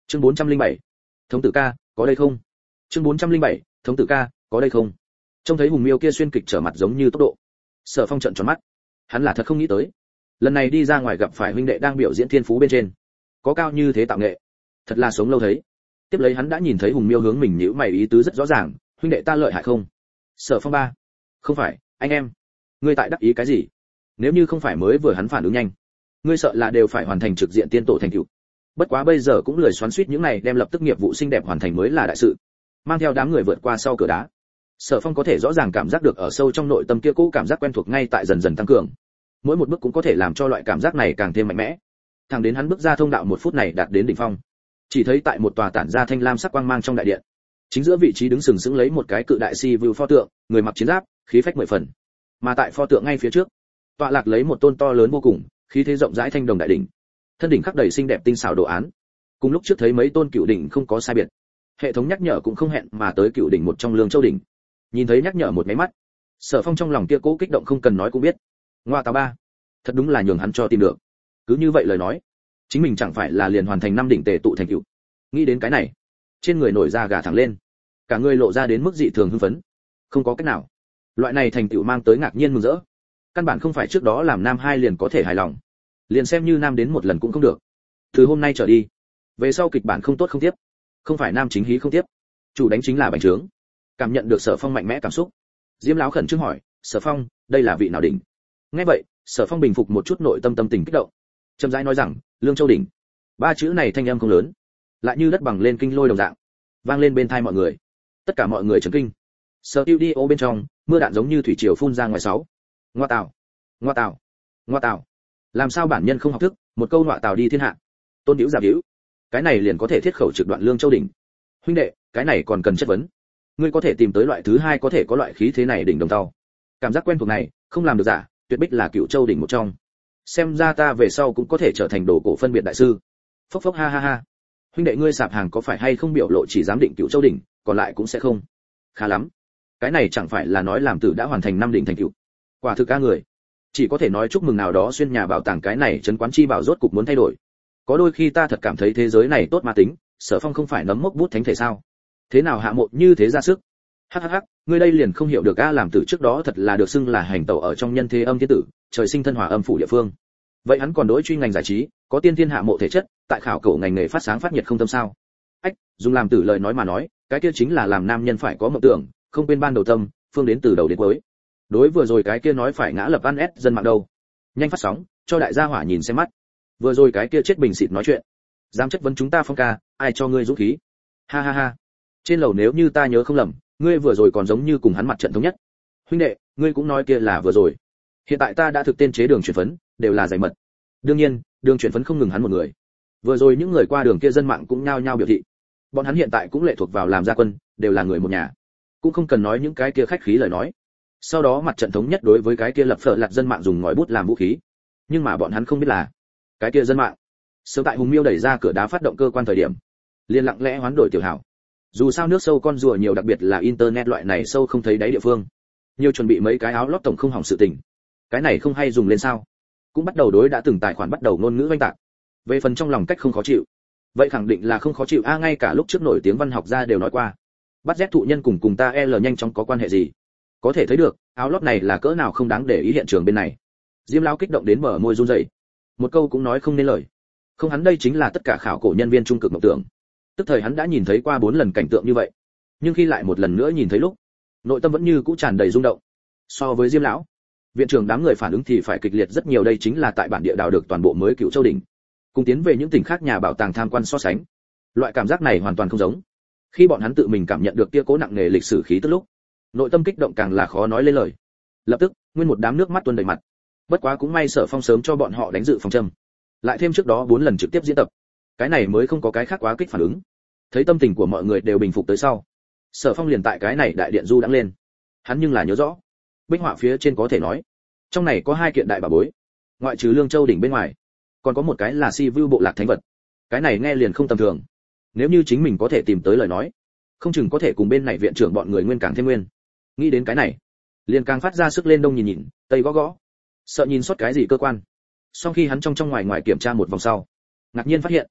Chương 407. Thống tử ca, có đây không? Chương 407. Thống tử ca, có đây không? Trông thấy Hùng Miêu kia xuyên kịch trở mặt giống như tốc độ. Sở Phong trợn tròn mắt. Hắn là thật không nghĩ tới, lần này đi ra ngoài gặp phải huynh đệ đang biểu diễn thiên phú bên trên, có cao như thế tạo nghệ, thật là sống lâu thấy. Tiếp lấy hắn đã nhìn thấy Hùng Miêu hướng mình nhíu mày ý tứ rất rõ ràng, huynh đệ ta lợi hại không? Sở Phong ba, không phải, anh em, ngươi tại đắc ý cái gì? Nếu như không phải mới vừa hắn phản ứng nhanh, ngươi sợ là đều phải hoàn thành trực diện tiên tổ thành tựu. Bất quá bây giờ cũng lười xoắn xuýt những này, đem lập tức nghiệp vụ xinh đẹp hoàn thành mới là đại sự. Mang theo đám người vượt qua sau cửa đá. Sở Phong có thể rõ ràng cảm giác được ở sâu trong nội tâm kia cũ cảm giác quen thuộc ngay tại dần dần tăng cường. Mỗi một bước cũng có thể làm cho loại cảm giác này càng thêm mạnh mẽ. Thẳng đến hắn bước ra thông đạo 1 phút này đạt đến đỉnh phong. Chỉ thấy tại một tòa tản ra thanh lam sắc quang mang trong đại điện, chính giữa vị trí đứng sừng sững lấy một cái cự đại si view pho tượng, người mặc chiến giáp, khí phách 10 phần. Mà tại pho tượng ngay phía trước, tọa lạc lấy một tôn to lớn vô cùng, khí thế rộng rãi thanh đồng đại đỉnh. Thân đỉnh khắc đầy xinh đẹp tinh xảo đồ án. Cùng lúc trước thấy mấy tôn cựu đỉnh không có sai biệt. Hệ thống nhắc nhở cũng không hẹn mà tới cựu đỉnh một trong Lương Châu đỉnh. Nhìn thấy nhắc nhở một cái mắt, Sở Phong trong lòng kia cố kích động không cần nói cũng biết. Ngoa tào ba, thật đúng là nhường hắn cho tìm được. Cứ như vậy lời nói, chính mình chẳng phải là liền hoàn thành 5 đỉnh tề tụ thành cựu. Nghĩ đến cái này, trên người nổi da gà thẳng lên, cả người lộ ra đến mức dị thường hưng phấn. Không có cách nào, loại này thành tựu mang tới ngạc nhiên mừng rỡ. Căn bản không phải trước đó làm nam 2 liền có thể hài lòng, liền xem như nam đến một lần cũng không được. Từ hôm nay trở đi, về sau kịch bản không tốt không tiếp, không phải nam chính hí không tiếp, chủ đánh chính là bành trướng. Cảm nhận được Sở Phong mạnh mẽ cảm xúc, Diêm lão khẩn trương hỏi, Sở Phong, đây là vị nào đỉnh? Nghe vậy, Sở Phong bình phục một chút nội tâm tâm tình kích động, chậm rãi nói rằng, Lương Châu đỉnh. 3 chữ này thanh âm không lớn, lại như đất bằng lên kinh lôi đồng dạng, vang lên bên tai mọi người. Tất cả mọi người chấn kinh. Studio bên trong, mưa đạn giống như thủy triều phun ra ngoài 6. Ngoa tào, ngoa tào, ngoa tào. Làm sao bản nhân không học thức, một câu ngoa tào đi thiên hạ. Tôn Diễu giả diễu, cái này liền có thể thiết khẩu trực đoạn Lương Châu đỉnh. Huynh đệ, cái này còn cần chất vấn. Ngươi có thể tìm tới loại thứ 2 có thể có loại khí thế này đỉnh đồng tàu. Cảm giác quen thuộc này, không làm được giả, tuyệt bích là Cựu Châu đỉnh một trong. Xem ra ta về sau cũng có thể trở thành đồ cổ phân biệt đại sư. Phốc phốc ha ha ha. Huynh đệ ngươi sạp hàng có phải hay không biểu lộ chỉ dám định Cựu Châu đỉnh, còn lại cũng sẽ không. Khá lắm. Cái này chẳng phải là nói làm tử đã hoàn thành 5 đỉnh thành tựu. Quả thực ca người. Chỉ có thể nói chúc mừng nào đó xuyên nhà bảo tàng cái này trấn quán chi bảo rốt cục muốn thay đổi. Có đôi khi ta thật cảm thấy thế giới này tốt mà tính, Sở Phong không phải nấm mốc bút thánh thể sao? Thế nào hạ mộ như thế ra sức? Hắc hắc hắc, ngươi đây liền không hiểu được a, làm tử trước đó thật là được xưng là hành tẩu ở trong nhân thế âm thiên tử, trời sinh thân hòa âm phủ địa phương. Vậy hắn còn đối truy ngành giải trí, có tiên thiên hạ mộ thể chất, tại khảo cổ ngành nghề phát sáng phát nhiệt không tâm sao? Ách, dùng làm tử lời nói mà nói, cái kia chính là làm nam nhân phải có mộng tưởng, không quên ban đầu tâm, phương đến từ đầu đến cuối. Đối vừa rồi cái kia nói phải ngã lập ăn ép dân mạng đâu. Nhanh phát sóng, cho đại gia hỏa nhìn xem mắt. Vừa rồi cái kia chết bình xịt nói chuyện, dám chất vấn chúng ta Phong ca, ai cho ngươi dũng khí? Ha ha ha. Trên lầu nếu như ta nhớ không lầm, ngươi vừa rồi còn giống như cùng hắn mặt trận thống nhất. Huynh đệ, ngươi cũng nói kia là vừa rồi. Hiện tại ta đã thực tên chế đường chuyển phấn, đều là giải mật. Đương nhiên, đường chuyển phấn không ngừng hắn một người. Vừa rồi những người qua đường kia dân mạng cũng nhao nhao biểu thị, bọn hắn hiện tại cũng lệ thuộc vào làm gia quân, đều là người một nhà, cũng không cần nói những cái kia khách khí lời nói. Sau đó mặt trận thống nhất đối với cái kia lập phở lạt dân mạng dùng ngòi bút làm vũ khí. Nhưng mà bọn hắn không biết là, cái kia dân mạng sớm tại Hùng Miêu đẩy ra cửa đá phát động cơ quan thời điểm, liền lặng lẽ hoán đổi tiểu hảo. Dù sao nước sâu con rùa nhiều, đặc biệt là internet loại này sâu không thấy đáy địa phương, nhiều chuẩn bị mấy cái áo lót tổng không hỏng sự tình. Cái này không hay dùng lên sao? Cũng bắt đầu đối đã từng tài khoản bắt đầu ngôn ngữ oanh tạc. Về phần trong lòng cách không khó chịu, vậy khẳng định là không khó chịu a, ngay cả lúc trước nổi tiếng văn học gia đều nói qua, bắt Z thụ nhân cùng ta L nhanh chóng có quan hệ gì? Có thể thấy được, áo lót này là cỡ nào không đáng để ý hiện trường bên này. Diêm lão kích động đến mở môi run rẩy, một câu cũng nói không nên lời. Không, hắn đây chính là tất cả khảo cổ nhân viên trung cực mộng tưởng. Tức thời hắn đã nhìn thấy qua 4 lần cảnh tượng như vậy, nhưng khi lại một lần nữa nhìn thấy lúc, nội tâm vẫn như cũ tràn đầy rung động. So với Diêm lão, viện trưởng đám người phản ứng thì phải kịch liệt rất nhiều. Đây chính là tại bản địa đào được toàn bộ mới Cựu Châu đỉnh, cùng tiến về những tỉnh khác nhà bảo tàng tham quan so sánh, loại cảm giác này hoàn toàn không giống. Khi bọn hắn tự mình cảm nhận được kia cố nặng nề lịch sử khí tức lúc, nội tâm kích động càng là khó nói lên lời. Lập tức, nguyên một đám nước mắt tuôn đầy mặt. Bất quá cũng may Sở Phong sớm cho bọn họ đánh dự phòng châm, lại thêm trước đó 4 lần trực tiếp diễn tập, cái này mới không có cái khác quá kích phản ứng. Thấy tâm tình của mọi người đều bình phục tới sau, Sở Phong liền tại cái này đại điện du đãng lên. Hắn nhưng là nhớ rõ, bích họa phía trên có thể nói, trong này có 2 kiện đại bảo bối, ngoại trừ Lương Châu đỉnh bên ngoài, còn có một cái là Si View bộ lạc thánh vật. Cái này nghe liền không tầm thường. Nếu như chính mình có thể tìm tới lời nói, không chừng có thể cùng bên này viện trưởng bọn người nguyên càng thêm nguyên. Nghĩ đến cái này, liền càng phát ra sức lên đông nhìn nhìn, tây gõ gõ, sợ nhìn sót cái gì cơ quan. Sau khi hắn trong ngoài ngoài kiểm tra một vòng sau, ngạc nhiên phát hiện,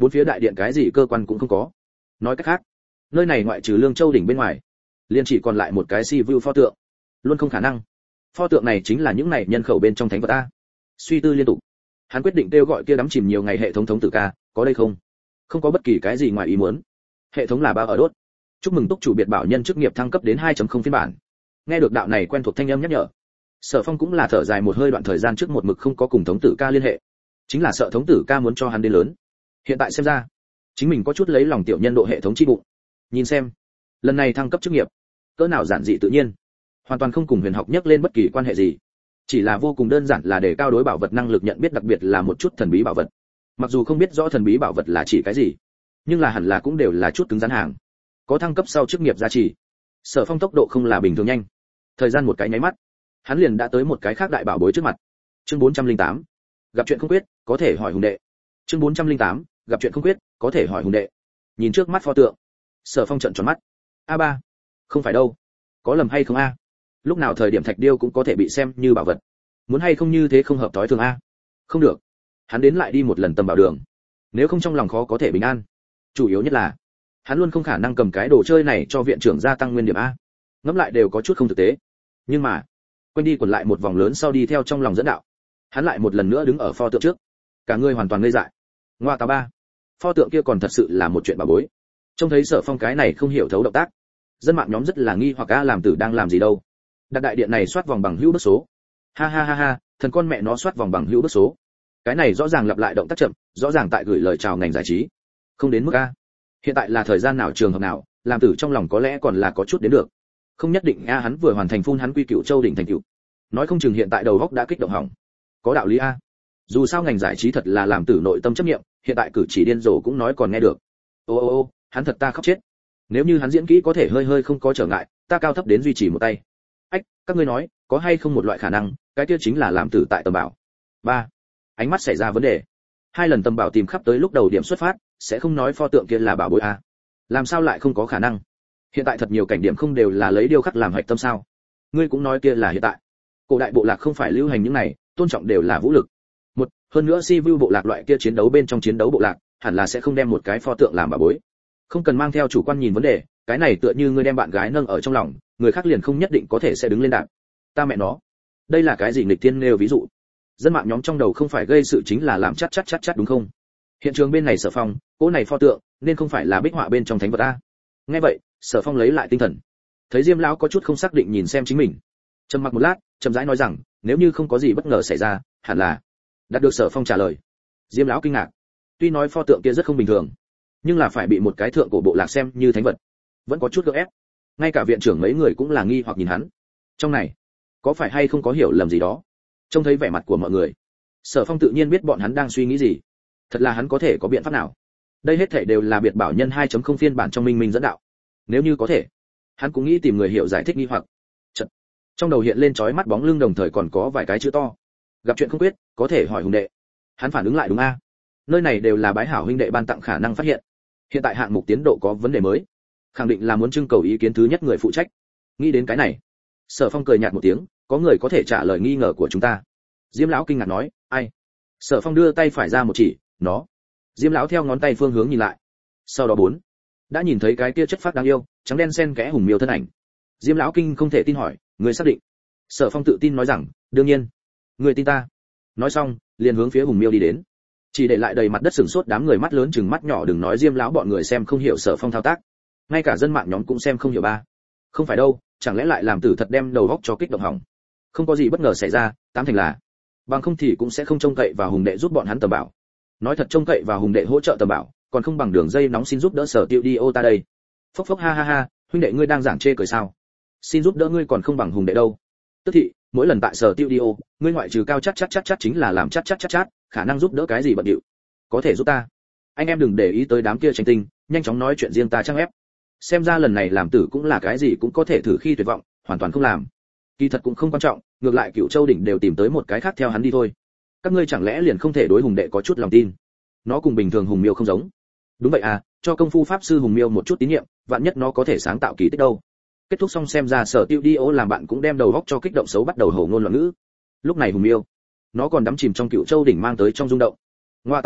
bốn phía đại điện cái gì cơ quan cũng không có. Nói cách khác, nơi này ngoại trừ Lương Châu đỉnh bên ngoài, liền chỉ còn lại một cái si vu pho tượng. Luôn không khả năng. Pho tượng này chính là những này nhân khẩu bên trong thánh vật a. Suy tư liên tục, hắn quyết định kêu gọi kia đắm chìm nhiều ngày hệ thống thống tử ca, có đây không? Không có bất kỳ cái gì ngoài ý muốn. Hệ thống là bao ở đốt. Chúc mừng túc chủ biệt bảo nhân chức nghiệp thăng cấp đến 2.0 phiên bản. Nghe được đạo này quen thuộc thanh âm nhắc nhở, Sở Phong cũng là thở dài một hơi, đoạn thời gian trước một mực không có cùng thống tử ca liên hệ, chính là sợ thống tử ca muốn cho hắn đến lớn. Hiện tại xem ra, chính mình có chút lấy lòng tiểu nhân độ hệ thống chi bụng. Nhìn xem, lần này thăng cấp chức nghiệp, cỡ nào giản dị tự nhiên, hoàn toàn không cùng huyền học nhắc lên bất kỳ quan hệ gì, chỉ là vô cùng đơn giản là để cao đối bảo vật năng lực nhận biết, đặc biệt là một chút thần bí bảo vật. Mặc dù không biết rõ thần bí bảo vật là chỉ cái gì, nhưng là hẳn là cũng đều là chút cứng rắn hàng. Có thăng cấp sau chức nghiệp giá trị, Sở Phong tốc độ không là bình thường nhanh, thời gian một cái nháy mắt, hắn liền đã tới một cái khác đại bảo bối trước mặt. Chương 408, gặp chuyện không quyết, có thể hỏi hùng đệ. Chương 408, gặp chuyện không quyết, có thể hỏi hùng đệ. Nhìn trước mắt pho tượng, Sở Phong trợn tròn mắt. A3, không phải đâu, có lầm hay không a? Lúc nào thời điểm thạch điêu cũng có thể bị xem như bảo vật, muốn hay không như thế không hợp thói thường a? Không được, hắn đến lại đi một lần tầm bảo đường, nếu không trong lòng khó có thể bình an. Chủ yếu nhất là, hắn luôn không khả năng cầm cái đồ chơi này cho viện trưởng gia tăng nguyên điểm a. Ngẫm lại đều có chút không thực tế. Nhưng mà, quanh đi quẩn lại một vòng lớn sau đi theo trong lòng dẫn đạo, hắn lại một lần nữa đứng ở pho tượng trước, cả người hoàn toàn ngây dại. Ngoa tào ba, pho tượng kia còn thật sự là một chuyện bà bối. Trông thấy Sở Phong cái này không hiểu thấu động tác, dân mạng nhóm rất là nghi hoặc a, làm tử đang làm gì đâu. Đặt đại điện này soát vòng bằng hữu bước số. Ha ha ha ha, thần con mẹ nó soát vòng bằng hữu bước số. Cái này rõ ràng lặp lại động tác chậm, rõ ràng tại gửi lời chào ngành giải trí. Không đến mức a. Hiện tại là thời gian nào, trường hợp nào, làm tử trong lòng có lẽ còn là có chút đến được. Không nhất định a, hắn vừa hoàn thành phun hắn quy cựu châu đỉnh thành cựu. Nói không chừng hiện tại đầu óc đã kích động hỏng. Có đạo lý a. Dù sao ngành giải trí thật là làm tử nội tâm chấp niệm, hiện tại cử chỉ điên rồ cũng nói còn nghe được. Ô, hắn thật ta khóc chết. Nếu như hắn diễn kỹ có thể hơi hơi không có trở ngại, ta cao thấp đến duy trì một tay. Ách, các ngươi nói, có hay không một loại khả năng, cái kia chính là làm tử tại tầm bảo. 3. Ánh mắt xảy ra vấn đề. 2 lần tầm bảo tìm khắp tới lúc đầu điểm xuất phát, sẽ không nói pho tượng kia là bảo bối a. Làm sao lại không có khả năng? Hiện tại thật nhiều cảnh điểm không đều là lấy điêu khắc làm hạch tâm sao? Ngươi cũng nói kia là hiện tại. Cổ đại bộ lạc không phải lưu hành những này, tôn trọng đều là vũ lực. Hơn nữa si vu bộ lạc loại kia chiến đấu bên trong chiến đấu bộ lạc, hẳn là sẽ không đem một cái pho tượng làm bảo bối. Không cần mang theo chủ quan nhìn vấn đề, cái này tựa như ngươi đem bạn gái nâng ở trong lòng, người khác liền không nhất định có thể sẽ đứng lên đạp. Ta mẹ nó, đây là cái gì nghịch thiên nêu ví dụ. Dân mạng nhóm trong đầu không phải gây sự chính là làm chát đúng không? Hiện trường bên này Sở Phong, cỗ này pho tượng, nên không phải là bích họa bên trong thánh vật a. Nghe vậy, Sở Phong lấy lại tinh thần. Thấy Diêm lão có chút không xác định nhìn xem chính mình. Trầm mặc một lát, chậm rãi nói rằng, nếu như không có gì bất ngờ xảy ra, hẳn là. Đạt được Sở Phong trả lời. Diêm lão kinh ngạc. Tuy nói pho tượng kia rất không bình thường, nhưng là phải bị một cái thượng cổ bộ lạc xem như thánh vật, vẫn có chút gượng ép. Ngay cả viện trưởng mấy người cũng là nghi hoặc nhìn hắn. Trong này, có phải hay không có hiểu lầm gì đó? Trông thấy vẻ mặt của mọi người, Sở Phong tự nhiên biết bọn hắn đang suy nghĩ gì. Thật là hắn có thể có biện pháp nào? Đây hết thảy đều là biệt bảo nhân 2.0 phiên bản trong minh minh dẫn đạo. Nếu như có thể, hắn cũng nghĩ tìm người hiểu giải thích nghi hoặc. Chợt, trong đầu hiện lên chói mắt bóng lưng, đồng thời còn có vài cái chữ to. Gặp chuyện không quyết, có thể hỏi hùng đệ. Hắn phản ứng lại đúng a. Nơi này đều là bái hảo huynh đệ ban tặng khả năng phát hiện. Hiện tại hạng mục tiến độ có vấn đề mới, khẳng định là muốn trưng cầu ý kiến thứ nhất người phụ trách. Nghĩ đến cái này, Sở Phong cười nhạt một tiếng, có người có thể trả lời nghi ngờ của chúng ta. Diêm lão kinh ngạc nói, ai? Sở Phong đưa tay phải ra một chỉ, nó. Diêm lão theo ngón tay phương hướng nhìn lại. Sau đó 4, đã nhìn thấy cái kia chất phát đáng yêu, trắng đen xen kẽ hùng miêu thân ảnh. Diêm lão kinh không thể tin hỏi, người xác định? Sở Phong tự tin nói rằng, đương nhiên. Người tin ta. Nói xong, liền hướng phía hùng miêu đi đến. Chỉ để lại đầy mặt đất sừng sốt đám người mắt lớn chừng mắt nhỏ, đừng nói Diêm lão bọn người xem không hiểu Sở Phong thao tác, ngay cả dân mạng nhóm cũng xem không hiểu ba. Không phải đâu, chẳng lẽ lại làm tử thật đem đầu óc cho kích động hỏng? Không có gì bất ngờ xảy ra, tám thành là. Bằng không thì cũng sẽ không trông cậy vào hùng đệ giúp bọn hắn tầm bảo. Nói thật trông cậy vào hùng đệ hỗ trợ tầm bảo, còn không bằng đường dây nóng xin giúp đỡ Sở Tiêu đi ô ta đây. Phốc phốc ha ha ha, huynh đệ ngươi đang giảng chê cười sao? Xin giúp đỡ ngươi còn không bằng hùng đệ đâu. Tức thị, mỗi lần tại Sở Tiêu đi ô, ngươi ngoại trừ cao chắc chính là làm chắc, khả năng giúp đỡ cái gì bận điệu. Có thể giúp ta. Anh em đừng để ý tới đám kia tranh tinh, nhanh chóng nói chuyện riêng ta trang ép. Xem ra lần này làm tử cũng là cái gì cũng có thể thử khi tuyệt vọng, hoàn toàn không làm. Kỳ thật cũng không quan trọng, ngược lại Cửu Châu đỉnh đều tìm tới một cái khác theo hắn đi thôi. Các ngươi chẳng lẽ liền không thể đối hùng đệ có chút lòng tin? Nó cùng bình thường hùng miêu không giống. Đúng vậy à, cho công phu pháp sư hùng miêu một chút tín nhiệm, vạn nhất nó có thể sáng tạo kỳ tích đâu. Kết thúc xong xem ra Sở Tiêu đi ô làm bạn cũng đem đầu góc cho kích động xấu bắt đầu hổ ngôn loạn ngữ. Lúc này hùng miêu, nó còn đắm chìm trong Cửu Châu đỉnh mang tới trong rung động. Ngoa táo ba,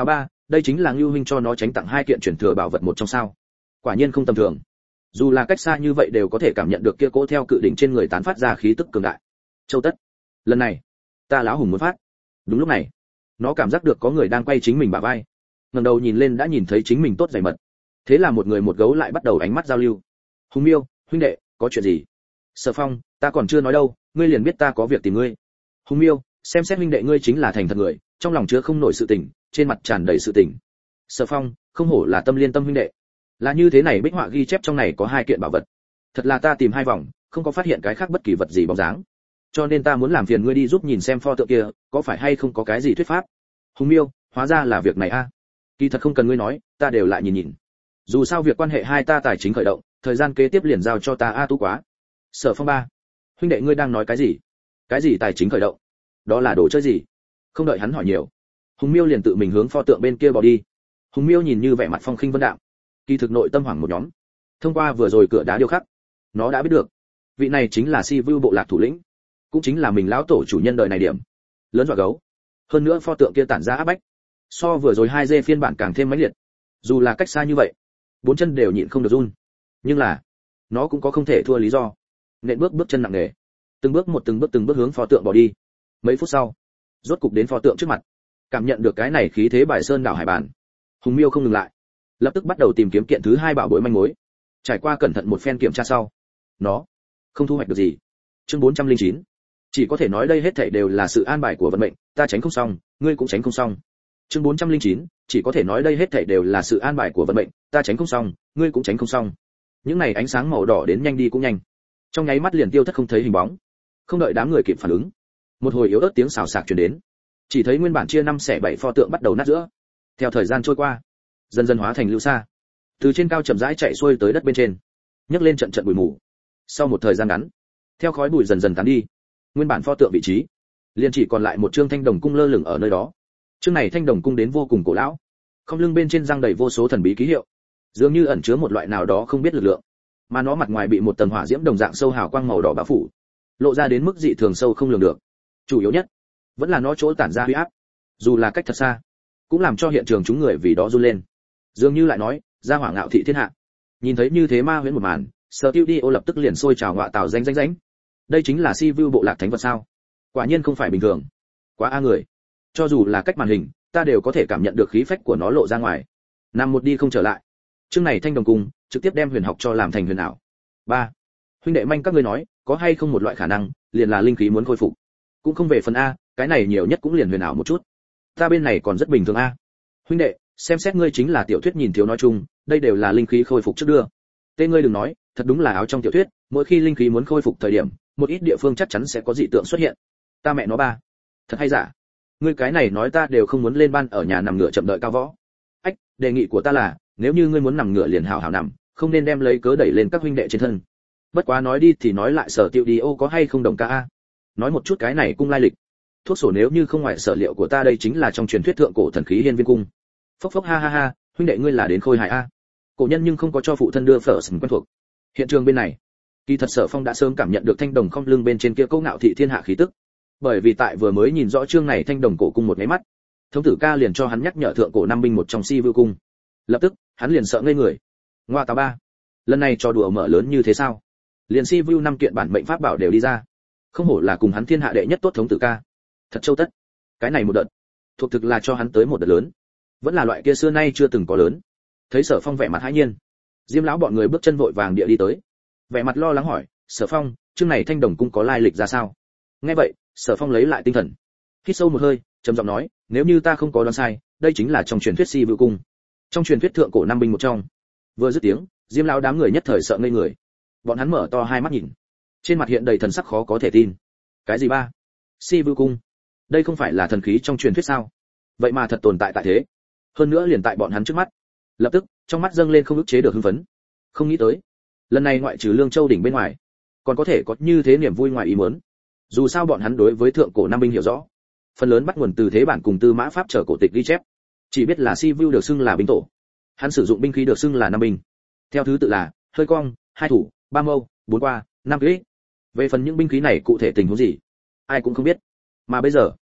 đây chính là Ngưu huynh cho nó tránh tặng 2 kiện truyền thừa bảo vật một trong sao? Quả nhiên không tầm thường. Dù là cách xa như vậy đều có thể cảm nhận được kia cỗ theo cự đỉnh trên người tán phát ra khí tức cường đại. Châu Tất, lần này, ta lão hùng muốn phát. Đúng lúc này, nó cảm giác được có người đang quay chính mình bả vai. Ngẩng đầu nhìn lên đã nhìn thấy chính mình tốt dày mật. Thế là một người một gấu lại bắt đầu ánh mắt giao lưu. Hùng Miêu, huynh đệ, có chuyện gì? Sở Phong, ta còn chưa nói đâu, ngươi liền biết ta có việc tìm ngươi. Hùng Miêu, xem xét huynh đệ ngươi chính là thành thật người, trong lòng chứa không nổi sự tình, trên mặt tràn đầy sự tình. Sở Phong, không hổ là tâm liên tâm huynh đệ. Là như thế này, bích họa ghi chép trong này có 2 kiện bảo vật. Thật là ta tìm 2 vòng, không có phát hiện cái khác bất kỳ vật gì bóng dáng. Cho nên ta muốn làm phiền ngươi đi giúp nhìn xem pho tượng kia, có phải hay không có cái gì thuyết pháp. Hùng Miêu, hóa ra là việc này a. Kỳ thật không cần ngươi nói, ta đều lại nhìn nhìn. Dù sao việc quan hệ hai ta tài chính khởi động, thời gian kế tiếp liền giao cho ta a. Tú quá. Sở Phong ba, huynh đệ ngươi đang nói cái gì? Cái gì tài chính khởi động? Đó là đồ chơi gì? Không đợi hắn hỏi nhiều, Hùng Miêu liền tự mình hướng pho tượng bên kia bỏ đi. Hùng Miêu nhìn như vẻ mặt phong khinh vân đạm, kỳ thực nội tâm hoảng một nhóm. Thông qua vừa rồi cửa đá điêu khắc, nó đã biết được, vị này chính là Si Vu bộ lạc thủ lĩnh, cũng chính là mình lão tổ chủ nhân đời này điểm lớn dọa gấu. Hơn nữa pho tượng kia tản ra áp bách, so vừa rồi 2D phiên bản càng thêm mãnh liệt. Dù là cách xa như vậy, 4 chân đều nhịn không được run. Nhưng là, nó cũng có không thể thua lý do. Nện bước chân nặng nề, từng bước hướng pho tượng bỏ đi. Mấy phút sau, rốt cục đến pho tượng trước mặt. Cảm nhận được cái này khí thế bài sơn đảo hải bản, Hùng Miêu không ngừng lại, lập tức bắt đầu tìm kiếm kiện thứ 2 bảo bối manh mối. Trải qua cẩn thận một phen kiểm tra sau, nó không thu hoạch được gì. Chương 409, chỉ có thể nói đây hết thảy đều là sự an bài của vận mệnh, ta tránh không xong, ngươi cũng tránh không xong. Chương 409, chỉ có thể nói đây hết thảy đều là sự an bài của vận mệnh, ta tránh không xong, ngươi cũng tránh không xong. Những này ánh sáng màu đỏ đến nhanh đi cũng nhanh, trong nháy mắt liền tiêu thất không thấy hình bóng. Không đợi đám người kịp phản ứng, một hồi yếu ớt tiếng xào xạc truyền đến. Chỉ thấy nguyên bản chia 5 xẻ 7 pho tượng bắt đầu nát giữa. Theo thời gian trôi qua, dần dần hóa thành lưu sa, từ trên cao chậm rãi chạy xuôi tới đất bên trên, nhấc lên trận trận bụi mù. Sau một thời gian ngắn, theo khói bụi dần dần tán đi, nguyên bản pho tượng vị trí liền chỉ còn lại một trương thanh đồng cung lơ lửng ở nơi đó. Trương này thanh đồng cung đến vô cùng cổ lão, không lưng bên trên răng đầy vô số thần bí ký hiệu, dường như ẩn chứa một loại nào đó không biết lực lượng, mà nó mặt ngoài bị một tầng hỏa diễm đồng dạng sâu hào quang màu đỏ bao phủ, lộ ra đến mức dị thường sâu không lường được. Chủ yếu nhất vẫn là nó chỗ tản ra huy áp, dù là cách thật xa, cũng làm cho hiện trường chúng người vì đó run lên. Dường như lại nói, ra hỏa ngạo thị thiên hạ. Nhìn thấy như thế ma huyễn một màn, Studio lập tức liền sôi trào ngọa tào danh. Đây chính là Si Vu bộ lạc thánh vật sao? Quả nhiên không phải bình thường. Quá a người. Cho dù là cách màn hình, ta đều có thể cảm nhận được khí phách của nó lộ ra ngoài. Nằm một đi không trở lại. Chương này thanh đồng cung, trực tiếp đem huyền học cho làm thành huyền ảo. 3. Huynh đệ manh các ngươi nói, có hay không một loại khả năng, liền là linh khí muốn khôi phục. Cũng không về phần a, cái này nhiều nhất cũng liền huyền ảo một chút. Ta bên này còn rất bình thường a. Huynh đệ, xem xét ngươi chính là tiểu thuyết nhìn thiếu nói chung, đây đều là linh khí khôi phục trước đưa. Tên ngươi đừng nói, thật đúng là áo trong tiểu thuyết, mỗi khi linh khí muốn khôi phục thời điểm, một ít địa phương chắc chắn sẽ có dị tượng xuất hiện. Ta mẹ nó ba, thật hay giả? Ngươi cái này nói ta đều không muốn lên ban ở nhà nằm ngửa chậm đợi cao võ. Ách, đề nghị của ta là, nếu như ngươi muốn nằm ngửa liền hảo hảo nằm, không nên đem lấy cớ đẩy lên các huynh đệ trên thân. Bất quá nói đi thì nói lại, Sở Tiêu Đi ô có hay không đồng ca a? Nói một chút cái này cung lai lịch. Thuốc sổ nếu như không ngoài sở liệu của ta, đây chính là trong truyền thuyết thượng cổ thần khí hiên viên cung. Phốc phốc ha ha ha, huynh đệ ngươi là đến khôi hài a. Cổ nhân nhưng không có cho phụ thân đưa phở sừng quen thuộc. Hiện trường bên này, kỳ thật Sở Phong đã sớm cảm nhận được thanh đồng không lưng bên trên kia câu ngạo thị thiên hạ khí tức. Bởi vì tại vừa mới nhìn rõ chương này thanh đồng cổ cung một cái mắt, thống tử ca liền cho hắn nhắc nhở thượng cổ năm binh một trong Si Vu cung. Lập tức, hắn liền sợ ngây người. Ngoa tào ba, lần này trò đùa mở lớn như thế sao? Liền Si Vu 5 kiện bản mệnh pháp bảo đều đi ra. Không hổ là cùng hắn thiên hạ đệ nhất tốt thống tử ca. Thật châu tất. Cái này một đợt, thuộc thực là cho hắn tới một đợt lớn. Vẫn là loại kia xưa nay chưa từng có lớn. Thấy Sở Phong vẻ mặt hãi nhiên, Diêm lão bọn người bước chân vội vàng địa đi tới. Vẻ mặt lo lắng hỏi, Sở Phong, chương này thanh đồng cung có lai lịch ra sao? Nghe vậy, Sở Phong lấy lại tinh thần, hít sâu một hơi, trầm giọng nói, nếu như ta không có đoán sai, đây chính là trong truyền thuyết Si Vu cung, trong truyền thuyết thượng cổ năm binh một trong. Vừa dứt tiếng, Diêm lão đám người nhất thời sợ ngây người. Bọn hắn mở to hai mắt nhìn, trên mặt hiện đầy thần sắc khó có thể tin. Cái gì ba? Si Vu cung? Đây không phải là thần khí trong truyền thuyết sao? Vậy mà thật tồn tại tại thế. Hơn nữa liền tại bọn hắn trước mắt. Lập tức, trong mắt dâng lên không ức chế được hưng phấn. Không nghĩ tới, lần này ngoại trừ Lương Châu đỉnh bên ngoài, còn có thể có như thế niềm vui ngoài ý muốn. Dù sao bọn hắn đối với thượng cổ năm binh hiểu rõ, phần lớn bắt nguồn từ thế bản cùng Tư Mã Pháp trở cổ tịch ghi chép. Chỉ biết là Si Vu được xưng là binh tổ. Hắn sử dụng binh khí được xưng là năm binh. Theo thứ tự là hơi cong, hai thủ, ba mâu, bốn qua, năm kỹ. Về phần những binh khí này cụ thể tình huống gì, ai cũng không biết. Mà bây giờ,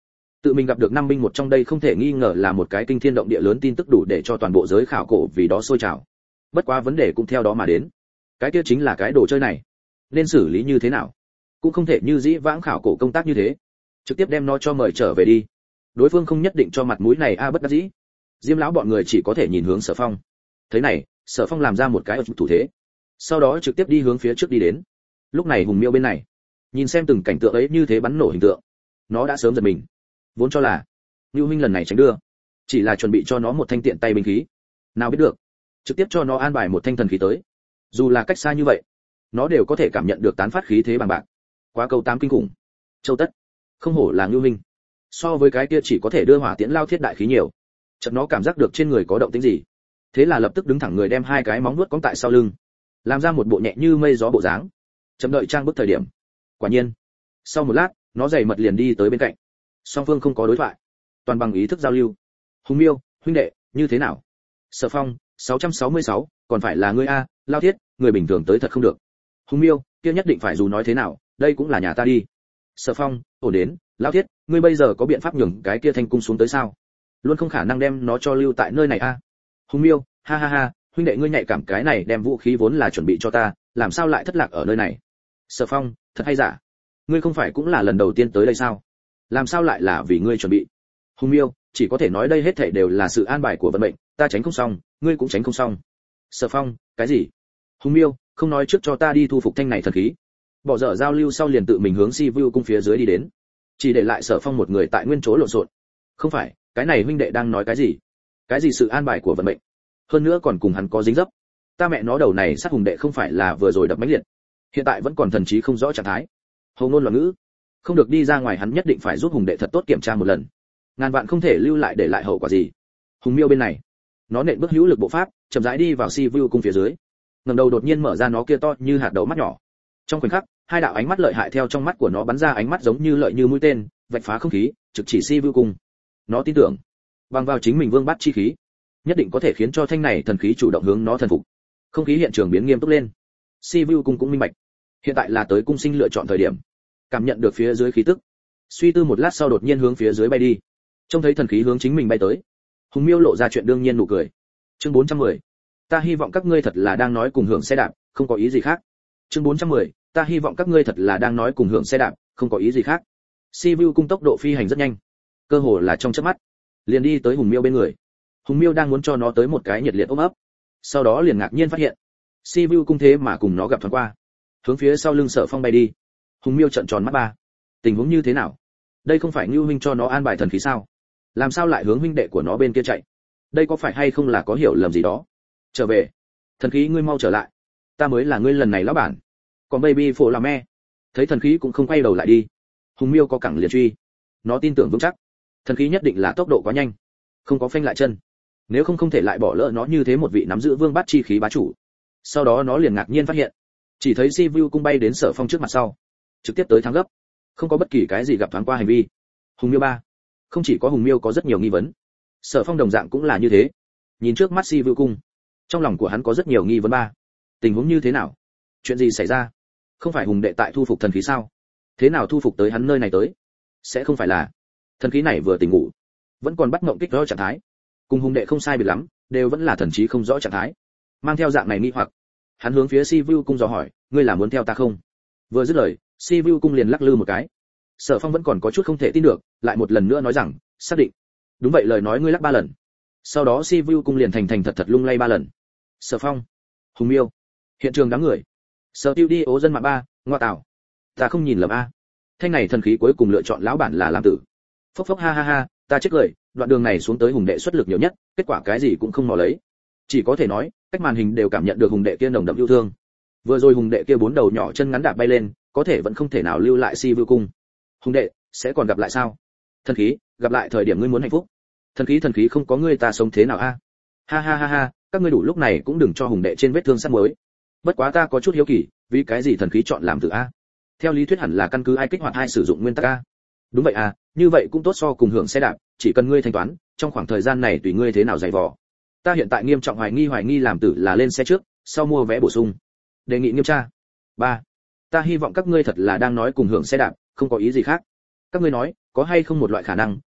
Tự mình gặp được năm binh một trong đây không thể nghi ngờ là một cái kinh thiên động địa lớn tin tức đủ để cho toàn bộ giới khảo cổ vì đó sôi trào. Bất quá vấn đề cũng theo đó mà đến. Cái kia chính là cái đồ chơi này, nên xử lý như thế nào? Cũng không thể như dĩ vãng khảo cổ công tác như thế, trực tiếp đem nó cho mời trở về đi. Đối phương không nhất định cho mặt mũi này bất đắc dĩ. Diêm lão bọn người chỉ có thể nhìn hướng Sở Phong. Thế này, Sở Phong làm ra một cái thủ thế, sau đó trực tiếp đi hướng phía trước đi đến. Lúc này Hùng Miêu bên này, nhìn xem từng cảnh tượng ấy như thế bắn nổ hình tượng, nó đã sớm giật mình. Vốn cho là Nưu Minh lần này tránh đưa, chỉ là chuẩn bị cho nó một thanh tiện tay binh khí. Nào biết được, trực tiếp cho nó an bài một thanh thần khí tới. Dù là cách xa như vậy, nó đều có thể cảm nhận được tán phát khí thế bằng bạc. Quá câu tám kinh khủng. Châu tất, không hổ là Nưu Minh. So với cái kia chỉ có thể đưa hỏa tiễn lao thiết đại khí nhiều. Chợt nó cảm giác được trên người có động tĩnh gì. Thế là lập tức đứng thẳng người đem hai cái móng vuốt cong tại sau lưng, làm ra một bộ nhẹ như mây gió bộ dáng. Chậm đợi trang bức thời điểm. Quả nhiên, sau một lát, nó giày mật liền đi tới bên cạnh. Song phương không có đối thoại, toàn bằng ý thức giao lưu. Hùng Miêu, huynh đệ, như thế nào? Sở Phong, 666, còn phải là ngươi a, lao thiết, người bình thường tới thật không được. Hùng Miêu, kia nhất định phải dù nói thế nào, đây cũng là nhà ta đi. Sở Phong, ổn đến, lao thiết, ngươi bây giờ có biện pháp nhường cái kia thanh cung xuống tới sao? Luôn không khả năng đem nó cho lưu tại nơi này a. Hùng Miêu, ha ha ha, huynh đệ ngươi nhạy cảm cái này đem vũ khí vốn là chuẩn bị cho ta, làm sao lại thất lạc ở nơi này? Sở Phong, thật hay giả? Ngươi không phải cũng là lần đầu tiên tới đây sao? Làm sao lại là vì ngươi chuẩn bị? Hùng Miêu, chỉ có thể nói đây hết thảy đều là sự an bài của vận mệnh, ta tránh không xong, ngươi cũng tránh không xong. Sở Phong, cái gì? Hùng Miêu, không nói trước cho ta đi thu phục thanh này thần khí. Bỏ dở giao lưu sau liền tự mình hướng Si Vu cung phía dưới đi đến, chỉ để lại Sở Phong một người tại nguyên chỗ lộn xộn. Không phải, cái này huynh đệ đang nói cái gì? Cái gì sự an bài của vận mệnh? Hơn nữa còn cùng hắn có dính dấp. Ta mẹ nó đầu này sát hùng đệ không phải là vừa rồi đập mãnh liệt, hiện tại vẫn còn thần trí không rõ trạng thái. Hầu ngôn loạn ngữ, không được đi ra ngoài, hắn nhất định phải giúp hùng đệ thật tốt kiểm tra một lần, ngàn vạn không thể lưu lại để lại hậu quả gì. Hùng Miêu bên này, nó nện bước hữu lực bộ pháp, chậm rãi đi vào Si Vu cung phía dưới, ngẩng đầu đột nhiên mở ra nó kia to như hạt đậu mắt nhỏ. Trong khoảnh khắc, hai đạo ánh mắt lợi hại theo trong mắt của nó bắn ra, ánh mắt giống như lợi như mũi tên, vạch phá không khí, trực chỉ Si Vu cung. Nó tin tưởng, bằng vào chính mình vương bát chi khí, nhất định có thể khiến cho thanh này thần khí chủ động hướng nó thần phục. Không khí hiện trường biến nghiêm túc lên. Si Vu cung cũng minh bạch, hiện tại là tới cung sinh lựa chọn thời điểm. Cảm nhận được phía dưới khí tức, suy tư một lát sau đột nhiên hướng phía dưới bay đi. Trông thấy thần khí hướng chính mình bay tới, Hùng Miêu lộ ra chuyện đương nhiên nụ cười. Chương 410. Ta hy vọng các ngươi thật là đang nói cùng hưởng xe đạp, không có ý gì khác. Chương 410. Ta hy vọng các ngươi thật là đang nói cùng hưởng xe đạp, không có ý gì khác. Si Vu cung tốc độ phi hành rất nhanh, cơ hồ là trong chớp mắt, liền đi tới Hùng Miêu bên người. Hùng Miêu đang muốn cho nó tới một cái nhiệt liệt ôm ấp, sau đó liền ngạc nhiên phát hiện, Si Vu cung thế mà cùng nó gặp thoáng qua, hướng phía sau lưng Sở Phong bay đi. Hùng Miêu trợn tròn mắt ba, tình huống như thế nào? Đây không phải Ngưu huynh cho nó an bài thần khí sao? Làm sao lại hướng huynh đệ của nó bên kia chạy? Đây có phải hay không là có hiểu lầm gì đó? Trở về, thần khí ngươi mau trở lại, ta mới là ngươi lần này lão bản. Còn baby phổ là me, thấy thần khí cũng không quay đầu lại đi. Hùng Miêu có cẳng liền truy, nó tin tưởng vững chắc, thần khí nhất định là tốc độ quá nhanh, không có phanh lại chân, nếu không thể lại bỏ lỡ nó như thế một vị nắm giữ vương bát chi khí bá chủ. Sau đó nó liền ngạc nhiên phát hiện, chỉ thấy Si Vu cung bay đến Sở Phong trước mặt sau, trực tiếp tới thắng gấp, không có bất kỳ cái gì gặp thoáng qua hành vi. Hùng Miêu ba, không chỉ có Hùng Miêu có rất nhiều nghi vấn, Sở Phong đồng dạng cũng là như thế. Nhìn trước mắt Si Vu cung, trong lòng của hắn có rất nhiều nghi vấn ba. Tình huống như thế nào? Chuyện gì xảy ra? Không phải Hùng đệ tại thu phục thần khí sao? Thế nào thu phục tới hắn nơi này tới? Sẽ không phải là thần khí này vừa tỉnh ngủ, vẫn còn bắt mộng kích rõ trạng thái, cùng Hùng đệ không sai biệt lắm, đều vẫn là thần trí không rõ trạng thái. Mang theo dạng này nghi hoặc, hắn hướng phía Si Vu cung dò hỏi, ngươi là muốn theo ta không? Vừa dứt lời, Si Vu cung liền lắc lư một cái. Sở Phong vẫn còn có chút không thể tin được, lại một lần nữa nói rằng, xác định. Đúng vậy, lời nói ngươi lắc 3 lần. Sau đó Si Vu cung liền thành thật thật lung lay 3 lần. Sở Phong, Hùng Miêu, hiện trường đám người. Sở Tiêu đi ố dân mạng ba, ngoa tạo. Ta không nhìn lầm a. Thanh này thần khí cuối cùng lựa chọn lão bản là làm tử. Phốc phốc ha ha ha, ta chết cười, đoạn đường này xuống tới Hùng đệ xuất lực nhiều nhất, kết quả cái gì cũng không mò lấy. Chỉ có thể nói, cách màn hình đều cảm nhận được Hùng đệ kia nồng đậm yêu thương. Vừa rồi Hùng đệ kia 4 đầu nhỏ chân ngắn đạp bay lên, có thể vẫn không thể nào lưu lại Si Vu cung. Hùng đệ, sẽ còn gặp lại sao? Thần khí, gặp lại thời điểm ngươi muốn hạnh phúc. Thần khí không có ngươi ta sống thế nào a? Ha ha ha ha, các ngươi đủ lúc này cũng đừng cho Hùng đệ trên vết thương sắt muối. Bất quá ta có chút hiếu kỳ, vì cái gì thần khí chọn làm tử a? Theo lý thuyết hẳn là căn cứ ai kích hoạt ai sử dụng nguyên tắc a. Đúng vậy à, như vậy cũng tốt so cùng hưởng xe đạp, chỉ cần ngươi thanh toán, trong khoảng thời gian này tùy ngươi thế nào dày vò. Ta hiện tại nghiêm trọng hoài nghi làm tử là lên xe trước, sau mua vé bổ sung. Đề nghị nghiêm tra. 3. Ta hy vọng các ngươi thật là đang nói cùng hưởng xe đạp, không có ý gì khác. Các ngươi nói, có hay không một loại khả năng,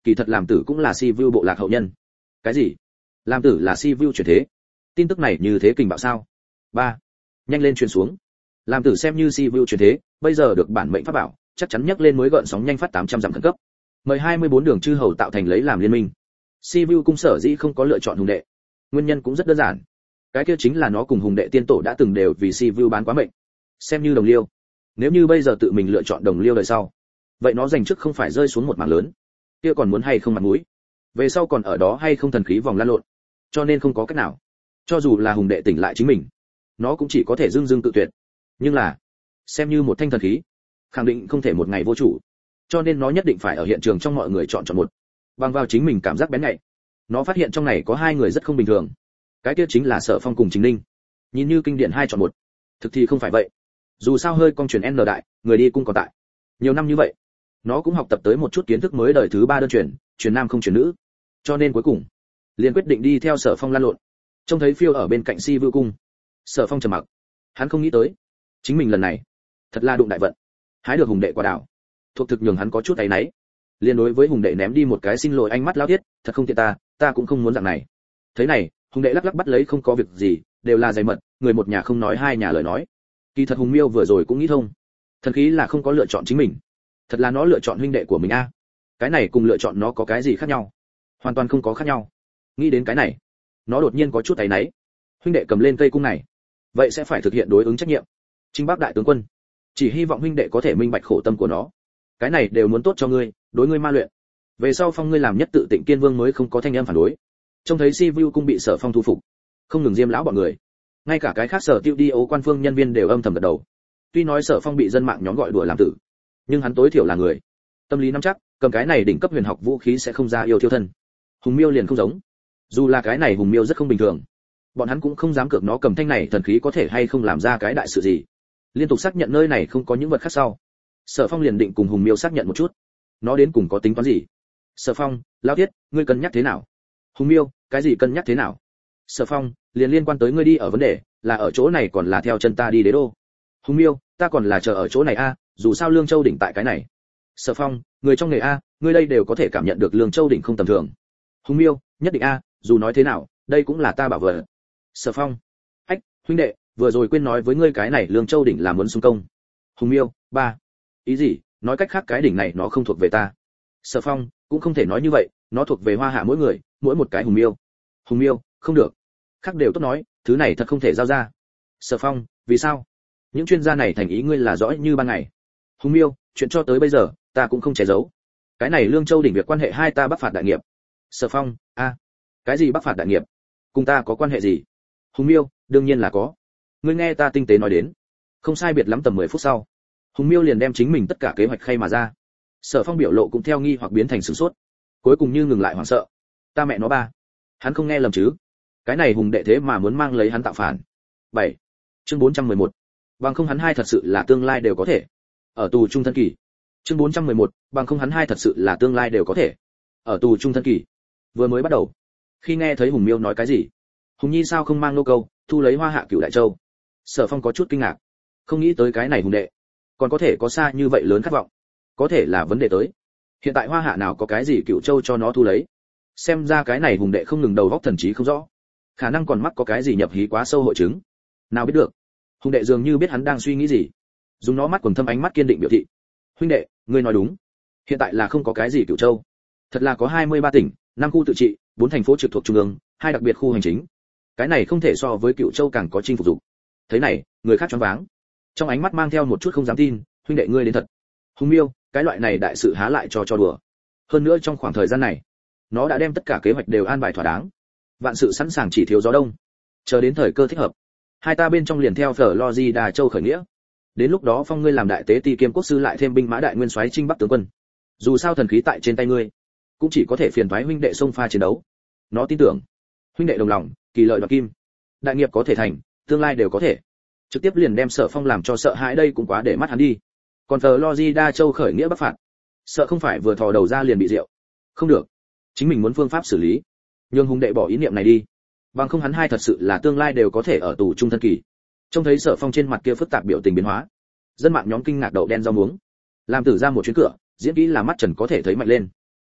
kỳ thật làm tử cũng là Si Vu bộ lạc hậu nhân. Cái gì? Làm tử là Si Vu chuyển thế? Tin tức này như thế kình bạo sao? 3. Nhanh lên truyền xuống. Làm tử xem như Si Vu chuyển thế, bây giờ được bản mệnh pháp bảo, chắc chắn nhấc lên mới gợn sóng nhanh phát 800 dặm khẩn cấp. Mời 24 đường chư hầu tạo thành lấy làm liên minh. Si Vu cung sở dĩ không có lựa chọn Hùng đệ. Nguyên nhân cũng rất đơn giản. Cái kia chính là nó cùng Hùng đệ tiên tổ đã từng đều vì Si Vu bán quá mệnh. Xem như đồng liêu. Nếu như bây giờ tự mình lựa chọn đồng liêu đời sau, vậy nó giành chức không phải rơi xuống một mảng lớn. Kia còn muốn hay không mặt mũi. Về sau còn ở đó hay không thần khí vòng lăn lộn. Cho nên không có cách nào. Cho dù là Hùng đệ tỉnh lại chính mình, nó cũng chỉ có thể dưng dưng tự tuyệt. Nhưng là, xem như một thanh thần khí, khẳng định không thể một ngày vô chủ. Cho nên nó nhất định phải ở hiện trường trong mọi người chọn một. Bằng vào chính mình cảm giác bén nhạy, nó phát hiện trong này có hai người rất không bình thường. Cái kia chính là Sở Phong cùng Trình Ninh. Nhìn như kinh điển 2 chọn 1, thực thì không phải vậy. Dù sao hơi con truyền N đại, người đi cung còn tại. Nhiều năm như vậy, nó cũng học tập tới một chút kiến thức mới đời thứ 3 đơn truyền nam không truyền nữ. Cho nên cuối cùng, liền quyết định đi theo Sở Phong lan lộn. Trông thấy phiêu ở bên cạnh Si Vu cung, Sở Phong trầm mặc. Hắn không nghĩ tới, chính mình lần này thật là đụng đại vận, hái được Hùng đệ quả đảo. Thuộc thực nhường hắn có chút áy náy. Liên đối với Hùng đệ ném đi một cái xin lỗi ánh mắt lão thiết, thật không tiện ta cũng không muốn dạng này. Thế này, Hùng đệ lắc lắc bắt lấy không có việc gì, đều là dày mật, người một nhà không nói hai nhà lời nói. Kỳ thật Hùng Miêu vừa rồi cũng nghĩ thông, thần khí là không có lựa chọn chính mình, thật là nó lựa chọn huynh đệ của mình a. Cái này cùng lựa chọn nó có cái gì khác nhau? Hoàn toàn không có khác nhau. Nghĩ đến cái này, nó đột nhiên có chút áy náy. Huynh đệ cầm lên cây cung này, vậy sẽ phải thực hiện đối ứng trách nhiệm. Trinh Bắc đại tướng quân, chỉ hy vọng huynh đệ có thể minh bạch khổ tâm của nó. Cái này đều muốn tốt cho ngươi, đối ngươi ma luyện. Về sau phong ngươi làm nhất tự Tịnh Kiên Vương mới không có thanh âm phản đối. Trông thấy Si Vu cung bị Sở Phong thu phục, không ngừng Diêm lão bọn người, ngay cả cái khác Sở Tiêu đi ấu quan phương nhân viên đều âm thầm gật đầu. Tuy nói Sở Phong bị dân mạng nhóm gọi đùa làm tử, nhưng hắn tối thiểu là người, tâm lý nắm chắc, cầm cái này đỉnh cấp huyền học vũ khí sẽ không ra yêu thiêu thân. Hùng Miêu liền không giống, dù là cái này Hùng Miêu rất không bình thường, bọn hắn cũng không dám cược nó cầm thanh này thần khí có thể hay không làm ra cái đại sự gì. Liên tục xác nhận nơi này không có những vật khác sau, Sở Phong liền định cùng Hùng Miêu xác nhận một chút, nó đến cùng có tính toán gì. Sở Phong, lão thiết, ngươi cân nhắc thế nào? Hùng Miêu, cái gì cân nhắc thế nào? Sở Phong, liền liên quan tới ngươi đi ở vấn đề, là ở chỗ này còn là theo chân ta đi đế đô. Hùng Miêu, ta còn là chờ ở chỗ này a, dù sao Lương Châu đỉnh tại cái này. Sở Phong, người trong nghề a, ngươi đây đều có thể cảm nhận được Lương Châu đỉnh không tầm thường. Hùng Miêu, nhất định a, dù nói thế nào, đây cũng là ta bảo vệ. Sở Phong, ách, huynh đệ, vừa rồi quên nói với ngươi cái này Lương Châu đỉnh là muốn xung công. Hùng Miêu, ba, ý gì? Nói cách khác cái đỉnh này nó không thuộc về ta. Sở Phong, cũng không thể nói như vậy, nó thuộc về Hoa Hạ mỗi người, mỗi một cái Hùng Miêu. Hùng Miêu, không được. Khác đều tốt nói, thứ này thật không thể giao ra. Sở Phong, vì sao? Những chuyên gia này thành ý ngươi là rõ như ban ngày. Hùng Miêu, chuyện cho tới bây giờ, ta cũng không che giấu. Cái này Lương Châu đỉnh việc quan hệ hai ta bắc phạt đại nghiệp. Sở Phong, a, cái gì bắc phạt đại nghiệp? Cùng ta có quan hệ gì? Hùng Miêu, đương nhiên là có. Ngươi nghe ta tinh tế nói đến. Không sai biệt lắm tầm 10 phút sau, Hùng Miêu liền đem chính mình tất cả kế hoạch khay mà ra. Sở Phong biểu lộ cũng theo nghi hoặc biến thành sửng sốt, cuối cùng như ngừng lại hoảng sợ. Ta mẹ nó ba, hắn không nghe lầm chứ? Cái này Hùng đệ thế mà muốn mang lấy hắn tạo phản. 7. Chương 411. Bằng không hắn hai thật sự là tương lai đều có thể. Ở tù trung thân kỳ. Chương 411. Bằng không hắn hai thật sự là tương lai đều có thể. Ở tù trung thân kỳ. Vừa mới bắt đầu, khi nghe thấy Hùng Miêu nói cái gì, Hùng Nhi sao không mang nô câu, thu lấy Hoa Hạ Cửu Đại Châu. Sở Phong có chút kinh ngạc, không nghĩ tới cái này Hùng đệ còn có thể có xa như vậy lớn khát vọng. Có thể là vấn đề tới, hiện tại Hoa Hạ nào có cái gì Cửu Châu cho nó thu lấy. Xem ra cái này Hùng đệ không ngừng đầu góc thần trí không rõ, khả năng còn mắc có cái gì nhập hí quá sâu hội chứng. Nào biết được, Hùng đệ dường như biết hắn đang suy nghĩ gì, dùng nó mắt quầng thâm ánh mắt kiên định biểu thị. Huynh đệ, ngươi nói đúng, hiện tại là không có cái gì Cửu Châu, thật là có 23 tỉnh, 5 khu tự trị, 4 thành phố trực thuộc trung ương, 2 đặc biệt khu hành chính. Cái này không thể so với Cửu Châu càng có chinh phục dụng. Thế này, người khác choáng váng, trong ánh mắt mang theo một chút không dám tin. Huynh đệ ngươi đến thật. Hùng Miêu, cái loại này đại sự há lại cho đùa. Hơn nữa trong khoảng thời gian này, nó đã đem tất cả kế hoạch đều an bài thỏa đáng, vạn sự sẵn sàng chỉ thiếu gió đông. Chờ đến thời cơ thích hợp, hai ta bên trong liền theo Florida Châu khởi nghĩa. Đến lúc đó phong ngươi làm đại tế ti kiêm quốc sư lại thêm binh mã đại nguyên soái chinh bắc tướng quân. Dù sao thần khí tại trên tay ngươi, cũng chỉ có thể phiền toái huynh đệ xông pha chiến đấu. Nó tin tưởng, huynh đệ đồng lòng, kỳ lợi đoạt kim, đại nghiệp có thể thành, tương lai đều có thể. Trực tiếp liền đem Sở Phong làm cho sợ hãi, đây cũng quá để mắt hắn đi. Còn Florida Châu khởi nghĩa bắc phạt, sợ không phải vừa thò đầu ra liền bị rượu. Không được, chính mình muốn phương pháp xử lý. Nhưng Hùng đệ bỏ ý niệm này đi, bằng không hắn hai thật sự là tương lai đều có thể ở tù trung thân kỳ. Trông thấy Sở Phong trên mặt kia phức tạp biểu tình biến hóa, dân mạng nhóm kinh ngạc đậu đen rau muống. Làm tử ra một chuyến cửa, diễn kỹ là mắt trần có thể thấy mạnh lên.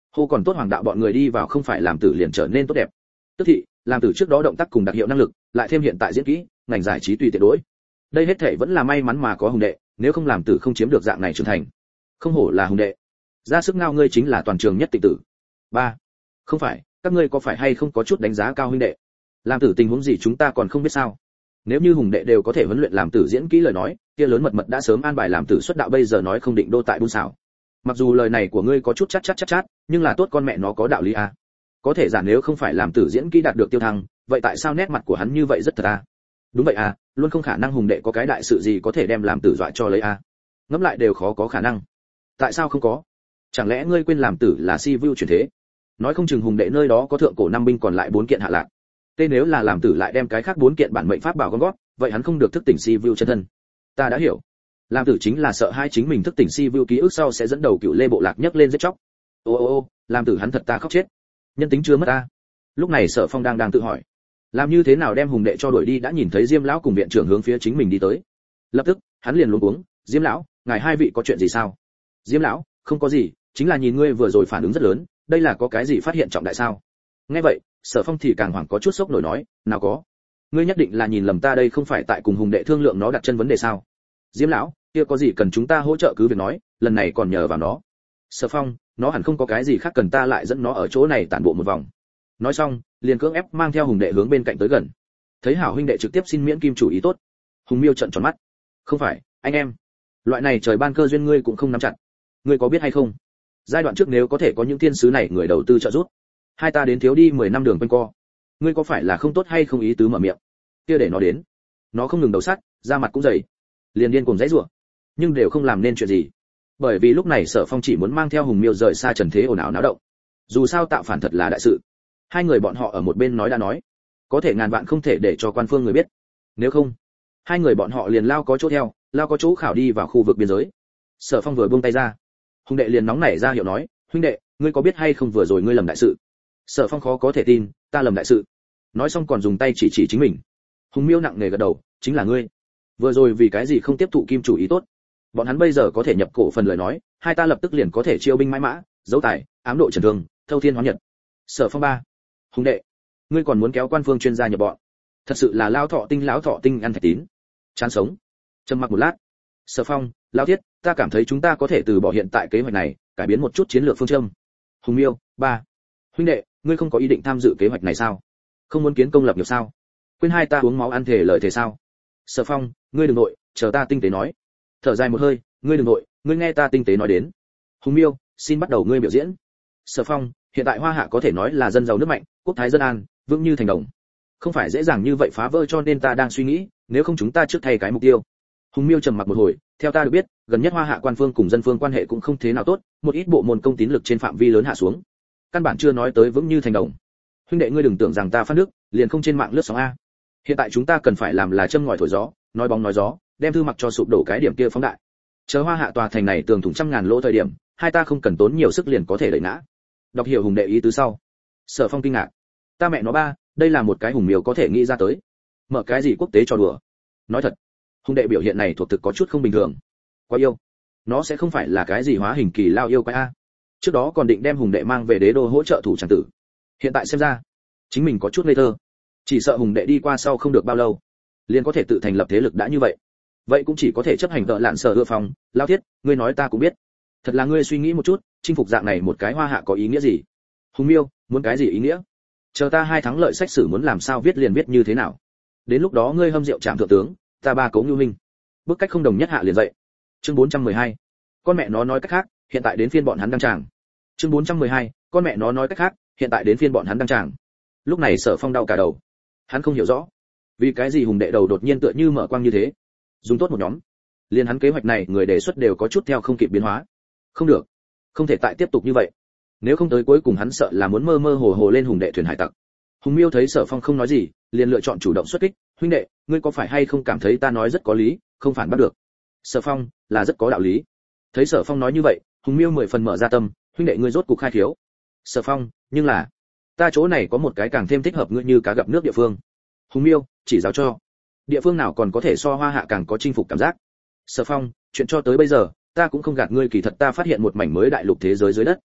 Hô còn tốt Hoàng đạo bọn người đi vào không phải làm tử liền trở nên tốt đẹp. Tức thị, làm tử trước đó động tác cùng đặc hiệu năng lực, lại thêm hiện tại diễn kỹ, ngành giải trí tùy tiện đối. Đây hết thảy vẫn là may mắn mà có Hùng đệ, nếu không làm tử không chiếm được dạng này trưởng thành. Không hổ là Hùng đệ. Ra sức ngao ngươi chính là toàn trường nhất tịnh tử. 3. Không phải, các ngươi có phải hay không có chút đánh giá cao huynh đệ? Làm tử tình huống gì chúng ta còn không biết sao? Nếu như Hùng đệ đều có thể huấn luyện làm tử diễn kỹ lời nói, kia lớn mật mật đã sớm an bài làm tử xuất đạo bây giờ nói không định đô tại buôn xảo. Mặc dù lời này của ngươi có chút chát, nhưng là tốt con mẹ nó có đạo lý à. Có thể giả nếu không phải làm tử diễn kỹ đạt được tiêu thăng, vậy tại sao nét mặt của hắn như vậy rất thật à? Đúng vậy à, luôn không khả năng Hùng đệ có cái đại sự gì có thể đem làm tử dọa cho lấy à. Ngẫm lại đều khó có khả năng. Tại sao không có? Chẳng lẽ ngươi quên làm tử là si vu chuyển thế? Nói không chừng Hùng đệ nơi đó có thượng cổ năm binh còn lại 4 kiện hạ lạc. Thế nếu là làm tử lại đem cái khác 4 kiện bản mệnh pháp bảo gom gót, vậy hắn không được thức tỉnh si vu chân thân. Ta đã hiểu. Làm tử chính là sợ hai chính mình thức tỉnh si vu ký ức sau sẽ dẫn đầu cựu lê bộ lạc nhấc lên giết chóc. Ô, làm tử hắn thật ta khóc chết. Nhân tính chưa mất ta. Lúc này Sở Phong đang tự hỏi, làm như thế nào đem Hùng đệ cho đuổi đi đã nhìn thấy Diêm lão cùng viện trưởng hướng phía chính mình đi tới. Lập tức, hắn liền luống cuống, "Diêm lão, ngài hai vị có chuyện gì sao?" "Diêm lão, không có gì, chính là nhìn ngươi vừa rồi phản ứng rất lớn, đây là có cái gì phát hiện trọng đại sao?" Nghe vậy, Sở Phong thì càng hoảng có chút sốc nổi nói, "Nào có, ngươi nhất định là nhìn lầm ta đây không phải tại cùng Hùng đệ thương lượng nó đặt chân vấn đề sao?" "Diêm lão, kia có gì cần chúng ta hỗ trợ cứ việc nói, lần này còn nhờ vào nó." "Sở Phong, nó hẳn không có cái gì khác cần ta lại dẫn nó ở chỗ này tản bộ một vòng." Nói xong, liền cưỡng ép mang theo Hùng đệ hướng bên cạnh tới gần. Thấy hảo huynh đệ trực tiếp xin miễn kim chủ ý tốt, Hùng Miêu trợn tròn mắt. "Không phải, anh em, loại này trời ban cơ duyên ngươi cũng không nắm chặt. Ngươi có biết hay không? Giai đoạn trước nếu có thể có những thiên sứ này người đầu tư trợ giúp, hai ta đến thiếu đi 10 năm đường quanh co. Ngươi có phải là không tốt hay không ý tứ mở miệng? Kia để nó đến." Nó không ngừng đầu sắt, da mặt cũng dày, liền điên cuồng giãy giụa, nhưng đều không làm nên chuyện gì. Bởi vì lúc này Sở Phong chỉ muốn mang theo Hùng Miêu rời xa trần thế ồn ào náo động. Dù sao tạo phản thật là đại sự. Hai người bọn họ ở một bên nói đã nói, có thể ngàn vạn không thể để cho quan phương người biết. Nếu không, hai người bọn họ liền lao có chỗ theo, lao có chỗ khảo đi vào khu vực biên giới. Sở Phong vừa buông tay ra, Hùng đệ liền nóng nảy ra hiệu nói, "Huynh đệ, ngươi có biết hay không vừa rồi ngươi lầm đại sự?" Sở Phong khó có thể tin, "Ta lầm đại sự?" Nói xong còn dùng tay chỉ chính mình. Hùng Miêu nặng nề gật đầu, "Chính là ngươi. Vừa rồi vì cái gì không tiếp thụ kim chủ ý tốt? Bọn hắn bây giờ có thể nhập cổ phần lời nói, hai ta lập tức liền có thể chiêu binh mãi mã, dấu tài, ám độ trần thương, thâu thiên hóa nhật." Sở Phong 3. "Hùng đệ, ngươi còn muốn kéo quan phương chuyên gia nhập bọn? Thật sự là lão thọ tinh ăn thạch tín. Chán sống." Trầm mặc một lát, Sở Phong, "Lão Thiết, ta cảm thấy chúng ta có thể từ bỏ hiện tại kế hoạch này, cải biến một chút chiến lược phương châm." Hùng Miêu, 3. "Huynh đệ, ngươi không có ý định tham dự kế hoạch này sao? Không muốn kiến công lập nghiệp sao? Quên hai ta uống máu ăn thể lợi thể sao?" Sở Phong, "Ngươi đừng nội, chờ ta tinh tế nói." Thở dài một hơi, "Ngươi đừng nội, ngươi nghe ta tinh tế nói đến." Hùng Miêu, "Xin bắt đầu ngươi biểu diễn." Sở Phong, "Hiện tại Hoa Hạ có thể nói là dân giàu nước mạnh, quốc thái dân an, vững như thành đồng. Không phải dễ dàng như vậy phá vỡ cho nên ta đang suy nghĩ, nếu không chúng ta trước thay cái mục tiêu." Hùng Miêu trầm mặc một hồi, "Theo ta được biết, gần nhất Hoa Hạ quan phương cùng dân phương quan hệ cũng không thế nào tốt, một ít bộ môn công tín lực trên phạm vi lớn hạ xuống. Căn bản chưa nói tới vững như thành đồng. Huynh đệ ngươi đừng tưởng rằng ta phát nước, liền không trên mạng lướt sóng a. Hiện tại chúng ta cần phải làm là châm ngòi thổi gió, nói bóng nói gió, đem thư mặc cho sụp đổ cái điểm kia phóng đại. Chờ Hoa Hạ tòa thành này tường thủng trăm ngàn lỗ thời điểm, hai ta không cần tốn nhiều sức liền có thể đẩy ngã." Đọc hiểu Hùng đệ ý tứ sau, Sở Phong kinh ngạc, "Ta mẹ nó ba, đây là một cái Hùng Miêu có thể nghĩ ra tới. Mở cái gì quốc tế trò đùa?" Nói thật, Hùng đệ biểu hiện này thuộc thực có chút không bình thường. Quá yêu. Nó sẽ không phải là cái gì hóa hình kỳ lao yêu quái a. Trước đó còn định đem Hùng đệ mang về đế đô hỗ trợ thủ tràng tử. Hiện tại xem ra, chính mình có chút ngây thơ. Chỉ sợ Hùng đệ đi qua sau không được bao lâu, liền có thể tự thành lập thế lực đã như vậy. Vậy cũng chỉ có thể chấp hành tợ lạn Sở ưa phòng, Lao Thiết, ngươi nói ta cũng biết. Thật là ngươi suy nghĩ một chút, chinh phục dạng này một cái Hoa Hạ có ý nghĩa gì? Hùng Miêu, muốn cái gì ý nghĩa? Chờ ta 2 thắng lợi sách sử muốn làm sao viết liền viết như thế nào. Đến lúc đó ngươi hâm rượu trạm thượng tướng, ta ba cấu Nưu Minh. Bức cách không đồng nhất hạ liền dậy. Chương 412. Con mẹ nó nói cách khác, hiện tại đến phiên bọn hắn đăng tràng. Chương 412. Con mẹ nó nói cách khác, hiện tại đến phiên bọn hắn đăng tràng. Lúc này Sở Phong đau cả đầu. Hắn không hiểu rõ, vì cái gì Hùng đệ đầu đột nhiên tựa như mở quang như thế. Dùng tốt một nhóm, liền hắn kế hoạch này người đề xuất đều có chút theo không kịp biến hóa. Không được, không thể tại tiếp tục như vậy. Nếu không tới cuối cùng hắn sợ là muốn mơ mơ hồ hồ lên Hùng đệ thuyền hải tặc. Hùng Miêu thấy Sở Phong không nói gì, liền lựa chọn chủ động xuất kích, "Huynh đệ, ngươi có phải hay không cảm thấy ta nói rất có lý, không phản bắt được?" Sở Phong, "Là rất có đạo lý." Thấy Sở Phong nói như vậy, Hùng Miêu 10 phần mở ra tâm, "Huynh đệ ngươi rốt cục khai khiếu." Sở Phong, "Nhưng là, ta chỗ này có một cái càng thêm thích hợp ngươi như cá gặp nước địa phương." Hùng Miêu, "Chỉ giáo cho." "Địa phương nào còn có thể so Hoa Hạ càng có chinh phục cảm giác?" Sở Phong, "Chuyện cho tới bây giờ, ta cũng không gạt ngươi, kỳ thật ta phát hiện một mảnh mới đại lục thế giới dưới đất."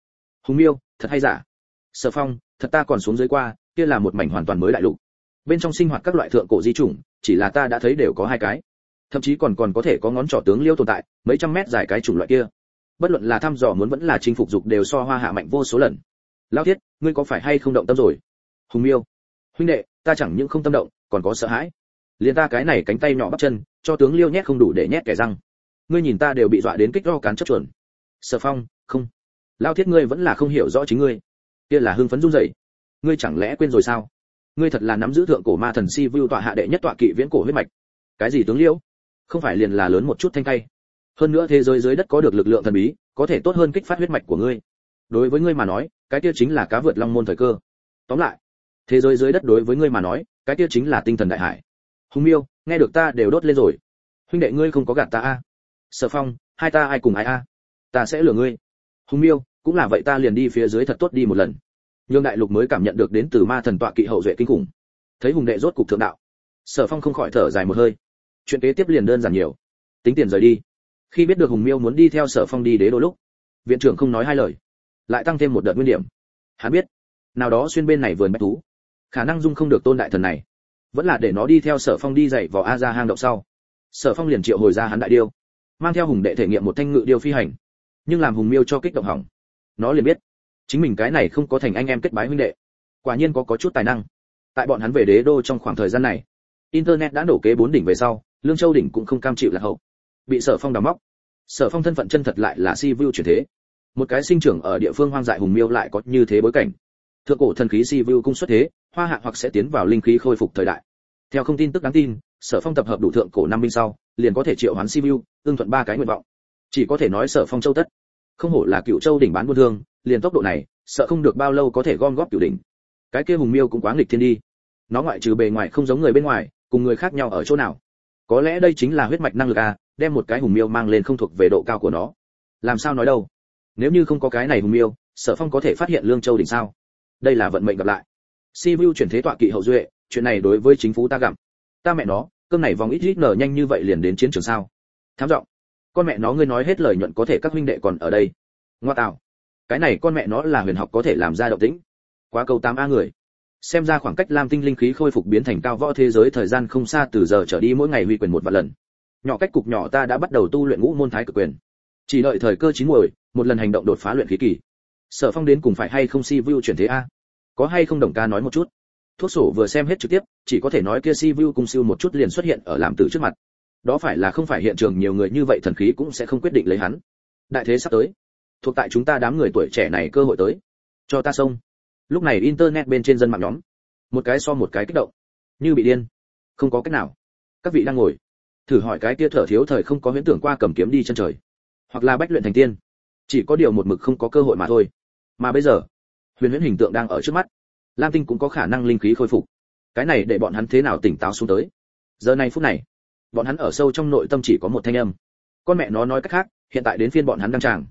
Hùng Miêu, thật hay giả? Sở Phong, thật ta còn xuống dưới qua, kia là một mảnh hoàn toàn mới đại lục. Bên trong sinh hoạt các loại thượng cổ di chủng, chỉ là ta đã thấy đều có 2 cái. Thậm chí còn có thể có ngón trỏ tướng liêu tồn tại, mấy trăm mét dài cái chủng loại kia. Bất luận là thăm dò muốn vẫn là chinh phục dục đều so Hoa Hạ mạnh vô số lần. Lão Thiết, ngươi có phải hay không động tâm rồi? Hùng Miêu, huynh đệ, ta chẳng những không tâm động, còn có sợ hãi. Liền ta cái này cánh tay nhỏ bắp chân, cho tướng liêu nhét không đủ để nhét kẻ răng. Ngươi nhìn ta đều bị dọa đến kích ro cán chấp chuẩn. Sở Phong, không. Lão Thiết, ngươi vẫn là không hiểu rõ chính ngươi. Kia là hưng phấn run rẩy. Ngươi chẳng lẽ quên rồi sao? Ngươi thật là nắm giữ thượng cổ ma thần si view tọa hạ đệ nhất tọa kỵ viễn cổ huyết mạch. Cái gì tướng liêu? Không phải liền là lớn một chút thanh tay. Hơn nữa thế giới dưới đất có được lực lượng thần bí, có thể tốt hơn kích phát huyết mạch của ngươi. Đối với ngươi mà nói, cái kia chính là cá vượt long môn thời cơ. Tóm lại, thế giới dưới đất đối với ngươi mà nói, cái kia chính là tinh thần đại hải. Hùng Miêu, nghe được ta đều đốt lên rồi. Huynh đệ ngươi không có gạt ta a? Sở Phong, hai ta ai cùng ai a? Ta sẽ lừa ngươi. Hùng Miêu, cũng là vậy ta liền đi phía dưới thật tốt đi một lần. Nhưng đại lục mới cảm nhận được đến từ ma thần tọa kỵ hậu duệ kinh khủng. Thấy Hùng đệ rốt cục thượng đạo, Sở Phong không khỏi thở dài một hơi. Chuyện kế tiếp liền đơn giản nhiều. Tính tiền rời đi. Khi biết được Hùng Miêu muốn đi theo Sở Phong đi đế đô lúc, viện trưởng không nói hai lời, lại tăng thêm một đợt nguyên điểm. Hắn biết, nào đó xuyên bên này vườn bách thú, khả năng dung không được tôn đại thần này, vẫn là để nó đi theo Sở Phong đi dạy vào a ra hang động sau. Sở Phong liền triệu hồi ra hắn đại điêu, mang theo Hùng đệ thể nghiệm một thanh ngự điêu phi hành. Nhưng làm Hùng Miêu cho kích động hỏng, nó liền biết, chính mình cái này không có thành anh em kết bái huynh đệ, quả nhiên có chút tài năng. Tại bọn hắn về đế đô trong khoảng thời gian này, internet đã nổ kế 4 đỉnh về sau, Lương Châu đỉnh cũng không cam chịu lạc hậu, bị Sở Phong đào móc. Sở Phong thân phận chân thật lại là si view chuyển thế, một cái sinh trưởng ở địa phương hoang dại Hùng Miêu lại có như thế bối cảnh. Thượng cổ thần khí si view cung xuất thế, Hoa Hạ hoặc sẽ tiến vào linh khí khôi phục thời đại. Theo không tin tức đáng tin, Sở Phong tập hợp đủ thượng cổ năm binh sau, liền có thể triệu hoán si view, ưng thuận 3 cái nguyện vọng. Chỉ có thể nói Sở Phong châu tất. Không hổ là Cựu Châu đỉnh bán buôn thương, liền tốc độ này, sợ không được bao lâu có thể gom góp cửu đỉnh. Cái kia Hùng Miêu cũng quá nghịch thiên đi. Nó ngoại trừ bề ngoài không giống người bên ngoài, cùng người khác nhau ở chỗ nào? Có lẽ đây chính là huyết mạch năng lực a, đem một cái Hùng Miêu mang lên không thuộc về độ cao của nó. Làm sao nói đâu? Nếu như không có cái này Hùng Miêu, Sở Phong có thể phát hiện Lương Châu đỉnh sao? Đây là vận mệnh gặp lại. Si Vu chuyển thế tọa kỵ hậu duệ, chuyện này đối với chính phủ ta gặm. Ta mẹ nó, cơm này vòng ít nở nhanh như vậy liền đến chiến trường sao? Thám giọng. Con mẹ nó ngươi nói hết lời nhuận có thể các huynh đệ còn ở đây. Ngoa tạo. Cái này con mẹ nó là huyền học có thể làm ra động tĩnh. Quá câu 8A người. Xem ra khoảng cách Lam Tinh linh khí khôi phục biến thành cao võ thế giới thời gian không xa, từ giờ trở đi mỗi ngày huy quyền một vạn lần. Nhỏ cách cục nhỏ ta đã bắt đầu tu luyện ngũ môn thái cực quyền. Chỉ đợi thời cơ chín muồi, một lần hành động đột phá luyện khí kỳ. Sở Phong đến cùng phải hay không si view chuyển thế a? Có hay không đồng ca nói một chút. Thuốc sổ vừa xem hết trực tiếp, chỉ có thể nói kia si view cùng siêu một chút liền xuất hiện ở làm tử trước mặt. Đó phải là không phải hiện trường nhiều người như vậy thần khí cũng sẽ không quyết định lấy hắn. Đại thế sắp tới, thuộc tại chúng ta đám người tuổi trẻ này cơ hội tới. Cho ta xông. Lúc này internet bên trên dân mạng nhóm, một cái so một cái kích động, như bị điên. Không có cách nào. Các vị đang ngồi, thử hỏi cái kia thở thiếu thời không có huyễn tưởng qua cầm kiếm đi chân trời, hoặc là bách luyện thành tiên, chỉ có điều một mực không có cơ hội mà thôi. Mà bây giờ, huyền huyễn hình tượng đang ở trước mắt, Lam Tinh cũng có khả năng linh khí khôi phục. Cái này để bọn hắn thế nào tỉnh táo xuống tới? Giờ này phút này, bọn hắn ở sâu trong nội tâm chỉ có một thanh âm. Con mẹ nó nói cách khác, hiện tại đến phiên bọn hắn đang tràng.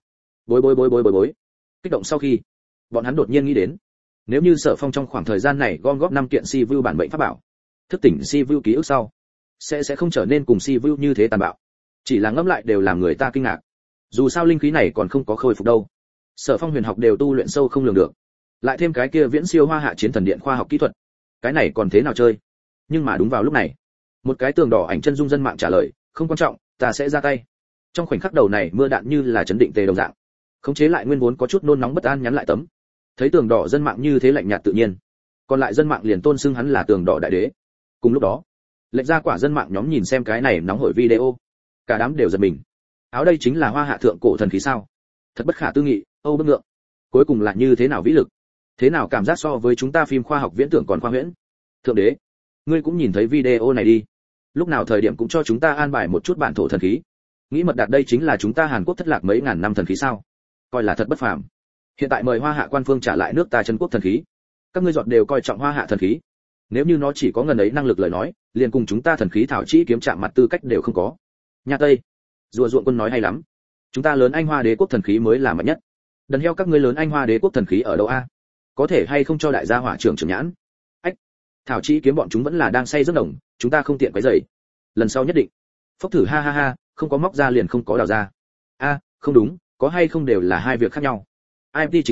Bối. Kích động sau khi, bọn hắn đột nhiên nghĩ đến, nếu như Sở Phong trong khoảng thời gian này gom góp 5 kiện si view bản mệnh pháp bảo, thức tỉnh si view ký ức sau, sẽ không trở nên cùng si view như thế tàn bạo. Chỉ là ngẫm lại đều làm người ta kinh ngạc. Dù sao linh khí này còn không có khôi phục đâu. Sở Phong huyền học đều tu luyện sâu không lường được, lại thêm cái kia viễn siêu Hoa Hạ chiến thần điện khoa học kỹ thuật, cái này còn thế nào chơi? Nhưng mà đúng vào lúc này, một cái tường đỏ ảnh chân dung dân mạng trả lời, không quan trọng, ta sẽ ra tay. Trong khoảnh khắc đầu này mưa đạn như là chấn định tề đồng dạng, khống chế lại nguyên vốn có chút nôn nóng bất an nhắn lại tấm. Thấy tường đỏ dân mạng như thế lạnh nhạt tự nhiên, còn lại dân mạng liền tôn xưng hắn là tường đỏ đại đế. Cùng lúc đó, lệnh ra quả dân mạng nhóm nhìn xem cái này nóng hổi video, cả đám đều giật mình. Áo đây chính là Hoa Hạ thượng cổ thần khí sao? Thật bất khả tư nghị, Âu bức ngượng. Cuối cùng là như thế nào vĩ lực? Thế nào cảm giác so với chúng ta phim khoa học viễn tưởng còn khoa huyễn? Thượng đế, ngươi cũng nhìn thấy video này đi. Lúc nào thời điểm cũng cho chúng ta an bài một chút bản thổ thần khí. Nghĩ mật đạt đây chính là chúng ta Hàn Quốc thất lạc mấy ngàn năm thần khí sao? Coi là thật bất phàm. Hiện tại mời Hoa Hạ quan phương trả lại nước ta Trấn Quốc thần khí. Các ngươi giọt đều coi trọng Hoa Hạ thần khí. Nếu như nó chỉ có ngần ấy năng lực lời nói, liền cùng chúng ta thần khí thảo chỉ kiếm chạm mặt tư cách đều không có. Nhà Tây, rùa ruộng quân nói hay lắm. Chúng ta lớn Anh Hoa Đế quốc thần khí mới là mạnh nhất. Đần heo các ngươi lớn Anh Hoa Đế quốc thần khí ở đâu a? Có thể hay không cho đại gia hỏa trưởng nhãn? Ách, thảo chỉ kiếm bọn chúng vẫn là đang say giấc đồng, chúng ta không tiện quấy rầy. Lần sau nhất định. Phốc thử ha ha ha, không có móc ra liền không có đào ra. A, không đúng, có hay không đều là hai việc khác nhau. IMT chính xác,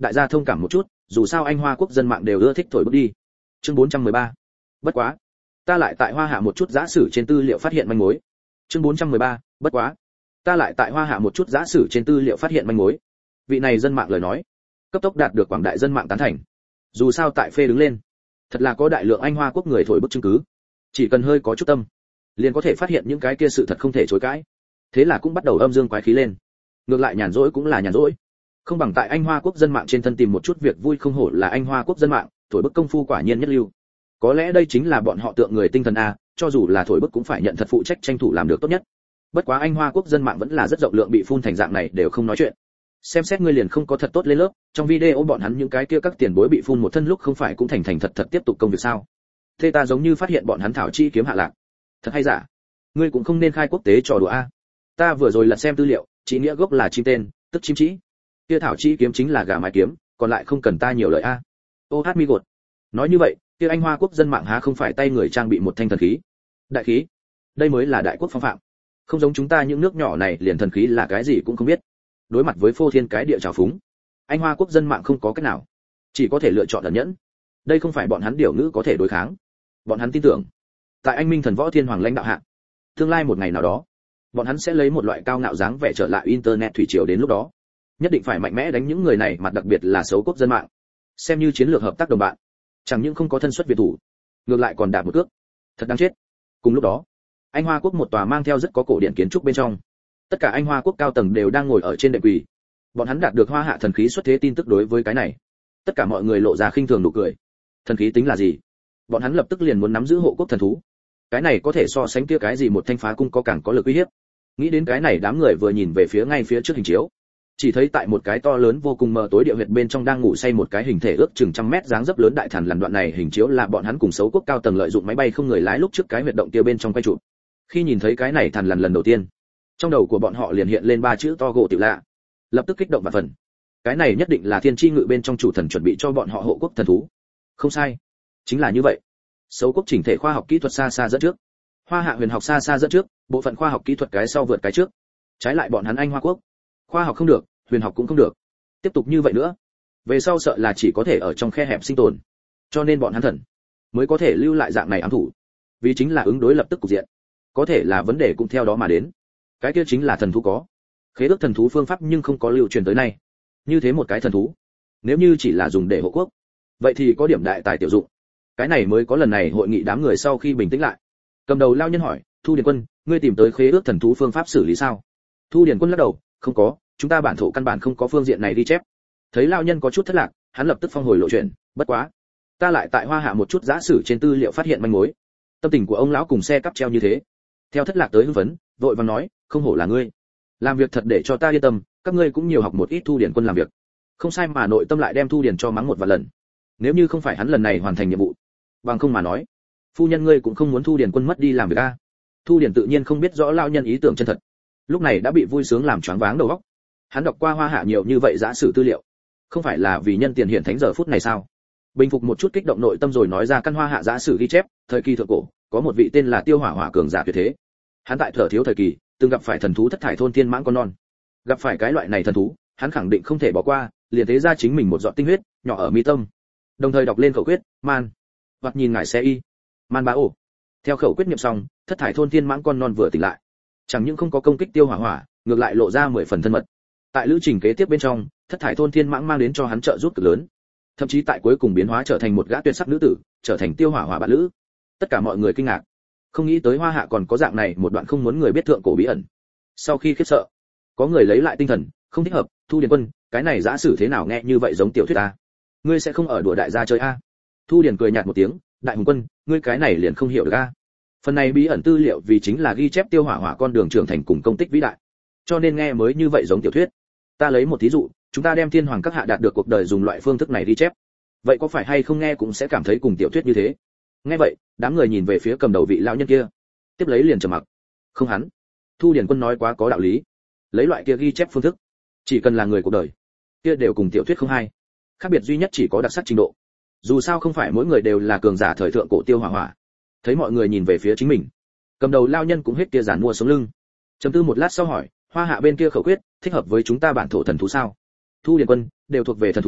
đại gia thông cảm một chút, dù sao Anh Hoa quốc dân mạng đều ưa thích thổi bức đi. Chương 413. Bất quá, ta lại tại Hoa Hạ một chút giã sử trên tư liệu phát hiện manh mối. Chương 413. Bất quá, ta lại tại Hoa Hạ một chút giã sử trên tư liệu phát hiện manh mối. Vị này dân mạng lời nói, cấp tốc đạt được quảng đại dân mạng tán thành. Dù sao tại phê đứng lên, thật là có đại lượng Anh Hoa quốc người thổi bức chứng cứ. Chỉ cần hơi có chút tâm, liền có thể phát hiện những cái kia sự thật không thể chối cãi. Thế là cũng bắt đầu âm dương quái khí lên. Ngược lại nhàn rỗi cũng là nhàn rỗi, không bằng tại Anh Hoa quốc dân mạng trên thân tìm một chút việc vui, không hổ là Anh Hoa quốc dân mạng, thổi bức công phu quả nhiên nhất lưu. Có lẽ đây chính là bọn họ tượng người tinh thần a, cho dù là thổi bức cũng phải nhận thật phụ trách tranh thủ làm được tốt nhất. Bất quá Anh Hoa quốc dân mạng vẫn là rất rộng lượng, bị phun thành dạng này đều không nói chuyện. Xem xét ngươi liền không có thật tốt lên lớp, trong video bọn hắn những cái kia các tiền bối bị phun một thân lúc không phải cũng thành thành thật thật tiếp tục công việc sao? Thế ta giống như phát hiện bọn hắn thảo chi kiếm hạ lạc. Thật hay giả? Ngươi cũng không nên khai quốc tế trò đùa a. Ta vừa rồi lật xem tư liệu, chỉ nghĩa gốc là chim tên, tức chim chỉ. Kia thảo chi kiếm chính là gà mái kiếm, còn lại không cần ta nhiều lời a. Ô hát mi gột. Nói như vậy, kia Anh Hoa quốc dân mạng há không phải tay người trang bị một thanh thần khí? Đại khí? Đây mới là đại quốc phong phạm. Không giống chúng ta những nước nhỏ này liền thần khí là cái gì cũng không biết. Đối mặt với phô thiên cái địa trào phúng, Anh Hoa quốc dân mạng không có cách nào, chỉ có thể lựa chọn ẩn nhẫn. Đây không phải bọn hắn điều ngữ có thể đối kháng. Bọn hắn tin tưởng, tại Anh Minh thần võ thiên hoàng lãnh đạo hạ, tương lai một ngày nào đó, bọn hắn sẽ lấy một loại cao ngạo dáng vẻ trở lại internet thủy triều, đến lúc đó, nhất định phải mạnh mẽ đánh những người này, mà đặc biệt là xấu quốc dân mạng, xem như chiến lược hợp tác đồng bạn. Chẳng những không có thân xuất việt thủ, ngược lại còn đạp một cước, thật đáng chết. Cùng lúc đó, Anh Hoa quốc một tòa mang theo rất có cổ điển kiến trúc bên trong, tất cả Anh Hoa quốc cao tầng đều đang ngồi ở trên đệm quỳ. Bọn hắn đạt được Hoa Hạ thần khí xuất thế tin tức, đối với cái này, tất cả mọi người lộ ra khinh thường nụ cười. Thần khí tính là gì? Bọn hắn lập tức liền muốn nắm giữ hộ quốc thần thú. Cái này có thể so sánh kia cái gì một thanh phá cung có càng có lực uy hiếp. Nghĩ đến cái này, đám người vừa nhìn về phía ngay phía trước hình chiếu, chỉ thấy tại một cái to lớn vô cùng mờ tối địa huyệt bên trong đang ngủ say một cái hình thể ước chừng 100 mét dáng dấp lớn đại thần. Lần đoạn này hình chiếu là bọn hắn cùng xấu quốc cao tầng lợi dụng máy bay không người lái lúc trước cái huyệt động kia bên trong quay chụp. Khi nhìn thấy cái này thần lần đầu tiên, trong đầu của bọn họ liền hiện lên ba chữ to gỗ tiểu lạ, lập tức kích động vạn phần. Cái này nhất định là thiên chi ngự bên trong chủ thần chuẩn bị cho bọn họ hộ quốc thần thú. Không sai, chính là như vậy. Xấu quốc chỉnh thể khoa học kỹ thuật xa xa dẫn trước, Hoa Hạ huyền học xa xa dẫn trước, bộ phận khoa học kỹ thuật cái sau vượt cái trước. Trái lại bọn hắn Anh Hoa quốc, khoa học không được, huyền học cũng không được. Tiếp tục như vậy nữa, về sau sợ là chỉ có thể ở trong khe hẹp sinh tồn. Cho nên bọn hắn thần mới có thể lưu lại dạng này ám thủ, vì chính là ứng đối lập tức cục diện. Có thể là vấn đề cũng theo đó mà đến. Cái kia chính là thần thú có khế ước thần thú phương pháp nhưng không có lưu truyền tới nay. Như thế một cái thần thú, nếu như chỉ là dùng để hộ quốc, vậy thì có điểm đại tài tiểu dụng. Cái này mới có lần này hội nghị. Đám người sau khi bình tĩnh lại, cầm đầu lao nhân hỏi, Thu Điền Quân, ngươi tìm tới khế ước thần thú phương pháp xử lý sao? Thu Điền Quân lắc đầu, không có, chúng ta bản thổ căn bản không có phương diện này ghi chép. Thấy lao nhân có chút thất lạc, hắn lập tức phong hồi lộ chuyện, bất quá, ta lại tại Hoa Hạ một chút giã sử trên tư liệu phát hiện manh mối. Tâm tình của ông lão cùng xe cắp treo như thế, theo thất lạc tới hưng phấn, vội vàng nói, không hổ là ngươi, làm việc thật để cho ta yên tâm. Các ngươi cũng nhiều học một ít Thu Điền Quân làm việc. Không sai, mà nội tâm lại đem Thu Điền cho mắng một vài lần. Nếu như không phải hắn lần này hoàn thành nhiệm vụ, bằng không mà nói, phu nhân ngươi cũng không muốn Thu Điền Quân mất đi làm việc a. Thu Điền tự nhiên không biết rõ lao nhân ý tưởng chân thật, lúc này đã bị vui sướng làm choáng váng đầu óc. Hắn đọc qua Hoa Hạ nhiều như vậy giả sử tư liệu, không phải là vì nhân tiền hiện thánh giờ phút này sao? Bình phục một chút kích động nội tâm rồi nói ra căn Hoa Hạ giả sử ghi chép, thời kỳ thượng cổ, có một vị tên là Tiêu Hỏa Hỏa cường giả tuyệt thế. Hắn tại Thở Thiếu thời kỳ, từng gặp phải thần thú thất thải thôn thiên mãng con non. Gặp phải cái loại này thần thú, hắn khẳng định không thể bỏ qua, liền thế ra chính mình một giọt tinh huyết, nhỏ ở mi tâm. Đồng thời đọc lên khẩu quyết, man, hoặc nhìn ngải xe y, man bá ổ. Theo khẩu quyết niệm xong, thất thải thôn thiên mãng con non vừa tỉnh lại, chẳng những không có công kích Tiêu Hỏa Hỏa, ngược lại lộ ra 10 phần thân mật. Tại lữ trình kế tiếp bên trong, thất thải thôn thiên mãng mang đến cho hắn trợ giúp cực lớn, thậm chí tại cuối cùng biến hóa trở thành một gã tuyệt sắc nữ tử, trở thành Tiêu Hỏa Hỏa bạn lữ. Tất cả mọi người kinh ngạc, không nghĩ tới Hoa Hạ còn có dạng này một đoạn không muốn người biết thượng cổ bí ẩn. Sau khi khiếp sợ, có người lấy lại tinh thần, không thích hợp, Thu Điền Quân, cái này giả sử thế nào nghe như vậy giống tiểu thuyết a? Ngươi sẽ không ở đùa đại gia chơi a? Thu Điền cười nhạt một tiếng, Đại Hùng Quân, ngươi cái này liền không hiểu được a. Phần này bí ẩn tư liệu vì chính là ghi chép Tiêu Hỏa Hỏa con đường trưởng thành cùng công tích vĩ đại, cho nên nghe mới như vậy giống tiểu thuyết. Ta lấy một thí dụ, chúng ta đem thiên hoàng các hạ đạt được cuộc đời dùng loại phương thức này ghi chép, vậy có phải hay không nghe cũng sẽ cảm thấy cùng tiểu thuyết như thế? Nghe vậy, đám người nhìn về phía cầm đầu vị lão nhân kia, tiếp lấy liền trầm mặc. Không hắn, Thu Điền Quân nói quá có đạo lý. Lấy loại kia ghi chép phương thức, chỉ cần là người cuộc đời, kia đều cùng tiểu thuyết không hai. Khác biệt duy nhất chỉ có đặc sắc trình độ. Dù sao không phải mỗi người đều là cường giả thời thượng cổ Tiêu Hỏa Hỏa. Thấy mọi người nhìn về phía chính mình, cầm đầu lão nhân cũng hết kia giản mua sống lưng. Trầm tư một lát sau hỏi, Hoa Hạ bên kia khẩu quyết thích hợp với chúng ta bản thổ thần thú sao? Thu Điền Quân, đều thuộc về thần thú,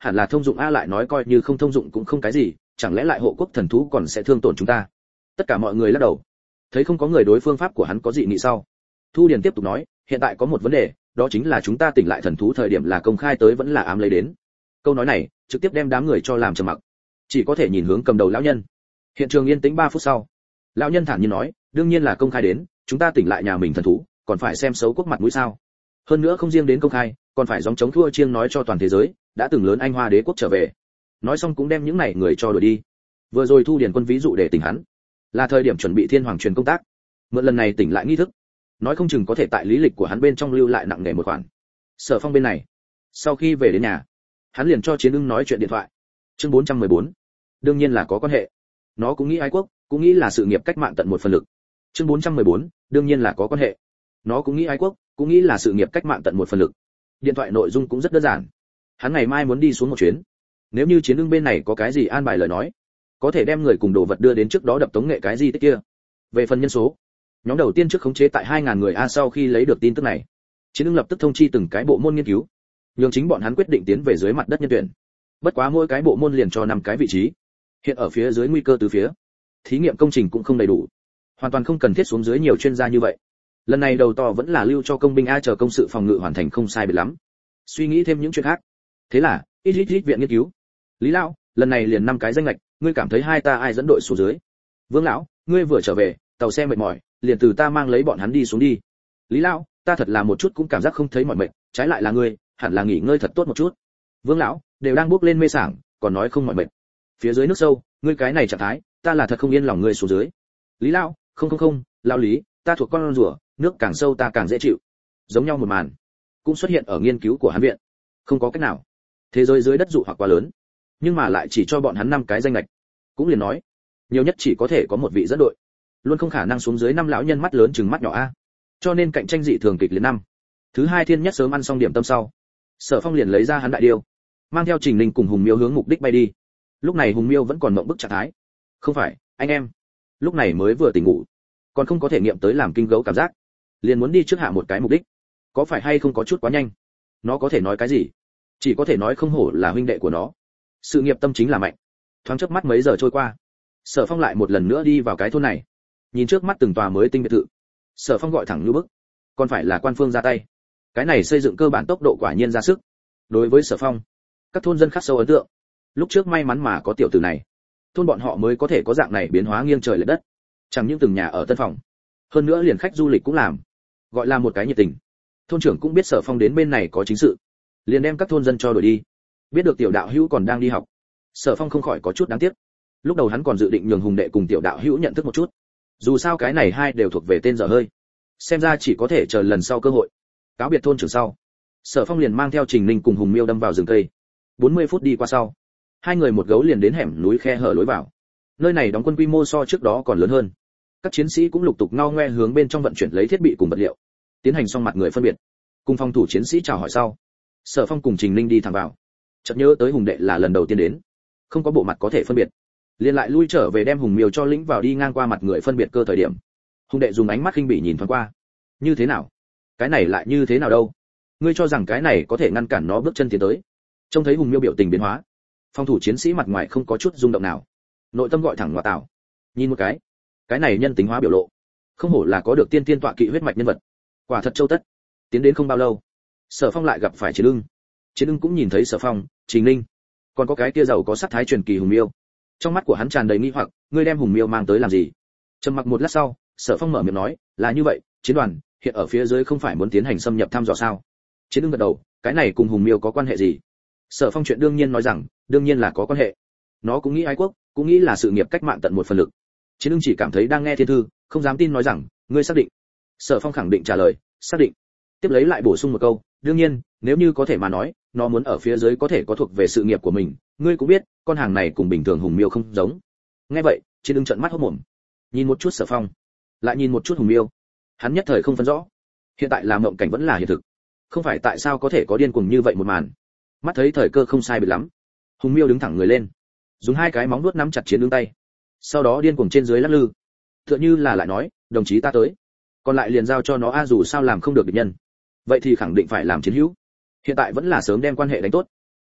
hẳn là thông dụng a, lại nói coi như không thông dụng cũng không cái gì, chẳng lẽ lại hộ quốc thần thú còn sẽ thương tổn chúng ta? Tất cả mọi người lắc đầu. Thấy không có người đối phương pháp của hắn có dị nghị sau, Thu Điền tiếp tục nói, hiện tại có một vấn đề, đó chính là chúng ta tỉnh lại thần thú thời điểm là công khai tới vẫn là ám lấy đến. Câu nói này trực tiếp đem đám người cho làm trầm mặc, chỉ có thể nhìn hướng cầm đầu lão nhân. Hiện trường yên tĩnh 3 phút sau, lão nhân thản nhiên nói, đương nhiên là công khai đến, chúng ta tỉnh lại nhà mình thần thú, còn phải xem xấu quốc mặt mũi sao? Hơn nữa không riêng đến công khai, còn phải gióng chống thua chiêng nói cho toàn thế giới, đã từng lớn Anh Hoa đế quốc trở về. Nói xong cũng đem những này người cho đuổi đi. Vừa rồi Thu Điền Quân ví dụ để tỉnh hắn, là thời điểm chuẩn bị thiên hoàng truyền công tác, mượn lần này tỉnh lại nghi thức, nói không chừng có thể tại lý lịch của hắn bên trong lưu lại nặng nề một khoản. Sở Phong bên này, sau khi về đến nhà, hắn liền cho Chiến Ưng nói chuyện điện thoại. Chương 414, đương nhiên là có quan hệ. Nó cũng nghĩ ái quốc, cũng nghĩ là sự nghiệp cách mạng tận một phần lực. Chương 414, đương nhiên là có quan hệ. Nó cũng nghĩ ái quốc, cũng nghĩ là sự nghiệp cách mạng tận một phần lực. Điện thoại nội dung cũng rất đơn giản. Hắn ngày mai muốn đi xuống một chuyến. Nếu như Chiến Ưng bên này có cái gì an bài lời nói, có thể đem người cùng đồ vật đưa đến trước đó đập tống nghệ cái gì tích kia. Về phần nhân số, nhóm đầu tiên trước khống chế tại 2000 người a, sau khi lấy được tin tức này, Chiến Ưng lập tức thông chi từng cái bộ môn nghiên cứu, nhường chính bọn hắn quyết định tiến về dưới mặt đất nhân tuyển. Bất quá mỗi cái bộ môn liền cho 5 cái vị trí. Hiện ở phía dưới nguy cơ từ phía, thí nghiệm công trình cũng không đầy đủ, hoàn toàn không cần thiết xuống dưới nhiều chuyên gia như vậy. Lần này đầu to vẫn là lưu cho công binh a, chờ công sự phòng ngự hoàn thành không sai biệt lắm, suy nghĩ thêm những chuyện khác. Thế là ít viện nghiên cứu, Lý lão, lần này liền 5 cái danh lệch, ngươi cảm thấy hai ta ai dẫn đội xuống dưới? Vương lão, ngươi vừa trở về, tàu xe mệt mỏi, liền từ ta mang lấy bọn hắn đi xuống đi. Lý lão, ta thật là một chút cũng cảm giác không thấy mỏi mệt, trái lại là ngươi, hẳn là nghỉ ngơi thật tốt một chút. Vương lão, đều đang bước lên mê sảng, còn nói không mỏi mệt. Phía dưới nước sâu, ngươi cái này trạng thái, ta là thật không yên lòng ngươi xuống dưới. Lý lão, không, lão Lý, ta thuộc con rùa, nước càng sâu ta càng dễ chịu. Giống nhau một màn, cũng xuất hiện ở nghiên cứu của hắn viện. Không có cách nào, thế giới dưới đất dụ hoặc quá lớn, nhưng mà lại chỉ cho bọn hắn 5 cái danh lệch, cũng liền nói, nhiều nhất chỉ có thể có một vị dẫn đội, luôn không khả năng xuống dưới 5 lão nhân mắt lớn chừng mắt nhỏ a. Cho nên cạnh tranh dị thường kịch liệt năm. Thứ hai thiên nhất sớm ăn xong điểm tâm sau, Sở Phong liền lấy ra hắn đại điêu, mang theo Trình Ninh cùng Hùng Miêu hướng mục đích bay đi. Lúc này Hùng Miêu vẫn còn mộng bức trạng thái. Không phải, anh em, lúc này mới vừa tỉnh ngủ, còn không có thể nghiệm tới làm kinh gấu cảm giác, liền muốn đi trước hạ một cái mục đích, có phải hay không có chút quá nhanh? Nó có thể nói cái gì? Chỉ có thể nói không hổ là huynh đệ của nó, sự nghiệp tâm chính là mạnh. Thoáng chớp mắt mấy giờ trôi qua, Sở Phong lại một lần nữa đi vào cái thôn này, nhìn trước mắt từng tòa mới tinh biệt thự, Sở Phong gọi thẳng như bức, còn phải là quan phương ra tay. Cái này xây dựng cơ bản tốc độ quả nhiên ra sức. Đối với Sở Phong, các thôn dân khắc sâu ấn tượng. Lúc trước may mắn mà có tiểu tử này, thôn bọn họ mới có thể có dạng này biến hóa nghiêng trời lệch đất. Chẳng những từng nhà ở tân phòng, hơn nữa liền khách du lịch cũng làm, gọi là một cái nhiệt tình. Thôn trưởng cũng biết Sở Phong đến bên này có chính sự, liền đem các thôn dân cho đuổi đi. Biết được tiểu đạo hữu còn đang đi học, Sở Phong không khỏi có chút đáng tiếc. Lúc đầu hắn còn dự định nhường Hùng đệ cùng tiểu đạo hữu nhận thức một chút, dù sao cái này hai đều thuộc về tên dở hơi, xem ra chỉ có thể chờ lần sau cơ hội. Cáo biệt thôn trưởng sau, Sở Phong liền mang theo Trình Ninh cùng Hùng Miêu đâm vào rừng cây. 40 phút đi qua sau, hai người một gấu liền đến hẻm núi khe hở lối vào. Nơi này đóng quân quy mô so trước đó còn lớn hơn. Các chiến sĩ cũng lục tục ngao ngoe hướng bên trong vận chuyển lấy thiết bị cùng vật liệu, tiến hành xong mặt người phân biệt. Cùng phòng thủ chiến sĩ chào hỏi sau, Sở Phong cùng Trình Ninh đi thẳng vào. Chợt nhớ tới Hùng đệ là lần đầu tiên đến, không có bộ mặt có thể phân biệt, liền lại lui trở về đem Hùng Miêu cho lĩnh vào đi ngang qua mặt người phân biệt cơ thời điểm. Hùng đệ dùng ánh mắt khinh bỉ nhìn thoáng qua. Như thế nào? Cái này lại như thế nào đâu? Ngươi cho rằng cái này có thể ngăn cản nó bước chân tiến tới? Trông thấy Hùng Miêu biểu tình biến hóa, phòng thủ chiến sĩ mặt ngoài không có chút rung động nào, nội tâm gọi thẳng ngoại tảo. Nhìn một cái này nhân tính hóa biểu lộ, không hổ là có được tiên tiên tọa kỵ huyết mạch nhân vật, quả thật châu tất. Tiến đến không bao lâu, Sở Phong lại gặp phải Chiến Ưng. Chiến Ưng cũng nhìn thấy Sở Phong, Trình Ninh, còn có cái kia giàu có sắc thái truyền kỳ Hùng Miêu. Trong mắt của hắn tràn đầy nghi hoặc, ngươi đem Hùng Miêu mang tới làm gì? Trầm mặc một lát sau, Sở Phong mở miệng nói, là như vậy, chiến đoàn hiện ở phía dưới không phải muốn tiến hành xâm nhập thăm dò sao? Chiến Ưng gật đầu, cái này cùng Hùng Miêu có quan hệ gì? Sở Phong chuyện đương nhiên nói rằng, đương nhiên là có quan hệ. Nó cũng nghĩ ái quốc, cũng nghĩ là sự nghiệp cách mạng tận một phần lực. Chiến Ưng chỉ cảm thấy đang nghe thiên thư, không dám tin nói rằng, ngươi xác định? Sở Phong khẳng định trả lời, xác định. Tiếp lấy lại bổ sung một câu, đương nhiên, nếu như có thể mà nói, nó muốn ở phía dưới có thể có thuộc về sự nghiệp của mình, ngươi cũng biết, con hàng này cùng bình thường Hùng Miêu không giống. Nghe vậy, Chiến Ưng trợn mắt hốt mồm, nhìn một chút Sở Phong, lại nhìn một chút Hùng Miêu. Hắn nhất thời không phân rõ, hiện tại là mộng cảnh vẫn là hiện thực. Không phải tại sao có thể có điên cuồng như vậy một màn. Mắt thấy thời cơ không sai biệt lắm, Hùng Miêu đứng thẳng người lên, dùng hai cái móng vuốt nắm chặt Chiến Ưng tay, sau đó điên cuồng trên dưới lắc lư, tựa như là lại nói, đồng chí ta tới, còn lại liền giao cho nó a, dù sao làm không được địch nhân, vậy thì khẳng định phải làm chiến hữu. Hiện tại vẫn là sớm đem quan hệ đánh tốt.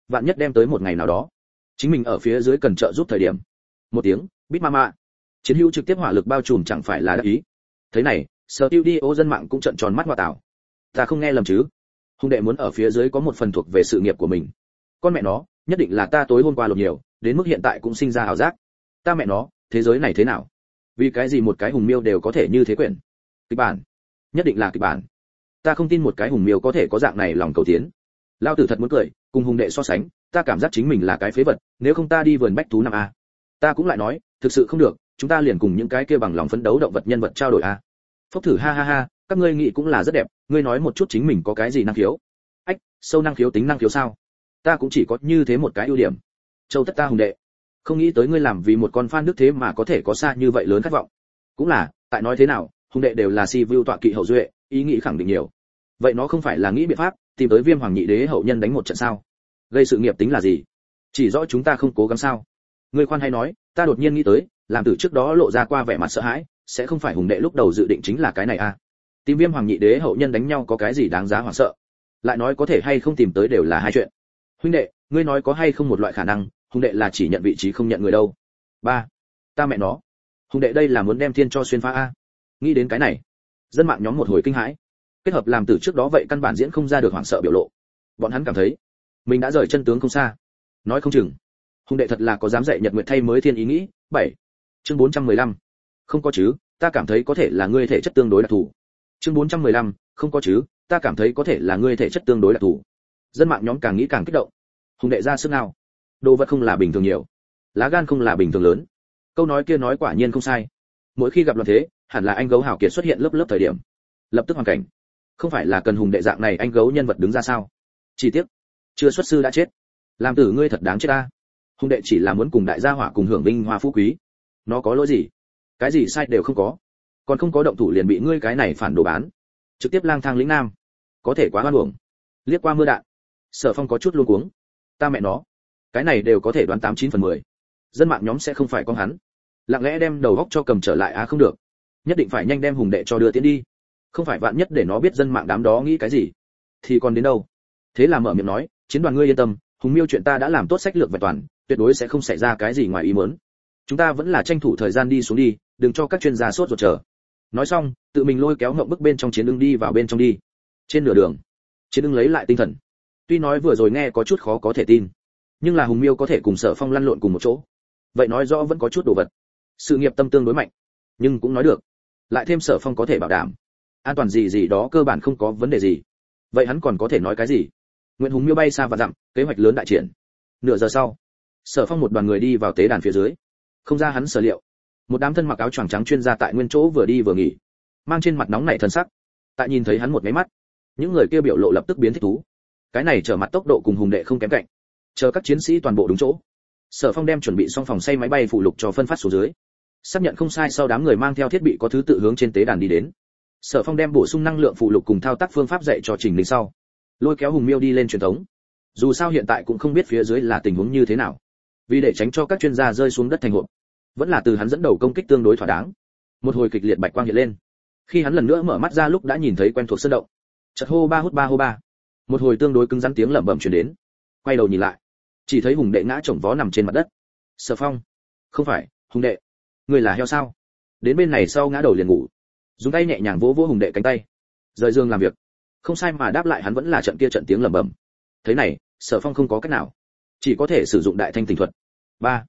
vạn nhất đem tới một ngày nào đó chính mình ở phía dưới cần trợ giúp thời điểm. Một tiếng bít mama, chiến hữu trực tiếp hỏa lực bao trùm chẳng phải là đắc ý. Thế này studio dân mạng cũng trợn tròn mắt ngoa tảo. Ta không nghe lầm chứ? Hùng đệ muốn ở phía dưới có một phần thuộc về sự nghiệp của mình. Con mẹ nó, nhất định là ta tối hôm qua lột nhiều, đến mức hiện tại cũng sinh ra ảo giác. Ta mẹ nó, thế giới này thế nào? Vì cái gì một cái hùng miêu đều có thể như thế quyển? Kịch bản, nhất định là kịch bản. Ta không tin một cái hùng miêu có thể có dạng này lòng cầu tiến. Lao tử thật muốn cười, cùng hùng đệ so sánh, ta cảm giác chính mình là cái phế vật, nếu không ta đi vườn bách thú năm a. Ta cũng lại nói, thực sự không được, chúng ta liền cùng những cái kia bằng lòng phấn đấu động vật nhân vật trao đổi a. Phốc thử ha ha ha, các ngươi nghĩ cũng là rất đẹp, ngươi nói một chút chính mình có cái gì năng khiếu? Ách, sâu năng khiếu tính năng khiếu sao? Ta cũng chỉ có như thế một cái ưu điểm. Châu tất ta hùng đệ, không nghĩ tới ngươi làm vì một con fan đức thế mà có thể có xa như vậy lớn khát vọng. Cũng là, tại nói thế nào, hùng đệ đều là si view tọa kỵ hậu duệ, ý nghĩ khẳng định nhiều. Vậy nó không phải là nghĩ biện pháp tìm tới Viêm Hoàng Nhị Đế hậu nhân đánh một trận sao? Gây sự nghiệp tính là gì? Chỉ rõ chúng ta không cố gắng sao? Ngươi khoan hay nói, ta đột nhiên nghĩ tới, làm từ trước đó lộ ra qua vẻ mặt sợ hãi, sẽ không phải hùng đệ lúc đầu dự định chính là cái này à? Tìm Viêm Hoàng Nhị Đế hậu nhân đánh nhau có cái gì đáng giá hoảng sợ? Lại nói có thể hay không tìm tới đều là hai chuyện. Huynh đệ, ngươi nói có hay không một loại khả năng, hùng đệ là chỉ nhận vị trí không nhận người đâu? Ba, ta mẹ nó, hùng đệ đây là muốn đem thiên cho xuyên phá a. Nghĩ đến cái này, dân mạng nhóm một hồi kinh hãi, kết hợp làm từ trước đó vậy căn bản diễn không ra được hoảng sợ biểu lộ. Bọn hắn cảm thấy mình đã rời chân tướng không xa, nói không chừng hùng đệ thật là có dám dạy Nhật Nguyệt thay mới thiên ý nghĩ. 7. Chương 415. Không có chứ, ta cảm thấy có thể là ngươi thể chất tương đối đặc thù. Chương 415. Không có chứ, ta cảm thấy có thể là ngươi thể chất tương đối đặc thù. Dân mạng nhóm càng nghĩ càng kích động. Hùng đệ ra sức nào? Đồ vật không là bình thường nhiều, lá gan không là bình thường lớn. Câu nói kia nói quả nhiên không sai. Mỗi khi gặp loạn thế, hẳn là anh gấu hảo kiệt xuất hiện lớp thời điểm. Lập tức hoàn cảnh. Không phải là cần hùng đệ dạng này anh gấu nhân vật đứng ra sao? Chi tiết, chưa xuất sư đã chết. Làm tử ngươi thật đáng chết ta. Hùng đệ chỉ là muốn cùng đại gia hỏa cùng hưởng vinh hoa phú quý. Nó có lỗi gì? Cái gì sai đều không có. Còn không có động thủ liền bị ngươi cái này phản đồ bán. Trực tiếp lang thang lĩnh nam. Có thể quá hoan uổng. Liếc qua mưa đạn. Sở Phong có chút luống cuống. Ta mẹ nó, cái này đều có thể đoán 89 phần 10. Dân mạng nhóm sẽ không phải con hắn. Lặng lẽ đem đầu góc cho cầm trở lại không được. Nhất định phải nhanh đem hùng đệ cho đưa tiến đi. Không phải vạn nhất để nó biết dân mạng đám đó nghĩ cái gì thì còn đến đâu. Thế là mở miệng nói, chiến đoàn ngươi yên tâm, hùng miêu chuyện ta đã làm tốt sách lược vẹn toàn, tuyệt đối sẽ không xảy ra cái gì ngoài ý muốn. Chúng ta vẫn là tranh thủ thời gian đi xuống đi, đừng cho các chuyên gia sốt ruột chờ. Nói xong, tự mình lôi kéo ngậm bức bên trong chiến ưng đi vào bên trong đi. Trên nửa đường, chiến ưng lấy lại tinh thần. Tuy nói vừa rồi nghe có chút khó có thể tin, nhưng là hùng miêu có thể cùng Sở Phong lăn lộn cùng một chỗ, vậy nói rõ vẫn có chút đồ vật. Sự nghiệp tâm tương đối mạnh, nhưng cũng nói được, lại thêm Sở Phong có thể bảo đảm an toàn gì gì đó cơ bản không có vấn đề gì, vậy hắn còn có thể nói cái gì? Nguyễn Hùng miêu bay xa và dặm, kế hoạch lớn đại triển. Nửa giờ sau, Sở Phong một đoàn người đi vào tế đàn phía dưới. Không ra hắn sở liệu, một đám thân mặc áo choàng trắng chuyên gia tại nguyên chỗ vừa đi vừa nghỉ, mang trên mặt nóng nảy thần sắc. Tại nhìn thấy hắn một cái mắt, những người kia biểu lộ lập tức biến thích thú. Cái này trở mặt tốc độ cùng hùng đệ không kém cạnh. Chờ các chiến sĩ toàn bộ đúng chỗ, Sở Phong đem chuẩn bị xong phòng xây máy bay phụ lục cho phân phát xuống dưới. Xác nhận không sai sau đám người mang theo thiết bị có thứ tự hướng trên tế đàn đi đến. Sở Phong đem bổ sung năng lượng phụ lục cùng thao tác phương pháp dạy cho Trình Linh sau, lôi kéo Hùng Miêu đi lên truyền thống. Dù sao hiện tại cũng không biết phía dưới là tình huống như thế nào, vì để tránh cho các chuyên gia rơi xuống đất thành hộp, vẫn là từ hắn dẫn đầu công kích tương đối thỏa đáng. Một hồi kịch liệt bạch quang hiện lên. Khi hắn lần nữa mở mắt ra lúc đã nhìn thấy quen thuộc sơn động. Chợt hô ba hút ba hô ba. Một hồi tương đối cứng rắn tiếng lẩm bẩm truyền đến. Quay đầu nhìn lại, chỉ thấy Hùng đệ ngã chồng vó nằm trên mặt đất. Sở Phong, không phải, Hùng đệ, người là heo sao? Đến bên này sau ngã đầu liền ngủ, dùng tay nhẹ nhàng vỗ vỗ Hùng đệ cánh tay, rời giường làm việc. Không sai mà đáp lại hắn vẫn là trận kia trận tiếng lẩm bẩm. Thế này, Sở Phong không có cách nào, chỉ có thể sử dụng đại thanh tỉnh thuật. Ba,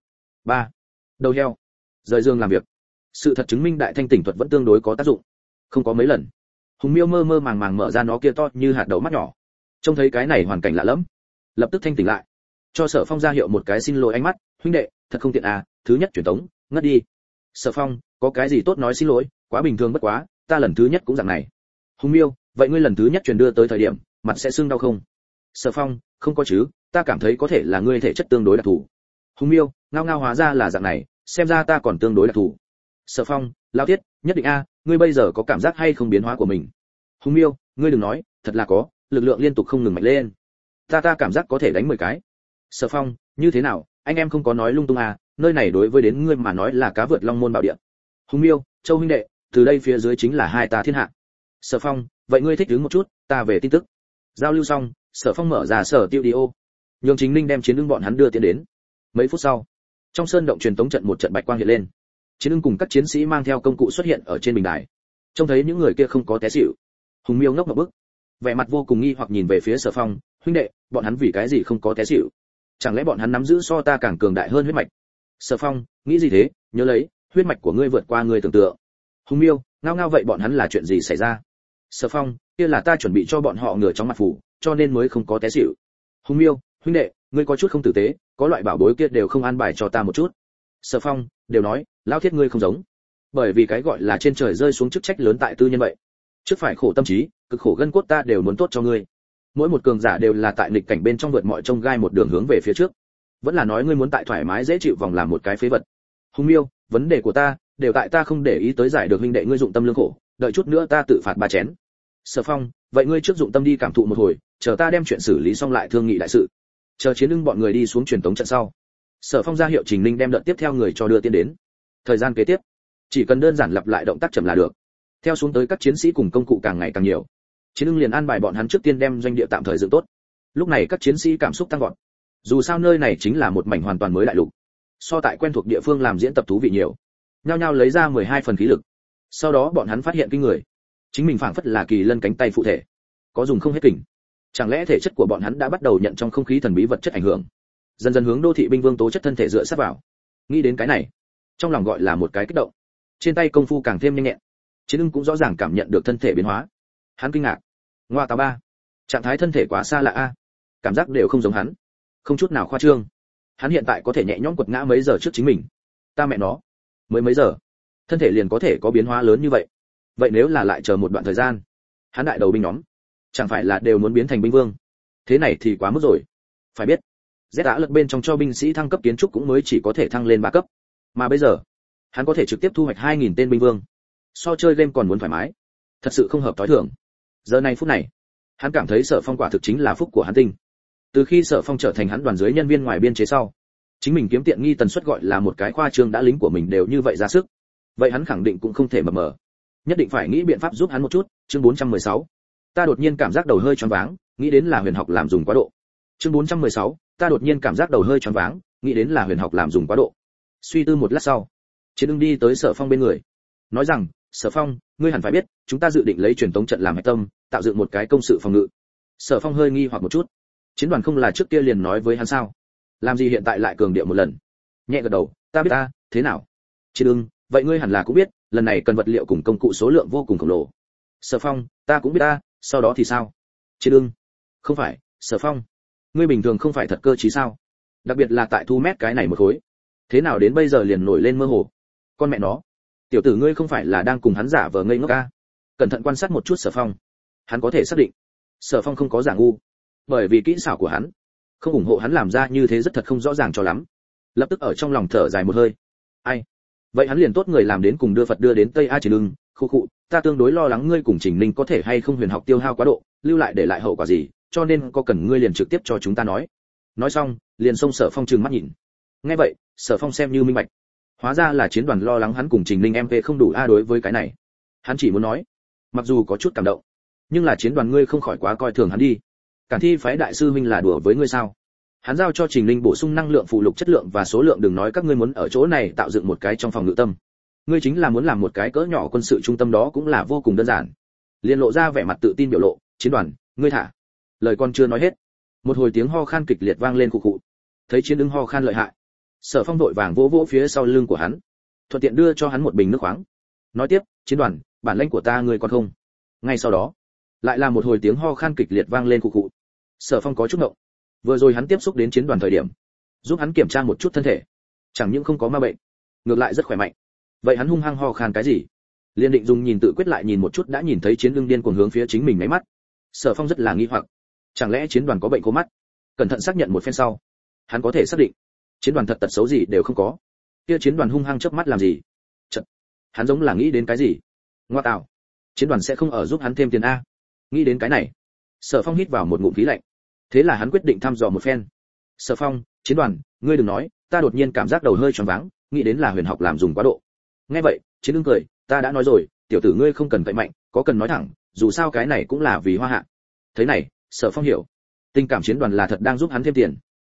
đầu heo, rời giường làm việc. Sự thật chứng minh đại thanh tỉnh thuật vẫn tương đối có tác dụng. Không có mấy lần, Hùng Miêu mơ mơ màng màng mở ra nó kia to như hạt đậu mắt nhỏ, trông thấy cái này hoàn cảnh lạ lẫm, lập tức thanh tỉnh lại, cho Sở Phong ra hiệu một cái xin lỗi ánh mắt. Huynh đệ, thật không tiện à, thứ nhất truyền tống, ngất đi. Sở Phong, có cái gì tốt nói xin lỗi, quá bình thường bất quá, ta lần thứ nhất cũng dạng này. Hùng Miêu, vậy ngươi lần thứ nhất truyền đưa tới thời điểm, mặt sẽ sưng đau không? Sở Phong, không có chứ, ta cảm thấy có thể là ngươi thể chất tương đối đặc thù. Hùng Miêu, ngao ngao hóa ra là dạng này, xem ra ta còn tương đối đặc thù. Sở Phong, lao thiết, nhất định a, ngươi bây giờ có cảm giác hay không biến hóa của mình? Hùng Miêu, ngươi đừng nói, thật là có, lực lượng liên tục không ngừng mạnh lên. Ta cảm giác có thể đánh 10 cái. Sở Phong, như thế nào, anh em không có nói lung tung à, nơi này đối với đến ngươi mà nói là cá vượt long môn bảo địa. Hùng Miêu, Châu huynh đệ, từ đây phía dưới chính là hai ta thiên hạ. Sở Phong, vậy ngươi thích đứng một chút, ta về tin tức. Giao lưu xong, Sở Phong mở ra sở tiêu đi ô. nhường Chính Ninh đem Chiến Ưng bọn hắn đưa tiến đến. Mấy phút sau, trong sơn động truyền tống trận một trận bạch quang hiện lên. Chiến Ưng cùng các chiến sĩ mang theo công cụ xuất hiện ở trên bình đài. Trông thấy những người kia không có té xỉu. Hùng Miêu ngốc ngập bức, vẻ mặt vô cùng nghi hoặc nhìn về phía Sở Phong, huynh đệ, bọn hắn vì cái gì không có té xỉu? Chẳng lẽ bọn hắn nắm giữ so ta càng cường đại hơn huyết mạch? Sở Phong, nghĩ gì thế, nhớ lấy, huyết mạch của ngươi vượt qua ngươi tưởng tượng. Hùng Miêu, ngao ngao vậy bọn hắn là chuyện gì xảy ra? Sở Phong, kia là ta chuẩn bị cho bọn họ ngửa chóng mặt phủ, cho nên mới không có té xỉu. Hùng Miêu, huynh đệ, ngươi có chút không tử tế, có loại bảo bối kia đều không an bài cho ta một chút. Sở Phong, đều nói, lão thiết ngươi không giống. Bởi vì cái gọi là trên trời rơi xuống chức trách lớn tại tư nhân vậy. Trước phải khổ tâm trí, cực khổ gân cốt ta đều muốn tốt cho ngươi. Mỗi một cường giả đều là tại nghịch cảnh bên trong vượt mọi trông gai một đường hướng về phía trước. Vẫn là nói ngươi muốn tại thoải mái dễ chịu vòng làm một cái phế vật. Hùng Miêu, vấn đề của ta đều tại ta không để ý tới giải được huynh đệ ngươi dụng tâm lương khổ, đợi chút nữa ta tự phạt 3 chén. Sở Phong, vậy ngươi trước dụng tâm đi cảm thụ một hồi, chờ ta đem chuyện xử lý xong lại thương nghị đại sự. Chờ Chiến Ưng bọn người đi xuống truyền tống trận sau, Sở Phong ra hiệu Trình Ninh đem đợt tiếp theo người cho đưa tiến đến. Thời gian kế tiếp, chỉ cần đơn giản lặp lại động tác chậm là được. Theo xuống tới các chiến sĩ cùng công cụ càng ngày càng nhiều, Chiến Ưng liền an bài bọn hắn trước tiên đem doanh địa tạm thời dựng tốt. Lúc này các chiến sĩ cảm xúc tăng vọt. Dù sao nơi này chính là một mảnh hoàn toàn mới đại lục, so tại quen thuộc địa phương làm diễn tập thú vị nhiều. Nhao nhao lấy ra 12 phần khí lực. Sau đó bọn hắn phát hiện kinh người, chính mình phảng phất là kỳ lân cánh tay phụ thể, có dùng không hết kình. Chẳng lẽ thể chất của bọn hắn đã bắt đầu nhận trong không khí thần bí vật chất ảnh hưởng, dần dần hướng đô thị binh vương tố chất thân thể dựa sát vào. Nghĩ đến cái này, trong lòng gọi là một cái kích động. Trên tay công phu càng thêm nhanh nhẹn, Chiến Ưng cũng rõ ràng cảm nhận được thân thể biến hóa. Hắn kinh ngạc, ngoa tào ba, trạng thái thân thể quá xa lạ a, cảm giác đều không giống hắn, không chút nào khoa trương. Hắn hiện tại có thể nhẹ nhõm quật ngã mấy giờ trước chính mình. Ta mẹ nó, mới mấy giờ, thân thể liền có thể có biến hóa lớn như vậy. Vậy nếu là lại chờ một đoạn thời gian, hắn đại đầu binh nhóm chẳng phải là đều muốn biến thành binh vương? Thế này thì quá mức rồi. Phải biết, Z đã lật bên trong cho binh sĩ thăng cấp kiến trúc cũng mới chỉ có thể thăng lên 3 cấp, mà bây giờ hắn có thể trực tiếp thu hoạch 2000 tên binh vương, so chơi game còn muốn thoải mái, thật sự không hợp tối thường. Giờ này phút này, hắn cảm thấy Sở Phong quả thực chính là phúc của hắn tinh. Từ khi Sở Phong trở thành hắn đoàn dưới nhân viên ngoài biên chế sau, chính mình kiếm tiện nghi tần suất gọi là một cái khoa trương đã lính của mình đều như vậy ra sức, vậy hắn khẳng định cũng không thể mập mờ, nhất định phải nghĩ biện pháp giúp hắn một chút. Chương 416, ta đột nhiên cảm giác đầu hơi choáng váng, nghĩ đến là huyền học làm dùng quá độ. Chương 416, ta đột nhiên cảm giác đầu hơi choáng váng, nghĩ đến là huyền học làm dùng quá độ. Suy tư một lát sau, Chiến Ưng đi tới Sở Phong bên người, nói rằng, Sở Phong, ngươi hẳn phải biết, chúng ta dự định lấy truyền tống trận làm hạch tâm, tạo dựng một cái công sự phòng ngự. Sở Phong hơi nghi hoặc một chút, chiến đoàn không là trước kia liền nói với hắn sao, làm gì hiện tại lại cường điệu một lần? Nhẹ gật đầu, ta biết ta, thế nào? Chiến Ưng, vậy ngươi hẳn là cũng biết, lần này cần vật liệu cùng công cụ số lượng vô cùng khổng lồ. Sở Phong, ta cũng biết ta, sau đó thì sao? Chiến Ưng, không phải, Sở Phong, ngươi bình thường không phải thật cơ trí sao? Đặc biệt là tại thu mét cái này một khối, thế nào đến bây giờ liền nổi lên mơ hồ? Con mẹ nó, tiểu tử ngươi không phải là đang cùng hắn giả vờ ngây ngốc a? Cẩn thận quan sát một chút Sở Phong, hắn có thể xác định, Sở Phong không có giả ngu, bởi vì kỹ xảo của hắn không ủng hộ hắn làm ra như thế rất thật không rõ ràng cho lắm. Lập tức ở trong lòng thở dài một hơi, ai, vậy hắn liền tốt người làm đến cùng đưa Phật đưa đến Tây A. Chiến Ưng, khu khụ, ta tương đối lo lắng ngươi cùng Trình Ninh có thể hay không huyền học tiêu hao quá độ, lưu lại để lại hậu quả gì, cho nên có cần ngươi liền trực tiếp cho chúng ta nói. Nói xong, liền xông Sở Phong trừng mắt nhìn. Nghe vậy, Sở Phong xem như minh bạch, hóa ra là chiến đoàn lo lắng hắn cùng Trình Ninh MP không đủ a. Đối với cái này, hắn chỉ muốn nói, mặc dù có chút cảm động, nhưng là chiến đoàn ngươi không khỏi quá coi thường hắn đi. Cản thi phái đại sư huynh là đùa với ngươi sao? Hắn giao cho Trình Linh bổ sung năng lượng phụ lục chất lượng và số lượng, đừng nói các ngươi muốn ở chỗ này tạo dựng một cái trong phòng ngự tâm, ngươi chính là muốn làm một cái cỡ nhỏ quân sự trung tâm đó cũng là vô cùng đơn giản. Liên lộ ra vẻ mặt tự tin biểu lộ, chiến đoàn, ngươi thả. Lời con chưa nói hết, một hồi tiếng ho khan kịch liệt vang lên khụ khụ. Thấy Chiến Ưng ho khan lợi hại, Sở Phong đội vàng vỗ vỗ phía sau lưng của hắn, thuận tiện đưa cho hắn một bình nước khoáng. Nói tiếp, chiến đoàn, bản lĩnh của ta ngươi còn không? Ngay sau đó, lại là một hồi tiếng ho khan kịch liệt vang lên khụ khụ. Sở Phong có chút ngộng. Vừa rồi hắn tiếp xúc đến chiến đoàn thời điểm, giúp hắn kiểm tra một chút thân thể, chẳng những không có ma bệnh, ngược lại rất khỏe mạnh. Vậy hắn hung hăng ho khan cái gì? Liên định dùng nhìn tự quyết lại nhìn một chút đã nhìn thấy Chiến Ưng điên cuồng hướng phía chính mình mấy mắt. Sở Phong rất là nghi hoặc, chẳng lẽ chiến đoàn có bệnh cô mắt? Cẩn thận xác nhận một phen sau, hắn có thể xác định, chiến đoàn thật tật xấu gì đều không có. Kia chiến đoàn hung hăng chớp mắt làm gì? Chật, hắn giống là nghĩ đến cái gì. Ngoa tạo, chiến đoàn sẽ không ở giúp hắn thêm tiền a? Nghĩ đến cái này, Sở Phong hít vào một ngụm khí lạnh. Thế là hắn quyết định thăm dò một phen. Sở Phong, chiến đoàn, ngươi đừng nói, ta đột nhiên cảm giác đầu hơi choáng váng, nghĩ đến là huyền học làm dùng quá độ. Nghe vậy, Chiến Ưng cười, ta đã nói rồi, tiểu tử ngươi không cần cậy mạnh, có cần nói thẳng, dù sao cái này cũng là vì Hoa Hạ. Thế này, Sở Phong hiểu, tình cảm chiến đoàn là thật đang giúp hắn thêm tiền,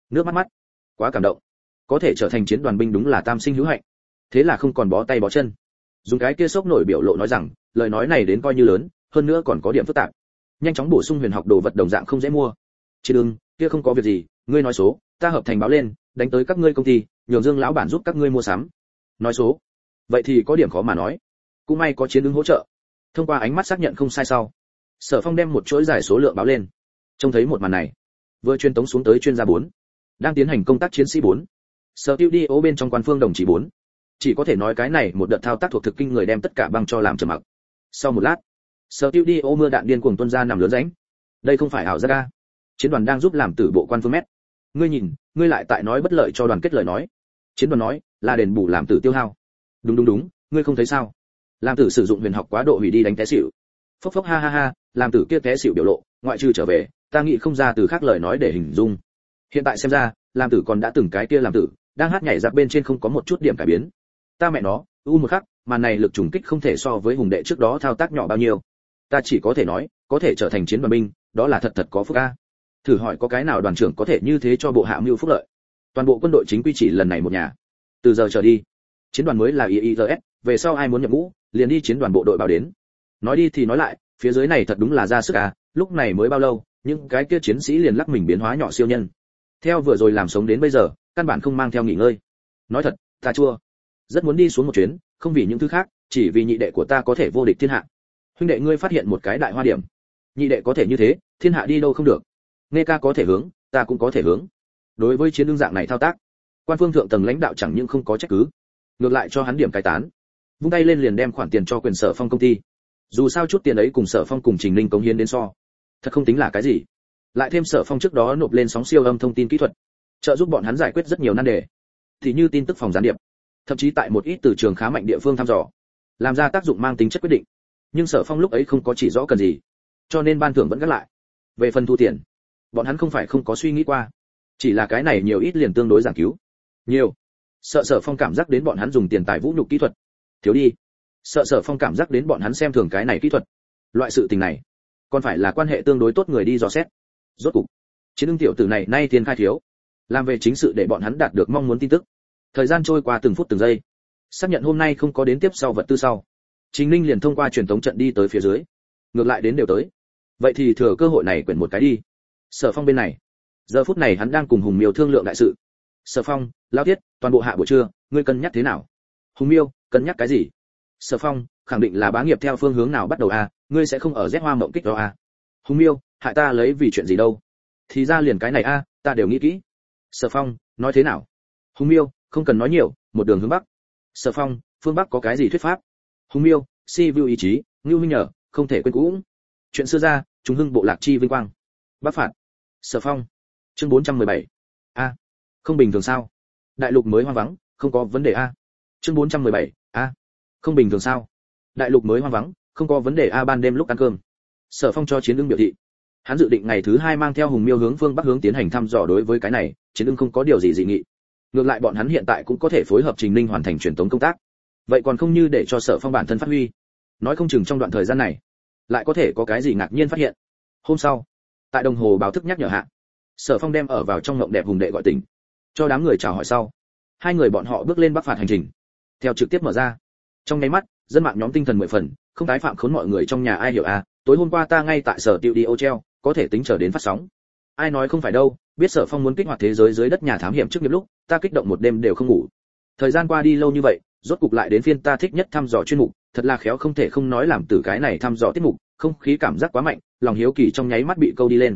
nước mắt mắt, quá cảm động, có thể trở thành chiến đoàn binh đúng là tam sinh hữu hạnh. Thế là không còn bó tay bó chân, dùng cái kia sốc nổi biểu lộ nói rằng lời nói này đến coi như lớn, hơn nữa còn có điểm phức tạp, nhanh chóng bổ sung huyền học đồ vật đồng dạng không dễ mua. Chỉ đừng, kia không có việc gì, ngươi nói số, ta hợp thành báo lên, đánh tới các ngươi công ty, nhường Dương lão bản giúp các ngươi mua sắm. Nói số, vậy thì có điểm khó mà nói. Cũng may có chiến ứng hỗ trợ. Thông qua ánh mắt xác nhận không sai sau, Sở Phong đem một chuỗi giải số lượng báo lên. Trông thấy một màn này, vừa truyền tống xuống tới chuyên gia 4, đang tiến hành công tác chiến sĩ 4. Studio bên trong quan phương đồng chí 4. Chỉ có thể nói cái này một đợt thao tác thuộc thực kinh người đem tất cả băng cho làm trầm mặc. Sau một lát, Studio mưa đạn điên cuồng tuôn ra nằm lớn rãnh. Đây không phải ảo giác a. Chiến đoàn đang giúp làm tử bộ quan phương mét. Ngươi nhìn, ngươi lại tại nói bất lợi cho đoàn kết lời nói. Chiến đoàn nói, là đền bù làm tử tiêu hao. Đúng, ngươi không thấy sao? Làm tử sử dụng huyền học quá độ hủy đi đánh té xỉu. Phốc phốc ha ha ha, làm tử kia té xỉu biểu lộ, ngoại trừ trở về, ta nghĩ không ra từ khác lời nói để hình dung. Hiện tại xem ra, làm tử còn đã từng cái kia làm tử, đang hát nhảy giặc bên trên không có một chút điểm cải biến. Ta mẹ nó, một khắc, màn này lực trùng kích không thể so với hùng đệ trước đó thao tác nhỏ bao nhiêu. Ta chỉ có thể nói, có thể trở thành chiến đoàn binh, đó là thật có phúc a. Thử hỏi có cái nào đoàn trưởng có thể như thế cho bộ hạ mưu phúc lợi. Toàn bộ quân đội chính quy chỉ lần này một nhà. Từ giờ trở đi, chiến đoàn mới là IIRS, về sau ai muốn nhập ngũ, liền đi chiến đoàn bộ đội báo đến. Nói đi thì nói lại, phía dưới này thật đúng là ra sức à, lúc này mới bao lâu, những cái kia chiến sĩ liền lắc mình biến hóa nhỏ siêu nhân. Theo vừa rồi làm sống đến bây giờ, căn bản không mang theo nghỉ ngơi. Nói thật, ta chua. Rất muốn đi xuống một chuyến, không vì những thứ khác, chỉ vì nhị đệ của ta có thể vô địch thiên hạ. Huynh đệ ngươi phát hiện một cái đại hoa điểm. Nhị đệ có thể như thế, thiên hạ đi đâu không được. Nghe ca có thể hướng, ta cũng có thể hướng. Đối với chiến đương dạng này thao tác, quan phương thượng tầng lãnh đạo chẳng những không có trách cứ, ngược lại cho hắn điểm cai tán. Vung tay lên liền đem khoản tiền cho quyền Sở Phong công ty. Dù sao chút tiền ấy cùng Sở Phong cùng Trình Ninh cống hiến đến so, thật không tính là cái gì. Lại thêm Sở Phong trước đó nộp lên sóng siêu âm thông tin kỹ thuật, trợ giúp bọn hắn giải quyết rất nhiều nan đề. Thì như tin tức phòng gián điệp, thậm chí tại một ít từ trường khá mạnh địa phương thăm dò, làm ra tác dụng mang tính chất quyết định. Nhưng Sở Phong lúc ấy không có chỉ rõ cần gì, cho nên ban thưởng vẫn gác lại. Về phần thu tiền, bọn hắn không phải không có suy nghĩ qua, chỉ là cái này nhiều ít liền tương đối giảng cứu. Nhiều, sợ Sở Phong cảm giác đến bọn hắn dùng tiền tài vũ nhục kỹ thuật. Thiếu đi, sợ Sở Phong cảm giác đến bọn hắn xem thường cái này kỹ thuật. Loại sự tình này, còn phải là quan hệ tương đối tốt người đi dò xét. Rốt cục, chiến ưng tiểu tử này nay tiền khai thiếu, làm về chính sự để bọn hắn đạt được mong muốn tin tức. Thời gian trôi qua từng phút từng giây, xác nhận hôm nay không có đến tiếp sau vật tư sau, Trình Ninh liền thông qua truyền tống trận đi tới phía dưới. Ngược lại đến đều tới, vậy thì thừa cơ hội này quyển một cái đi. Sở Phong bên này, giờ phút này hắn đang cùng Hùng Miêu thương lượng đại sự. Sở Phong, Lão Thiết, toàn bộ hạ buổi trưa, ngươi cân nhắc thế nào? Hùng Miêu, cân nhắc cái gì? Sở Phong, khẳng định là bá nghiệp theo phương hướng nào bắt đầu a, ngươi sẽ không ở Z Hoa Mộng Kích đó a. Hùng Miêu, hại ta lấy vì chuyện gì đâu? Thì ra liền cái này a, ta đều nghĩ kỹ. Sở Phong, nói thế nào? Hùng Miêu, không cần nói nhiều, một đường hướng bắc. Sở Phong, phương bắc có cái gì thuyết pháp? Hùng Miêu, si view ý chí, Ngưu Minh nhờ, không thể quên cũ. Chuyện xưa ra, chúng hưng bộ lạc chi vinh quang. Bắc phạt. Sở Phong, chương 417. A, không bình thường sao? Đại lục mới hoang vắng, không có vấn đề a. Chương 417. A, không bình thường sao? Đại lục mới hoang vắng, không có vấn đề a. Ban đêm lúc ăn cơm, Sở Phong cho Chiến Ưng biểu thị, hắn dự định ngày thứ 2 mang theo Hùng Miêu hướng phương bắc hướng tiến hành thăm dò. Đối với cái này, Chiến Ưng không có điều gì dị nghị. Ngược lại bọn hắn hiện tại cũng có thể phối hợp Trình Ninh hoàn thành truyền tống công tác. Vậy còn không như để cho Sở Phong bản thân phát huy. Nói không chừng trong đoạn thời gian này, lại có thể có cái gì ngạc nhiên phát hiện. Hôm sau, tại đồng hồ báo thức nhắc nhở hạ, Sở Phong đem ở vào trong ngộng đẹp Hùng đệ gọi tỉnh, cho đám người chào hỏi sau, hai người bọn họ bước lên bắc phạt hành trình. Theo trực tiếp mở ra, trong nháy mắt, dân mạng nhóm tinh thần 10 phần, không tái phạm khốn mọi người trong nhà ai hiểu à, tối hôm qua ta ngay tại sở tiêu đi ô treo, có thể tính chờ đến phát sóng. Ai nói không phải đâu, biết Sở Phong muốn kích hoạt thế giới dưới đất nhà thám hiểm trước nghiệp lúc, ta kích động một đêm đều không ngủ. Thời gian qua đi lâu như vậy, rốt cục lại đến phiên ta thích nhất thăm dò chuyên mục, thật là khéo không thể không nói làm từ cái này thăm dò tiết mục, không khí cảm giác quá mạnh, lòng hiếu kỳ trong nháy mắt bị câu đi lên.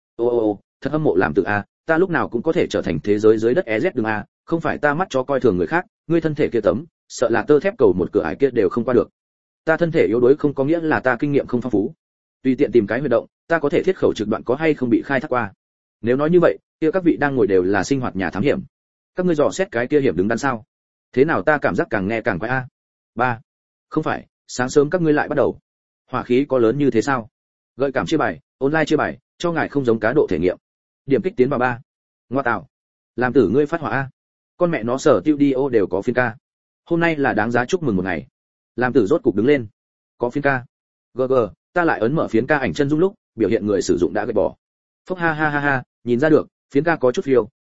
Ô, thật hâm mộ làm từ a, ta lúc nào cũng có thể trở thành thế giới dưới đất EZ đường a, không phải ta mắt cho coi thường người khác, ngươi thân thể kia tấm, sợ là tơ thép cầu một cửa ải kia đều không qua được. Ta thân thể yếu đuối không có nghĩa là ta kinh nghiệm không phong phú. Tùy tiện tìm cái huy động, ta có thể thiết khẩu trực đoạn có hay không bị khai thác qua. Nếu nói như vậy, kia các vị đang ngồi đều là sinh hoạt nhà thám hiểm. Các ngươi dò xét cái kia hiểm đứng đắn sao? Thế nào ta cảm giác càng nghe càng quái a. Ba, không phải, sáng sớm các ngươi lại bắt đầu. Hỏa khí có lớn như thế sao? Gợi cảm chia bài, online chia bài, cho ngài không giống cá độ thể nghiệm. Điểm kích tiến vào 3. Ngoa tạo. Làm tử ngươi phát hỏa a. Con mẹ nó sở tiêu đi ô đều có phiên ca. Hôm nay là đáng giá chúc mừng một ngày. Làm tử rốt cục đứng lên. Có phiên ca. GG, ta lại ấn mở phiến ca ảnh chân dung lúc, biểu hiện người sử dụng đã gạch bỏ. Phốc ha ha ha ha, nhìn ra được, phiến ca có chút phiêu,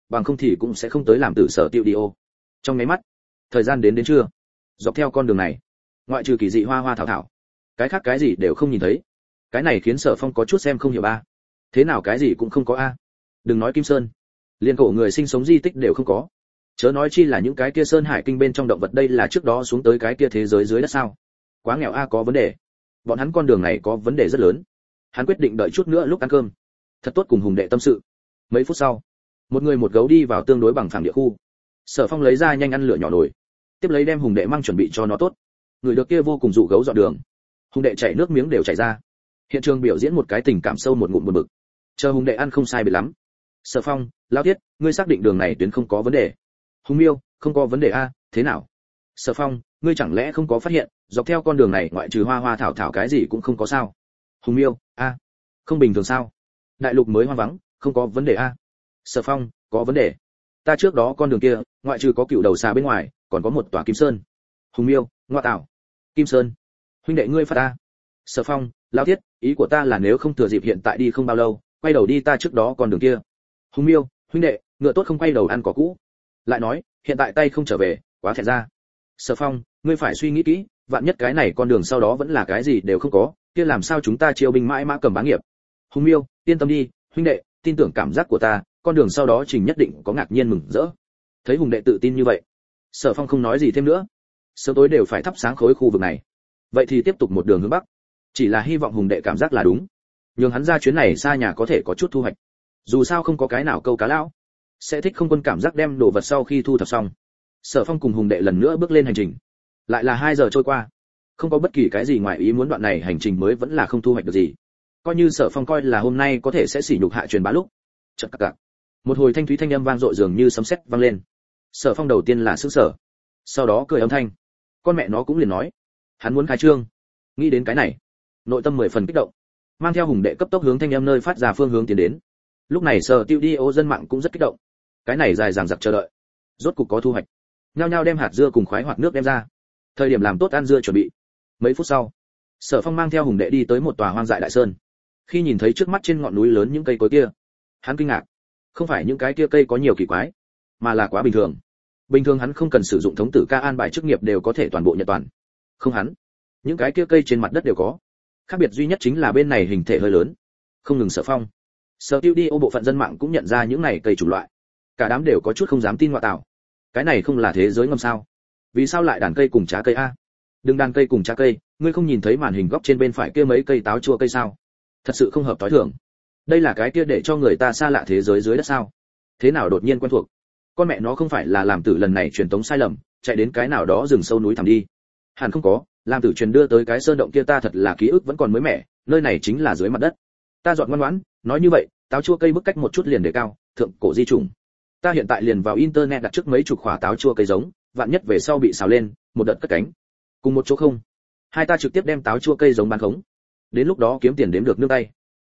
bằng không thì cũng sẽ không tới làm tử sở tiêu đi ô. Trong mấy mắt, thời gian đến trưa, dọc theo con đường này, ngoại trừ kỳ dị hoa hoa thảo thảo, cái khác cái gì đều không nhìn thấy. Cái này khiến Sở Phong có chút xem không hiểu ba. Thế nào cái gì cũng không có a? Đừng nói Kim Sơn, liên cổ người sinh sống di tích đều không có. Chớ nói chi là những cái kia sơn hải kinh bên trong động vật, đây là trước đó xuống tới cái kia thế giới dưới đất sao? Quá nghèo a, có vấn đề. Bọn hắn con đường này có vấn đề rất lớn. Hắn quyết định đợi chút nữa lúc ăn cơm, thật tốt cùng Hùng đệ tâm sự. Mấy phút sau, một người một gấu đi vào tương đối bằng phẳng địa khu. Sở Phong lấy ra nhanh ăn lửa nhỏ nồi, tiếp lấy đem Hùng đệ mang chuẩn bị cho nó tốt. Người được kia vô cùng dụ gấu dọn đường. Hùng đệ chảy nước miếng đều chảy ra. Hiện trường biểu diễn một cái tình cảm sâu một ngụm buồn bực. Chờ Hùng đệ ăn không sai biệt lắm. Sở Phong, Lão Tiết, ngươi xác định đường này tuyến không có vấn đề? Hùng Miêu, không có vấn đề a, thế nào? Sở Phong, ngươi chẳng lẽ không có phát hiện, dọc theo con đường này ngoại trừ hoa hoa thảo thảo cái gì cũng không có sao? Hùng Miêu, a, không bình thường sao? Đại lục mới hoang vắng, không có vấn đề a. Sở Phong, có vấn đề. Ta trước đó con đường kia, ngoại trừ có cựu đầu xà bên ngoài, còn có một tòa Kim Sơn. Hùng Miêu, ngoa tạo. Kim Sơn. Huynh đệ ngươi phát ta. Sở Phong, Lão Thiết, ý của ta là nếu không thừa dịp hiện tại đi không bao lâu, quay đầu đi ta trước đó con đường kia. Hùng Miêu, huynh đệ, ngựa tốt không quay đầu ăn cỏ cũ. Lại nói, hiện tại tay không trở về, quá thẹn ra. Sở Phong, ngươi phải suy nghĩ kỹ, vạn nhất cái này con đường sau đó vẫn là cái gì đều không có, kia làm sao chúng ta chiêu binh mãi mã cầm bá nghiệp. Hùng Miêu, yên tâm đi, huynh đệ, tin tưởng cảm giác của ta, con đường sau đó trình nhất định có ngạc nhiên mừng rỡ. Thấy Hùng đệ tự tin như vậy, Sở Phong không nói gì thêm nữa. Sớm tối đều phải thắp sáng khối khu vực này. Vậy thì tiếp tục một đường hướng bắc. Chỉ là hy vọng Hùng đệ cảm giác là đúng, nhưng hắn ra chuyến này xa nhà có thể có chút thu hoạch. Dù sao không có cái nào câu cá lão sẽ thích không quân cảm giác đem đồ vật sau khi thu thập xong. Sở Phong cùng Hùng đệ lần nữa bước lên hành trình. Lại là 2 giờ trôi qua, không có bất kỳ cái gì ngoài ý muốn, đoạn này hành trình mới vẫn là không thu hoạch được gì. Coi như Sở Phong coi là hôm nay có thể sẽ sỉ nhục hạ truyền bá lúc. Chợt cặc cặc. Một hồi thanh thúy thanh âm vang dội dường như sấm sét vang lên. Sở Phong đầu tiên là sửng sở, sau đó cười âm thanh. Con mẹ nó cũng liền nói, hắn muốn khai trương. Nghĩ đến cái này, nội tâm 10 phần kích động, mang theo Hùng đệ cấp tốc hướng thanh âm nơi phát ra phương hướng tiến đến. Lúc này Sở Tiêu đi ô dân mạng cũng rất kích động. Cái này dài dằng dặc chờ đợi, rốt cục có thu hoạch. Nhao nhao đem hạt dưa cùng khoái hoạt nước đem ra. Thời điểm làm tốt ăn dưa chuẩn bị. Mấy phút sau, Sở Phong mang theo Hùng đệ đi tới một tòa hoang dại đại sơn. Khi nhìn thấy trước mắt trên ngọn núi lớn những cây cối kia, hắn kinh ngạc. Không phải những cái kia cây có nhiều kỳ quái, mà là quá bình thường. Bình thường hắn không cần sử dụng thống tử ca an bài chức nghiệp đều có thể toàn bộ nhận toàn. Không hắn, những cái kia cây trên mặt đất đều có. Khác biệt duy nhất chính là bên này hình thể hơi lớn. Không ngừng Sở Phong, Sở Tiêu đi ô bộ phận dân mạng cũng nhận ra những này cây chủng loại. Cả đám đều có chút không dám tin ngoại tạo. Cái này không là thế giới ngầm sao? Vì sao lại đàn cây cùng trái cây a? Đừng đàn cây cùng trái cây, ngươi không nhìn thấy màn hình góc trên bên phải kia mấy cây táo chua cây sao? Thật sự không hợp tối thường. Đây là cái kia để cho người ta xa lạ thế giới dưới đất sao? Thế nào đột nhiên quen thuộc? Con mẹ nó không phải là làm tử lần này truyền tống sai lầm, chạy đến cái nào đó rừng sâu núi thẳm đi. Hẳn không có, làm tử truyền đưa tới cái sơn động kia ta thật là ký ức vẫn còn mới mẻ, nơi này chính là dưới mặt đất. Ta dọn ngoan ngoãn, nói như vậy, táo chua cây bức cách một chút liền đề cao, thượng cổ di trùng. Ta hiện tại liền vào internet đặt trước mấy chục quả táo chua cây giống, vạn nhất về sau bị xào lên, một đợt cất cánh. Cùng một chỗ không? Hai ta trực tiếp đem táo chua cây giống bán khống. Đến lúc đó kiếm tiền đếm được nương tay.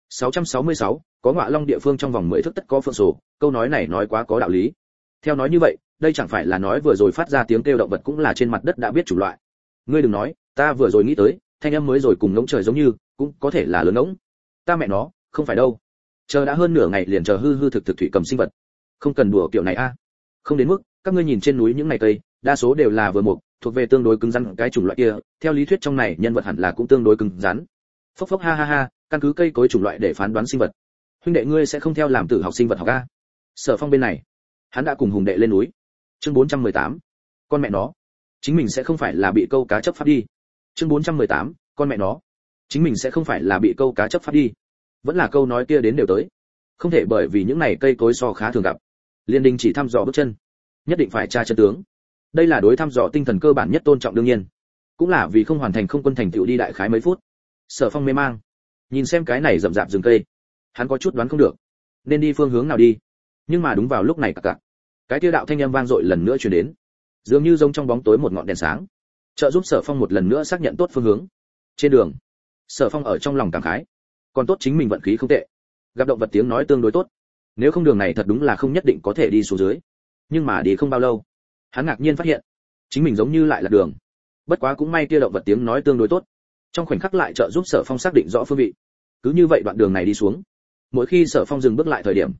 666, có ngọa long địa phương trong vòng 10 thước tất có phượng sổ, câu nói này nói quá có đạo lý. Theo nói như vậy, đây chẳng phải là nói vừa rồi phát ra tiếng kêu động vật cũng là trên mặt đất đã biết chủng loại. Ngươi đừng nói, ta vừa rồi nghĩ tới, thanh âm mới rồi cùng ngỗng trời giống như, cũng có thể là lớn ngỗng. Ta mẹ nó, không phải đâu. Chờ đã hơn nửa ngày liền chờ hư hư thực thực thủy cầm sinh vật. Không cần đùa kiểu này a. Không đến mức, các ngươi nhìn trên núi những này cây, đa số đều là vừa mục, thuộc về tương đối cứng rắn cái chủng loại kia, theo lý thuyết trong này nhân vật hẳn là cũng tương đối cứng rắn. Phốc phốc ha ha ha, căn cứ cây cối chủng loại để phán đoán sinh vật. Huynh đệ ngươi sẽ không theo làm tử học sinh vật học a? Sở Phong bên này, hắn đã cùng Hùng đệ lên núi. Chương 418. Con mẹ nó, chính mình sẽ không phải là bị câu cá chấp pháp đi. Chương 418. Con mẹ nó, chính mình sẽ không phải là bị câu cá chấp pháp đi. Vẫn là câu nói kia đến đều tới. Không thể bởi vì những này cây cối so khá thường gặp, liên đình chỉ thăm dò bước chân, nhất định phải tra chân tướng. Đây là đối thăm dò tinh thần cơ bản nhất tôn trọng đương nhiên, cũng là vì không hoàn thành không quân thành tựu đi đại khái mấy phút. Sở Phong mê mang, nhìn xem cái này rậm rạp rừng cây, hắn có chút đoán không được nên đi phương hướng nào đi. Nhưng mà đúng vào lúc này cặc cặc, cái kia đạo thanh âm vang dội lần nữa truyền đến, dường như giống trong bóng tối một ngọn đèn sáng, trợ giúp Sở Phong một lần nữa xác nhận tốt phương hướng. Trên đường, Sở Phong ở trong lòng cảm khái, còn tốt chính mình vận khí không tệ, gặp động vật tiếng nói tương đối tốt, nếu không đường này thật đúng là không nhất định có thể đi xuống dưới. Nhưng mà đi không bao lâu, hắn ngạc nhiên phát hiện chính mình giống như lại là đường. Bất quá cũng may kia động vật tiếng nói tương đối tốt, trong khoảnh khắc lại trợ giúp Sở Phong xác định rõ phương vị. Cứ như vậy đoạn đường này đi xuống, mỗi khi Sở Phong dừng bước lại thời điểm,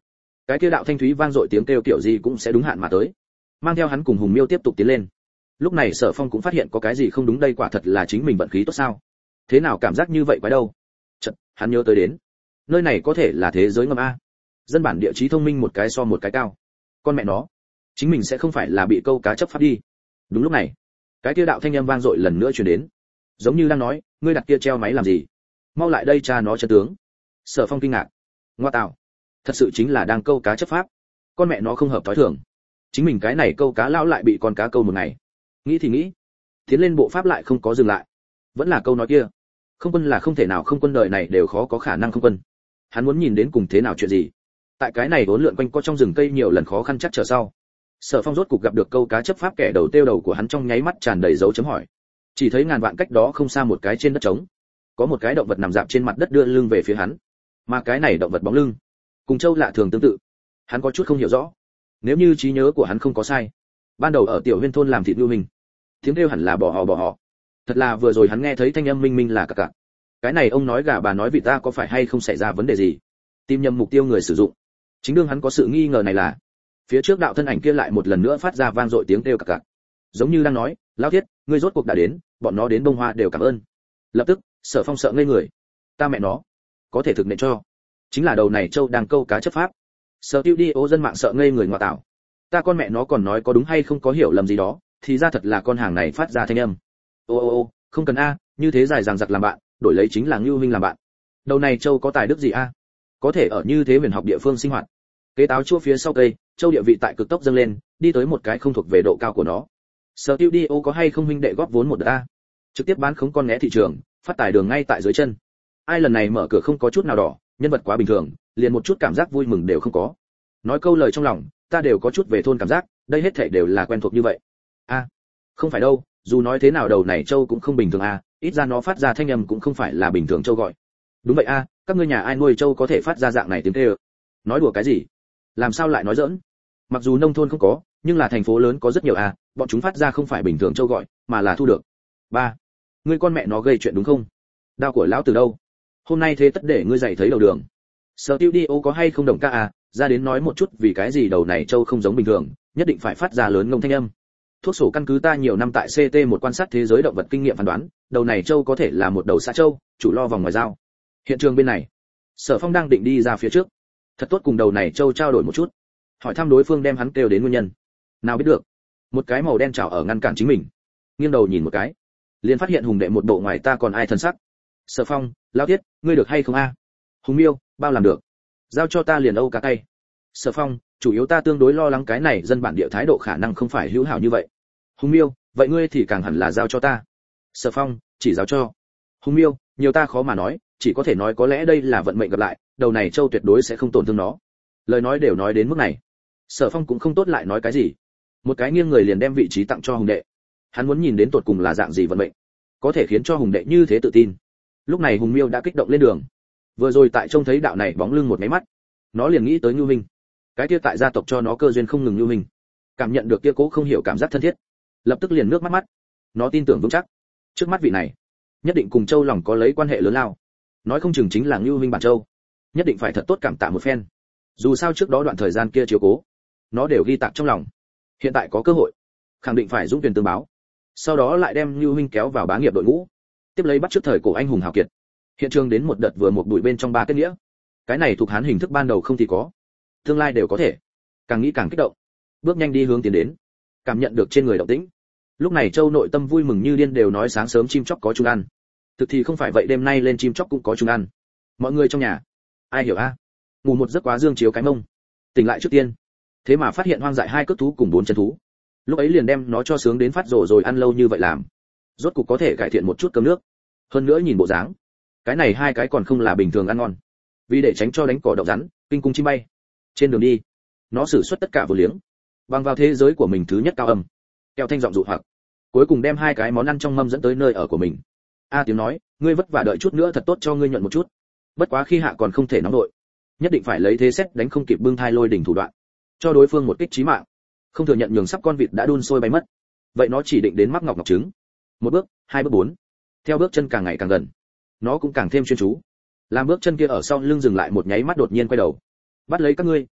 cái kia đạo thanh thúy vang dội tiếng kêu kiểu gì cũng sẽ đúng hạn mà tới, mang theo hắn cùng Hùng Miêu tiếp tục tiến lên. Lúc này Sở Phong cũng phát hiện có cái gì không đúng, đây quả thật là chính mình vận khí tốt sao? Thế nào cảm giác như vậy quái đâu? Chợt, hắn nhớ tới đến, nơi này có thể là thế giới ngầm a. Dân bản địa trí thông minh một cái so một cái cao. Con mẹ nó, chính mình sẽ không phải là bị câu cá chấp pháp đi. Đúng lúc này, cái kia đạo thanh âm vang dội lần nữa truyền đến, giống như đang nói, ngươi đặt kia treo máy làm gì? Mau lại đây cha nó chân tướng. Sở Phong kinh ngạc, ngoa tạo, thật sự chính là đang câu cá chấp pháp. Con mẹ nó không hợp thói thường. Chính mình cái này câu cá lão lại bị con cá câu một ngày. Nghĩ thì nghĩ, tiến lên bộ pháp lại không có dừng lại. Vẫn là câu nói kia, không quân là không thể nào không quân, đời này đều khó có khả năng không quân. Hắn muốn nhìn đến cùng thế nào chuyện gì. Tại cái này vốn lượn quanh co trong rừng cây nhiều lần khó khăn chắc trở sau, Sở Phong rốt cục gặp được câu cá chấp pháp, kẻ đầu tiêu đầu của hắn trong nháy mắt tràn đầy dấu chấm hỏi. Chỉ thấy ngàn vạn cách đó không xa một cái trên đất trống, có một cái động vật nằm dạp trên mặt đất đưa lưng về phía hắn. Mà cái này động vật bóng lưng, cùng châu lạ thường tương tự. Hắn có chút không hiểu rõ. Nếu như trí nhớ của hắn không có sai, ban đầu ở tiểu Huyên thôn làm thịt lưu mình, tiếng kêu hẳn là bò họ. Thật là vừa rồi hắn nghe thấy thanh âm minh minh là cặc. Cái này ông nói gà bà nói vịt ta có phải hay không xảy ra vấn đề gì? Tìm nhầm mục tiêu người sử dụng. Chính đương hắn có sự nghi ngờ này là, phía trước đạo thân ảnh kia lại một lần nữa phát ra vang dội tiếng kêu cặc, giống như đang nói, lão thiết, ngươi rốt cuộc đã đến, bọn nó đến bông hoa đều cảm ơn. Lập tức, Sở Phong sợ ngây người. Ta mẹ nó, có thể thực nện cho, chính là đầu này châu đang câu cá chấp pháp. Sở Tiêu đi ô dân mạng sợ ngây người ngoại tảo. Ta con mẹ nó còn nói có đúng hay không có hiểu lầm gì đó, thì ra thật là con hàng này phát ra thanh âm. Ô, không cần a, như thế dài dằng dặc làm bạn, đổi lấy chính là Ngưu huynh làm bạn. Đầu này châu có tài đức gì a? Có thể ở như thế huyền học địa phương sinh hoạt. Kế táo chua phía sau cây, châu địa vị tại cực tốc dâng lên, đi tới một cái không thuộc về độ cao của nó. Sở Tiêu đi ô có hay không huynh đệ góp vốn một đợt a? Trực tiếp bán khống con né thị trường, phát tài đường ngay tại dưới chân. Ai lần này mở cửa không có chút nào đỏ, nhân vật quá bình thường, liền một chút cảm giác vui mừng đều không có. Nói câu lời trong lòng, ta đều có chút về thôn cảm giác, đây hết thảy đều là quen thuộc như vậy. A, không phải đâu, dù nói thế nào đầu này châu cũng không bình thường a, ít ra nó phát ra thanh âm cũng không phải là bình thường châu gọi. Đúng vậy a, các ngươi nhà ai nuôi châu có thể phát ra dạng này tiếng kêu? Nói đùa cái gì? Làm sao lại nói giỡn? Mặc dù nông thôn không có, nhưng là thành phố lớn có rất nhiều a, bọn chúng phát ra không phải bình thường châu gọi, mà là thu được. Ba, ngươi con mẹ nó gây chuyện đúng không? Đao của lão từ đâu? Hôm nay thế tất để ngươi dạy thấy đầu đường. Sở Tiêu đi ô có hay không đồng ca à, ra đến nói một chút vì cái gì đầu này châu không giống bình thường, nhất định phải phát ra lớn ngông thanh âm. Thuốc sổ căn cứ ta nhiều năm tại CT một quan sát thế giới động vật kinh nghiệm phán đoán, đầu này châu có thể là một đầu xã châu, chủ lo vòng ngoài dao. Hiện trường bên này, Sở Phong đang định đi ra phía trước, thật tốt cùng đầu này châu trao đổi một chút, hỏi thăm đối phương đem hắn kêu đến nguyên nhân. Nào biết được, một cái màu đen trào ở ngăn cản chính mình. Nghiêng đầu nhìn một cái, liền phát hiện Hùng đệ một bộ ngoài ta còn ai thân sắc. Sở Phong, lão thiết, ngươi được hay không a? Hùng Miêu, bao làm được, giao cho ta liền âu cá tay. Sở Phong, chủ yếu ta tương đối lo lắng cái này dân bản địa thái độ khả năng không phải hữu hảo như vậy. Hùng Miêu, vậy ngươi thì càng hẳn là giao cho ta. Sở Phong, chỉ giao cho. Hùng Miêu, nhiều ta khó mà nói, chỉ có thể nói có lẽ đây là vận mệnh gặp lại, đầu này châu tuyệt đối sẽ không tổn thương nó. Lời nói đều nói đến mức này, Sở Phong cũng không tốt lại nói cái gì, một cái nghiêng người liền đem vị trí tặng cho Hùng đệ. Hắn muốn nhìn đến tột cùng là dạng gì vận mệnh, có thể khiến cho Hùng đệ như thế tự tin. Lúc này Hùng Miêu đã kích động lên đường. Vừa rồi tại trông thấy đạo này bóng lưng một cái mắt, nó liền nghĩ tới Nhu Minh. Cái kia tại gia tộc cho nó cơ duyên không ngừng Nhu Minh. Cảm nhận được kia cố không hiểu cảm giác thân thiết, lập tức liền nước mắt mắt. Nó tin tưởng vững chắc, trước mắt vị này, nhất định cùng Châu lòng có lấy quan hệ lớn lao. Nói không chừng chính là Nhu Minh bản Châu. Nhất định phải thật tốt cảm tạ một phen. Dù sao trước đó đoạn thời gian kia chiếu cố, nó đều ghi tạc trong lòng. Hiện tại có cơ hội, khẳng định phải dũng tuyển tương báo. Sau đó lại đem Nhu Minh kéo vào bá nghiệp đội ngũ, tiếp lấy bắt trước thời cổ anh hùng hào kiệt. Hiện trường đến một đợt vừa một bụi bên trong ba kết nghĩa. Cái này thuộc Hán hình thức ban đầu không thì có, tương lai đều có thể. Càng nghĩ càng kích động, bước nhanh đi hướng tiến đến, cảm nhận được trên người động tĩnh. Lúc này Châu nội tâm vui mừng như điên, đều nói sáng sớm chim chóc có chung ăn. Thực thì không phải vậy, đêm nay lên chim chóc cũng có chung ăn. Mọi người trong nhà, ai hiểu a? Ngủ một giấc quá dương chiếu cái mông, tỉnh lại trước tiên, thế mà phát hiện hoang dại hai cước thú cùng bốn chân thú. Lúc ấy liền đem nó cho sướng đến phát rồ rồi, ăn lâu như vậy làm, rốt cục có thể cải thiện một chút cơm nước. Hơn nữa nhìn bộ dáng, cái này hai cái còn không là bình thường ăn ngon. Vì để tránh cho đánh cỏ đậu rắn, kinh cung chim bay, trên đường đi, nó sử xuất tất cả vô liếng, bằng vào thế giới của mình thứ nhất cao âm, keo thanh giọng dụ hoặc, cuối cùng đem hai cái món ăn trong mâm dẫn tới nơi ở của mình. A Tiếng nói, ngươi vất vả đợi chút nữa thật tốt cho ngươi nhuận một chút. Bất quá khi hạ còn không thể nóng đội, nhất định phải lấy thế xét đánh không kịp bưng thai lôi đỉnh thủ đoạn, cho đối phương một kích chí mạng. Không thừa nhận nhường sắp con vịt đã đun sôi bay mất, vậy nó chỉ định đến mắc ngọc trứng. Một bước, hai bước bốn, theo bước chân càng ngày càng gần, nó cũng càng thêm chuyên chú. Làm bước chân kia ở sau lưng dừng lại một nháy mắt, đột nhiên quay đầu, bắt lấy các ngươi,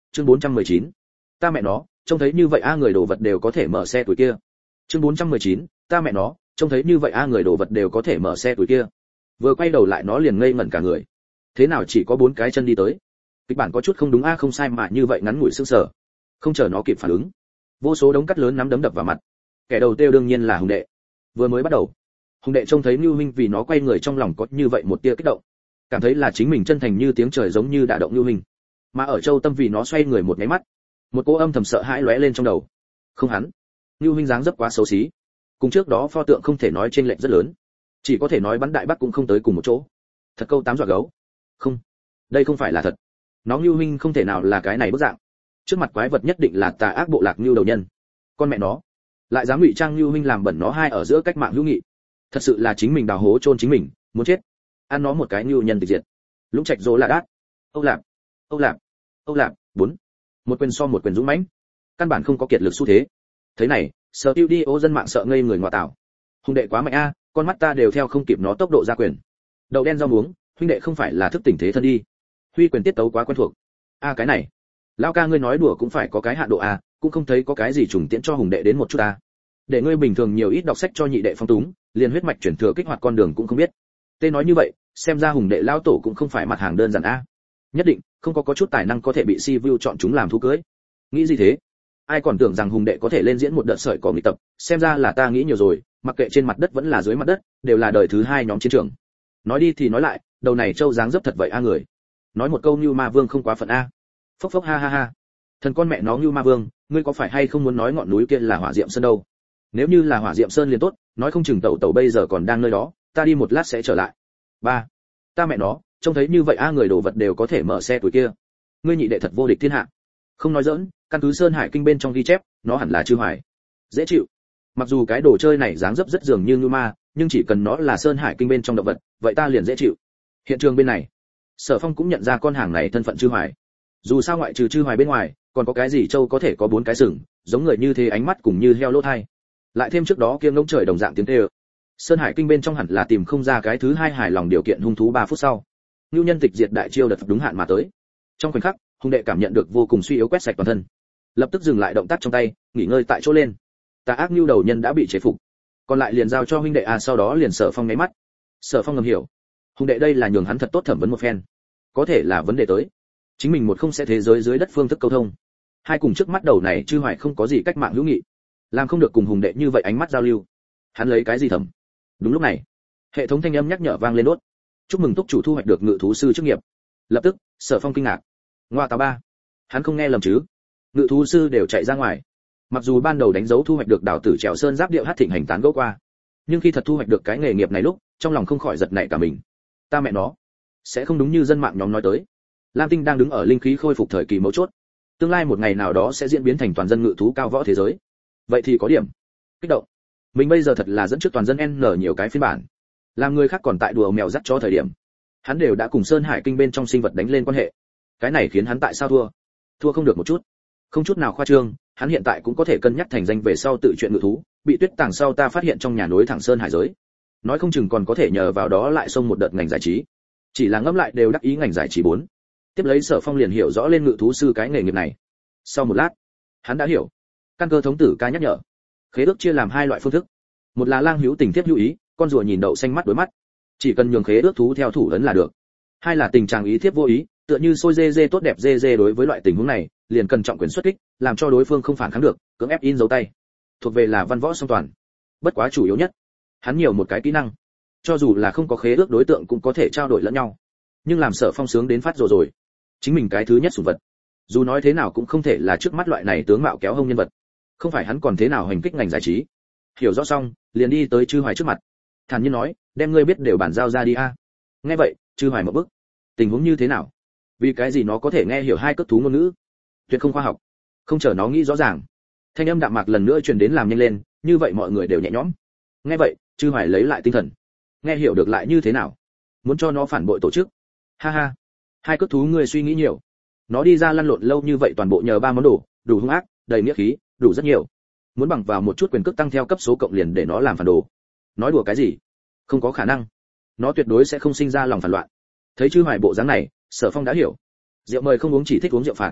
chương 419. Ta mẹ nó, trông thấy như vậy người đồ vật đều có thể mở xe tuổi kia. Chương 419, ta mẹ nó, trông thấy như vậy người đồ vật đều có thể mở xe tuổi kia. Vừa quay đầu lại nó liền ngây ngẩn cả người. Thế nào chỉ có 4 cái chân đi tới? Kịch bản có chút không đúng không sai mà như vậy ngắn ngủi sững sờ. Không chờ nó kịp phản ứng, vô số đống cát lớn nắm đấm đập vào mặt. Kẻ đầu tiêu đương nhiên là Hùng Đệ. Vừa mới bắt đầu, Hùng Đệ trông thấy Nưu Minh vì nó quay người trong lòng có như vậy một tia kích động, cảm thấy là chính mình chân thành như tiếng trời giống như đả động Nưu Minh. Mà ở Châu Tâm vì nó xoay người một cái mắt, một cô âm thầm sợ hãi lóe lên trong đầu. Không hắn, Nưu Minh dáng dấp quá xấu xí, cùng trước đó pho tượng không thể nói trên lệch rất lớn, chỉ có thể nói bắn đại bắc cũng không tới cùng một chỗ. Thật câu tám dọa gấu. Không, đây không phải là thật. Nó Nưu Minh không thể nào là cái này bức dạng. Trước mặt quái vật nhất định là tà ác bộ lạc Nưu đầu nhân. Con mẹ nó, lại dám ngụy trang Nưu Minh làm bẩn nó hai ở giữa cách mạng hữu nghị. Thật sự là chính mình đào hố chôn chính mình, muốn chết. Ăn nó một cái Nưu nhân tịch diệt. Lũng Trạch Dỗ là đát. Âu Lạp, Âu Lạp, Âu Lạp, 4. Một quyền so một quyền dũng mãnh, căn bản không có kiệt lực xu thế. Thế này, Studio dân mạng sợ ngây người ngoại tảo. Hùng Đệ quá mạnh con mắt ta đều theo không kịp nó tốc độ ra quyền. Đậu đen rau muống, huynh đệ không phải là thức tỉnh thế thân đi. Huy quyền tiết tấu quá quen thuộc. Cái này, lão ca ngươi nói đùa cũng phải có cái hạn độ cũng không thấy có cái gì trùng tiễn cho Hùng Đệ đến một chút Để ngươi bình thường nhiều ít đọc sách cho nhị đệ phong túng, liền huyết mạch chuyển thừa kích hoạt con đường cũng không biết. Tên nói như vậy, xem ra Hùng Đệ lão tổ cũng không phải mặt hàng đơn giản nhất định không có chút tài năng có thể bị Si Vu chọn chúng làm thú cưới. Nghĩ gì thế? Ai còn tưởng rằng Hùng Đệ có thể lên diễn một đợt sợi cỏ nghịch tập, xem ra là ta nghĩ nhiều rồi, mặc kệ trên mặt đất vẫn là dưới mặt đất, đều là đời thứ 2 nhóm chiến trường. Nói đi thì nói lại, đầu này trâu dáng dấp thật vậy người. Nói một câu Như Ma Vương không quá phận Phốc phốc ha ha ha. Thần con mẹ nó Như Ma Vương, ngươi có phải hay không muốn nói ngọn núi kia là Hỏa Diệm Sơn đâu? Nếu như là Hỏa Diệm Sơn liền tốt, nói không chừng tẩu bây giờ còn đang nơi đó, ta đi một lát sẽ trở lại. 3. Ta mẹ nó, trông thấy như vậy người đồ vật đều có thể mở xe tuổi kia. Ngươi nhị đệ thật vô địch thiên hạ. Không nói giỡn, căn cứ Sơn Hải Kinh bên trong ghi chép, nó hẳn là Chư Hoài. Dễ chịu. Mặc dù cái đồ chơi này dáng dấp rất dường như ma, nhưng chỉ cần nó là Sơn Hải Kinh bên trong động vật, vậy ta liền dễ chịu. Hiện trường bên này, Sở Phong cũng nhận ra con hàng này thân phận Chư Hoài. Dù sao ngoại trừ Chư Hoài bên ngoài, còn có cái gì trâu có thể có 4 cái sừng, giống người như thế ánh mắt cùng như heo lỗ thai. Lại thêm trước đó kia ngỗng trời đồng dạng tiếng kêu. Sơn Hải Kinh bên trong hẳn là tìm không ra cái thứ 2 hài lòng điều kiện hung thú 3 phút sau. Nưu nhân tịch diệt đại chiêu đợt đúng hạn mà tới. Trong khoảnh khắc, Hùng Đệ cảm nhận được vô cùng suy yếu quét sạch toàn thân. Lập tức dừng lại động tác trong tay, nghỉ ngơi tại chỗ lên. Tà ác Nưu đầu nhân đã bị chế phục, còn lại liền giao cho huynh đệ sau đó liền Sở Phong nháy mắt. Sở Phong ngầm hiểu, Hùng Đệ đây là nhường hắn thật tốt thẩm vấn một phen. Có thể là vấn đề tới, chính mình một không sẽ thế giới dưới đất phương thức câu thông. Hai cùng trước mắt đầu này Chư Hoài không có gì cách mạng hữu nghị, làm không được cùng Hùng Đệ như vậy ánh mắt giao lưu. Hắn lấy cái gì thẩm? Đúng lúc này, hệ thống thanh âm nhắc nhở vang lên đốt. Chúc mừng túc chủ thu hoạch được ngự thú sư chức nghiệp. Lập tức, Sở Phong kinh ngạc. Ngoa tào ba, hắn không nghe lầm chứ? Ngự thú sư đều chạy ra ngoài. Mặc dù ban đầu đánh dấu thu hoạch được đào tử trèo sơn giáp điệu hát thịnh hành tán gẫu qua, nhưng khi thật thu hoạch được cái nghề nghiệp này lúc, trong lòng không khỏi giật nảy cả mình. Ta mẹ nó, sẽ không đúng như dân mạng nhóm nói tới. Lam Tinh đang đứng ở linh khí khôi phục thời kỳ mấu chốt, tương lai một ngày nào đó sẽ diễn biến thành toàn dân ngự thú cao võ thế giới. Vậy thì có điểm kích động. Mình bây giờ thật là dẫn trước toàn dân N nhiều cái phiên bản. Làm người khác còn tại đùa mèo dắt cho thời điểm, hắn đều đã cùng Sơn Hải Kinh bên trong sinh vật đánh lên quan hệ. Cái này khiến hắn tại sao thua? Thua không được một chút. Không chút nào khoa trương, hắn hiện tại cũng có thể cân nhắc thành danh về sau tự chuyện ngự thú, bị tuyết tàng sau ta phát hiện trong nhà nối thẳng Sơn Hải giới. Nói không chừng còn có thể nhờ vào đó lại xông một đợt ngành giải trí. Chỉ là ngẫm lại đều đắc ý ngành giải trí 4. Tiếp lấy Sở Phong liền hiểu rõ lên ngự thú sư cái nghề nghiệp này. Sau một lát, hắn đã hiểu. Căn cơ thống tử ca nhắc nhở, khế ước chia làm 2 loại phương thức. Một là lang hữu tình tiếp hữu ý, con rùa nhìn đậu xanh mắt đối mắt, chỉ cần nhường khế ước thú theo thủ ấn là được. 2 là tình trạng ý thiếp vô ý, tựa như sôi dê tốt đẹp dê đối với loại tình huống này, liền cần trọng quyền xuất kích, làm cho đối phương không phản kháng được, cưỡng ép in dấu tay. Thuộc về là văn võ song toàn. Bất quá chủ yếu nhất, hắn nhiều một cái kỹ năng, cho dù là không có khế ước đối tượng cũng có thể trao đổi lẫn nhau. Nhưng làm Sở Phong sướng đến phát rồi. Chính mình cái thứ nhất sủng vật, dù nói thế nào cũng không thể là trước mắt loại này tướng mạo kéo hông nhân vật. Không phải hắn còn thế nào hành kích ngành giải trí. Hiểu rõ xong, liền đi tới Chư Hoài trước mặt. Thản nhiên nói, đem ngươi biết đều bản giao ra đi Nghe vậy, Chư Hoài một bức. Tình huống như thế nào? Vì cái gì nó có thể nghe hiểu 2 cất thú ngôn ngữ? Tuyệt không khoa học. Không chờ nó nghĩ rõ ràng. Thanh âm đạm mạc lần nữa truyền đến làm nhanh lên, như vậy mọi người đều nhẹ nhõm. Nghe vậy, Chư Hoài lấy lại tinh thần. Nghe hiểu được lại như thế nào? Muốn cho nó phản bội tổ chức? Ha ha. 2 cất thú ngươi suy nghĩ nhiều. Nó đi ra lăn lộn lâu như vậy toàn bộ nhờ 3 món đồ, đủ hung ác, đầy nghĩa khí, đủ rất nhiều. Muốn bằng vào một chút quyền cước tăng theo cấp số cộng liền để nó làm phản đồ. Nói đùa cái gì? Không có khả năng. Nó tuyệt đối sẽ không sinh ra lòng phản loạn. Thấy Chư Hoài bộ dáng này, Sở Phong đã hiểu. Rượu mời không uống chỉ thích uống rượu phạt.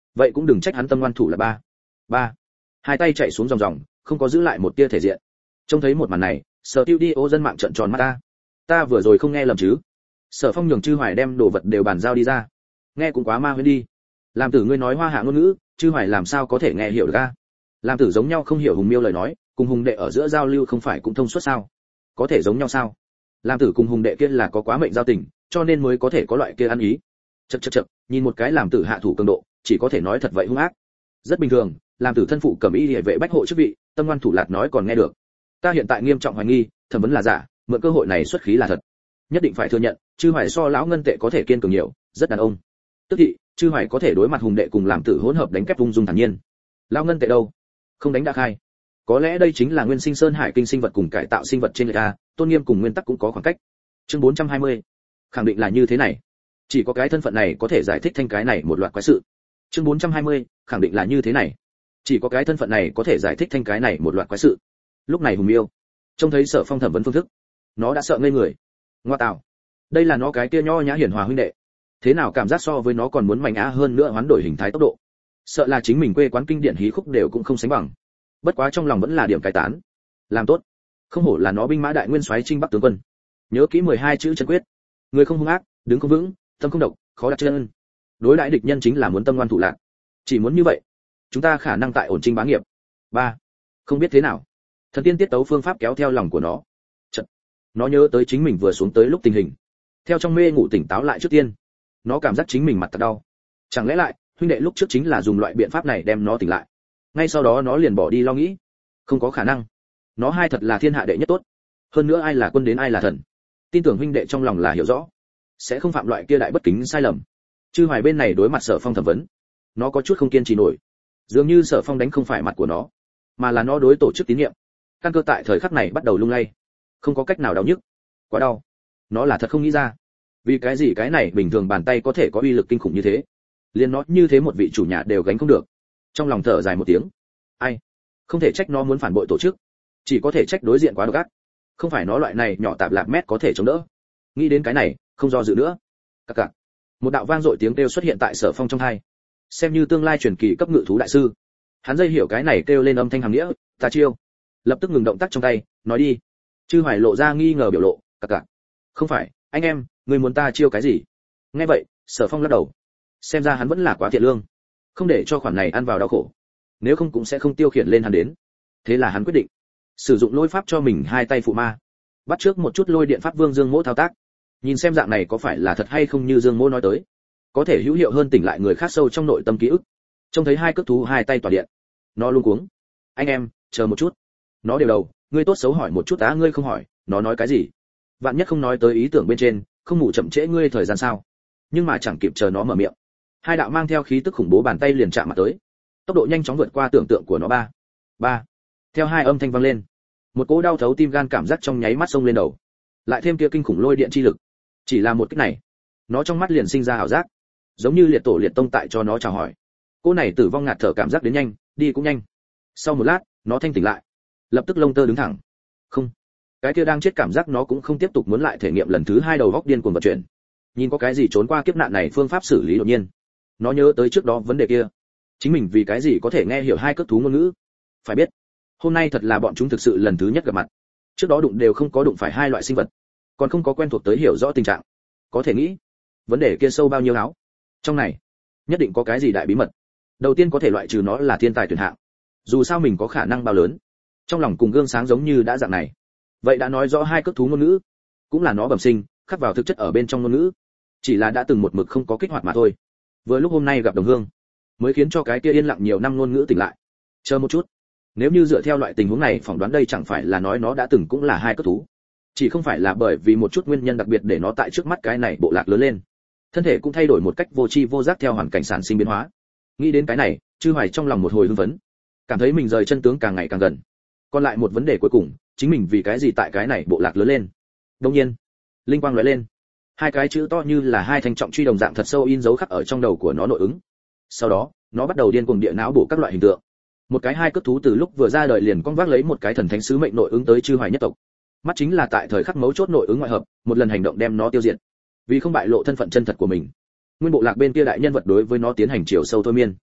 vậy cũng đừng trách hắn tâm ngoan thủ là ba. Hai tay chạy xuống dòng không có giữ lại một tia thể diện. Trông thấy một màn này, Sở Tiêu đi ô dân mạng trợn tròn mắt ta vừa rồi không nghe lầm chứ? Sở Phong nhường Chư Hoài đem đồ vật đều bàn giao đi ra. Nghe cũng quá ma huyễn đi. Làm tử ngươi nói hoa hạ ngôn ngữ, Chư Hoài làm sao có thể nghe hiểu được a? Làm tử giống nhau không hiểu Hùng Miêu lời nói, cùng Hùng đệ ở giữa giao lưu không phải cũng thông suốt sao? Có thể giống nhau sao? Làm tử cùng Hùng đệ kia là có quá mệnh giao tình, cho nên mới có thể có loại kia ăn ý. Chậc, nhìn một cái làm tử hạ thủ cường độ, chỉ có thể nói thật vậy hung ác. Rất bình thường, làm tử thân phụ cầm y liễu vệ bách hộ chức vị, tâm ngoan thủ lạt nói còn nghe được. Ta hiện tại nghiêm trọng hoài nghi, thẩm vấn là giả, mượn cơ hội này xuất khí là thật. Nhất định phải thừa nhận, Chư Hoài so lão ngân tệ có thể kiên cường nhiều, rất đàn ông. Tức thị, Chư Hoài có thể đối mặt Hùng đệ cùng làm tử hỗn hợp đánh kép ung dung thản nhiên. Lão ngân tệ đâu? Không đánh đã khai. Có lẽ đây chính là nguyên sinh sơn hải kinh sinh vật cùng cải tạo sinh vật trên người ta, tôn nghiêm cùng nguyên tắc cũng có khoảng cách. Chương 420. Khẳng định là như thế này. Chỉ có cái thân phận này có thể giải thích thành cái này một loạt quái sự. Chương 420. Khẳng định là như thế này. Chỉ có cái thân phận này có thể giải thích thành cái này một loạt quái sự. Lúc này Hùng Miêu trông thấy Sở Phong thẩm vấn phương thức, nó đã sợ ngây người. Ngoa tạo, đây là nó cái kia nho nhã hiển hòa huynh đệ, thế nào cảm giác so với nó còn muốn mạnh á hơn nữa hoán đổi hình thái tốc độ, sợ là chính mình quê quán kinh điển hí khúc đều cũng không sánh bằng. Bất quá trong lòng vẫn là điểm cải tán, làm tốt, không hổ là nó binh mã đại nguyên soái chinh bắc tướng quân. Nhớ kỹ 12 chữ chân quyết, người không hung ác, đứng không vững, tâm không độc, khó đặt chân. Đối đãi địch nhân chính là muốn tâm ngoan thủ lạn, chỉ muốn như vậy, chúng ta khả năng tại ổn trinh bá nghiệp. 3. Không biết thế nào, thần tiên tiết tấu phương pháp kéo theo lòng của nó. Chật, nó nhớ tới chính mình vừa xuống tới lúc tình hình, theo trong mê ngủ tỉnh táo lại trước tiên, nó cảm giác chính mình mặt thật đau. Chẳng lẽ lại huynh đệ lúc trước chính là dùng loại biện pháp này đem nó tỉnh lại? Ngay sau đó nó liền bỏ đi lo nghĩ, không có khả năng, nó hai thật là thiên hạ đệ nhất tốt, hơn nữa ai là quân đến ai là thần, tin tưởng huynh đệ trong lòng là hiểu rõ, sẽ không phạm loại kia đại bất kính sai lầm. Chư Hoài bên này đối mặt Sở Phong thẩm vấn, nó có chút không kiên trì nổi, dường như Sở Phong đánh không phải mặt của nó, mà là nó đối tổ chức tín nhiệm. Căn cơ tại thời khắc này bắt đầu lung lay, không có cách nào đau nhức, quá đau. Nó là thật không nghĩ ra, vì cái gì cái này bình thường bàn tay có thể có uy lực kinh khủng như thế, liền nó như thế một vị chủ nhà đều gánh không được. Trong lòng thở dài một tiếng, ai, không thể trách nó muốn phản bội tổ chức, chỉ có thể trách đối diện quá độc ác, không phải nó loại này nhỏ tạp lạp mét có thể chống đỡ. Nghĩ đến cái này, không do dự nữa. Cặc cặc, một đạo vang dội tiếng kêu xuất hiện tại Sở Phong trong tai, xem như tương lai truyền kỳ cấp ngự thú đại sư. Hắn dây hiểu cái này kêu lên âm thanh hàm nghĩa, ta chiêu. Lập tức ngừng động tác trong tay, nói đi. Chư Hoài lộ ra nghi ngờ biểu lộ, cặc cặc, không phải, anh em, người muốn ta chiêu cái gì? Nghe vậy, Sở Phong lắc đầu, xem ra hắn vẫn là quá thiện lương, không để cho khoản này ăn vào đau khổ, nếu không cũng sẽ không tiêu khiển lên hắn đến. Thế là hắn quyết định sử dụng lôi pháp cho mình hai tay phụ ma, bắt trước một chút lôi điện pháp vương Dương Mỗ thao tác, nhìn xem dạng này có phải là thật hay không như Dương Mỗ nói tới, có thể hữu hiệu hơn tỉnh lại người khác sâu trong nội tâm ký ức. Trông thấy hai cước thú hai tay tỏa điện, nó luống cuống, anh em, chờ một chút. Nó đều đầu, ngươi tốt xấu hỏi một chút á, ngươi không hỏi, nó nói cái gì? Vạn nhất không nói tới ý tưởng bên trên, không ngủ chậm trễ ngươi thời gian sao? Nhưng mà chẳng kịp chờ nó mở miệng, hai đạo mang theo khí tức khủng bố bàn tay liền chạm mặt tới, tốc độ nhanh chóng vượt qua tưởng tượng của nó. Ba. Theo hai âm thanh vang lên, một cỗ đau thấu tim gan cảm giác trong nháy mắt xông lên đầu, lại thêm kia kinh khủng lôi điện chi lực, chỉ là một kích này, nó trong mắt liền sinh ra ảo giác, giống như liệt tổ liệt tông tại cho nó chào hỏi. Cô này tử vong ngạt thở cảm giác đến nhanh, đi cũng nhanh. Sau một lát, nó thanh tỉnh lại, lập tức lông tơ đứng thẳng. Không, cái kia đang chết cảm giác nó cũng không tiếp tục muốn lại thể nghiệm lần thứ hai, đầu góc điên cuồng vận chuyển. Nhìn có cái gì trốn qua kiếp nạn này phương pháp xử lý đột nhiên, nó nhớ tới trước đó vấn đề kia, chính mình vì cái gì có thể nghe hiểu hai cước thú ngôn ngữ. Phải biết, hôm nay thật là bọn chúng thực sự lần thứ nhất gặp mặt, trước đó đụng đều không có đụng phải hai loại sinh vật, còn không có quen thuộc tới hiểu rõ tình trạng. Có thể nghĩ, vấn đề kia sâu bao nhiêu áo, trong này nhất định có cái gì đại bí mật. Đầu tiên có thể loại trừ nó là thiên tài tuyển hạng, dù sao mình có khả năng bao lớn, trong lòng cùng gương sáng giống như đã dạng này, vậy đã nói rõ hai cước thú ngôn ngữ cũng là nó bẩm sinh khắc vào thực chất ở bên trong ngôn ngữ, chỉ là đã từng một mực không có kích hoạt mà thôi. Vừa lúc hôm nay gặp đồng hương, mới khiến cho cái kia yên lặng nhiều năm ngôn ngữ tỉnh lại. Chờ một chút, nếu như dựa theo loại tình huống này phỏng đoán, đây chẳng phải là nói nó đã từng cũng là hai cước thú, chỉ không phải là bởi vì một chút nguyên nhân đặc biệt để nó tại trước mắt cái này bộ lạc lớn lên, thân thể cũng thay đổi một cách vô tri vô giác theo hoàn cảnh sản sinh biến hóa. Nghĩ đến cái này, Chư Hoài trong lòng một hồi hưng phấn, cảm thấy mình rời chân tướng càng ngày càng gần. Còn lại một vấn đề cuối cùng, chính mình vì cái gì tại cái này bộ lạc lớn lên. Đương nhiên, linh quang lóe lên, hai cái chữ to như là hai thanh trọng truy đồng dạng thật sâu in dấu khắc ở trong đầu của nó nội ứng. Sau đó, nó bắt đầu điên cuồng địa não bổ các loại hình tượng. Một cái hai cước thú từ lúc vừa ra đời liền con vác lấy một cái thần thánh sứ mệnh nội ứng tới Chư Hoài nhất tộc. Mắt chính là tại thời khắc mấu chốt nội ứng ngoại hợp, một lần hành động đem nó tiêu diệt. Vì không bại lộ thân phận chân thật của mình, nguyên bộ lạc bên kia đại nhân vật đối với nó tiến hành chiều sâu thôi miên.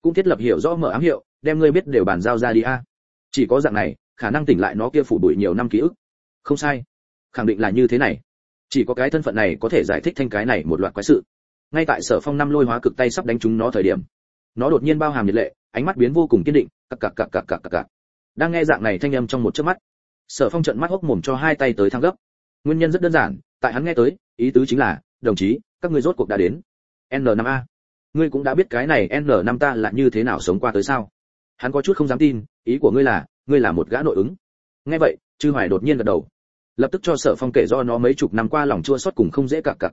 cũng thiết lập hiểu rõ mở ám hiệu, đem ngươi biết đều bàn giao ra đi a. Chỉ có dạng này, khả năng tỉnh lại nó kia phủ bụi nhiều năm ký ức. Không sai, khẳng định là như thế này. Chỉ có cái thân phận này có thể giải thích thành cái này một loạt quái sự. Ngay tại Sở Phong năm lôi hóa cực tay sắp đánh trúng nó thời điểm, nó đột nhiên bao hàm nhiệt lệ, ánh mắt biến vô cùng kiên định, cặc. Đang nghe dạng này thanh âm trong một chớp mắt, Sở Phong trợn mắt hốc mồm cho hai tay tới thang gấp. Nguyên nhân rất đơn giản, tại hắn nghe tới, ý tứ chính là, đồng chí, các ngươi rốt cuộc đã đến. N5A, ngươi cũng đã biết cái này N5 ta là như thế nào sống qua tới sao? Hắn có chút không dám tin, ý của ngươi là một gã nội ứng. Nghe vậy, Trư Hoài đột nhiên gật đầu, lập tức cho Sở Phong kể do nó mấy chục năm qua lòng chua xót cùng không dễ cặc.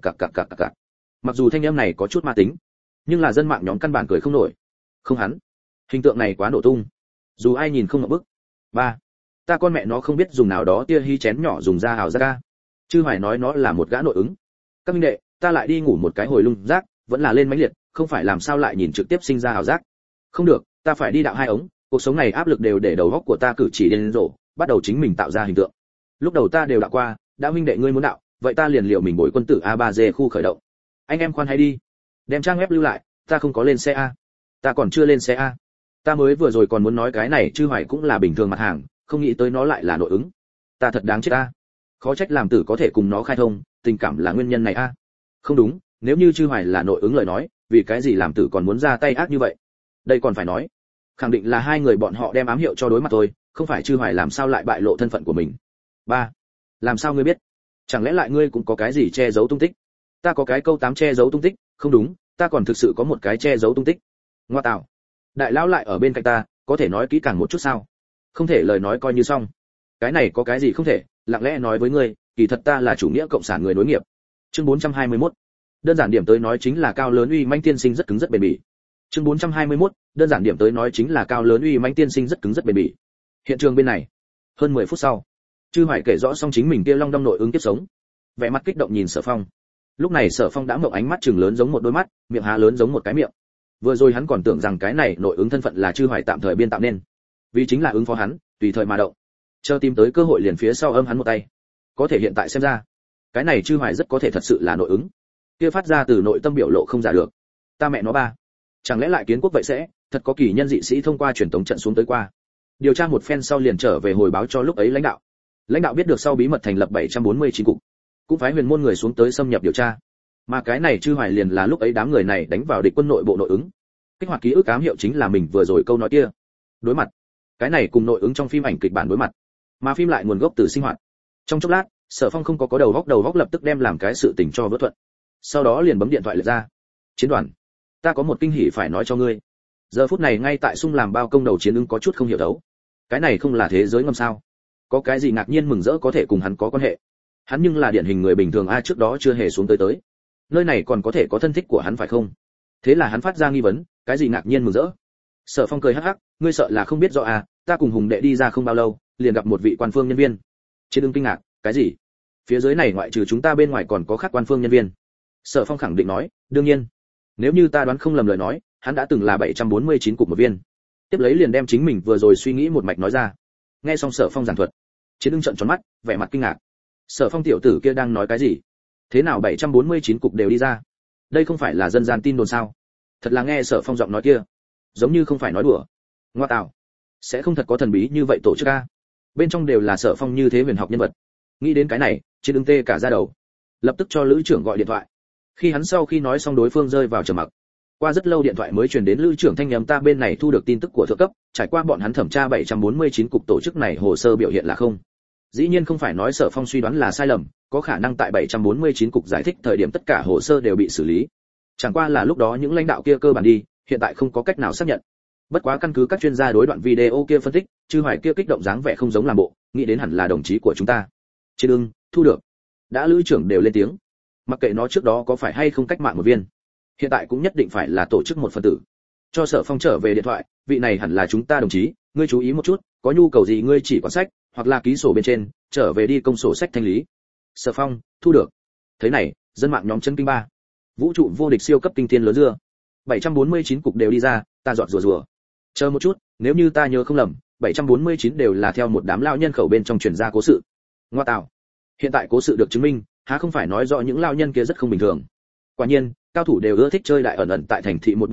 Mặc dù thanh âm này có chút ma tính, nhưng là dân mạng nhóm căn bản cười không nổi. Không hắn, hình tượng này quá nổ tung, dù ai nhìn không ngậm bức. Ba, ta con mẹ nó không biết dùng nào đó tia hy chén nhỏ dùng ra hào ra ca. Chư Hoài nói nó là một gã nội ứng. Các minh đệ, ta lại đi ngủ một cái hồi lung rác, vẫn là lên mãnh liệt, không phải làm sao lại nhìn trực tiếp sinh ra hào giác. Không được, ta phải đi đạo hai ống, cuộc sống này áp lực đều để đầu óc của ta cử chỉ điên rồ, bắt đầu chính mình tạo ra hình tượng. Lúc đầu ta đều đạo qua, đã huynh đệ ngươi muốn đạo, vậy ta liền liệu mình bồi quân tử A3G khu khởi động. Anh em khoan hay đi, đem trang web lưu lại, ta không có lên xe a. Ta còn chưa lên xe a. Ta mới vừa rồi còn muốn nói cái này Chư Hoài cũng là bình thường mặt hàng, không nghĩ tới nó lại là nội ứng. Ta thật đáng chết a. Khó trách làm tử có thể cùng nó khai thông, tình cảm là nguyên nhân này a. Không đúng, nếu như Chư Hoài là nội ứng lời nói, vì cái gì làm tử còn muốn ra tay ác như vậy? Đây còn phải nói, khẳng định là hai người bọn họ đem ám hiệu cho đối mặt thôi, không phải Chư Hoài làm sao lại bại lộ thân phận của mình. Ba, làm sao ngươi biết? Chẳng lẽ lại ngươi cũng có cái gì che giấu tung tích? Ta có cái câu 8 che giấu tung tích, không đúng, ta còn thực sự có một cái che giấu tung tích. Ngoa tạo, đại lão lại ở bên cạnh ta, có thể nói kỹ càng một chút sao? Không thể lời nói coi như xong. Cái này có cái gì không thể, lặng lẽ nói với ngươi, kỳ thật ta là chủ nghĩa cộng sản người nối nghiệp. Chương 421. Đơn giản điểm tới nói chính là cao lớn uy mãnh tiên sinh rất cứng rất bền bỉ. Chương 421. Đơn giản điểm tới nói chính là cao lớn uy mãnh tiên sinh rất cứng rất bền bỉ. Hiện trường bên này, hơn 10 phút sau, Chư Hoài kể rõ xong chính mình kia long đong nội ứng tiếp sống. Vẻ mặt kích động nhìn Sở Phong. Lúc này Sở Phong đã mộng ánh mắt trừng lớn giống một đôi mắt, miệng há lớn giống một cái miệng. Vừa rồi hắn còn tưởng rằng cái này nội ứng thân phận là Chư Hoài tạm thời biên tạo nên, vì chính là ứng phó hắn, tùy thời mà động. Chờ tìm tới cơ hội liền phía sau âm hắn một tay. Có thể hiện tại xem ra, cái này Chư Hoài rất có thể thật sự là nội ứng. Kia phát ra từ nội tâm biểu lộ không giả được. Ta mẹ nó ba, chẳng lẽ lại kiến quốc vậy sẽ, thật có kỳ nhân dị sĩ thông qua truyền tống trận xuống tới qua. Điều tra một phen sau liền trở về hồi báo cho lúc ấy lãnh đạo. Lãnh đạo biết được sau bí mật thành lập 749 cục, cũng phái huyền môn người xuống tới xâm nhập điều tra. Mà cái này Chư Hoài liền là lúc ấy đám người này đánh vào địch quân nội bộ nội ứng. Kích hoạt ký ức ám hiệu chính là mình vừa rồi câu nói kia. Đối mặt. Cái này cùng nội ứng trong phim ảnh kịch bản đối mặt. Mà phim lại nguồn gốc từ sinh hoạt. Trong chốc lát, Sở Phong không có đầu góc lập tức đem làm cái sự tình cho vỡ thuận. Sau đó liền bấm điện thoại lật ra. Chiến đoàn, ta có một kinh hỉ phải nói cho ngươi. Giờ phút này ngay tại Sung làm bao công đầu chiến ứng có chút không hiểu đấu. Cái này không là thế giới ngầm sao? Có cái gì ngạc nhiên mừng rỡ có thể cùng hắn có quan hệ? Hắn nhưng là điển hình người bình thường a, trước đó chưa hề xuống tới. Nơi này còn có thể có thân thích của hắn phải không? Thế là hắn phát ra nghi vấn, cái gì ngạc nhiên mừng rỡ? Sở Phong cười hắc hắc, ngươi sợ là không biết rõ à, ta cùng Hùng đệ đi ra không bao lâu, liền gặp một vị quan phương nhân viên. Chiến ứng kinh ngạc, cái gì? Phía dưới này ngoại trừ chúng ta bên ngoài còn có khác quan phương nhân viên? Sở Phong khẳng định nói, đương nhiên. Nếu như ta đoán không lầm lời nói, hắn đã từng là 749 cục một viên. Tiếp lấy liền đem chính mình vừa rồi suy nghĩ một mạch nói ra. Nghe xong Sở Phong giảng thuật, Chiến ứng trợn tròn mắt, vẻ mặt kinh ngạc. Sở Phong tiểu tử kia đang nói cái gì? Thế nào 749 cục đều đi ra? Đây không phải là dân gian tin đồn sao? Thật là nghe Sở Phong giọng nói kia, giống như không phải nói đùa. Ngoa tạo, sẽ không thật có thần bí như vậy tổ chức a? Bên trong đều là Sở Phong như thế huyền học nhân vật. Nghĩ đến cái này, Chiến ứng tê cả da đầu. Lập tức cho lữ trưởng gọi điện thoại. Khi hắn sau khi nói xong đối phương rơi vào trầm mặc. Qua rất lâu điện thoại mới truyền đến lữ trưởng thanh âm, ta bên này thu được tin tức của thượng cấp, trải qua bọn hắn thẩm tra 749 cục tổ chức này hồ sơ biểu hiện là không. Dĩ nhiên không phải nói Sở Phong suy đoán là sai lầm, có khả năng tại 749 cục giải thích thời điểm tất cả hồ sơ đều bị xử lý. Chẳng qua là lúc đó những lãnh đạo kia cơ bản đi, hiện tại không có cách nào xác nhận. Bất quá căn cứ các chuyên gia đối đoạn video kia phân tích, Chư Hoài kia kích động dáng vẻ không giống làm bộ, nghĩ đến hẳn là đồng chí của chúng ta. Chiến ưng, thu được. Đã lữ trưởng đều lên tiếng. Mặc kệ nó trước đó có phải hay không cách mạng một viên, hiện tại cũng nhất định phải là tổ chức một phần tử. Cho Sở Phong trở về điện thoại, vị này hẳn là chúng ta đồng chí, ngươi chú ý một chút, có nhu cầu gì ngươi chỉ có sách, hoặc là ký sổ bên trên, trở về đi công sổ sách thanh lý. Sở Phong, thu được. Thế này, dân mạng nhóm chân kinh ba. Vũ trụ vô địch siêu cấp kinh thiên lớn dưa. 749 cục đều đi ra, ta dọn rùa. Chờ một chút, nếu như ta nhớ không lầm, 749 đều là theo một đám lao nhân khẩu bên trong truyền ra cố sự. Ngoa tạo. Hiện tại cố sự được chứng minh, há không phải nói rõ những lao nhân kia rất không bình thường. Quả nhiên, cao thủ đều ưa thích chơi đại ẩn ẩn tại thành thị một bộ này,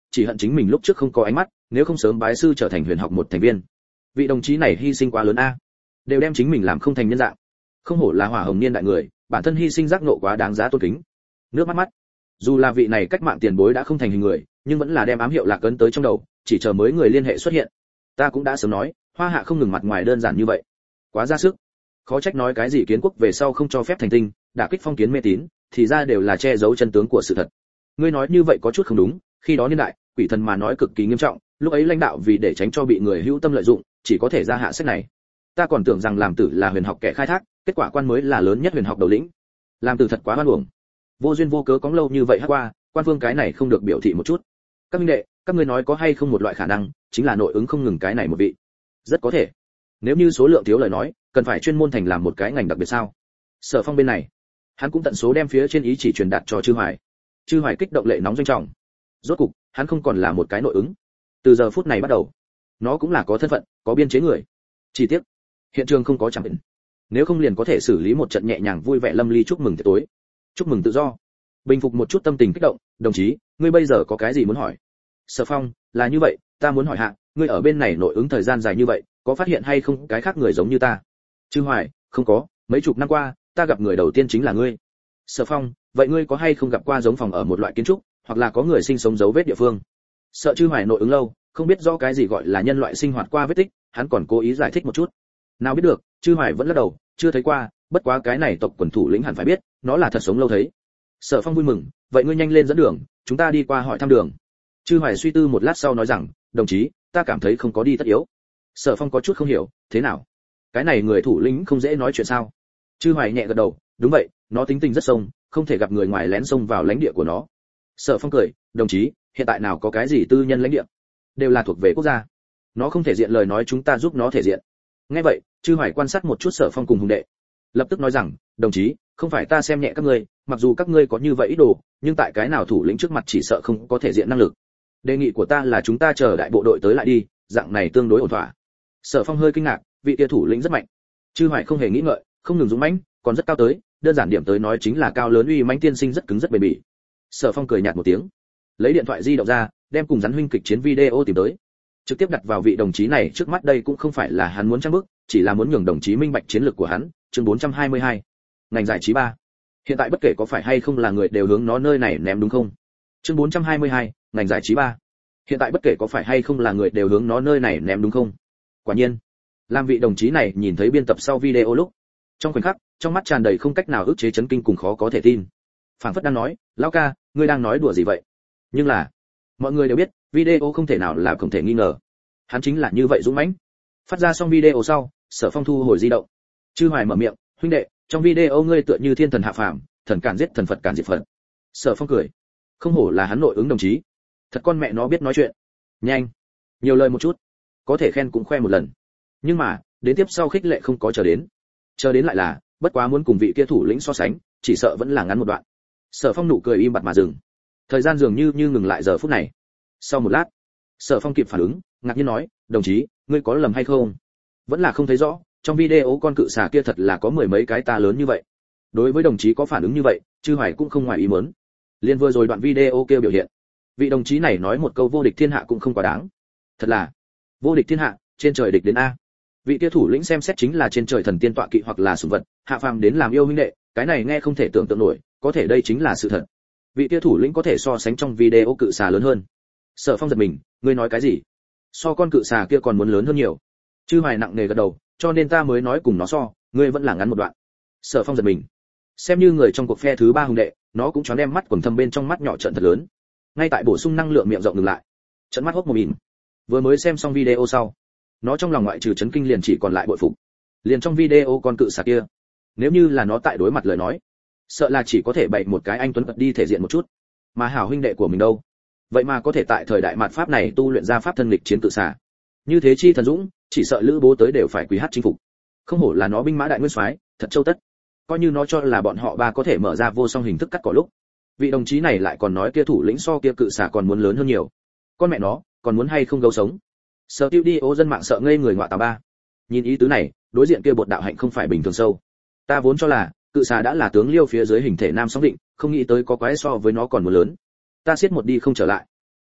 chỉ hận chính mình lúc trước không có ánh mắt, nếu không sớm bái sư trở thành huyền học một thành viên. Vị đồng chí này hy sinh quá lớn a, đều đem chính mình làm không thành nhân dạng. Không hổ là hỏa hồng niên đại người, bản thân hy sinh giác ngộ quá đáng giá tôn kính. Nước mắt mắt. Dù là vị này cách mạng tiền bối đã không thành hình người, nhưng vẫn là đem ám hiệu lạc ấn tới trong đầu, chỉ chờ mới người liên hệ xuất hiện. Ta cũng đã sớm nói, Hoa Hạ không ngừng mặt ngoài đơn giản như vậy, quá ra sức. Khó trách nói cái gì kiến quốc về sau không cho phép thành tinh, đả kích phong kiến mê tín, thì ra đều là che giấu chân tướng của sự thật. Ngươi nói như vậy có chút không đúng, khi đó niên đại, quỷ thần mà nói cực kỳ nghiêm trọng, lúc ấy lãnh đạo vì để tránh cho bị người hữu tâm lợi dụng, chỉ có thể ra hạ sách này. Ta còn tưởng rằng làm tử là huyền học kẻ khai thác, kết quả quan mới là lớn nhất huyền học đầu lĩnh. Làm tử thật quá hoan uổng. Vô duyên vô cớ cóng lâu như vậy hát qua, quan phương cái này không được biểu thị một chút. Các minh đệ, các ngươi nói có hay không một loại khả năng, chính là nội ứng không ngừng cái này một vị. Rất có thể. Nếu như số lượng thiếu lời nói, cần phải chuyên môn thành làm một cái ngành đặc biệt sao? Sở Phong bên này, hắn cũng tận số đem phía trên ý chỉ truyền đạt cho Chư Hoài. Chư Hoài kích động lệ nóng doanh trọng. Rốt cục, hắn không còn là một cái nội ứng. Từ giờ phút này bắt đầu, nó cũng là có thân phận, có biên chế người. Chi tiết, hiện trường không có chẳng định. Nếu không liền có thể xử lý một trận nhẹ nhàng vui vẻ lâm ly chúc mừng tiệc tối. Chúc mừng tự do. Bình phục một chút tâm tình kích động, đồng chí, ngươi bây giờ có cái gì muốn hỏi? Sở Phong, là như vậy, ta muốn hỏi hạ, ngươi ở bên này nội ứng thời gian dài như vậy, có phát hiện hay không cái khác người giống như ta? Chư Hoài, không có, mấy chục năm qua, ta gặp người đầu tiên chính là ngươi. Sở Phong, vậy ngươi có hay không gặp qua giống phòng ở một loại kiến trúc, hoặc là có người sinh sống dấu vết địa phương? Sợ Chư Hoài nội ứng lâu, không biết rõ cái gì gọi là nhân loại sinh hoạt qua vết tích, hắn còn cố ý giải thích một chút. Nào biết được, Chư Hoài vẫn lắc đầu, chưa thấy qua, bất quá cái này tộc quần thủ lĩnh hẳn phải biết, nó là thật sống lâu thấy. Sở Phong vui mừng, vậy ngươi nhanh lên dẫn đường, chúng ta đi qua hỏi thăm đường. Chư Hoài suy tư một lát sau nói rằng, đồng chí, ta cảm thấy không có đi tất yếu. Sở Phong có chút không hiểu, thế nào? Cái này người thủ lĩnh không dễ nói chuyện sao? Chư Hoài nhẹ gật đầu, đúng vậy, nó tính tình rất sông, không thể gặp người ngoài lén xông vào lãnh địa của nó. Sở Phong cười, đồng chí, hiện tại nào có cái gì tư nhân lãnh địa, đều là thuộc về quốc gia. Nó không thể diện lời nói chúng ta giúp nó thể diện. Nghe vậy, Chư Hoài quan sát một chút Sở Phong cùng Hùng đệ, lập tức nói rằng, đồng chí, không phải ta xem nhẹ các ngươi, mặc dù các ngươi có như vậy ý đồ, nhưng tại cái nào thủ lĩnh trước mặt chỉ sợ không có thể diện năng lực. Đề nghị của ta là chúng ta chờ đại bộ đội tới lại đi, dạng này tương đối ổn thỏa. Sở Phong hơi kinh ngạc, vị kia thủ lĩnh rất mạnh. Chư Hoài không hề nghĩ ngợi, không ngừng dũng mãnh, còn rất cao tới, đơn giản điểm tới nói chính là cao lớn uy mãnh tiên sinh rất cứng rất bền bỉ. Sở Phong cười nhạt một tiếng, lấy điện thoại di động ra, đem cùng rắn huynh kịch chiến video tìm tới, trực tiếp đặt vào vị đồng chí này trước mắt. Đây cũng không phải là hắn muốn trang bức, chỉ là muốn nhường đồng chí minh bạch chiến lược của hắn. Chương 422, ngành giải trí 3. Hiện tại bất kể có phải hay không là người đều hướng nó nơi này ném đúng không? Chương 422, ngành giải trí 3. Hiện tại bất kể có phải hay không là người đều hướng nó nơi này ném đúng không? Quả nhiên, làm vị đồng chí này nhìn thấy biên tập sau video lúc, trong khoảnh khắc, trong mắt tràn đầy không cách nào ức chế chấn kinh cùng khó có thể tin. Phảng phất đang nói, lão ca, ngươi đang nói đùa gì vậy? Nhưng là, mọi người đều biết, video không thể nào là không thể nghi ngờ. Hắn chính là như vậy dũng mãnh. Phát ra xong video sau, Sở Phong thu hồi di động. Chư Hoài mở miệng, huynh đệ, trong video ngươi tựa như thiên thần hạ phàm, thần cản giết thần, Phật cản diệt Phật. Sở Phong cười, không hổ là hắn nội ứng đồng chí, thật con mẹ nó biết nói chuyện. Nhanh, nhiều lời một chút, có thể khen cũng khoe một lần. Nhưng mà, đến tiếp sau khích lệ không có chờ đến lại là, bất quá muốn cùng vị kia thủ lĩnh so sánh, chỉ sợ vẫn là ngắn một đoạn. Sở Phong nụ cười im bặt mà dừng. Thời gian dường như ngừng lại giờ phút này. Sau một lát, Sở Phong kịp phản ứng, ngạc nhiên nói, đồng chí, ngươi có lầm hay không? Vẫn là không thấy rõ, trong video con cự xà kia thật là có mười mấy cái ta lớn như vậy. Đối với đồng chí có phản ứng như vậy, Chư Hoài cũng không ngoài ý muốn. Liên vừa rồi đoạn video kia biểu hiện, vị đồng chí này nói một câu vô địch thiên hạ cũng không quá đáng. Thật là vô địch thiên hạ, trên trời địch đến a. Vị kia thủ lĩnh xem xét chính là trên trời thần tiên tọa kỵ hoặc là sủng vật, hạ phàm đến làm yêu huynh đệ, cái này nghe không thể tưởng tượng nổi, có thể đây chính là sự thật. Vị kia thủ lĩnh có thể so sánh trong video cự xà lớn hơn. Sở Phong giật mình, ngươi nói cái gì? So con cự xà kia còn muốn lớn hơn nhiều. Chư Hoài nặng nề gật đầu, cho nên ta mới nói cùng nó so, ngươi vẫn là ngắn một đoạn. Sở Phong giật mình, xem như người trong cuộc phe thứ ba hùng đệ, nó cũng choáng đem mắt quầng thâm bên trong mắt nhỏ trận thật lớn. Ngay tại bổ sung năng lượng miệng rộng ngừng lại, trận mắt hốc một mỉm. Vừa mới xem xong video sau, nó trong lòng ngoại trừ chấn kinh liền chỉ còn lại bội phục. Liền trong video con cự xà kia, nếu như là nó tại đối mặt lời nói, sợ là chỉ có thể bày một cái anh tuấn vật đi thể diện một chút. Mà hảo huynh đệ của mình đâu, vậy mà có thể tại thời đại mạt pháp này tu luyện ra pháp thân lịch chiến cự xà. Như thế chi thần dũng, chỉ sợ lữ bố tới đều phải quỳ hát chinh phục. Không hổ là nó binh mã đại nguyên soái, thật châu tất. Coi như nó cho là bọn họ ba có thể mở ra vô song hình thức cắt cỏ lúc, vị đồng chí này lại còn nói kia thủ lĩnh so kia cự xà còn muốn lớn hơn nhiều. Con mẹ nó, còn muốn hay không gấu sống? Sở Tiêu đi ô dân mạng sợ ngây người ngọa tà ba. Nhìn ý tứ này, đối diện kia bột đạo hạnh không phải bình thường sâu. Ta vốn cho là cự xà đã là tướng Liêu phía dưới hình thể nam sóng định, không nghĩ tới có quái so với nó còn muốn lớn. Ta siết một đi không trở lại.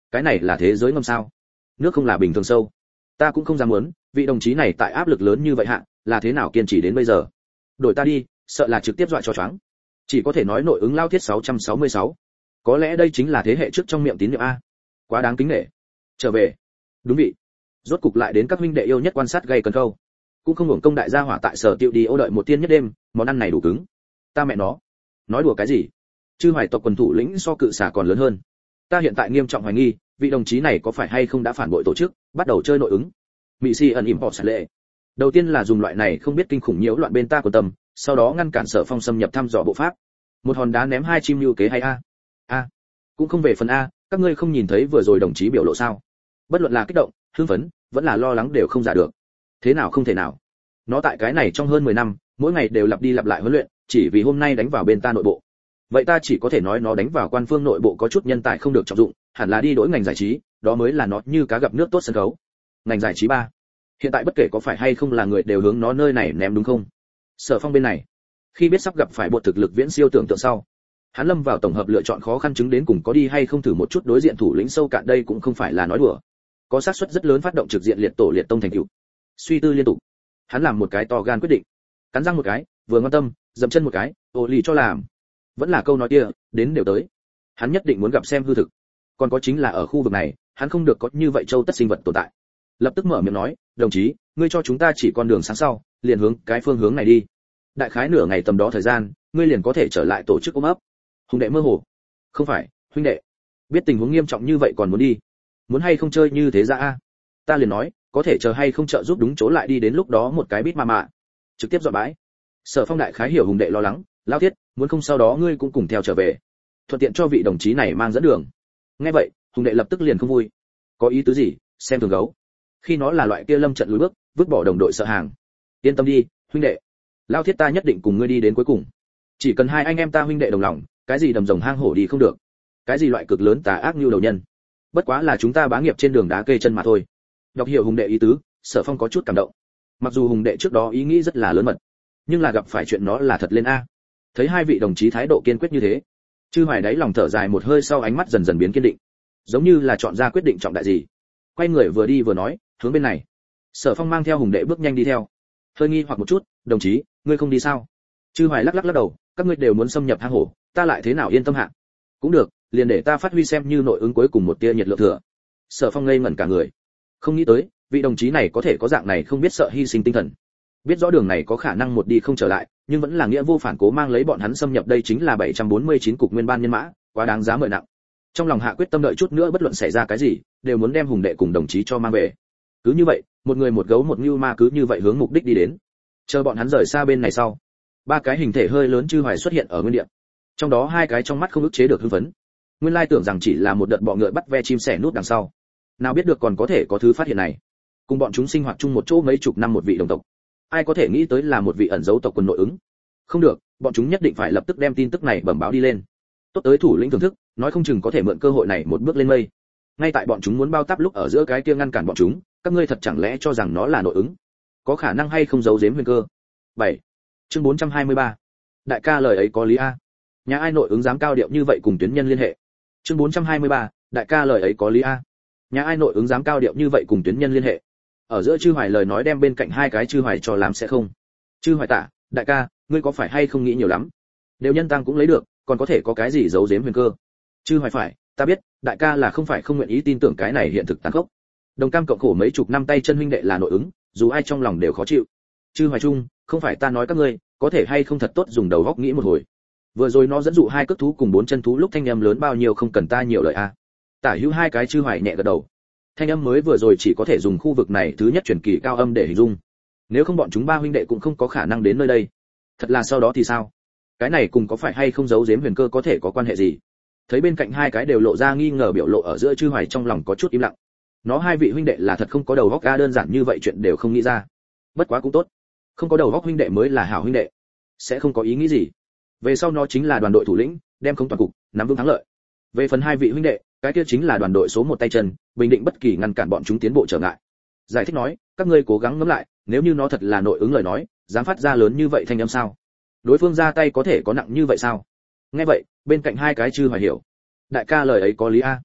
Cái này là thế giới ngầm sao? Nước không là bình thường sâu. Ta cũng không dám muốn, vị đồng chí này tại áp lực lớn như vậy hạ, là thế nào kiên trì đến bây giờ? Đổi ta đi, sợ là trực tiếp dọa cho choáng. Chỉ có thể nói nội ứng lao thiết 666. Có lẽ đây chính là thế hệ trước trong miệng tín nhiệm a. Quá đáng kính nể. Trở về. Đúng vị. Rốt cục lại đến các huynh đệ yêu nhất quan sát gây cấn câu. Cũng không hưởng công đại gia hỏa tại sở tiêu đi ô đợi một tiên nhất đêm, món ăn này đủ cứng. Ta mẹ nó. Nói đùa cái gì? Chư Hoài tộc quần thủ lĩnh so cự xà còn lớn hơn. Ta hiện tại nghiêm trọng hoài nghi, vị đồng chí này có phải hay không đã phản bội tổ chức, bắt đầu chơi nội ứng. Mỹ si ẩn import sản lệ. Đầu tiên là dùng loại này không biết kinh khủng nhiễu loạn bên ta của tâm, sau đó ngăn cản Sở Phong xâm nhập thăm dò bộ pháp. Một hòn đá ném hai chim lưu kế hay a? A. Cũng không về phần a, các ngươi không nhìn thấy vừa rồi đồng chí biểu lộ sao? Bất luận là kích động, hưng phấn, vẫn là lo lắng đều không giả được. Thế nào không thể nào? Nó tại cái này trong hơn 10 năm, mỗi ngày đều lặp đi lặp lại huấn luyện, chỉ vì hôm nay đánh vào bên ta nội bộ. Vậy ta chỉ có thể nói nó đánh vào quan phương nội bộ có chút nhân tài không được trọng dụng, hẳn là đi đổi ngành giải trí, đó mới là nó như cá gặp nước tốt sân khấu. Ngành giải trí 3. Hiện tại bất kể có phải hay không là người đều hướng nó nơi này ném đúng không? Sở Phong bên này, khi biết sắp gặp phải bộ thực lực viễn siêu tưởng tượng sau, hắn lâm vào tổng hợp lựa chọn khó khăn chứng đến cùng có đi hay không thử một chút đối diện thủ lĩnh sâu cạn đây cũng không phải là nói đùa. Có xác suất rất lớn phát động trực diện liệt tổ liệt tông thành tựu. Suy tư liên tục, hắn làm một cái to gan quyết định, cắn răng một cái, vừa ngoan tâm, dậm chân một cái, ô lì cho làm. Vẫn là câu nói kia, đến đều tới. Hắn nhất định muốn gặp xem hư thực. Còn có chính là ở khu vực này, hắn không được có như vậy châu tất sinh vật tồn tại. Lập tức mở miệng nói, đồng chí, ngươi cho chúng ta chỉ con đường sáng sau, liền hướng cái phương hướng này đi. Đại khái nửa ngày tầm đó thời gian, ngươi liền có thể trở lại tổ chức ôm ấp. Hùng đệ mơ hồ. Không phải, huynh đệ. Biết tình huống nghiêm trọng như vậy còn muốn đi. Muốn hay không chơi như thế ra a? Ta liền nói, có thể chờ hay không trợ giúp đúng chỗ lại đi đến lúc đó một cái bít mạ. Trực tiếp dọn bãi. Sở Phong đại khái hiểu Hùng đệ lo lắng, lao thiết, muốn không sau đó ngươi cũng cùng theo trở về. Thuận tiện cho vị đồng chí này mang dẫn đường. Nghe vậy, Hùng đệ lập tức liền không vui. Có ý tứ gì, xem thường gấu. Khi nó là loại kia lâm trận lùi bước, vứt bỏ đồng đội sợ hàng. Yên tâm đi, huynh đệ. Lao thiết ta nhất định cùng ngươi đi đến cuối cùng. Chỉ cần hai anh em ta huynh đệ đồng lòng, cái gì đầm rồng hang hổ đi không được. Cái gì loại cực lớn tà ác như đầu nhân. Bất quá là chúng ta bá nghiệp trên đường đá kê chân mà thôi. Đọc hiểu Hùng đệ ý tứ, Sở Phong có chút cảm động. Mặc dù Hùng đệ trước đó ý nghĩ rất là lớn mật, nhưng là gặp phải chuyện nó là thật lên a. Thấy hai vị đồng chí thái độ kiên quyết như thế, Chư Hoài đáy lòng thở dài một hơi sau ánh mắt dần dần biến kiên định, giống như là chọn ra quyết định trọng đại gì. Quay người vừa đi vừa nói, hướng bên này. Sở Phong mang theo Hùng đệ bước nhanh đi theo. Hơi nghi hoặc một chút, đồng chí, ngươi không đi sao? Chư Hoài lắc lắc đầu, các ngươi đều muốn xâm nhập hang hổ, ta lại thế nào yên tâm hạ? Cũng được, liền để ta phát huy xem như nội ứng cuối cùng một tia nhiệt lượng thừa. Sở Phong ngây ngẩn cả người, không nghĩ tới, vị đồng chí này có thể có dạng này không biết sợ hy sinh tinh thần. Biết rõ đường này có khả năng một đi không trở lại, nhưng vẫn là nghĩa vô phản cố mang lấy bọn hắn xâm nhập đây chính là 749 cục nguyên ban nhân mã, quá đáng giá mời nặng. Trong lòng hạ quyết tâm đợi chút nữa bất luận xảy ra cái gì, đều muốn đem Hùng đệ cùng đồng chí cho mang về. Cứ như vậy, một người một gấu một ngưu ma cứ như vậy hướng mục đích đi đến. Chờ bọn hắn rời xa bên này sau, ba cái hình thể hơi lớn Chư Hoài xuất hiện ở nguyên địa. Trong đó hai cái trong mắt không ức chế được hưng phấn. Nguyên lai tưởng rằng chỉ là một đợt bọ ngựa bắt ve chim sẻ nút đằng sau, nào biết được còn có thể có thứ phát hiện này. Cùng bọn chúng sinh hoạt chung một chỗ mấy chục năm một vị đồng tộc, ai có thể nghĩ tới là một vị ẩn dấu tộc quần nội ứng. Không được, bọn chúng nhất định phải lập tức đem tin tức này bẩm báo đi lên. Tốt tới thủ lĩnh thưởng thức, nói không chừng có thể mượn cơ hội này một bước lên mây. Ngay tại bọn chúng muốn bao táp lúc ở giữa cái kia ngăn cản bọn chúng, các ngươi thật chẳng lẽ cho rằng nó là nội ứng? Có khả năng hay không giấu giếm huyền cơ? 7. Chương 423. Đại ca lời ấy có lý a. Nhà ai nội ứng dám cao điệu như vậy cùng tuyến nhân liên hệ? Chương 423. Đại ca lời ấy có lý a. Nhà ai nội ứng dám cao điệu như vậy cùng tuyến nhân liên hệ? Ở giữa Chư Hoài lời nói đem bên cạnh hai cái Chư Hoài cho làm sẽ không. Chư Hoài tả, đại ca, ngươi có phải hay không nghĩ nhiều lắm? Đều nhân tăng cũng lấy được, còn có thể có cái gì giấu giếm huyền cơ? Chư Hoài phải, ta biết, đại ca là không phải không nguyện ý tin tưởng cái này hiện thực tàn khốc. Đồng cam cộng khổ mấy chục năm tay chân huynh đệ là nội ứng, dù ai trong lòng đều khó chịu. Chư Hoài chung, không phải ta nói các ngươi, có thể hay không thật tốt dùng đầu óc nghĩ một hồi. Vừa rồi nó dẫn dụ hai cước thú cùng bốn chân thú lúc thanh âm lớn bao nhiêu không cần ta nhiều lời a. Tả hữu hai cái Chư Hoài nhẹ gật đầu. Thanh âm mới vừa rồi chỉ có thể dùng khu vực này thứ nhất truyền kỳ cao âm để hình dung. Nếu không bọn chúng ba huynh đệ cũng không có khả năng đến nơi đây. Thật là sau đó thì sao? Cái này cùng có phải hay không giấu giếm huyền cơ có thể có quan hệ gì? Thấy bên cạnh hai cái đều lộ ra nghi ngờ biểu lộ ở giữa Chư Hoài trong lòng có chút im lặng. Nó hai vị huynh đệ là thật không có đầu óc a, đơn giản như vậy chuyện đều không nghĩ ra. Bất quá cũng tốt, không có đầu óc huynh đệ mới là hảo huynh đệ, sẽ không có ý nghĩ gì. Về sau nó chính là đoàn đội thủ lĩnh, đem không toàn cục, nắm vững thắng lợi. Về phần hai vị huynh đệ, cái kia chính là đoàn đội số một tay chân, bình định bất kỳ ngăn cản bọn chúng tiến bộ trở ngại. Giải thích nói, các ngươi cố gắng ngẫm lại, nếu như nó thật là nội ứng lời nói, dám phát ra lớn như vậy thanh âm sao? Đối phương ra tay có thể có nặng như vậy sao? Nghe vậy, bên cạnh hai cái Chư Hoài hiểu. Đại ca lời ấy có lý a.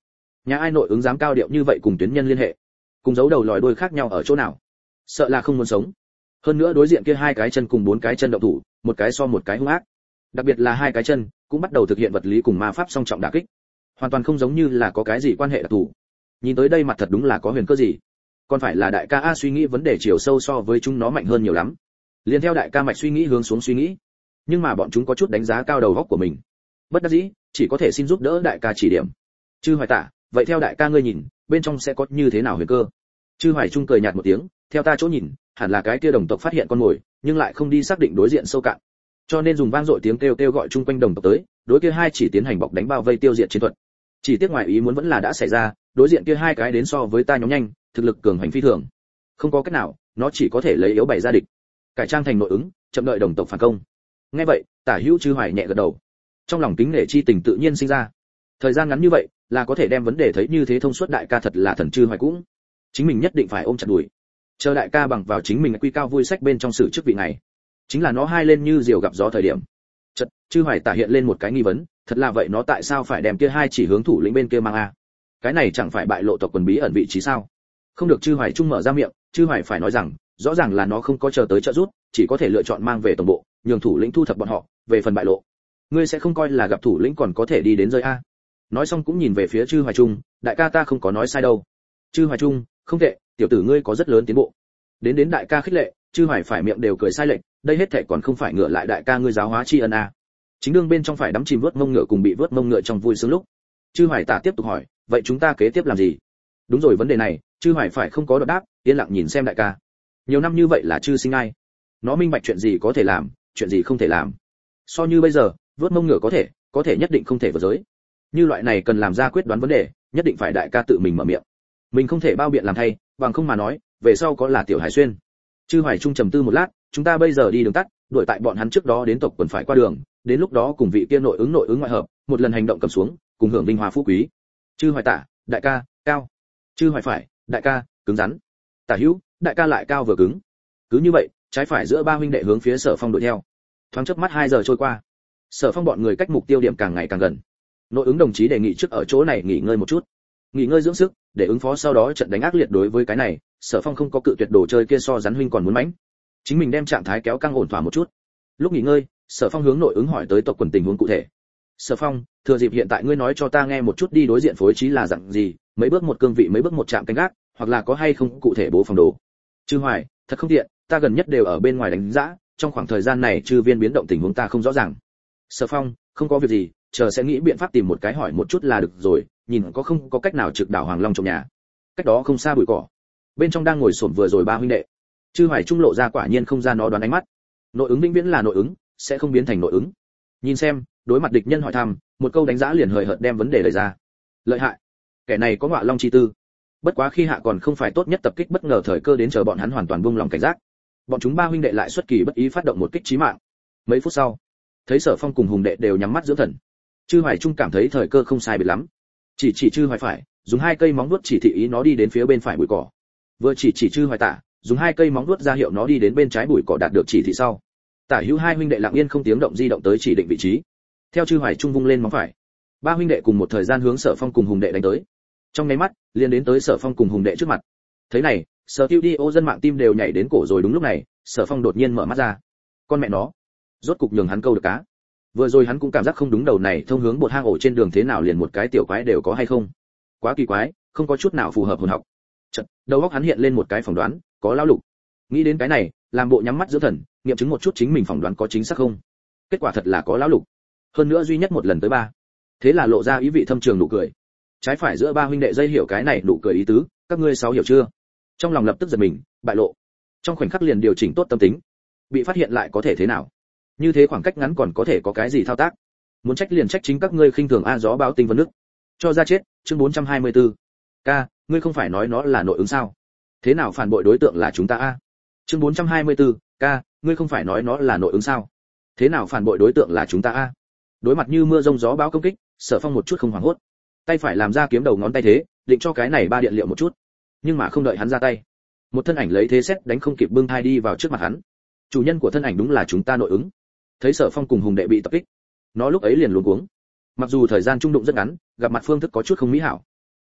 Nhà ai nội ứng dám cao điệu như vậy cùng tuyến nhân liên hệ, cùng giấu đầu lòi đuôi khác nhau ở chỗ nào? Sợ là không muốn sống. Hơn nữa đối diện kia hai cái chân cùng bốn cái chân động thủ, một cái so một cái hung ác. Đặc biệt là hai cái chân cũng bắt đầu thực hiện vật lý cùng ma pháp song trọng đả kích, hoàn toàn không giống như là có cái gì quan hệ đặc thù. Nhìn tới đây mặt thật đúng là có huyền cơ gì. Còn phải là đại ca a suy nghĩ vấn đề chiều sâu so với chúng nó mạnh hơn nhiều lắm. Liên theo đại ca mạch suy nghĩ hướng xuống suy nghĩ, nhưng mà bọn chúng có chút đánh giá cao đầu óc của mình. Bất đắc dĩ, chỉ có thể xin giúp đỡ đại ca chỉ điểm. Chư Hoài Tả, vậy theo đại ca ngươi nhìn, bên trong sẽ có như thế nào huyền cơ? Chư Hoài Trung cười nhạt một tiếng, theo ta chỗ nhìn, hẳn là cái kia đồng tộc phát hiện con mồi, nhưng lại không đi xác định đối diện sâu cạn, cho nên dùng vang dội tiếng kêu gọi chung quanh đồng tộc tới, đối kia hai chỉ tiến hành bọc đánh bao vây tiêu diệt chiến thuật. Chỉ tiếc ngoài ý muốn vẫn là đã xảy ra, đối diện kia hai cái đến so với ta nhóm nhanh, thực lực cường hành phi thường. Không có cách nào, nó chỉ có thể lấy yếu bày ra địch, cải trang thành nội ứng, chậm đợi đồng tộc phản công. Nghe vậy, Tả Hữu Chư Hoài nhẹ gật đầu, trong lòng kính nể chi tình tự nhiên sinh ra. Thời gian ngắn như vậy, là có thể đem vấn đề thấy như thế thông suốt, đại ca thật là thần Chư Hoài cũng. Chính mình nhất định phải ôm chặt đuổi, chờ đại ca bằng vào chính mình quy cao vui sách bên trong sự chức vị này, chính là nó hai lên như diều gặp gió thời điểm. Chợt, Chư Hoài Tả hiện lên một cái nghi vấn, thật là vậy nó tại sao phải đem kia hai chỉ hướng thủ lĩnh bên kia mang a? Cái này chẳng phải bại lộ tộc quần bí ẩn vị trí sao? Không được. Chư Hoài Trung mở ra miệng, Chư Hoài phải nói rằng, rõ ràng là nó không có chờ tới trợ giúp, chỉ có thể lựa chọn mang về tổng bộ, nhường thủ lĩnh thu thập bọn họ, về phần bại lộ, ngươi sẽ không coi là gặp thủ lĩnh còn có thể đi đến rơi a? Nói xong cũng nhìn về phía Chư Hoài Trung, đại ca ta không có nói sai đâu. Chư Hoài Trung, không tệ, tiểu tử ngươi có rất lớn tiến bộ. Đến đại ca khích lệ, Chư Hoài phải miệng đều cười sai lệch, đây hết thảy còn không phải ngựa lại đại ca ngươi giáo hóa tri ân a. Chính đương bên trong phải đắm chìm vớt mông ngựa cùng bị vớt mông ngựa trong vui sướng lúc, Chư Hoài Tả tiếp tục hỏi, vậy chúng ta kế tiếp làm gì? Đúng rồi, vấn đề này Chư Hoài phải không có đáp, yên lặng nhìn xem đại ca. Nhiều năm như vậy là Chư sinh ai, nó minh bạch chuyện gì có thể làm, chuyện gì không thể làm. So như bây giờ, vớt mông ngựa có thể nhất định không thể vượt giới. Như loại này cần làm ra quyết đoán vấn đề, nhất định phải đại ca tự mình mở miệng. Mình không thể bao biện làm thay, bằng không mà nói, về sau có là tiểu Hải Xuyên. Chư Hoài Trung trầm tư một lát, chúng ta bây giờ đi đường tắt, đuổi tại bọn hắn trước đó đến tộc quần phải qua đường, đến lúc đó cùng vị kia nội ứng ngoại hợp, một lần hành động cầm xuống, cùng hưởng vinh hoa phú quý. Chư Hoài Tả, đại ca, cao. Chư Hoài phải, đại ca, cứng rắn. Tả Hữu, đại ca lại cao vừa cứng. Cứ như vậy, trái phải giữa ba huynh đệ hướng phía Sở Phong đuổi theo. Thoáng chớp mắt 2 giờ trôi qua. Sở Phong bọn người cách mục tiêu điểm càng ngày càng gần. Nội ứng đồng chí đề nghị trước ở chỗ này nghỉ ngơi một chút, nghỉ ngơi dưỡng sức, để ứng phó sau đó trận đánh ác liệt. Đối với cái này, Sở Phong không có cự tuyệt, đồ chơi kia so rắn huynh còn muốn mãnh. Chính mình đem trạng thái kéo căng ổn thỏa một chút. Lúc nghỉ ngơi, Sở Phong hướng nội ứng hỏi tới tộc quần tình huống cụ thể. Sở Phong, thừa dịp hiện tại ngươi nói cho ta nghe một chút đi, đối diện phối trí là dạng gì, mấy bước một cương vị, mấy bước một trạm canh gác, hoặc là có hay không cụ thể bố phòng đồ. Chư Hoài, thật không tiện, ta gần nhất đều ở bên ngoài đánh dã, trong khoảng thời gian này Chư viên biến động tình huống ta không rõ ràng. Sở Phong, không có việc gì, chờ sẽ nghĩ biện pháp tìm một cái hỏi một chút là được rồi, nhìn có không có cách nào trực đảo Hoàng Long trong nhà. Cách đó không xa bụi cỏ, bên trong đang ngồi xổm vừa rồi ba huynh đệ. Chư Hoài Trung lộ ra quả nhiên không ra nó đoán ánh mắt. Nội ứng vĩnh viễn là nội ứng, sẽ không biến thành nội ứng. Nhìn xem, đối mặt địch nhân hỏi thăm, một câu đánh giá liền hời hợt đem vấn đề lời ra. Lợi hại, kẻ này có ngọa long chi tư. Bất quá khi hạ còn không phải tốt nhất tập kích bất ngờ thời cơ đến, chờ bọn hắn hoàn toàn buông lòng cảnh giác. Bọn chúng ba huynh đệ lại xuất kỳ bất ý phát động một kích chí mạng. Mấy phút sau, thấy Sở Phong cùng Hùng đệ đều nhắm mắt dưỡng thần. Chư Hoài Trung cảm thấy thời cơ không sai biệt lắm, chỉ Chư Hoài phải, dùng 2 cây móng vuốt chỉ thị ý nó đi đến phía bên phải bụi cỏ. Vừa chỉ Chư Hoài Tả, dùng 2 cây móng vuốt ra hiệu nó đi đến bên trái bụi cỏ, đạt được chỉ thị sau. Tả Hữu hai huynh đệ lặng yên không tiếng động di động tới chỉ định vị trí. Theo Chư Hoài Trung vung lên móng phải, ba huynh đệ cùng một thời gian hướng Sở Phong cùng Hùng đệ đánh tới. Trong nháy mắt, liền đến tới Sở Phong cùng Hùng đệ trước mặt. Thế này, Sở Studio dân mạng tim đều nhảy đến cổ rồi. Đúng lúc này, Sở Phong đột nhiên mở mắt ra. Con mẹ nó, rốt cục nhường hắn câu được cá. Vừa rồi hắn cũng cảm giác không đúng, đầu này thông hướng một hang ổ trên đường thế nào liền một cái tiểu quái đều có hay không? Quá kỳ quái, không có chút nào phù hợp hồn học. Chợt, đầu óc hắn hiện lên một cái phỏng đoán, có lão lục. Nghĩ đến cái này, làm bộ nhắm mắt dưỡng thần, nghiệm chứng một chút chính mình phỏng đoán có chính xác không. Kết quả thật là có lão lục. Hơn nữa duy nhất một lần tới 3. Thế là lộ ra ý vị thâm trường nụ cười. Trái phải giữa ba huynh đệ dây hiểu cái này nụ cười ý tứ, các ngươi sáu hiểu chưa? Trong lòng lập tức giật mình, bại lộ. Trong khoảnh khắc liền điều chỉnh tốt tâm tính. Bị phát hiện lại có thể thế nào? Như thế khoảng cách ngắn còn có thể có cái gì thao tác? Muốn trách liền trách chính các ngươi khinh thường a gió báo tinh vân nước. Cho ra chết, chương 424. Ca, ngươi không phải nói nó là nội ứng sao? Thế nào phản bội đối tượng là chúng ta a? Chương 424. Ca, ngươi không phải nói nó là nội ứng sao? Thế nào phản bội đối tượng là chúng ta a? Đối mặt như mưa rông gió bão công kích, Sở Phong một chút không hoảng hốt. Tay phải làm ra kiếm đầu ngón tay thế, định cho cái này 3 điện liệu một chút. Nhưng mà không đợi hắn ra tay, một thân ảnh lấy thế xét đánh không kịp bưng thai đi vào trước mặt hắn. Chủ nhân của thân ảnh đúng là chúng ta nội ứng. Thấy Sở Phong cùng Hùng đệ bị tập kích, nó lúc ấy liền luống cuống. Mặc dù thời gian trung đụng rất ngắn, gặp mặt phương thức có chút không mỹ hảo,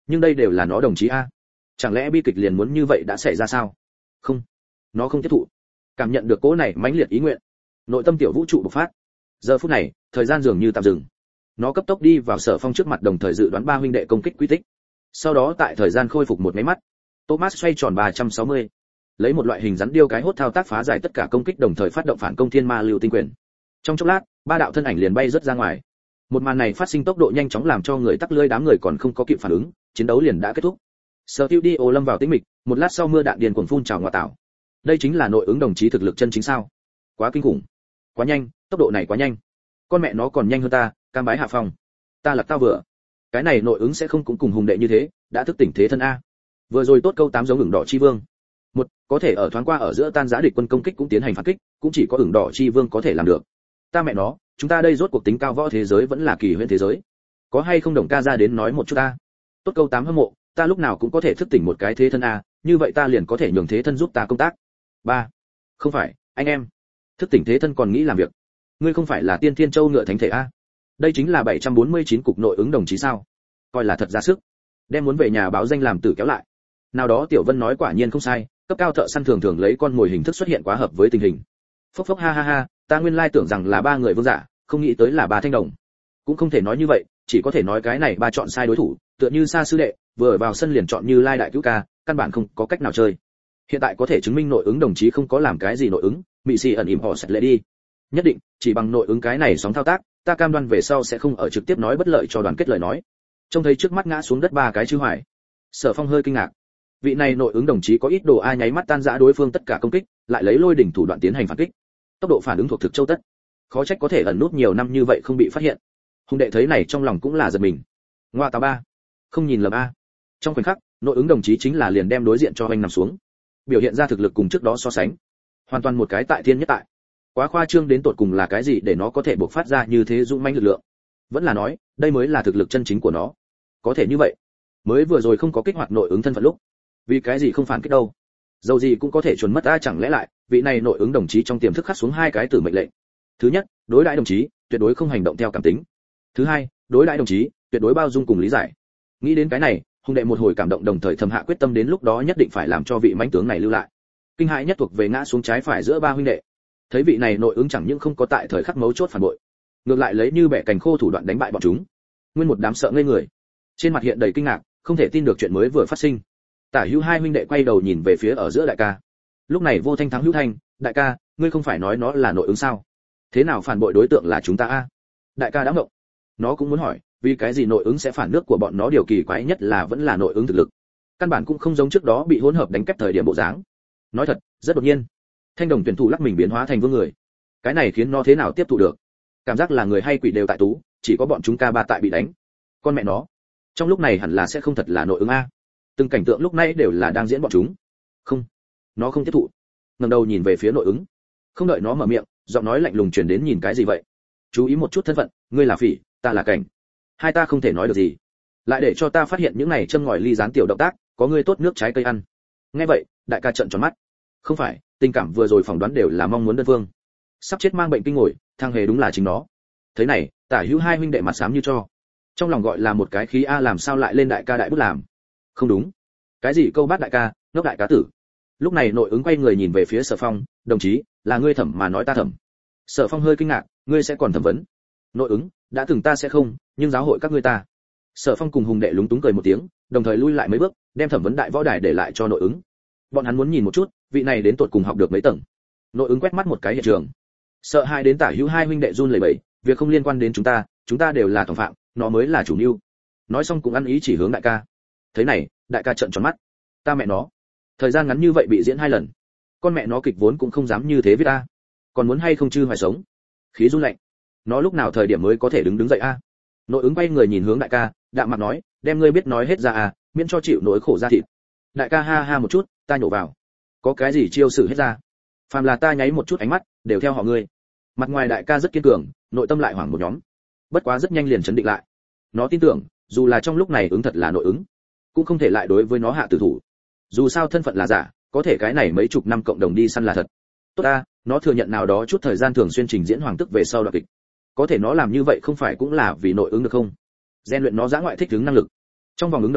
nhưng đây đều là nó đồng chí a. Chẳng lẽ bi kịch liền muốn như vậy đã xảy ra sao? Không, nó không tiếp thụ. Cảm nhận được cỗ này mãnh liệt ý nguyện, nội tâm tiểu vũ trụ bộc phát. Giờ phút này, thời gian dường như tạm dừng. Nó cấp tốc đi vào Sở Phong trước mặt, đồng thời dự đoán ba huynh đệ công kích quy tích. Sau đó tại thời gian khôi phục một máy mắt, Thomas xoay tròn 360, lấy một loại hình rắn điêu cái hốt thao tác phá giải tất cả công kích, đồng thời phát động phản công thiên ma lưu tinh quyền. Trong chốc lát, ba đạo thân ảnh liền bay rất ra ngoài. Một màn này phát sinh tốc độ nhanh chóng làm cho người tắc lưỡi, đám người còn không có kịp phản ứng, chiến đấu liền đã kết thúc. Studio lâm vào tĩnh mịch, một lát sau mưa đạn điền cuồng phun trào ngoại tảo. Đây chính là nội ứng đồng chí thực lực chân chính sao? Quá kinh khủng, quá nhanh, tốc độ này quá nhanh. Con mẹ nó còn nhanh hơn ta, cam bái hạ phong. Ta lạc tao vừa. Cái này nội ứng sẽ không cũng cùng hùng đệ như thế, đã thức tỉnh thế thân a. Vừa rồi tốt câu 8 giống ửng đỏ chi vương. Một, có thể ở thoáng qua ở giữa tan rã địch quân công kích cũng tiến hành phản kích, cũng chỉ có ửng đỏ chi vương có thể làm được. Ta mẹ nó, chúng ta đây rốt cuộc tính cao võ thế giới vẫn là kỳ huyễn thế giới? Có hay không Đồng ca ra đến nói một chút ta? Tốt câu 8 hâm mộ, ta lúc nào cũng có thể thức tỉnh một cái thế thân a, như vậy ta liền có thể nhường thế thân giúp ta công tác. 3. Không phải, anh em. Thức tỉnh thế thân còn nghĩ làm việc. Ngươi không phải là Tiên Thiên Châu ngựa thánh thể a? Đây chính là 749 cục nội ứng đồng chí sao? Coi là thật ra sức. Đem muốn về nhà báo danh làm tử kéo lại. Nào đó Tiểu Vân nói quả nhiên không sai, cấp cao thợ săn thường thường lấy con mồi hình thức xuất hiện quá hợp với tình hình. Phốc phốc ha ha ha, ta nguyên lai tưởng rằng là ba người vương giả, không nghĩ tới là ba thanh đồng. Cũng không thể nói như vậy, chỉ có thể nói cái này ba chọn sai đối thủ, tựa như Sa sư đệ, vừa ở vào sân liền chọn Như Lai đại cứu ca, căn bản không có cách nào chơi. Hiện tại có thể chứng minh nội ứng đồng chí không có làm cái gì nội ứng, mị xì ẩn ỉm họ sạch lệ đi. Nhất định, chỉ bằng nội ứng cái này sóng thao tác, ta cam đoan về sau sẽ không ở trực tiếp nói bất lợi cho đoàn kết lời nói. Trông thấy trước mắt ngã xuống đất ba cái chư hoài, Sở Phong hơi kinh ngạc. Vị này nội ứng đồng chí có ít đồ ai nháy mắt tan rã đối phương tất cả công kích, lại lấy lôi đỉnh thủ đoạn tiến hành phản kích. Tốc độ phản ứng thuộc thực châu tất. Khó trách có thể ẩn nút nhiều năm như vậy không bị phát hiện. Hùng đệ thấy này trong lòng cũng là giật mình. Ngoa tào ba, không nhìn lầm a. Trong khoảnh khắc, nội ứng đồng chí chính là liền đem đối diện cho anh nằm xuống. Biểu hiện ra thực lực cùng trước đó so sánh, hoàn toàn một cái tại thiên nhất tại. Quá khoa trương đến tột cùng là cái gì để nó có thể bộc phát ra như thế dũng mãnh lực lượng? Vẫn là nói, đây mới là thực lực chân chính của nó. Có thể như vậy, mới vừa rồi không có kích hoạt nội ứng thân phận lúc, vì cái gì không phản kích đâu? Dầu gì cũng có thể chuẩn mất ta, chẳng lẽ lại, vị này nội ứng đồng chí trong tiềm thức khắc xuống hai cái tử mệnh lệnh. Thứ nhất, đối đãi đồng chí, tuyệt đối không hành động theo cảm tính. Thứ hai, đối đãi đồng chí, tuyệt đối bao dung cùng lý giải. Nghĩ đến cái này, Hùng đệ một hồi cảm động, đồng thời thầm hạ quyết tâm đến lúc đó nhất định phải làm cho vị mãnh tướng này lưu lại. Kinh hãi nhất thuộc về ngã xuống trái phải giữa ba huynh đệ. Thấy vị này nội ứng chẳng những không có tại thời khắc mấu chốt phản bội, ngược lại lấy như bẻ cành khô thủ đoạn đánh bại bọn chúng. Nguyên một đám sợ ngây người, trên mặt hiện đầy kinh ngạc, không thể tin được chuyện mới vừa phát sinh. Tả Hữu hai huynh đệ quay đầu nhìn về phía ở giữa đại ca. Lúc này Vô Thanh thắng Hữu Thanh, đại ca, ngươi không phải nói nó là nội ứng sao? Thế nào phản bội đối tượng là chúng ta a? Đại ca đã ngộng. Nó cũng muốn hỏi, vì cái gì nội ứng sẽ phản nước của bọn nó, điều kỳ quái nhất là vẫn là nội ứng thực lực. Căn bản cũng không giống trước đó bị hỗn hợp đánh kép thời điểm bộ dáng. Nói thật, rất đột nhiên. Thanh đồng tuyển thủ lắc mình biến hóa thành vương người. Cái này khiến nó thế nào tiếp thụ được? Cảm giác là người hay quỷ đều tại tú, chỉ có bọn chúng ca ba tại bị đánh. Con mẹ nó. Trong lúc này hẳn là sẽ không thật là nội ứng a. Từng cảnh tượng lúc nãy đều là đang diễn bọn chúng. Không, nó không tiếp thụ. Ngẩng đầu nhìn về phía nội ứng. Không đợi nó mở miệng, giọng nói lạnh lùng truyền đến, nhìn cái gì vậy? Chú ý một chút thân phận, ngươi là phỉ, ta là cảnh. Hai ta không thể nói được gì. Lại để cho ta phát hiện những này châm ngòi ly gián tiểu động tác, có ngươi tốt nước trái cây ăn. Nghe vậy, đại ca trợn tròn mắt. Không phải, tình cảm vừa rồi phỏng đoán đều là mong muốn đơn phương. Sắp chết mang bệnh kinh ngồi, thằng hề đúng là chính nó. Thế này, Tả Hữu hai huynh đệ mặt xám như cho. Trong lòng gọi là một cái khí a, làm sao lại lên đại ca đại bút làm. Không đúng. Cái gì câu bát đại ca, ngốc đại cá tử. Lúc này nội ứng quay người nhìn về phía Sở Phong, đồng chí, là ngươi thẩm mà nói ta thẩm. Sở Phong hơi kinh ngạc, ngươi sẽ còn thẩm vấn? Nội ứng, đã từng ta sẽ không, nhưng giáo hội các ngươi ta. Sở Phong cùng Hùng đệ lúng túng cười một tiếng, đồng thời lui lại mấy bước, đem thẩm vấn đại võ đài để lại cho nội ứng. Bọn hắn muốn nhìn một chút, vị này đến tột cùng học được mấy tầng. Nội ứng quét mắt một cái hiện trường, sợ hai đến Tả Hữu hai huynh đệ run lẩy bẩy, việc không liên quan đến chúng ta đều là thủ phạm, nó mới là chủ mưu. Nói xong cũng ăn ý chỉ hướng đại ca. Thế này, đại ca trợn tròn mắt. Ta mẹ nó, thời gian ngắn như vậy bị diễn hai lần, con mẹ nó kịch vốn cũng không dám như thế với ta, còn muốn hay không chư hoài sống. Khí run lạnh, nó lúc nào thời điểm mới có thể đứng dậy a? Nội ứng quay người nhìn hướng đại ca, đạm mặt nói, đem ngươi biết nói hết ra à, miễn cho chịu nỗi khổ ra thịt. Đại ca ha ha một chút, ta nhổ vào. Có cái gì chiêu sử hết ra. Phàm là ta nháy một chút ánh mắt, đều theo họ ngươi. Mặt ngoài đại ca rất kiên cường, nội tâm lại hoảng một nhóm. Bất quá rất nhanh liền chấn định lại. Nó tin tưởng, dù là trong lúc này ứng thật là nội ứng, cũng không thể lại đối với nó hạ tử thủ. Dù sao thân phận là giả, có thể cái này mấy chục năm cộng đồng đi săn là thật. Tốt ta, nó thừa nhận nào đó chút thời gian thường xuyên trình diễn hoàng tức về sau đoạn kịch. Có thể nó làm như vậy không phải cũng là vì nội ứng được không? Rèn luyện nó dã ngoại thích ứng năng lực. Trong vòng ứng đầu não,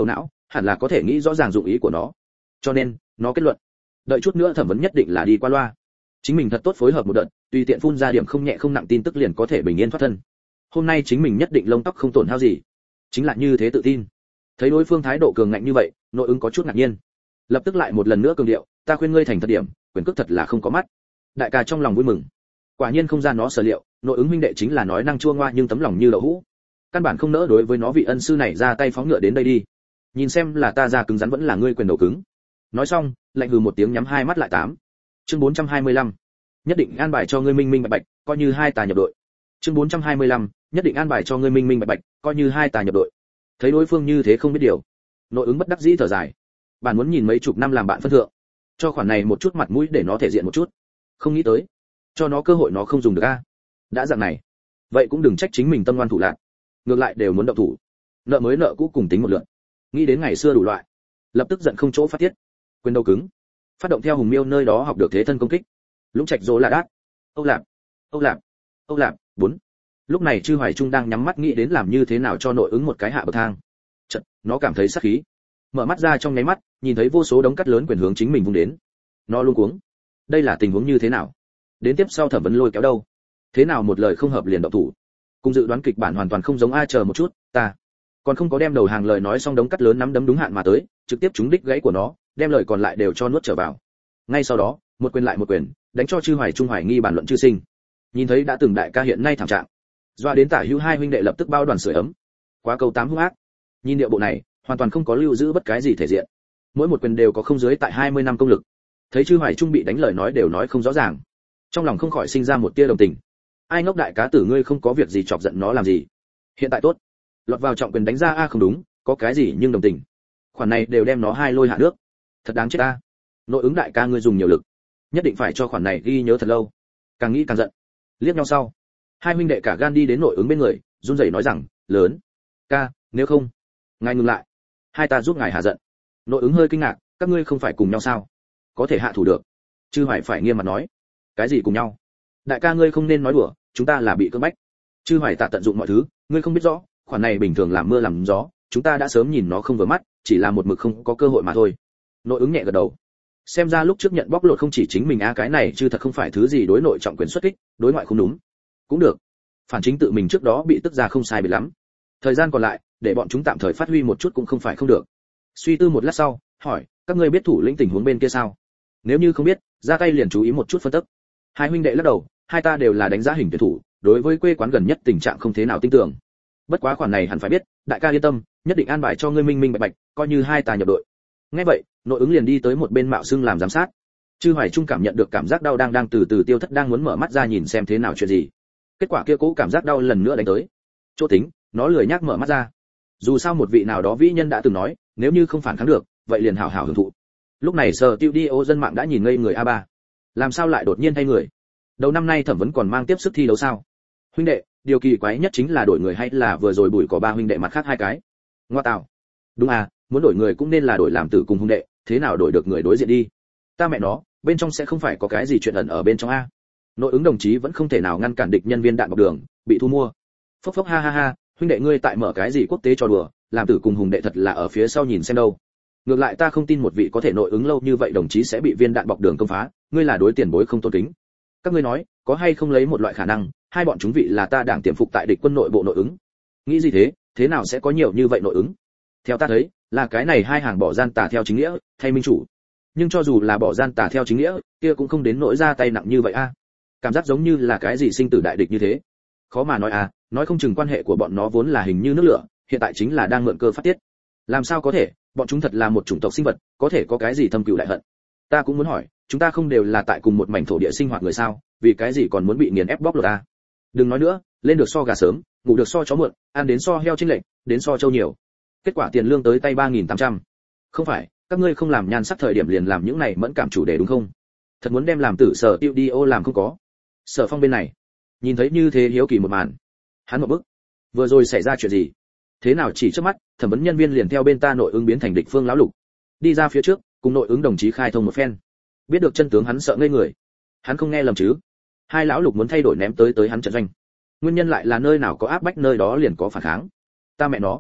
hẳn là có thể nghĩ rõ ràng dụng ý của nó. Cho nên nó kết luận, đợi chút nữa thẩm vấn nhất định là đi qua loa, chính mình thật tốt phối hợp một đợt, tùy tiện phun ra điểm không nhẹ không nặng tin tức liền có thể bình yên thoát thân. Hôm nay chính mình nhất định lông tóc không tổn hao gì, chính là như thế tự tin. Thấy đối phương thái độ cường ngạnh như vậy, Nội Ứng có chút ngạc nhiên, lập tức lại một lần nữa cường điệu, ta khuyên ngươi thành thật điểm, quyền cước thật là không có mắt. Đại ca trong lòng vui mừng, quả nhiên không ra nó sở liệu, Nội Ứng huynh đệ chính là nói năng chua ngoa nhưng tấm lòng như đậu hũ, căn bản không nỡ đối với nó vị ân sư này ra tay phóng ngựa đến đây đi. Nhìn xem là ta ra cứng rắn vẫn là ngươi quyền đầu cứng. Nói xong, lạnh hừ một tiếng nhắm hai mắt lại tám. Chương 425. Nhất định an bài cho ngươi minh minh bạch bạch, coi như hai tà nhập đội. Chương 425. Nhất định an bài cho ngươi minh minh bạch bạch, coi như hai tà nhập đội. Thấy đối phương như thế không biết điều, Nội Ứng bất đắc dĩ thở dài. Bạn muốn nhìn mấy chục năm làm bạn phân thượng, cho khoản này một chút mặt mũi để nó thể diện một chút. Không nghĩ tới, cho nó cơ hội nó không dùng được a. Đã dạng này, vậy cũng đừng trách chính mình tâm ngoan thủ lạn. Ngược lại đều muốn động thủ. Nợ mới nợ cũ cùng tính một lượt. Nghĩ đến ngày xưa đủ loại, lập tức giận không chỗ phát tiết. Quyền đầu cứng, phát động theo Hùng Miêu nơi đó học được thế thân công kích. Lũng Trạch Dỗ là đát. Âu Lạp, Âu Lạp, Âu Lạp, 4. Lúc này Chư Hoài Trung đang nhắm mắt nghĩ đến làm như thế nào cho Nội Ứng một cái hạ bậc thang. Chợt, nó cảm thấy sát khí. Mở mắt ra trong nháy mắt, nhìn thấy vô số đống cắt lớn quyền hướng chính mình vung đến. Nó luống cuống. Đây là tình huống như thế nào? Đến tiếp sau thẩm vấn lôi kéo đâu? Thế nào một lời không hợp liền động thủ? Cùng dự đoán kịch bản hoàn toàn không giống, ai chờ một chút, ta còn không có đem đầu hàng lời nói xong, đống cắt lớn nắm đấm đúng hạn mà tới, trực tiếp trúng đích gãy của nó, đem lời còn lại đều cho nuốt trở vào. Ngay sau đó, một quyền lại một quyền, đánh cho Chư Hoài Trung hoài nghi bản luận chư sinh. Nhìn thấy đã từng đại ca hiện nay thảm trạng, doa đến Tả Hữu hai huynh đệ lập tức bao đoàn sưởi ấm. Quá câu 8 hung ác. Nhìn điệu bộ này, hoàn toàn không có lưu giữ bất cái gì thể diện. Mỗi một quyền đều có không dưới tại 20 năm công lực. Thấy Chư Hoài Trung bị đánh lời nói đều nói không rõ ràng, trong lòng không khỏi sinh ra một tia đồng tình. Ai ngốc đại cá tử ngươi không có việc gì chọc giận nó làm gì? Hiện tại tốt, lọt vào trọng quyền đánh ra a không đúng, có cái gì nhưng đồng tình. Khoản này đều đem nó hai lôi hạ nước, thật đáng chết ta. Nội Ứng đại ca ngươi dùng nhiều lực, nhất định phải cho khoản này ghi nhớ thật lâu. Càng nghĩ càng giận. Liếc nhau sau, hai huynh đệ cả gan đi đến Nội Ứng bên người, run rẩy nói rằng, lớn, ca, nếu không, ngài ngừng lại, hai ta giúp ngài hạ giận. Nội Ứng hơi kinh ngạc, các ngươi không phải cùng nhau sao? Có thể hạ thủ được? Chư Hoài phải nghiêm mặt nói, cái gì cùng nhau? Đại ca ngươi không nên nói đùa, chúng ta là bị cưỡng bách. Chư Hoài tạ tận dụng mọi thứ, ngươi không biết rõ, khoản này bình thường làm mưa làm gió, chúng ta đã sớm nhìn nó không vừa mắt, chỉ là một mực không có cơ hội mà thôi. Nội Ứng nhẹ gật đầu. Xem ra lúc trước nhận bóc lột không chỉ chính mình cái này chứ thật không phải thứ gì đối nội trọng quyền xuất kích, đối ngoại không đúng. Cũng được. Phản chính tự mình trước đó bị tức ra không sai biệt lắm. Thời gian còn lại, để bọn chúng tạm thời phát huy một chút cũng không phải không được. Suy tư một lát sau, hỏi, các ngươi biết thủ lĩnh tình huống bên kia sao? Nếu như không biết, ra tay liền chú ý một chút phân tích. Hai huynh đệ lắc đầu, hai ta đều là đánh giá hình tuyển thủ, đối với quê quán gần nhất tình trạng không thế nào tin tưởng. Bất quá khoản này hẳn phải biết, đại ca yên tâm, nhất định an bài cho ngươi minh minh bạch bạch, coi như hai ta nhập đội. Nghe vậy, Nội Ứng liền đi tới một bên mạo xưng làm giám sát. Chư Hoài Trung cảm nhận được cảm giác đau đang từ từ tiêu thất, đang muốn mở mắt ra nhìn xem thế nào chuyện gì. Kết quả kia cố cảm giác đau lần nữa đánh tới. Chỗ tính, nó lười nhác mở mắt ra. Dù sao một vị nào đó vĩ nhân đã từng nói, nếu như không phản kháng được, vậy liền hảo hảo hưởng thụ. Lúc này Sở Tiêu Dio dân mạng đã nhìn ngây người A3. Làm sao lại đột nhiên thay người? Đầu năm nay thẩm vấn còn mang tiếp sức thi đấu sao? Huynh đệ, điều kỳ quái nhất chính là đổi người hay là vừa rồi bùi có ba huynh đệ mặt khác hai cái. Ngoa tạo. Đúng à, muốn đổi người cũng nên là đổi làm tử cùng huynh đệ, thế nào đổi được người đối diện đi? Ta mẹ nó, bên trong sẽ không phải có cái gì chuyện ẩn ở bên trong a. Nội Ứng đồng chí vẫn không thể nào ngăn cản địch nhân viên đạn bọc đường, bị thu mua. Phốc phốc ha ha ha, huynh đệ ngươi tại mở cái gì quốc tế cho đùa, làm tử cùng hùng đệ thật là ở phía sau nhìn xem đâu. Ngược lại ta không tin một vị có thể Nội Ứng lâu như vậy đồng chí sẽ bị viên đạn bọc đường công phá, ngươi là đối tiền bối không tôn kính. Các ngươi nói, có hay không lấy một loại khả năng, hai bọn chúng vị là ta đảng tiềm phục tại địch quân nội bộ Nội Ứng? Nghĩ gì thế, thế nào sẽ có nhiều như vậy Nội Ứng? Theo ta thấy, là cái này hai hàng bỏ gian tà theo chính nghĩa, thay minh chủ. Nhưng cho dù là bỏ gian tà theo chính nghĩa, kia cũng không đến nỗi ra tay nặng như vậy a. Cảm giác giống như là cái gì sinh tử đại địch như thế. Khó mà nói à, nói không chừng quan hệ của bọn nó vốn là hình như nước lửa, hiện tại chính là đang mượn cơ phát tiết. Làm sao có thể, bọn chúng thật là một chủng tộc sinh vật, có thể có cái gì thâm cừu đại hận. Ta cũng muốn hỏi, chúng ta không đều là tại cùng một mảnh thổ địa sinh hoạt người sao, vì cái gì còn muốn bị nghiền ép bóc lột ta? Đừng nói nữa, lên được so gà sớm, ngủ được so chó muộn, ăn đến so heo chênh lệch, đến so trâu nhiều. Kết quả tiền lương tới tay 3.800. Không phải, các ngươi không làm nhan sắc thời điểm liền làm những này mẫn cảm chủ đề đúng không? Thật muốn đem làm tử Sở Tiêu Dio làm không có. Sở Phong bên này, nhìn thấy như thế hiếu kỳ một màn, hắn một bức. Vừa rồi xảy ra chuyện gì? Thế nào chỉ trước mắt, thẩm vấn nhân viên liền theo bên ta Nội Ứng biến thành địch phương lão lục. Đi ra phía trước, cùng Nội Ứng đồng chí khai thông một phen. Biết được chân tướng hắn sợ ngây người. Hắn không nghe lầm chứ? Hai lão lục muốn thay đổi ném tới hắn trận doanh. Nguyên nhân lại là nơi nào có áp bách nơi đó liền có phản kháng. Ta mẹ nó,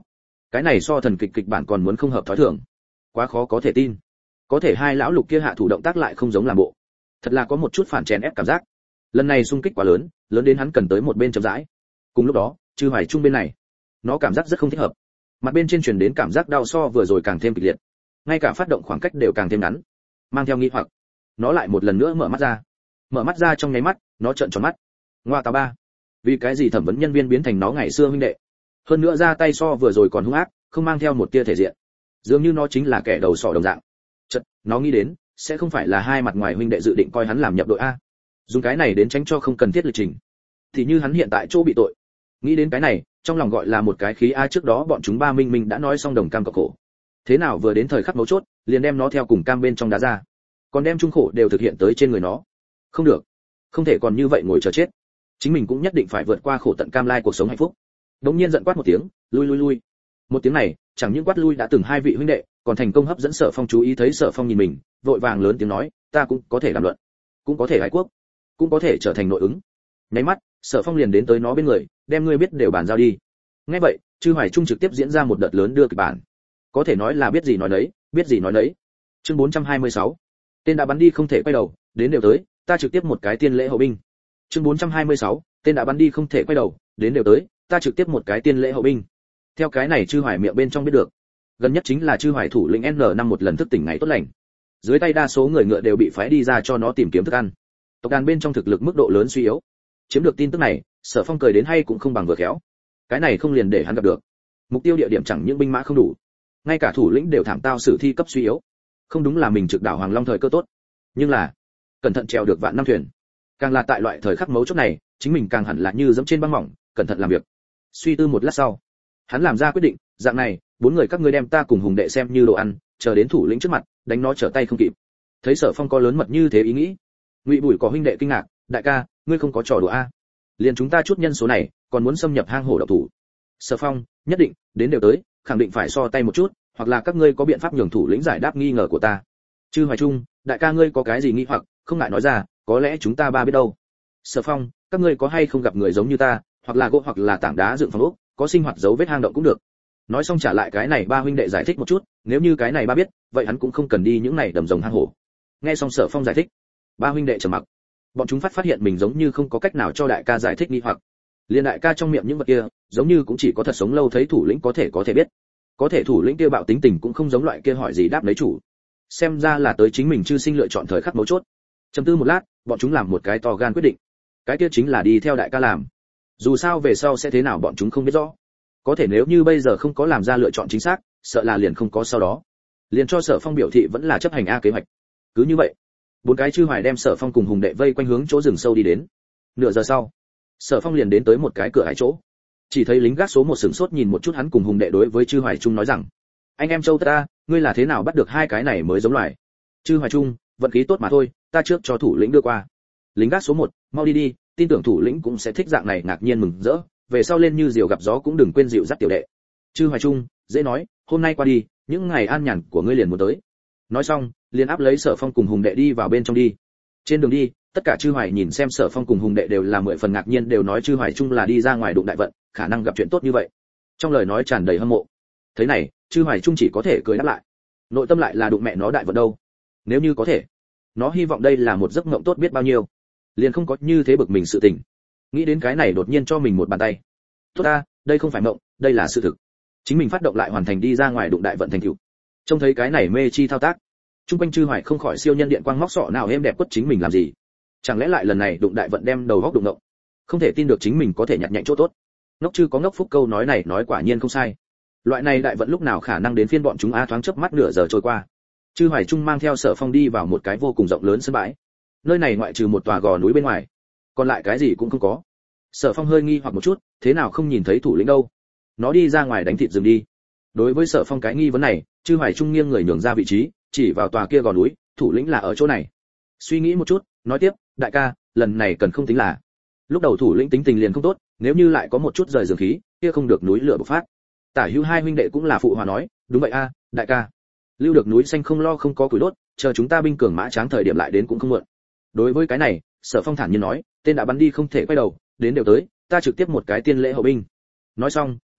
Cái này so thần kịch kịch bản còn muốn không hợp thói thường, quá khó có thể tin. Có thể hai lão lục kia hạ thủ động tác lại không giống làm bộ, thật là có một chút phản chèn ép cảm giác. Lần này xung kích quá lớn, lớn đến hắn cần tới một bên chậm rãi. Cùng lúc đó, Chư Hoài Trung bên này, nó cảm giác rất không thích hợp. Mặt bên trên truyền đến cảm giác đau so vừa rồi càng thêm kịch liệt, ngay cả phát động khoảng cách đều càng thêm ngắn. Mang theo nghi hoặc, nó lại một lần nữa mở mắt ra. Mở mắt ra trong nháy mắt, nó trợn tròn mắt. Ngoa tào ba, vì cái gì thẩm vấn nhân viên biến thành nó ngày xưa huynh đệ? Hơn nữa ra tay so vừa rồi còn hung ác, không mang theo một tia thể diện. Dường như nó chính là kẻ đầu sỏ đồng dạng. Chợt, nó nghĩ đến, sẽ không phải là hai mặt ngoài huynh đệ dự định coi hắn làm nhập đội a. Dùng cái này đến tránh cho không cần thiết lịch trình. Thì như hắn hiện tại chỗ bị tội. Nghĩ đến cái này, trong lòng gọi là một cái khí a, trước đó bọn chúng ba minh minh đã nói xong đồng cam cộng khổ. Thế nào vừa đến thời khắc mấu chốt, liền đem nó theo cùng cam bên trong đá ra. Còn đem trung khổ đều thực hiện tới trên người nó. Không được, không thể còn như vậy ngồi chờ chết. Chính mình cũng nhất định phải vượt qua khổ tận cam lai cuộc sống hạnh phúc. Đống nhiên giận quát một tiếng, lui lui lui. Một tiếng này, chẳng những quát lui đã từng hai vị huynh đệ, còn thành công hấp dẫn Sở Phong chú ý. Thấy Sở Phong nhìn mình, vội vàng lớn tiếng nói, ta cũng có thể làm luận, cũng có thể ái quốc, cũng có thể trở thành nội ứng. Nháy mắt, Sở Phong liền đến tới nó bên người, đem ngươi biết đều bàn giao đi. Nghe vậy, Chư Hoài Trung trực tiếp diễn ra một đợt lớn đưa kịch bản, có thể nói là biết gì nói nấy, biết gì nói nấy. Chương 426, tên đã bắn đi không thể quay đầu, đến đều tới, ta trực tiếp một cái tiên lễ hậu binh. Chương 426, tên đã bắn đi không thể quay đầu, đến đều tới, ta trực tiếp một cái tiên lễ hậu binh. Theo cái này Chư Hoài miệng bên trong biết được, gần nhất chính là Chư Hoài thủ lĩnh N5 một lần thức tỉnh ngày tốt lành. Dưới tay đa số người ngựa đều bị phái đi ra cho nó tìm kiếm thức ăn. Tộc đàn bên trong thực lực mức độ lớn suy yếu. Chiếm được tin tức này, Sở Phong cười đến hay cũng không bằng vừa khéo. Cái này không liền để hắn gặp được. Mục tiêu địa điểm chẳng những binh mã không đủ, ngay cả thủ lĩnh đều thảm tao sử thi cấp suy yếu. Không đúng là mình trực đảo Hoàng Long thời cơ tốt, nhưng là cẩn thận trèo được vạn năm thuyền. Càng là tại loại thời khắc mấu chốt này, chính mình càng hẳn là như dẫm trên băng mỏng, cẩn thận làm việc. Suy tư một lát sau, hắn làm ra quyết định, dạng này, bốn người các ngươi đem ta cùng Hùng đệ xem như đồ ăn, chờ đến thủ lĩnh trước mặt, đánh nó trở tay không kịp. Thấy Sở Phong có lớn mật như thế ý nghĩ, Ngụy Bùi có huynh đệ kinh ngạc, đại ca, ngươi không có trò đùa a? Liền chúng ta chút nhân số này, còn muốn xâm nhập hang hổ độc thủ. Sở Phong, nhất định, đến đều tới, khẳng định phải so tay một chút, hoặc là các ngươi có biện pháp nhường thủ lĩnh giải đáp nghi ngờ của ta. Chư Hoài Trung, đại ca ngươi có cái gì nghi hoặc, không ngại nói ra, có lẽ chúng ta ba biết đâu. Sở Phong, các ngươi có hay không gặp người giống như ta, hoặc là gỗ hoặc là tảng đá dựng phòng ốc, có sinh hoạt dấu vết hang động cũng được. Nói xong trả lại cái này ba huynh đệ giải thích một chút, nếu như cái này ba biết, vậy hắn cũng không cần đi những này đầm rồng hang hổ. Nghe xong Sở Phong giải thích, ba huynh đệ trầm mặc. Bọn chúng phát hiện mình giống như không có cách nào cho đại ca giải thích nghi hoặc. Liên đại ca trong miệng những vật kia, giống như cũng chỉ có thật sống lâu thấy thủ lĩnh có thể biết. Có thể thủ lĩnh kia bạo tính tình cũng không giống loại kia hỏi gì đáp lấy chủ. Xem ra là tới chính mình Chư Sinh lựa chọn thời khắc mấu chốt. Trầm tư một lát, bọn chúng làm một cái to gan quyết định. Cái kia chính là đi theo đại ca làm. Dù sao về sau sẽ thế nào bọn chúng không biết rõ. Có thể nếu như bây giờ không có làm ra lựa chọn chính xác, sợ là liền không có sau đó. Liền cho Sở Phong biểu thị vẫn là chấp hành a kế hoạch. Cứ như vậy, bốn cái Chư Hoài đem Sở Phong cùng Hùng đệ vây quanh hướng chỗ rừng sâu đi đến. Nửa giờ sau, Sở Phong liền đến tới một cái cửa hải chỗ. Chỉ thấy lính gác số 1 sửng sốt nhìn một chút hắn cùng Hùng đệ đối với Chư Hoài Trung nói rằng: anh em Châu ta, ngươi là thế nào bắt được hai cái này mới giống loài? Chư Hoài Trung, vận khí tốt mà thôi, ta trước cho thủ lĩnh đưa qua. Lính gác số 1, mau đi đi, tin tưởng thủ lĩnh cũng sẽ thích dạng này ngạc nhiên mừng rỡ, về sau lên như diều gặp gió cũng đừng quên dịu dắt tiểu đệ. Chư Hoài Trung, dễ nói, hôm nay qua đi, những ngày an nhàn của ngươi liền muốn tới. Nói xong, liền áp lấy Sở Phong cùng Hùng đệ đi vào bên trong đi. Trên đường đi, tất cả Chư Hoài nhìn xem Sở Phong cùng Hùng đệ đều là 10 phần ngạc nhiên, đều nói Chư Hoài Trung là đi ra ngoài đụng đại vận, khả năng gặp chuyện tốt như vậy. Trong lời nói tràn đầy hâm mộ. Thế này, Chư Hoài Trung chỉ có thể cười đáp lại. Nội tâm lại là đụng mẹ nó đại vận đâu. Nếu như có thể, nó hy vọng đây là một giấc mộng tốt biết bao nhiêu. Liền không có như thế bực mình sự tình. Nghĩ đến cái này đột nhiên cho mình một bàn tay. Tốt ta, đây không phải mộng, đây là sự thực. Chính mình phát động lại hoàn thành đi ra ngoài đụng đại vận thành tựu. Trông thấy cái này mê chi thao tác, trung quanh Chư Hoài không khỏi siêu nhân điện quang móc sọ nào êm đẹp quất chính mình làm gì? Chẳng lẽ lại lần này đụng đại vận đem đầu góc đụng ngộng? Không thể tin được chính mình có thể nhặt nhạnh chỗ tốt. Ngốc Chư có ngốc phúc, câu nói này nói quả nhiên không sai. Loại này đại vận lúc nào khả năng đến phiên bọn chúng a, thoáng chớp mắt nửa giờ trôi qua. Chư Hoài Trung mang theo Sở Phong đi vào một cái vô cùng rộng lớn sân bãi. Nơi này ngoại trừ một tòa gò núi bên ngoài, còn lại cái gì cũng không có. Sở Phong hơi nghi hoặc một chút, thế nào không nhìn thấy thủ lĩnh đâu? Nó đi ra ngoài đánh thịt rừng đi. Đối với Sở Phong cái nghi vấn này, Chư Hoài Trung nghiêng người nhường ra vị trí, chỉ vào tòa kia gò núi, thủ lĩnh là ở chỗ này. Suy nghĩ một chút, nói tiếp, đại ca, lần này cần không tính là. Lúc đầu thủ lĩnh tính tình liền không tốt, nếu như lại có một chút rời dường khí, kia không được núi lửa bộc phát. Tả Hữu hai huynh đệ cũng là phụ hòa nói, đúng vậy a, đại ca. Lưu được núi xanh không lo không có củi đốt, chờ chúng ta binh cường mã tráng thời điểm lại đến cũng không muộn. Đối với cái này, Sở Phong thản nhiên nói, tên đã bắn đi không thể quay đầu, đến đều tới, ta trực tiếp một cái tiên lễ hậu binh. Nói xong,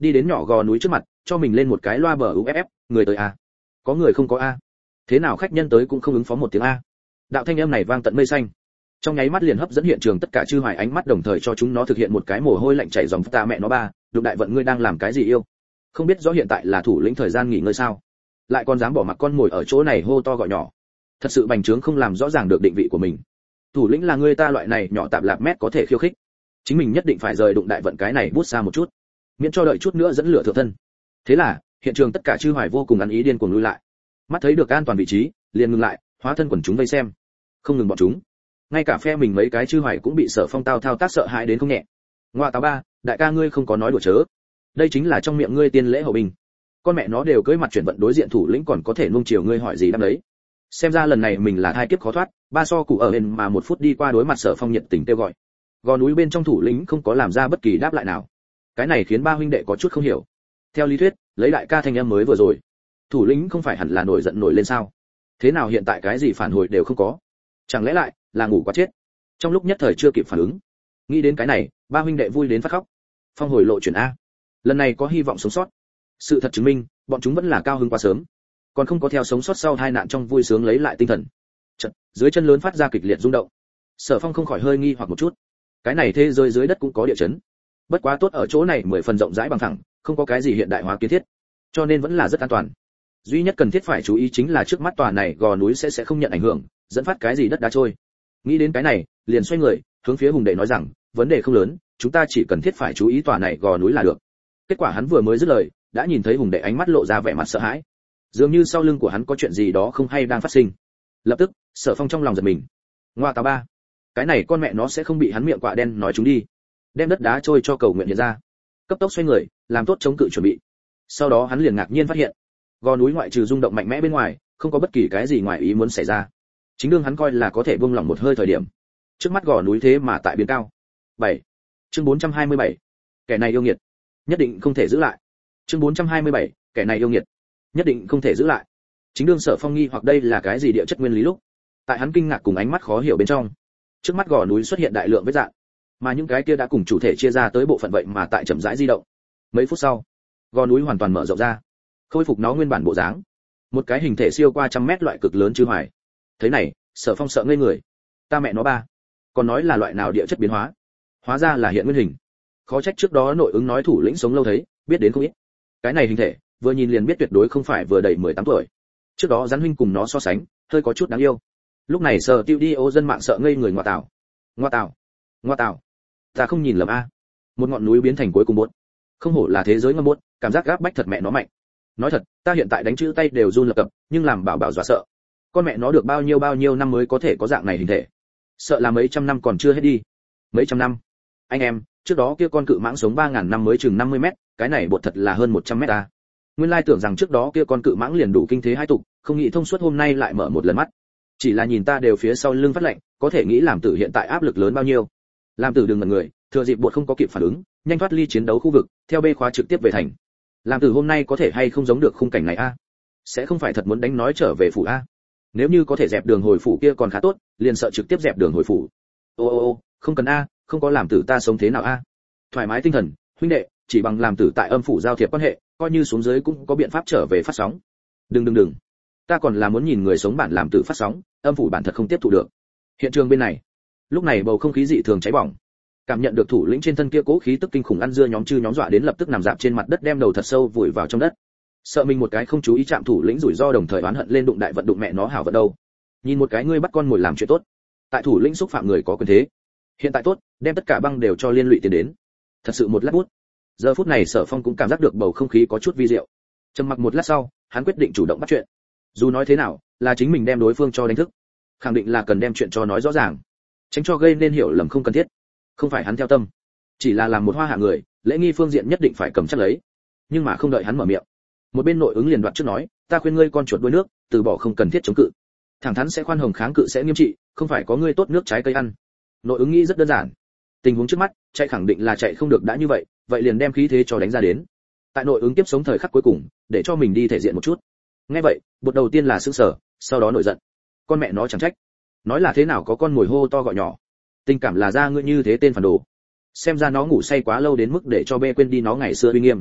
đi đến nhỏ gò núi trước mặt, cho mình lên một cái loa bờ uff, người tới a. Có người không có a. Thế nào khách nhân tới cũng không ứng phó một tiếng a. Đạo thanh âm này vang tận mây xanh, trong nháy mắt liền hấp dẫn hiện trường tất cả chư hoài ánh mắt, đồng thời cho chúng nó thực hiện một cái mồ hôi lạnh chảy dòng. Ta mẹ nó ba, Lục Đại Vận ngươi đang làm cái gì yêu? Không biết rõ hiện tại là thủ lĩnh thời gian nghỉ ngơi sao? Lại còn dám bỏ mặc con mồi ở chỗ này hô to gọi nhỏ. Thật sự bành trướng không làm rõ ràng được định vị của mình. Thủ lĩnh là ngươi ta loại này nhỏ tạp lạp mét có thể khiêu khích. Chính mình nhất định phải rời Đụng Đại Vận cái này bút xa một chút, miễn cho đợi chút nữa dẫn lửa thượng thân. Thế là, hiện trường tất cả chư hoài vô cùng ăn ý điên cuồng lui lại. Mắt thấy được an toàn vị trí, liền ngừng lại, hóa thân quần chúng vây xem. Không ngừng bọn chúng, ngay cả phe mình mấy cái chư hoài cũng bị Sở Phong tao thao tác sợ hãi đến không nhẹ. Ngoa táo ba, đại ca ngươi không có nói đùa chớ. Đây chính là trong miệng ngươi tiên lễ hậu bình. Con mẹ nó đều cưỡi mặt chuyển vận đối diện thủ lĩnh còn có thể nuông chiều ngươi hỏi gì đáp đấy. Xem ra lần này mình là thai kiếp khó thoát, ba so cụ ở bên mà một phút đi qua đối mặt Sở Phong nhiệt tình kêu gọi. Gò núi bên trong thủ lĩnh không có làm ra bất kỳ đáp lại nào. Cái này khiến ba huynh đệ có chút không hiểu. Theo lý thuyết, lấy đại ca thanh âm mới vừa rồi, thủ lĩnh không phải hẳn là nổi giận nổi lên sao? Thế nào hiện tại cái gì phản hồi đều không có? Chẳng lẽ lại là ngủ quá chết? Trong lúc nhất thời chưa kịp phản ứng, nghĩ đến cái này, ba huynh đệ vui đến phát khóc. Phong hồi lộ chuyển a, lần này có hy vọng sống sót. Sự thật chứng minh, bọn chúng vẫn là cao hứng quá sớm, còn không có theo sống sót sau tai nạn trong vui sướng lấy lại tinh thần. Chợt, dưới chân lớn phát ra kịch liệt rung động. Sở Phong không khỏi hơi nghi hoặc một chút. Cái này thế giới dưới đất cũng có địa chấn. Bất quá tốt ở chỗ này 10 phần rộng rãi bằng phẳng, không có cái gì hiện đại hóa kiến thiết, cho nên vẫn là rất an toàn. Duy nhất cần thiết phải chú ý chính là trước mắt tòa này gò núi sẽ không nhận ảnh hưởng, dẫn phát cái gì đất đá trôi. Nghĩ đến cái này, liền xoay người, hướng phía Hùng Đệ nói rằng, vấn đề không lớn, chúng ta chỉ cần thiết phải chú ý tòa này gò núi là được. Kết quả hắn vừa mới dứt lời, đã nhìn thấy Hùng Đệ ánh mắt lộ ra vẻ mặt sợ hãi, dường như sau lưng của hắn có chuyện gì đó không hay đang phát sinh. Lập tức, Sở Phong trong lòng giật mình. Ngoa tào ba, cái này con mẹ nó sẽ không bị hắn miệng quạ đen nói chúng đi, đem đất đá trôi cho cầu nguyện hiện ra. Cấp tốc xoay người, làm tốt chống cự chuẩn bị. Sau đó hắn liền ngạc nhiên phát hiện, gò núi ngoại trừ rung động mạnh mẽ bên ngoài, không có bất kỳ cái gì ngoài ý muốn xảy ra. Chính đương hắn coi là có thể buông lỏng một hơi thời điểm, trước mắt gò núi thế mà tại biến cao. 7. Chương 427. Kẻ này yêu nghiệt, nhất định không thể giữ lại. Chương 427. Kẻ này yêu nghiệt, nhất định không thể giữ lại. Chính đương Sở Phong nghi hoặc đây là cái gì địa chất nguyên lý lúc, tại hắn kinh ngạc cùng ánh mắt khó hiểu bên trong, trước mắt gò núi xuất hiện đại lượng vết rạn, mà những cái kia đã cùng chủ thể chia ra tới bộ phận vậy mà tại chậm rãi di động. Mấy phút sau, gò núi hoàn toàn mở rộng ra, khôi phục nó nguyên bản bộ dáng. Một cái hình thể siêu qua 100 mét loại cực lớn chư hoài. Thế này, Sở Phong sợ ngây người. Ta mẹ nó ba, còn nói là loại nào địa chất biến hóa, hóa ra là hiện nguyên hình. Khó trách trước đó nội ứng nói thủ lĩnh sống lâu thấy, biết đến không ít. Cái này hình thể, vừa nhìn liền biết tuyệt đối không phải vừa đầy 18 tuổi. Trước đó Gián huynh cùng nó so sánh, hơi có chút đáng yêu. Lúc này Sở Tiêu đi ô dân mạng sợ ngây người. Ngoa tảo, ngoa tảo, ngoa tảo. Ta không nhìn lầm a. Một ngọn núi biến thành cuối cùng bốt. Không hổ là thế giới ngâm bốt, cảm giác gáp bách thật mẹ nó mạnh. Nói thật, ta hiện tại đánh chữ tay đều run lập cập, nhưng làm bảo bảo dọa sợ. Con mẹ nó được bao nhiêu năm mới có thể có dạng này hình thể? Sợ là mấy trăm năm còn chưa hết đi. Mấy trăm năm? Anh em, trước đó kia con cự mãng sống 3000 năm mới chừng 50 mét, cái này bột thật là hơn 100 mét a. Nguyên lai tưởng rằng trước đó kia con cự mãng liền đủ kinh thế hai tục, không nghĩ thông suốt hôm nay lại mở một lần mắt. Chỉ là nhìn ta đều phía sau lưng phát lạnh, có thể nghĩ làm tử hiện tại áp lực lớn bao nhiêu. Làm tử đừng ngẩn người, thừa dịp bột không có kịp phản ứng, nhanh thoát ly chiến đấu khu vực, theo B khóa trực tiếp về thành. Làm tử hôm nay có thể hay không giống được khung cảnh này a? Sẽ không phải thật muốn đánh nói trở về phủ a? Nếu như có thể dẹp đường hồi phủ kia còn khá tốt, liền sợ trực tiếp dẹp đường hồi phủ. Ô, không cần a, không có làm tử ta sống thế nào a? Thoải mái tinh thần, huynh đệ, chỉ bằng làm tử tại âm phủ giao thiệp quan hệ, coi như xuống dưới cũng có biện pháp trở về phát sóng. Đừng, ta còn là muốn nhìn người sống bản làm tử phát sóng, âm phủ bản thật không tiếp thụ được. Hiện trường bên này, lúc này bầu không khí dị thường cháy bỏng. Cảm nhận được thủ lĩnh trên thân kia cố khí tức kinh khủng ăn dưa nhóm dọa đến lập tức nằm dạp trên mặt đất đem đầu thật sâu vùi vào trong đất. Sợ mình một cái không chú ý chạm thủ lĩnh rủi ro đồng thời oán hận lên Đụng Đại Vận đụng mẹ nó hảo vận đâu. Nhìn một cái ngươi bắt con mồi làm chuyện tốt, tại thủ lĩnh xúc phạm người có quyền thế. Hiện tại tốt, đem tất cả băng đều cho liên lụy tiến đến. Thật sự một lát bút. Giờ phút này Sở Phong cũng cảm giác được bầu không khí có chút vi diệu. Trầm mặc một lát sau, hắn quyết định chủ động bắt chuyện. Dù nói thế nào, là chính mình đem đối phương cho đánh thức, khẳng định là cần đem chuyện cho nói rõ ràng, tránh cho gây nên hiểu lầm không cần thiết. Không phải hắn theo tâm, chỉ là làm một hoa hạ người, lễ nghi phương diện nhất định phải cầm chắc lấy. Nhưng mà không đợi hắn mở miệng, một bên nội ứng liền đoạn trước nói, ta khuyên ngươi con chuột đuôi nước, từ bỏ không cần thiết chống cự. Thẳng thắn sẽ khoan hồng, kháng cự sẽ nghiêm trị, không phải có ngươi tốt nước trái cây ăn. Nội ứng nghĩ rất đơn giản, tình huống trước mắt, chạy khẳng định là chạy không được đã như vậy, vậy liền đem khí thế cho đánh ra đến. Tại nội ứng tiếp sống thời khắc cuối cùng, để cho mình đi thể diện một chút. Nghe vậy, bột đầu tiên là sững sờ, sau đó nổi giận. Con mẹ nó chẳng trách, nói là thế nào có con mồi hô to gọi nhỏ, tình cảm là ra ngươi như thế tên phản đồ. Xem ra nó ngủ say quá lâu đến mức để cho B quên đi nó ngày xưa uy nghiêm.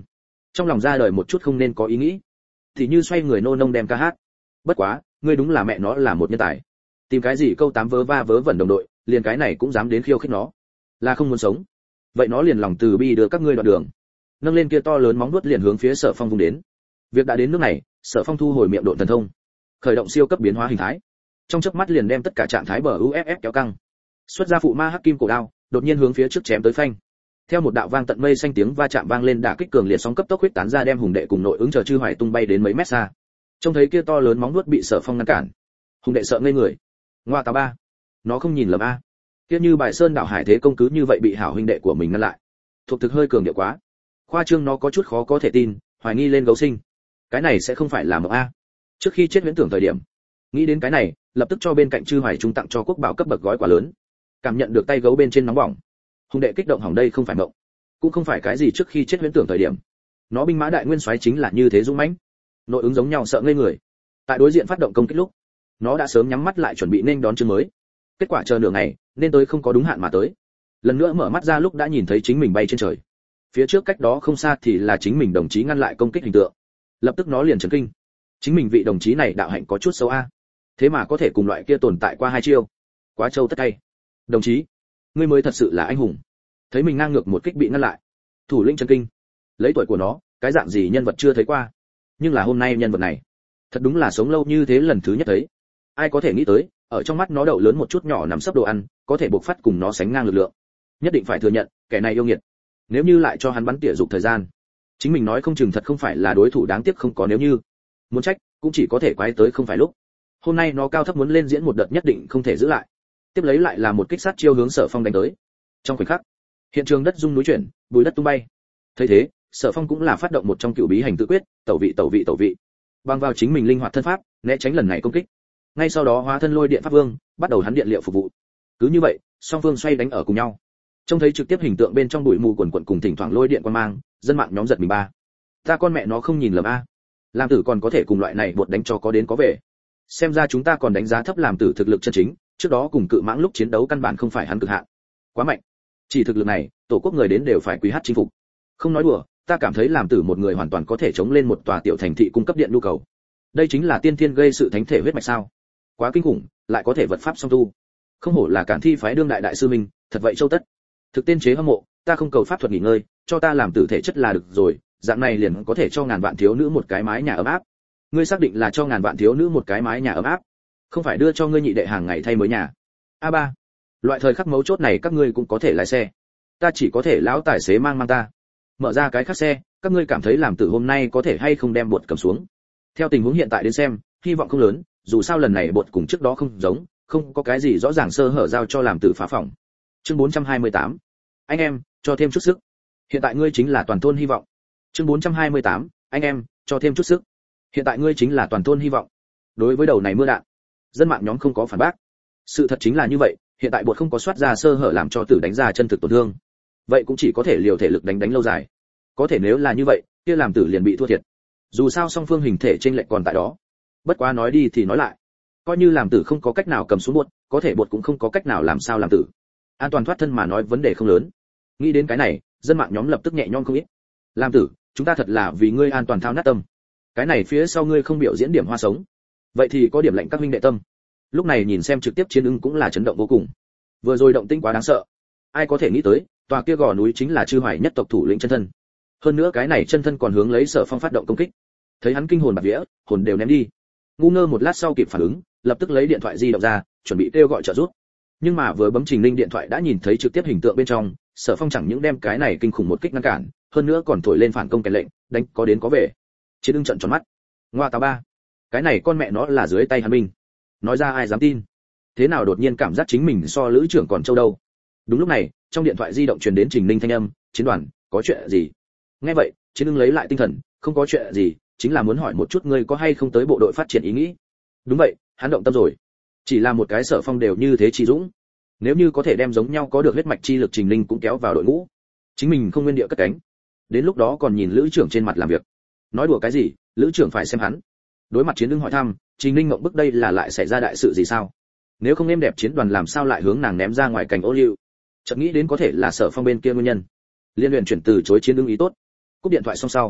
trong lòng ra đời một chút không nên có ý nghĩ, thì như xoay người nô nông đem ca hát. Bất quá, ngươi đúng là mẹ nó là một nhân tài, tìm cái gì câu tám vớ va vớ vẩn đồng đội, liền cái này cũng dám đến khiêu khích nó, là không muốn sống. Vậy nó liền lòng từ bi đưa các ngươi đoạn đường. Nâng lên kia to lớn móng vuốt liền hướng phía Sở Phong vung đến. Việc đã đến nước này, Sở Phong thu hồi miệng độn thần thông, khởi động siêu cấp biến hóa hình thái, trong chớp mắt liền đem tất cả trạng thái bờ uff kéo căng, xuất ra phụ ma hắc kim cổ đao, đột nhiên hướng phía trước chém tới phanh. Theo một đạo vang tận mây xanh tiếng va chạm vang lên, đả kích cường liệt sóng cấp tốc huyết tán ra, đem hùng đệ cùng nội ứng chờ chư hoài tung bay đến mấy mét xa. Trông thấy kia to lớn móng vuốt bị Sở Phong ngăn cản, hùng đệ sợ ngây người. Ngoa tà ba, nó không nhìn lầm a. Kia như bài sơn đảo hải thế công cứ như vậy bị hảo huynh đệ của mình ngăn lại, thuộc thực hơi cường điệu quá. Khoa trương nó có chút khó có thể tin, hoài nghi lên gấu sinh. Cái này sẽ không phải là mộng a. Trước khi chết huyễn tưởng thời điểm, nghĩ đến cái này, lập tức cho bên cạnh chư hoài trung tặng cho quốc bảo cấp bậc gói quà lớn. Cảm nhận được tay gấu bên trên nóng bỏng, hùng đệ kích động hỏng, đây không phải mộng, cũng không phải cái gì trước khi chết huyễn tưởng thời điểm. Nó binh mã đại nguyên soái chính là như thế dũng mãnh, nội ứng giống nhau sợ ngây người. Tại đối diện phát động công kích lúc, nó đã sớm nhắm mắt lại chuẩn bị nên đón chương mới. Kết quả chờ nửa ngày, nên tới không có đúng hạn mà tới. Lần nữa mở mắt ra lúc đã nhìn thấy chính mình bay trên trời. Phía trước cách đó không xa thì là chính mình đồng chí ngăn lại công kích hình tượng. Lập tức nó liền chấn kinh. Chính mình vị đồng chí này đạo hạnh có chút xấu a. Thế mà có thể cùng loại kia tồn tại qua hai chiêu. Quá trâu tất tay. Đồng chí, ngươi mới thật sự là anh hùng. Thấy mình ngang ngược một kích bị ngăn lại, thủ lĩnh chấn kinh. Lấy tuổi của nó, cái dạng gì nhân vật chưa thấy qua. Nhưng là hôm nay nhân vật này, thật đúng là sống lâu như thế lần thứ nhất thấy. Ai có thể nghĩ tới, ở trong mắt nó đậu lớn một chút nhỏ nằm sấp đồ ăn, có thể bộc phát cùng nó sánh ngang lực lượng. Nhất định phải thừa nhận, kẻ này yêu nghiệt. Nếu như lại cho hắn bắn tỉa dục thời gian, chính mình nói không chừng thật không phải là đối thủ, đáng tiếc không có nếu như. Muốn trách, cũng chỉ có thể quái tới không phải lúc. Hôm nay nó cao thấp muốn lên diễn một đợt nhất định không thể giữ lại. Tiếp lấy lại là một kích sát chiêu hướng Sở Phong đánh tới. Trong khoảnh khắc, hiện trường đất rung núi chuyển, bụi đất tung bay. Thấy thế, Sở Phong cũng là phát động một trong cựu bí hành tự quyết, tẩu vị. Bằng vào chính mình linh hoạt thân pháp, né tránh lần này công kích. Ngay sau đó hóa thân lôi điện pháp vương, bắt đầu hắn điện liệu phục vụ. Cứ như vậy, song phương xoay đánh ở cùng nhau. Trông thấy trực tiếp hình tượng bên trong bụi mù quần quần cùng thỉnh thoảng lôi điện quang mang, dân mạng nhóm giật mình ba. Ta con mẹ nó không nhìn lầm a. Làm tử còn có thể cùng loại này bột đánh cho có đến có về. Xem ra chúng ta còn đánh giá thấp làm tử thực lực chân chính, trước đó cùng cự mãng lúc chiến đấu căn bản không phải hắn cực hạn. Quá mạnh. Chỉ thực lực này, tổ quốc người đến đều phải quý hát chinh phục. Không nói đùa, ta cảm thấy làm tử một người hoàn toàn có thể chống lên một tòa tiểu thành thị cung cấp điện nhu cầu. Đây chính là tiên thiên gây sự thánh thể huyết mạch sao? Quá kinh khủng, lại có thể vật pháp song tu. Không hổ là Cản Thi phái đương đại đại sư minh, thật vậy châu tất. Thực tên chế hâm mộ, ta không cầu pháp thuật nghỉ ngơi, cho ta làm tử thể chất là được rồi, dạng này liền có thể cho ngàn vạn thiếu nữ một cái mái nhà ấm áp. Ngươi xác định là cho ngàn vạn thiếu nữ một cái mái nhà ấm áp, không phải đưa cho ngươi nhị đệ hàng ngày thay mới nhà. A3, loại thời khắc mấu chốt này các ngươi cũng có thể lái xe, ta chỉ có thể lão tài xế mang ta. Mở ra cái khác xe, các ngươi cảm thấy làm tử hôm nay có thể hay không đem bột cầm xuống. Theo tình huống hiện tại đến xem, hy vọng không lớn, dù sao lần này bột cùng trước đó không giống, không có cái gì rõ ràng sơ hở giao cho làm tử phá phòng. Chương 428. Anh em, cho thêm chút sức. Hiện tại ngươi chính là toàn thôn hy vọng. Chương 428. Anh em, cho thêm chút sức. Hiện tại ngươi chính là toàn thôn hy vọng. Đối với đầu này mưa đạn, dân mạng nhóm không có phản bác. Sự thật chính là như vậy, hiện tại bột không có soát ra sơ hở làm cho tử đánh ra chân thực tổn thương. Vậy cũng chỉ có thể liều thể lực đánh lâu dài. Có thể nếu là như vậy, kia làm tử liền bị thua thiệt. Dù sao song phương hình thể chênh lệch còn tại đó. Bất quá nói đi thì nói lại, coi như làm tử không có cách nào cầm xuống bột, có thể bột cũng không có cách nào làm sao làm tử. An toàn thoát thân mà nói vấn đề không lớn. Nghĩ đến cái này, dân mạng nhóm lập tức nhẹ nhõm không ít. Làm tử, chúng ta thật là vì ngươi an toàn thao nát tâm. Cái này phía sau ngươi không biểu diễn điểm hoa sống, vậy thì có điểm lệnh các minh đệ tâm. Lúc này nhìn xem trực tiếp chiến ứng cũng là chấn động vô cùng. Vừa rồi động tĩnh quá đáng sợ, ai có thể nghĩ tới, tòa kia gò núi chính là chư hoài nhất tộc thủ lĩnh chân thân. Hơn nữa cái này chân thân còn hướng lấy Sở Phong phát động công kích. Thấy hắn kinh hồn bạt vía, hồn đều ném đi. Ngu ngơ một lát sau kịp phản ứng, lập tức lấy điện thoại di động ra, chuẩn bị kêu gọi trợ giúp. Nhưng mà vừa bấm Trình Linh điện thoại đã nhìn thấy trực tiếp hình tượng bên trong, Sở Phong chẳng những đem cái này kinh khủng một kích ngăn cản, hơn nữa còn thổi lên phản công kèn lệnh, đánh có đến có về. Chiến ưng trận tròn mắt. Ngoa tào ba, cái này con mẹ nó là dưới tay hắn binh. Nói ra ai dám tin. Thế nào đột nhiên cảm giác chính mình so lữ trưởng còn trâu đâu. Đúng lúc này, trong điện thoại di động truyền đến Trình Linh thanh âm, "Chiến đoàn, có chuyện gì?" Nghe vậy, Chiến ưng lấy lại tinh thần, "Không có chuyện gì, chính là muốn hỏi một chút ngươi có hay không tới bộ đội phát triển ý nghĩ." Đúng vậy, hắn động tâm rồi. Chỉ là một cái Sở Phong đều như thế Trí Dũng, nếu như có thể đem giống nhau có được huyết mạch chi lực Trình Linh cũng kéo vào đội ngũ, chính mình không nguyên địa cất cánh, đến lúc đó còn nhìn lữ trưởng trên mặt làm việc. Nói đùa cái gì, lữ trưởng phải xem hắn. Đối mặt Chiến ưng hỏi thăm, Trình Linh ngậm bức đây là lại xảy ra đại sự gì sao? Nếu không êm đẹp chiến đoàn làm sao lại hướng nàng ném ra ngoài cảnh ô liu? Chợt nghĩ đến có thể là Sở Phong bên kia nguyên nhân, liên luyện chuyển từ chối Chiến ưng ý tốt. Cúp điện thoại xong sau,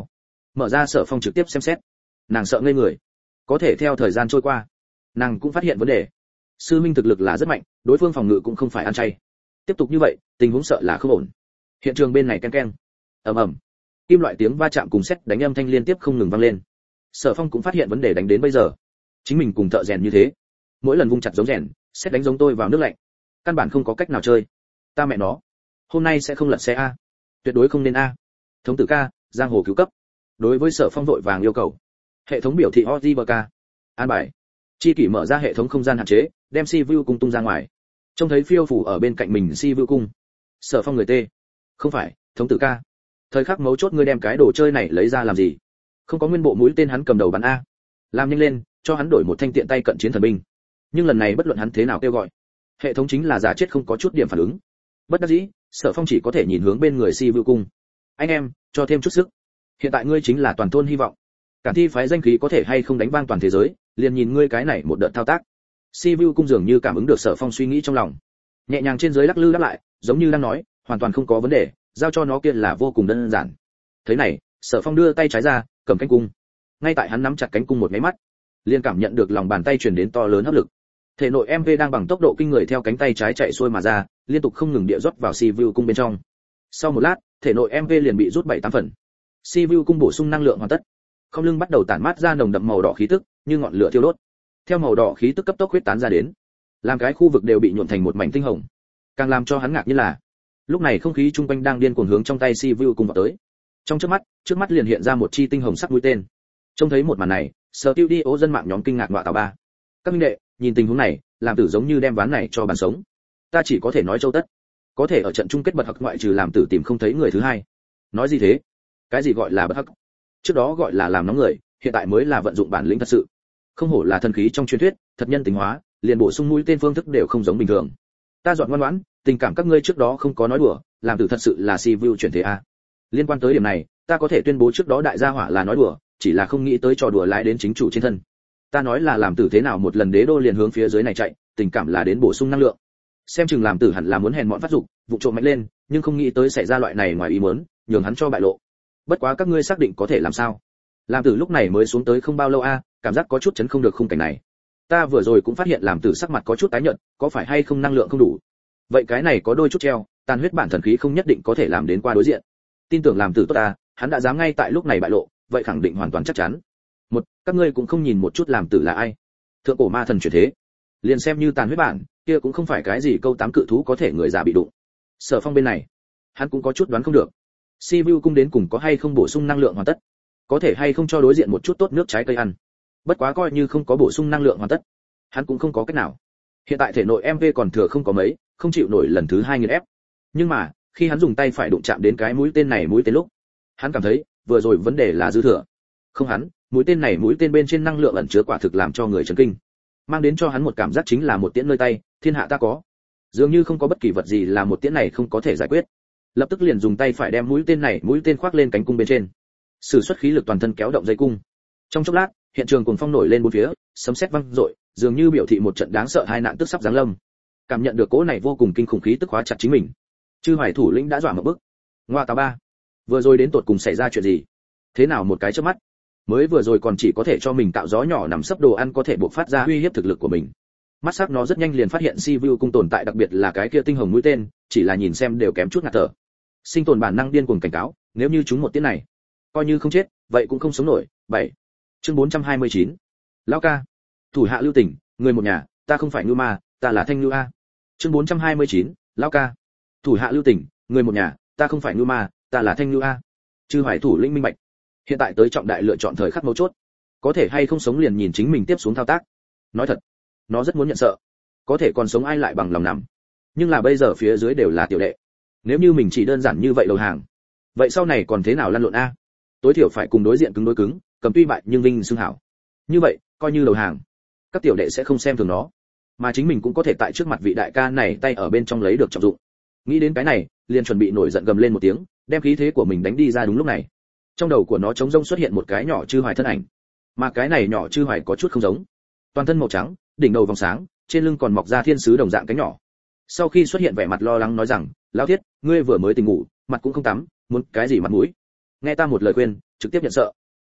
mở ra Sở Phong trực tiếp xem xét. Nàng sợ ngây người. Có thể theo thời gian trôi qua, nàng cũng phát hiện vấn đề. Sư Minh thực lực là rất mạnh, đối phương phòng ngự cũng không phải ăn chay. Tiếp tục như vậy, tình huống sợ là không ổn. Hiện trường bên này keng keng, ầm ầm, kim loại tiếng va chạm cùng sét đánh âm thanh liên tiếp không ngừng vang lên. Sở Phong cũng phát hiện vấn đề đánh đến bây giờ. Chính mình cùng thợ rèn như thế, mỗi lần vung chặt giống rèn, sét đánh giống tôi vào nước lạnh, căn bản không có cách nào chơi. Ta mẹ nó, hôm nay sẽ không lật xe a, tuyệt đối không nên a. Thống tử ca, giang hồ cứu cấp. Đối với Sở Phong vội vàng yêu cầu. Hệ thống biểu thị Oliver ca. An bài. Chi kỷ mở ra hệ thống không gian hạn chế, đem Si Vu cung tung ra ngoài. Trông thấy phiêu phủ ở bên cạnh mình Si Vu cung. Sở Phong người tê. Không phải, thống tử ca. Thời khắc mấu chốt ngươi đem cái đồ chơi này lấy ra làm gì? Không có nguyên bộ mũi tên hắn cầm đầu bắn a. Làm nhanh lên, cho hắn đổi một thanh tiện tay cận chiến thần binh. Nhưng lần này bất luận hắn thế nào kêu gọi, hệ thống chính là giả chết không có chút điểm phản ứng. Bất đắc dĩ, Sở Phong chỉ có thể nhìn hướng bên người Si Vu cung. Anh em, cho thêm chút sức. Hiện tại ngươi chính là toàn thôn hy vọng. Cản thi phái danh khí có thể hay không đánh vang toàn thế giới, liền nhìn ngươi cái này một đợt thao tác. Si Vu cung dường như cảm ứng được Sở Phong suy nghĩ trong lòng, nhẹ nhàng trên dưới lắc lư lắc lại, giống như đang nói, hoàn toàn không có vấn đề, giao cho nó kia là vô cùng đơn giản. Thế này, Sở Phong đưa tay trái ra, cầm cánh cung. Ngay tại hắn nắm chặt cánh cung một cái mắt, liền cảm nhận được lòng bàn tay truyền đến to lớn hấp lực. Thể nội MV đang bằng tốc độ kinh người theo cánh tay trái chạy xuôi mà ra, liên tục không ngừng địa rót vào Si Vu cung bên trong. Sau một lát, thể nội MV liền bị rút 7-8 phần. Si Vu cung bổ sung năng lượng hoàn tất. Không lưng bắt đầu tản mát ra nồng đậm màu đỏ khí tức, như ngọn lửa thiêu đốt. Theo màu đỏ khí tức cấp tốc huyết tán ra đến, làm cái khu vực đều bị nhuộm thành một mảnh tinh hồng. Càng làm cho hắn ngạc nhiên là, lúc này không khí trung quanh đang điên cuồng hướng trong tay Si Vu cung vào tới. Trong trước mắt liền hiện ra một chi tinh hồng sắc mũi tên. Trông thấy một màn này, Studio dân mạng nhóm kinh ngạc ngọa tào ba. Các minh đệ, nhìn tình huống này, làm tử giống như đem ván này cho bàn sống. Ta chỉ có thể nói châu tất. Có thể ở trận chung kết bật hắc ngoại trừ làm tử tìm không thấy người thứ hai. Nói gì thế? Cái gì gọi là bất hắc? Trước đó gọi là làm nóng người, hiện tại mới là vận dụng bản lĩnh thật sự. Không hổ là thần khí trong truyền thuyết, thật nhân tính hóa, liền bổ sung mũi tên phương thức đều không giống bình thường. Ta dọn ngoan ngoãn, tình cảm các ngươi trước đó không có nói đùa, làm tử thật sự là Si Vu chuyển thế a. Liên quan tới điểm này, ta có thể tuyên bố trước đó đại gia hỏa là nói đùa, chỉ là không nghĩ tới trò đùa lái đến chính chủ trên thân. Ta nói là làm tử thế nào một lần đế đô liền hướng phía dưới này chạy, tình cảm là đến bổ sung năng lượng. Xem chừng làm tử hẳn là muốn hèn mọn phát dục, vụ trộm mạnh lên, nhưng không nghĩ tới xảy ra loại này ngoài ý muốn, nhường hắn cho bại lộ. Bất quá các ngươi xác định có thể làm sao? Làm tử lúc này mới xuống tới không bao lâu a, cảm giác có chút chấn không được khung cảnh này. Ta vừa rồi cũng phát hiện làm tử sắc mặt có chút tái nhợt, có phải hay không năng lượng không đủ? Vậy cái này có đôi chút treo, tàn huyết bản thần khí không nhất định có thể làm đến qua đối diện. Tin tưởng làm tử tốt ta, hắn đã dám ngay tại lúc này bại lộ, vậy khẳng định hoàn toàn chắc chắn. Một, các ngươi cũng không nhìn một chút làm tử là ai? Thượng cổ ma thần chuyển thế, liền xem như tàn huyết bản, kia cũng không phải cái gì câu tám cự thú có thể người già bị đụng. Sở Phong bên này, hắn cũng có chút đoán không được. Si Vu cung đến cùng có hay không bổ sung năng lượng hoàn tất, có thể hay không cho đối diện một chút tốt nước trái cây ăn. Bất quá coi như không có bổ sung năng lượng hoàn tất, hắn cũng không có cách nào. Hiện tại thể nội MV còn thừa không có mấy, không chịu nổi lần thứ 2 nghiền ép. Nhưng mà, khi hắn dùng tay phải đụng chạm đến cái mũi tên lúc, hắn cảm thấy, vừa rồi vấn đề là dư thừa. Không hắn, mũi tên bên trên năng lượng ẩn chứa quả thực làm cho người chấn kinh. Mang đến cho hắn một cảm giác chính là một tiễn nơi tay, thiên hạ ta có. Dường như không có bất kỳ vật gì là một tiễn này không có thể giải quyết. Lập tức liền dùng tay phải đem mũi tên khoác lên cánh cung bên trên. Sử xuất khí lực toàn thân kéo động dây cung. Trong chốc lát, hiện trường cuồng phong nổi lên bốn phía, sấm sét vang rội, dường như biểu thị một trận đáng sợ hai nạn tức sắp giáng lâm. Cảm nhận được cỗ này vô cùng kinh khủng khí tức khóa chặt chính mình. Chư Hoài thủ lĩnh đã dọa một bức. Ngoa tào ba, vừa rồi đến tột cùng xảy ra chuyện gì? Thế nào một cái chớp mắt, mới vừa rồi còn chỉ có thể cho mình tạo gió nhỏ nằm sấp đồ ăn có thể buộc phát ra uy hiếp thực lực của mình. Mắt sắc nó rất nhanh liền phát hiện Si Vu cung tồn tại, đặc biệt là cái kia tinh hồng mũi tên, chỉ là nhìn xem đều kém chút ngạt thở. Sinh tồn bản năng điên cuồng cảnh cáo, nếu như chúng một tiếng này, coi như không chết, vậy cũng không sống nổi. 7. Chương 429. Lão ca, thủ hạ lưu tình, người một nhà, ta không phải Nưu Ma, ta là Thanh Nưu a. Chương 429. Lão ca, thủ hạ lưu tình, người một nhà, ta không phải Nưu Ma, ta là Thanh Nưu a. Chư Hoài thủ lĩnh minh bạch. Hiện tại tới trọng đại lựa chọn thời khắc mấu chốt, có thể hay không sống liền nhìn chính mình tiếp xuống thao tác. Nói thật, nó rất muốn nhận sợ, có thể còn sống ai lại bằng lòng nằm. Nhưng là bây giờ phía dưới đều là tiểu đệ, nếu như mình chỉ đơn giản như vậy đầu hàng, vậy sau này còn thế nào lăn lộn a? Tối thiểu phải cùng đối diện cứng đối cứng, cầm tuy bại nhưng vinh xưng hảo. Như vậy, coi như đầu hàng, các tiểu đệ sẽ không xem thường nó, mà chính mình cũng có thể tại trước mặt vị đại ca này tay ở bên trong lấy được trọng dụng. Nghĩ đến cái này, liền chuẩn bị nổi giận gầm lên một tiếng, đem khí thế của mình đánh đi ra. Đúng lúc này, trong đầu của nó trống rỗng xuất hiện một cái nhỏ Chư Hoài thân ảnh, mà cái này nhỏ Chư Hoài có chút không giống, toàn thân màu trắng, đỉnh đầu vòng sáng, trên lưng còn mọc ra thiên sứ đồng dạng cánh nhỏ. Sau khi xuất hiện vẻ mặt lo lắng nói rằng, lão thiết, ngươi vừa mới tỉnh ngủ, mặt cũng không tắm, muốn cái gì mặt mũi? Nghe ta một lời khuyên, trực tiếp nhận sợ.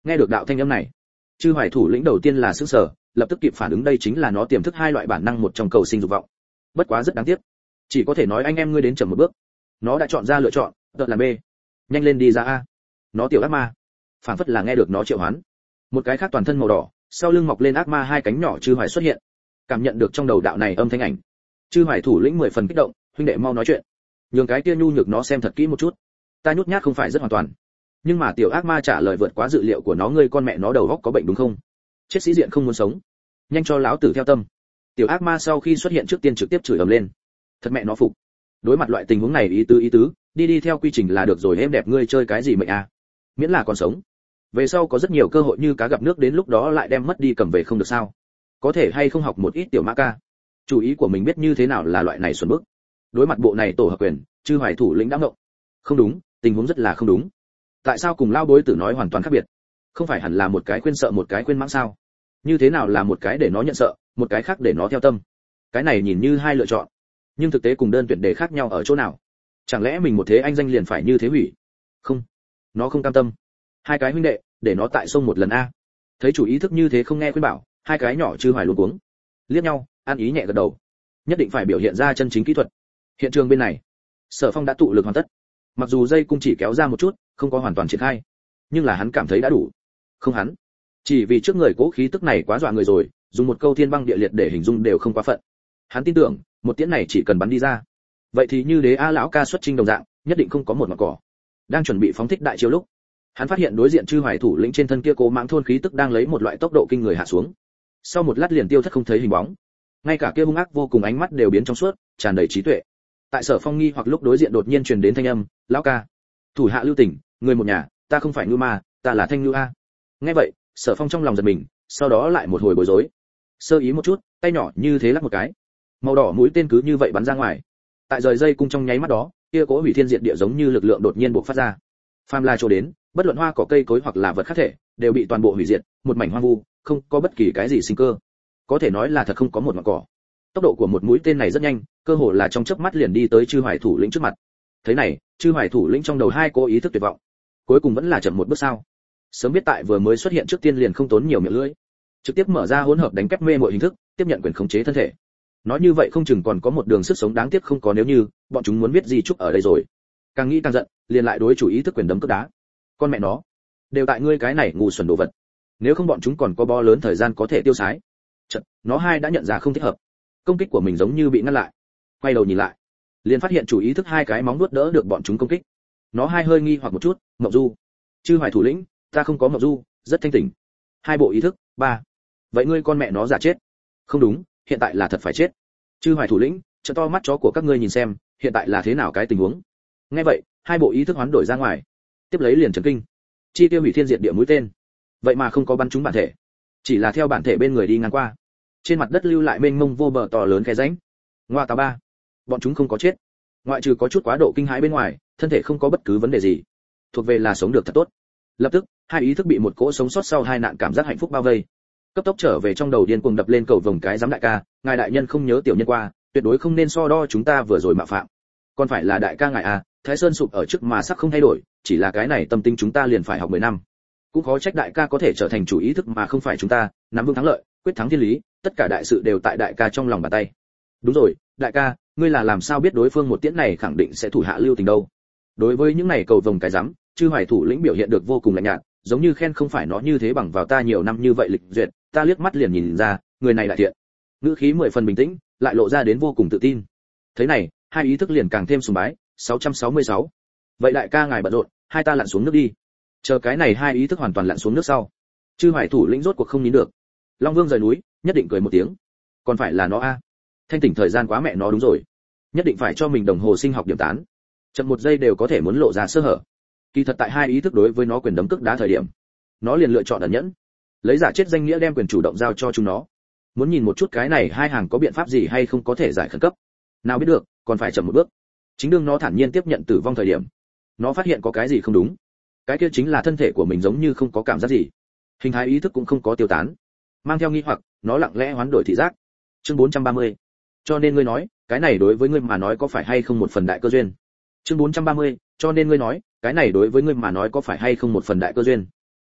Nghe được đạo thanh âm này, chư hoài thủ lĩnh đầu tiên là sửng sở, lập tức kịp phản ứng đây chính là nó tiềm thức hai loại bản năng một trong cầu sinh dục vọng. Bất quá rất đáng tiếc, chỉ có thể nói anh em ngươi đến chậm một bước. Nó đã chọn ra lựa chọn, đợt là B. Nhanh lên đi ra a. Nó tiểu ác ma. Phảng phất là nghe được nó triệu hoán. Một cái khác toàn thân màu đỏ, sau lưng mọc lên ác ma hai cánh nhỏ chư hoài xuất hiện. Cảm nhận được trong đầu đạo này âm thanh ảnh, chư hoài thủ lĩnh 10 phần kích động, huynh đệ mau nói chuyện. Nhường cái kia nhu nhược nó xem thật kỹ một chút. Ta nhút nhát không phải rất hoàn toàn. Nhưng mà tiểu ác ma trả lời vượt quá dự liệu của nó, ngươi con mẹ nó đầu óc có bệnh đúng không? Chết sĩ diện không muốn sống. Nhanh cho lão tử theo tâm. Tiểu ác ma sau khi xuất hiện trước tiên trực tiếp chửi ầm lên. Thật mẹ nó phục. Đối mặt loại tình huống này ý tứ, đi theo quy trình là được rồi, êm đẹp ngươi chơi cái gì mệnh à? Miễn là còn sống. Về sau có rất nhiều cơ hội như cá gặp nước, đến lúc đó lại đem mất đi cầm về không được sao? Có thể hay không học một ít tiểu mã ca? Chủ ý của mình biết như thế nào là loại này xuẩn bức. Đối mặt bộ này tổ hợp quyền, chư hoài thủ lĩnh đã ngộng. Không đúng, tình huống rất là không đúng. Tại sao cùng lao bối tử nói hoàn toàn khác biệt? Không phải hẳn là một cái khuyên sợ một cái khuyên mãng sao? Như thế nào là một cái để nó nhận sợ, một cái khác để nó theo tâm? Cái này nhìn như hai lựa chọn, nhưng thực tế cùng đơn tuyển đề khác nhau ở chỗ nào? Chẳng lẽ mình một thế anh danh liền phải như thế hủy? Không, nó không cam tâm. Hai cái huynh đệ, để nó tại sông một lần a. Thấy chủ ý thức như thế không nghe khuyên bảo, hai cái nhỏ chư hoài luống cuống, liếc nhau, ăn ý nhẹ gật đầu. Nhất định phải biểu hiện ra chân chính kỹ thuật. Hiện trường bên này, Sở Phong đã tụ lực hoàn tất. Mặc dù dây cung chỉ kéo ra một chút, không có hoàn toàn triển khai, nhưng là hắn cảm thấy đã đủ. Không hắn, chỉ vì trước người cố khí tức này quá dọa người rồi, dùng một câu thiên băng địa liệt để hình dung đều không quá phận. Hắn tin tưởng, một tiễn này chỉ cần bắn đi ra, vậy thì như đế a lão ca xuất chinh đồng dạng, nhất định không có một mảng cỏ. Đang chuẩn bị phóng thích đại chiêu lúc, hắn phát hiện đối diện chư hoài thủ lĩnh trên thân kia cố mãng thôn khí tức đang lấy một loại tốc độ kinh người hạ xuống. Sau một lát liền tiêu thất không thấy hình bóng, ngay cả kia hung ác vô cùng ánh mắt đều biến trong suốt, tràn đầy trí tuệ. Tại Sở Phong nghi hoặc lúc, đối diện đột nhiên truyền đến thanh âm, lão ca, thủ hạ lưu tình, người một nhà, ta không phải ngưu ma, ta là thanh ngưu a. Nghe vậy, Sở Phong trong lòng giật mình, sau đó lại một hồi bối rối. Sơ ý một chút, tay nhỏ như thế lắc một cái, màu đỏ mũi tên cứ như vậy bắn ra ngoài. Tại rời dây cung trong nháy mắt đó, kia cố hủy thiên diệt địa giống như lực lượng đột nhiên bộc phát ra. Phàm là chỗ đến, bất luận hoa cỏ cây cối hoặc là vật khác thể, đều bị toàn bộ hủy diệt, một mảnh hoang vu, không có bất kỳ cái gì sinh cơ. Có thể nói là thật không có một ngọn cỏ. Tốc độ của một mũi tên này rất nhanh, cơ hồ là trong chớp mắt liền đi tới chư hoài thủ lĩnh trước mặt. Thế này, chư hoài thủ lĩnh trong đầu hai cố ý thức tuyệt vọng, cuối cùng vẫn là chậm một bước sao? Sớm biết tại vừa mới xuất hiện trước tiên liền không tốn nhiều miệng lưỡi, trực tiếp mở ra hỗn hợp đánh kép mê mọi hình thức, tiếp nhận quyền khống chế thân thể. Nói như vậy không chừng còn có một đường sức sống, đáng tiếc không có nếu như, bọn chúng muốn biết gì chúc ở đây rồi. Càng nghĩ càng giận, liền lại đối chủ ý thức quyền đấm cước đá. Con mẹ nó, đều tại ngươi cái này ngu xuẩn đồ vật. Nếu không bọn chúng còn có bo lớn thời gian có thể tiêu sái. Chợt, nó hai đã nhận ra không thích hợp. Công kích của mình giống như bị ngăn lại. Quay đầu nhìn lại, liền phát hiện chủ ý thức hai cái móng vuốt đỡ được bọn chúng công kích. Nó hai hơi nghi hoặc một chút, Ngọc Du, chư hoài thủ lĩnh, ta không có Ngọc Du, rất thanh tỉnh. Hai bộ ý thức, ba. Vậy ngươi con mẹ nó giả chết. Không đúng, hiện tại là thật phải chết. Chư hoài thủ lĩnh, trợ to mắt chó của các ngươi nhìn xem, hiện tại là thế nào cái tình huống. Nghe vậy, hai bộ ý thức hoán đổi ra ngoài, tiếp lấy liền chấn kinh. Chi tiêu hủy thiên diệt địa mũi tên, vậy mà không có bắn trúng bản thể, chỉ là theo bản thể bên người đi ngang qua, trên mặt đất lưu lại mênh mông vô bờ to lớn khe rãnh. Ngoa tà ba, bọn chúng không có chết, ngoại trừ có chút quá độ kinh hãi bên ngoài, thân thể không có bất cứ vấn đề gì, thuộc về là sống được thật tốt. Lập tức, hai ý thức bị một cỗ sống sót sau hai nạn cảm giác hạnh phúc bao vây, cấp tốc trở về trong đầu, điên cuồng đập lên cầu vồng cái giám đại ca, ngài đại nhân không nhớ tiểu nhân qua, tuyệt đối không nên so đo chúng ta vừa rồi mạo phạm. Còn phải là đại ca ngài à, Thái Sơn sụp ở trước mà sắc không thay đổi, chỉ là cái này tâm tinh chúng ta liền phải học 10 năm. Cũng khó trách đại ca có thể trở thành chủ ý thức mà không phải chúng ta, nắm vững thắng lợi, quyết thắng thiên lý, tất cả đại sự đều tại đại ca trong lòng bàn tay. Đúng rồi, đại ca, ngươi là làm sao biết đối phương một tiễn này khẳng định sẽ thủ hạ lưu tình đâu? Đối với những này cầu vồng cái rắm, chư hoài thủ lĩnh biểu hiện được vô cùng lạnh nhạt, giống như khen không phải nó như thế bằng vào ta nhiều năm như vậy lịch duyệt, ta liếc mắt liền nhìn ra, người này đại thiện. Ngữ khí 10 phần bình tĩnh, lại lộ ra đến vô cùng tự tin. Thế này, hai ý thức liền càng thêm sùng bái. 666. Vậy đại ca ngài bận rộn, hai ta lặn xuống nước đi. Chờ cái này hai ý thức hoàn toàn lặn xuống nước sau, chư hoài thủ lĩnh rốt cuộc không nín được. Long Vương rời núi, nhất định cười một tiếng. Còn phải là nó a. Thanh tỉnh thời gian quá mẹ nó đúng rồi. Nhất định phải cho mình đồng hồ sinh học điểm tán. Chậm một giây đều có thể muốn lộ ra sơ hở. Kỳ thật tại hai ý thức đối với nó quyền đấm cước đá thời điểm, nó liền lựa chọn ẩn nhẫn, lấy giả chết danh nghĩa đem quyền chủ động giao cho chúng nó. Muốn nhìn một chút cái này hai hàng có biện pháp gì hay không có thể giải khẩn cấp. Nào biết được, còn phải chậm một bước. Chính đương nó thản nhiên tiếp nhận tử vong thời điểm, nó phát hiện có cái gì không đúng. Cái kia chính là thân thể của mình giống như không có cảm giác gì, hình thái ý thức cũng không có tiêu tán. Mang theo nghi hoặc, nó lặng lẽ hoán đổi thị giác. Chương 430. Cho nên ngươi nói, cái này đối với ngươi mà nói có phải hay không một phần đại cơ duyên. Chương 430. Cho nên ngươi nói, cái này đối với ngươi mà nói có phải hay không một phần đại cơ duyên.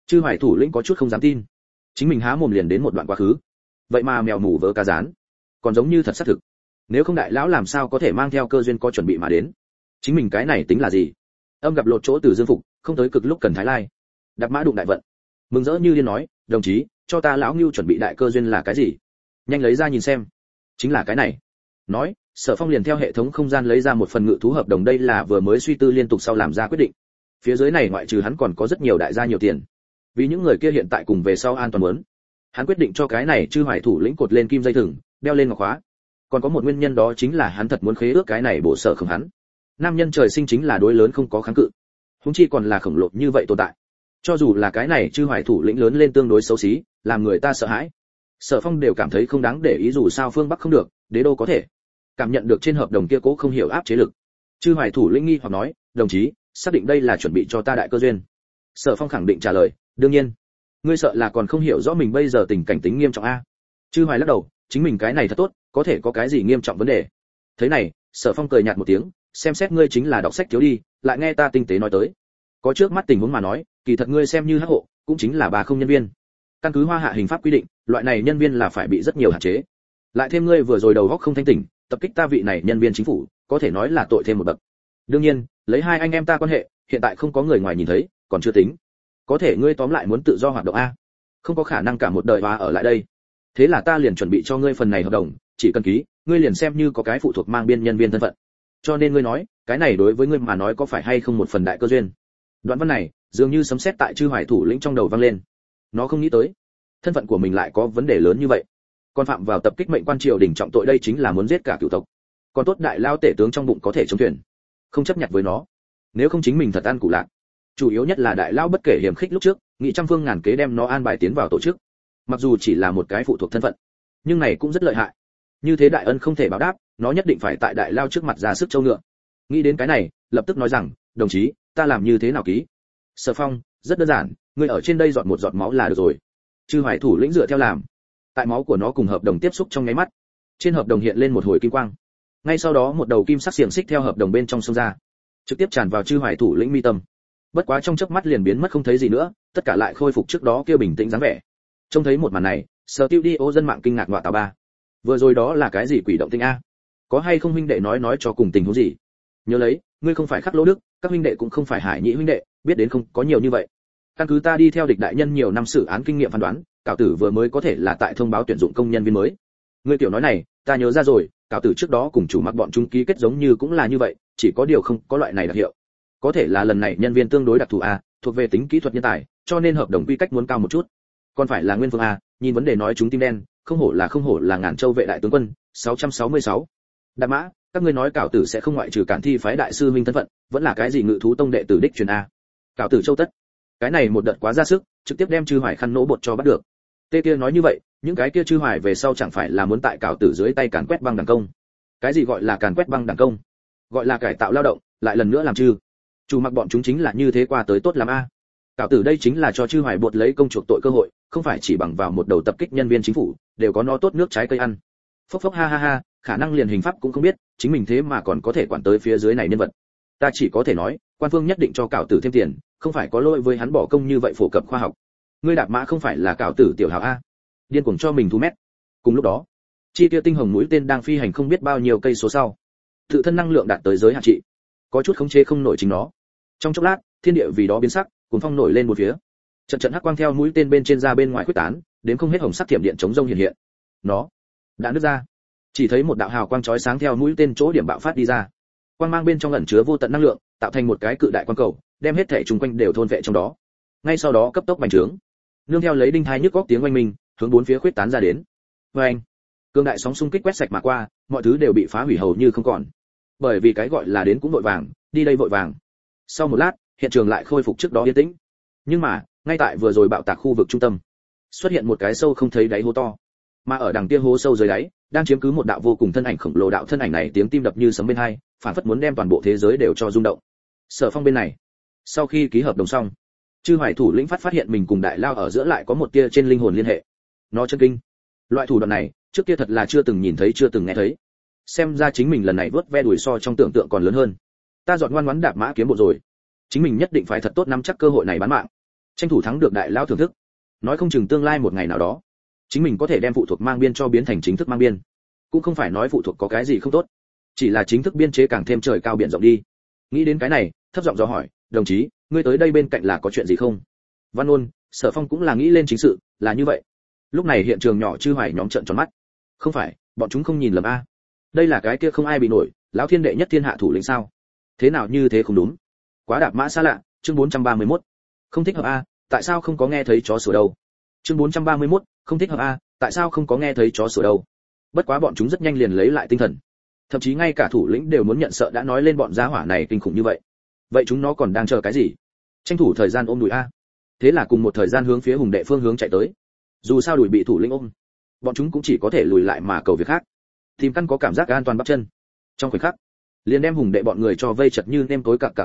Chư Hoài thủ lĩnh có chút không dám tin, chính mình há mồm liền đến một đoạn quá khứ, vậy mà mèo mù vớ cá rán, còn giống như thật xác thực. Nếu không đại lão làm sao có thể mang theo cơ duyên có chuẩn bị mà đến? Chính mình cái này tính là gì? Âm gặp lột chỗ từ dương phục, không tới cực lúc cần thái lai. Đạp mã đụng đại vận, mừng rỡ như điên nói, đồng chí, cho ta lão Ngưu chuẩn bị đại cơ duyên là cái gì? Nhanh lấy ra nhìn xem. Chính là cái này. Nói, Sở Phong liền theo hệ thống không gian lấy ra một phần ngự thú hợp đồng, đây là vừa mới suy tư liên tục sau làm ra quyết định. Phía dưới này ngoại trừ hắn còn có rất nhiều đại gia nhiều tiền. Vì những người kia hiện tại cùng về sau an toàn muốn, hắn quyết định cho cái này Chư Hoài thủ lĩnh cột lên kim dây thừng, đeo lên ngọc khóa. Còn có một nguyên nhân đó chính là hắn thật muốn khế ước cái này bộ Sở Khổng hắn. Nam nhân trời sinh chính là đối lớn không có kháng cự, huống chi còn là khổng lồ như vậy tồn tại. Cho dù là cái này Chư Hoài thủ lĩnh lớn lên tương đối xấu xí, làm người ta sợ hãi, Sở Phong đều cảm thấy không đáng để ý, dù sao phương Bắc không được, đế đô có thể. Cảm nhận được trên hợp đồng kia cố không hiểu áp chế lực, Chư Hoài thủ lĩnh nghi hoặc nói, đồng chí, xác định đây là chuẩn bị cho ta đại cơ duyên? Sở Phong khẳng định trả lời, đương nhiên. Ngươi sợ là còn không hiểu rõ mình bây giờ tình cảnh tính nghiêm trọng a? Chư Hoài lắc đầu, chính mình cái này thật tốt, có thể có cái gì nghiêm trọng vấn đề? Thế này, Sở Phong cười nhạt một tiếng, xem xét ngươi chính là đọc sách thiếu đi, lại nghe ta tinh tế nói tới. Có trước mắt tình huống mà nói, kỳ thật ngươi xem như hắc hộ, cũng chính là bà không nhân viên. Căn cứ Hoa Hạ hình pháp quy định, loại này nhân viên là phải bị rất nhiều hạn chế. Lại thêm ngươi vừa rồi đầu óc không thanh tỉnh, tập kích ta vị này nhân viên chính phủ, có thể nói là tội thêm một bậc. Đương nhiên, lấy hai anh em ta quan hệ, hiện tại không có người ngoài nhìn thấy, còn chưa tính. Có thể ngươi tóm lại muốn tự do hoạt động a, không có khả năng cả một đời hòa ở lại đây. Thế là ta liền chuẩn bị cho ngươi phần này hợp đồng, chỉ cần ký, ngươi liền xem như có cái phụ thuộc mang biên nhân viên thân phận. Cho nên ngươi nói, cái này đối với ngươi mà nói có phải hay không một phần đại cơ duyên? Đoạn văn này, dường như sấm sét tại Chư Hoài thủ lĩnh trong đầu vang lên. Nó không nghĩ tới, thân phận của mình lại có vấn đề lớn như vậy, còn phạm vào tập kích mệnh quan triều đình trọng tội, đây chính là muốn giết cả cửu tộc. Còn tốt đại lao tể tướng trong bụng có thể chống thuyền, không chấp nhặt với nó. Nếu không chính mình thật ăn củ lạc. Chủ yếu nhất là đại lao bất kể hiểm khích lúc trước, nghị trăm phương ngàn kế đem nó an bài tiến vào tổ chức. Mặc dù chỉ là một cái phụ thuộc thân phận, nhưng này cũng rất lợi hại. Như thế đại ân không thể báo đáp, nó nhất định phải tại đại lao trước mặt ra sức châu ngựa. Nghĩ đến cái này, lập tức nói rằng, đồng chí, ta làm như thế nào ký? Sở Phong, rất đơn giản, ngươi ở trên đây dọn một giọt máu là được rồi. Chư Hoài thủ lĩnh dựa theo làm. Tại máu của nó cùng hợp đồng tiếp xúc trong nháy mắt, trên hợp đồng hiện lên một hồi kim quang. Ngay sau đó một đầu kim sắc xiềng xích theo hợp đồng bên trong xông ra, trực tiếp tràn vào Chư Hoài thủ lĩnh mi tâm. Bất quá trong chớp mắt liền biến mất không thấy gì nữa, tất cả lại khôi phục trước đó kia bình tĩnh dáng vẻ. Trông thấy một màn này, Studio dân mạng kinh ngạc ngọa tào ba. Vừa rồi đó là cái gì quỷ động tinh a? Có hay không huynh đệ nói cho cùng tình huống gì? Nhớ lấy, ngươi không phải Khắc Lỗ Đức, các huynh đệ cũng không phải Hải Nhĩ huynh đệ, biết đến không có nhiều như vậy. Căn cứ ta đi theo địch đại nhân nhiều năm xử án kinh nghiệm phán đoán, Cảo Tử vừa mới có thể là tại thông báo tuyển dụng công nhân viên mới. Ngươi tiểu nói này, ta nhớ ra rồi, Cảo Tử trước đó cùng chủ mặc bọn chúng ký kết giống như cũng là như vậy, chỉ có điều không có loại này đặc hiệu. Có thể là lần này nhân viên tương đối đặc thù a, thuộc về tính kỹ thuật nhân tài, cho nên hợp đồng quy cách muốn cao một chút. Còn phải là Nguyên Phương a, nhìn vấn đề nói chúng tim đen, không hổ là Ngàn Châu vệ đại tướng quân, 666. Đạp mã, các ngươi nói Cảo Tử sẽ không ngoại trừ Cản Thi phái đại sư huynh thân phận, vẫn là cái gì Ngự thú tông đệ tử đích truyền a. Cảo Tử Châu tất. Cái này một đợt quá ra sức, trực tiếp đem Chư Hoài khăn nỗ bột cho bắt được. Tê kia nói như vậy, những cái kia Chư Hoài về sau chẳng phải là muốn tại Cảo Tử dưới tay càn quét băng đảng công? Cái gì gọi là càn quét băng đảng công? Gọi là cải tạo lao động, lại lần nữa làm Chư. Chủ mặc bọn chúng chính là như thế qua tới tốt lắm a. Cảo Tử đây chính là cho Chư Hoài bột lấy công chuộc tội cơ hội, không phải chỉ bằng vào một đầu tập kích nhân viên chính phủ, đều có nó tốt nước trái cây ăn. Phốc phốc ha ha ha, khả năng liền hình pháp cũng không biết, chính mình thế mà còn có thể quản tới phía dưới này nhân vật. Ta chỉ có thể nói, quan phương nhất định cho Cảo Tử thêm tiền, không phải có lỗi với hắn bỏ công như vậy phổ cập khoa học. Ngươi Đạp mã không phải là Cảo Tử tiểu hào a? Điên cuồng cho mình thu mét. Cùng lúc đó, chi kia tinh hồng mũi tên đang phi hành không biết bao nhiêu cây số sau, tự thân năng lượng đạt tới giới hạn trị, có chút khống chế không nổi chính nó. Trong chốc lát, thiên địa vì đó biến sắc, cuồng phong nổi lên một phía. Trận hắc quang theo mũi tên bên trên ra bên ngoài khuếch tán, đến không hết hồng sắc thiểm điện chống rông hiện hiện. Nó đã nứt ra. Chỉ thấy một đạo hào quang chói sáng theo mũi tên chỗ điểm bạo phát đi ra. Quang mang bên trong ẩn chứa vô tận năng lượng, tạo thành một cái cự đại quang cầu, đem hết thể xung quanh đều thôn vệ trong đó. Ngay sau đó cấp tốc bành trướng, nương theo lấy đinh thai nhức góc tiếng oanh minh, hướng bốn phía khuếch tán ra đến. Oanh! Cương đại sóng xung kích quét sạch mà qua, mọi thứ đều bị phá hủy hầu như không còn. Bởi vì cái gọi là đến cũng vội vàng, đi đây vội vàng. Sau một lát, hiện trường lại khôi phục trước đó yên tĩnh. Nhưng mà, ngay tại vừa rồi bạo tạc khu vực trung tâm, xuất hiện một cái sâu không thấy đáy hố to. Mà ở đằng kia hố sâu dưới đáy, đang chiếm cứ một đạo vô cùng thân ảnh khổng lồ, đạo thân ảnh này tiếng tim đập như sấm bên hai, phản phất muốn đem toàn bộ thế giới đều cho rung động. Sở Phong bên này, sau khi ký hợp đồng xong, Chư Hoài thủ lĩnh phát hiện mình cùng đại lao ở giữa lại có một tia trên linh hồn liên hệ. Nó chân kinh. Loại thủ đoạn này, trước kia thật là chưa từng nhìn thấy, chưa từng nghe thấy. Xem ra chính mình lần này vớt ve đuổi so trong tưởng tượng còn lớn hơn. Ta dọn ngoan ngoãn Đạp mã kiếm bộ rồi. Chính mình nhất định phải thật tốt nắm chắc cơ hội này bán mạng. tranh thủ thắng được đại lao thưởng thức. Nói không chừng tương lai một ngày nào đó, chính mình có thể đem phụ thuộc mang biên cho biến thành chính thức mang biên. Cũng không phải nói phụ thuộc có cái gì không tốt, chỉ là chính thức biên chế càng thêm trời cao biển rộng đi. Nghĩ đến cái này, thấp giọng dò hỏi, đồng chí, ngươi tới đây bên cạnh là có chuyện gì không? Văn Ôn, Sở Phong cũng là nghĩ lên chính sự, là như vậy. Lúc này hiện trường nhỏ Chư Hoài nhóm trợn tròn mắt. Không phải, bọn chúng không nhìn lầm a. Đây là cái kia không ai bị nổi, lão thiên đệ nhất thiên hạ thủ lĩnh sao? Thế nào như thế không đúng? Quá đạp mã xa lạ, chương 431. Không thích hợp a, tại sao không có nghe thấy chó sủa đâu? Chương 431, không thích hợp a, tại sao không có nghe thấy chó sủa đâu? Bất quá bọn chúng rất nhanh liền lấy lại tinh thần. Thậm chí ngay cả thủ lĩnh đều muốn nhận sợ đã nói lên bọn gia hỏa này kinh khủng như vậy. Vậy chúng nó còn đang chờ cái gì? Tranh thủ thời gian ôm đùi a. Thế là cùng một thời gian hướng phía Hùng Đệ phương hướng chạy tới. Dù sao đùi bị thủ lĩnh ôm, bọn chúng cũng chỉ có thể lùi lại mà cầu việc khác. Tìm căn có cảm giác an toàn bắp chân. Trong khoảnh khắc, liền đem Hùng Đệ bọn người cho vây chật như nêm tối cặc.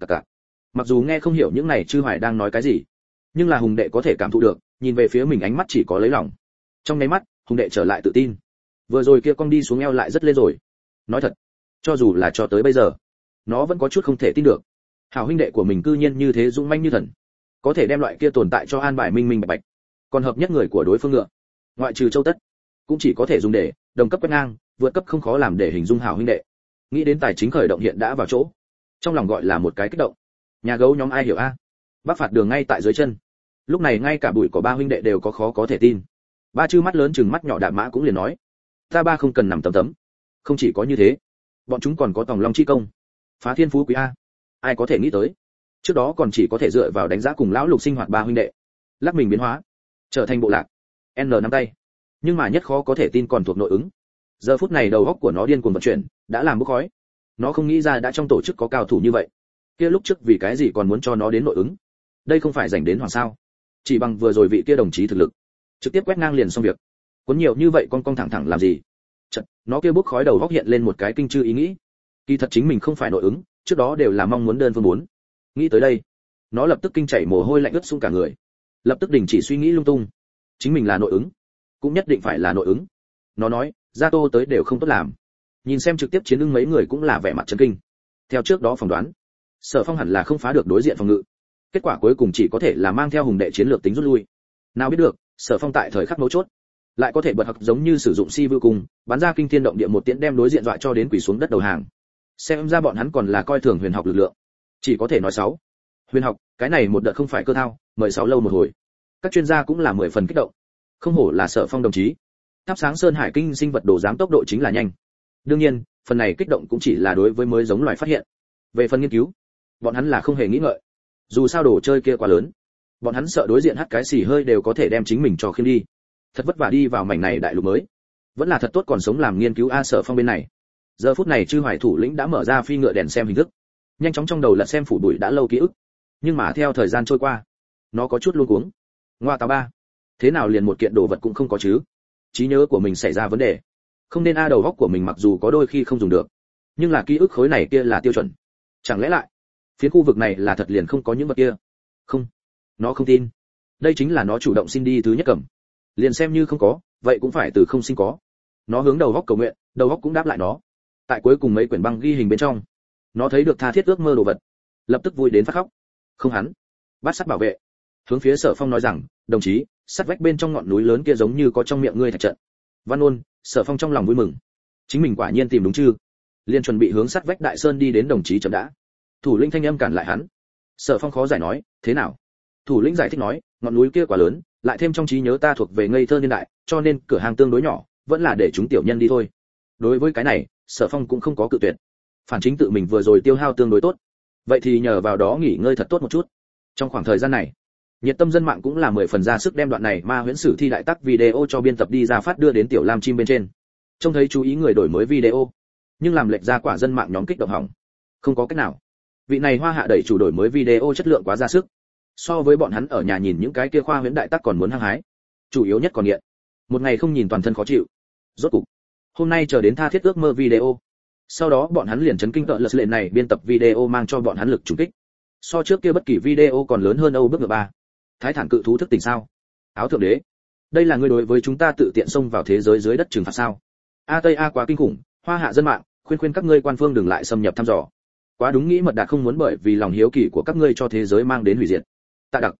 Mặc dù nghe không hiểu những này Chư Hoài đang nói cái gì, nhưng là Hùng Đệ có thể cảm thụ được, nhìn về phía mình ánh mắt chỉ có lấy lòng. Trong nháy mắt, Hùng Đệ trở lại tự tin. Vừa rồi kia con đi xuống eo lại rất lên rồi. Nói thật, cho dù là cho tới bây giờ, nó vẫn có chút không thể tin được. Hảo huynh đệ của mình cư nhiên như thế dũng mãnh như thần, có thể đem loại kia tồn tại cho an bài minh bạch, còn hợp nhất người của đối phương ngựa, ngoại trừ Châu Tất, cũng chỉ có thể dùng để đồng cấp quét ngang, vượt cấp không khó làm để hình dung hảo huynh đệ. Nghĩ đến tài chính khởi động hiện đã vào chỗ, trong lòng gọi là một cái kích động. Nhà gấu nhóm ai hiểu a? Bắc phạt đường ngay tại dưới chân. Lúc này ngay cả bụi của ba huynh đệ đều có khó có thể tin. Ba Chư mắt lớn chừng mắt nhỏ Đạp Mã cũng liền nói, ta ba không cần nằm tấm. Không chỉ có như thế, bọn chúng còn có tòng long chi công, phá thiên phú quý a. Ai có thể nghĩ tới, trước đó còn chỉ có thể dựa vào đánh giá cùng lão Lục sinh hoạt ba huynh đệ, lắc mình biến hóa, trở thành bộ lạc n nắm tay. Nhưng mà nhất khó có thể tin còn thuộc nội ứng. Giờ phút này đầu óc của nó điên cuồng vận chuyển, đã làm bốc khói. Nó không nghĩ ra đã trong tổ chức có cao thủ như vậy, kia lúc trước vì cái gì còn muốn cho nó đến nội ứng? Đây không phải dành đến hoàng sao? Chỉ bằng vừa rồi vị kia đồng chí thực lực, trực tiếp quét ngang liền xong việc. Cuốn nhiều như vậy con thẳng làm gì? Chật, nó kia bốc khói đầu óc hiện lên một cái kinh chư ý nghĩ. Kỳ thật chính mình không phải nội ứng, trước đó đều là mong muốn đơn phương muốn. Nghĩ tới đây, nó lập tức kinh chảy mồ hôi lạnh ướt sũng cả người. Lập tức đình chỉ suy nghĩ lung tung. Chính mình là nội ứng, cũng nhất định phải là nội ứng. Nó nói, Gia Tô tới đều không tốt làm. Nhìn xem trực tiếp chiến ứng mấy người cũng là vẻ mặt chấn kinh. Theo trước đó phỏng đoán, Sở Phong hẳn là không phá được đối diện phòng ngự. Kết quả cuối cùng chỉ có thể là mang theo Hùng Đệ chiến lược tính rút lui. Nào biết được, Sở Phong tại thời khắc mấu chốt, lại có thể bật học giống như sử dụng si vưu cùng, bắn ra kinh thiên động địa một tiễn đem đối diện dọa cho đến quỳ xuống đất đầu hàng. Xem ra bọn hắn còn là coi thường huyền học lực lượng. Chỉ có thể nói xấu. Huyền học, cái này một đợt không phải cơ thao, mời sáu lâu một hồi. Các chuyên gia cũng là 10 phần kích động. Không hổ là Sở Phong đồng chí. Thắp sáng Sơn Hải kinh sinh vật đồ giám tốc độ chính là nhanh. Đương nhiên, phần này kích động cũng chỉ là đối với mới giống loài phát hiện. Về phần nghiên cứu, bọn hắn là không hề nghĩ ngợi. Dù sao đồ chơi kia quá lớn, bọn hắn sợ đối diện hắt cái xì hơi đều có thể đem chính mình cho khiêng đi. Thật vất vả đi vào mảnh này đại lục mới, vẫn là thật tốt còn sống làm nghiên cứu a. Sở Phong bên này, giờ phút này Chư Hoài thủ lĩnh đã mở ra phi ngựa đèn xem hình thức, nhanh chóng trong đầu lật xem phủ bụi đã lâu ký ức. Nhưng mà theo thời gian trôi qua, nó có chút luống cuống. Ngoa tào ba, thế nào liền một kiện đồ vật cũng không có chứ? Trí nhớ của mình xảy ra vấn đề. Không nên a, đầu óc của mình mặc dù có đôi khi không dùng được, nhưng là ký ức khối này kia là tiêu chuẩn. Chẳng lẽ lại phía khu vực này là thật liền không có những vật kia? Không, nó không tin. Đây chính là nó chủ động xin đi thứ nhất cầm. Liền xem như không có, vậy cũng phải từ không sinh có. Nó hướng đầu óc cầu nguyện, đầu óc cũng đáp lại nó. Tại cuối cùng mấy quyển băng ghi hình bên trong, nó thấy được tha thiết ước mơ đồ vật, lập tức vui đến phát khóc. Không hắn, Bát Sắt bảo vệ hướng phía Sở Phong nói rằng, đồng chí, sắt vách bên trong ngọn núi lớn kia giống như có trong miệng ngươi thạch trận. Văn Ôn, Sở Phong trong lòng vui mừng, chính mình quả nhiên tìm đúng chứ. Liên chuẩn bị hướng sắt vách Đại Sơn đi đến, đồng chí chậm đã. Thủ lĩnh thanh âm cản lại hắn. Sở Phong khó giải nói, thế nào? Thủ lĩnh giải thích nói, ngọn núi kia quá lớn, lại thêm trong trí nhớ ta thuộc về ngây thơ niên đại, cho nên cửa hàng tương đối nhỏ, vẫn là để chúng tiểu nhân đi thôi. Đối với cái này, Sở Phong cũng không có cự tuyệt. Phản chính tự mình vừa rồi tiêu hao tương đối tốt, vậy thì nhờ vào đó nghỉ ngơi thật tốt một chút. Trong khoảng thời gian này, nhiệt tâm dân mạng cũng là 10 phần ra sức đem đoạn này ma huyễn sử thi đại tác video cho biên tập đi ra phát đưa đến tiểu lam chim bên trên. Trông thấy chú ý người đổi mới video, nhưng làm lệch ra quả dân mạng nhóm kích động hỏng. Không có cách nào, vị này hoa hạ đẩy chủ đổi mới video chất lượng quá ra sức, so với bọn hắn ở nhà nhìn những cái kia khoa huyễn đại tác còn muốn hăng hái. Chủ yếu nhất còn nghiện, một ngày không nhìn toàn thân khó chịu. Rốt cục, hôm nay chờ đến tha thiết ước mơ video. Sau đó bọn hắn liền chấn kinh tợ lật lệ này biên tập video mang cho bọn hắn lực trùng kích. So trước kia bất kỳ video còn lớn hơn Âu bước ngựa 3. Thái thản cự thú thức tỉnh sao? Áo thượng đế, đây là ngươi đối với chúng ta tự tiện xông vào thế giới dưới đất trừng phạt sao? A Tây A quá kinh khủng, hoa hạ dân mạng, khuyên các ngươi quan phương đừng lại xâm nhập thăm dò. Quá đúng nghĩ mật đạt không muốn bởi vì lòng hiếu kỳ của các ngươi cho thế giới mang đến hủy diệt. Tạ đặc,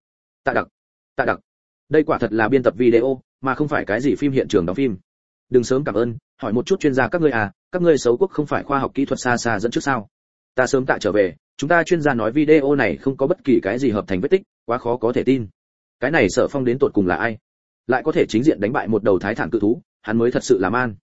Tạ đặc, đây quả thật là biên tập video mà không phải cái gì phim hiện trường đóng phim. Đừng sớm cảm ơn, hỏi một chút chuyên gia các ngươi à, các ngươi xấu quốc không phải khoa học kỹ thuật xa xa dẫn trước sao? Ta sớm tạ trở về, chúng ta chuyên gia nói video này không có bất kỳ cái gì hợp thành vết tích, quá khó có thể tin. Cái này Sở Phong đến tột cùng là ai? Lại có thể chính diện đánh bại một đầu thái thản cự thú, hắn mới thật sự là man.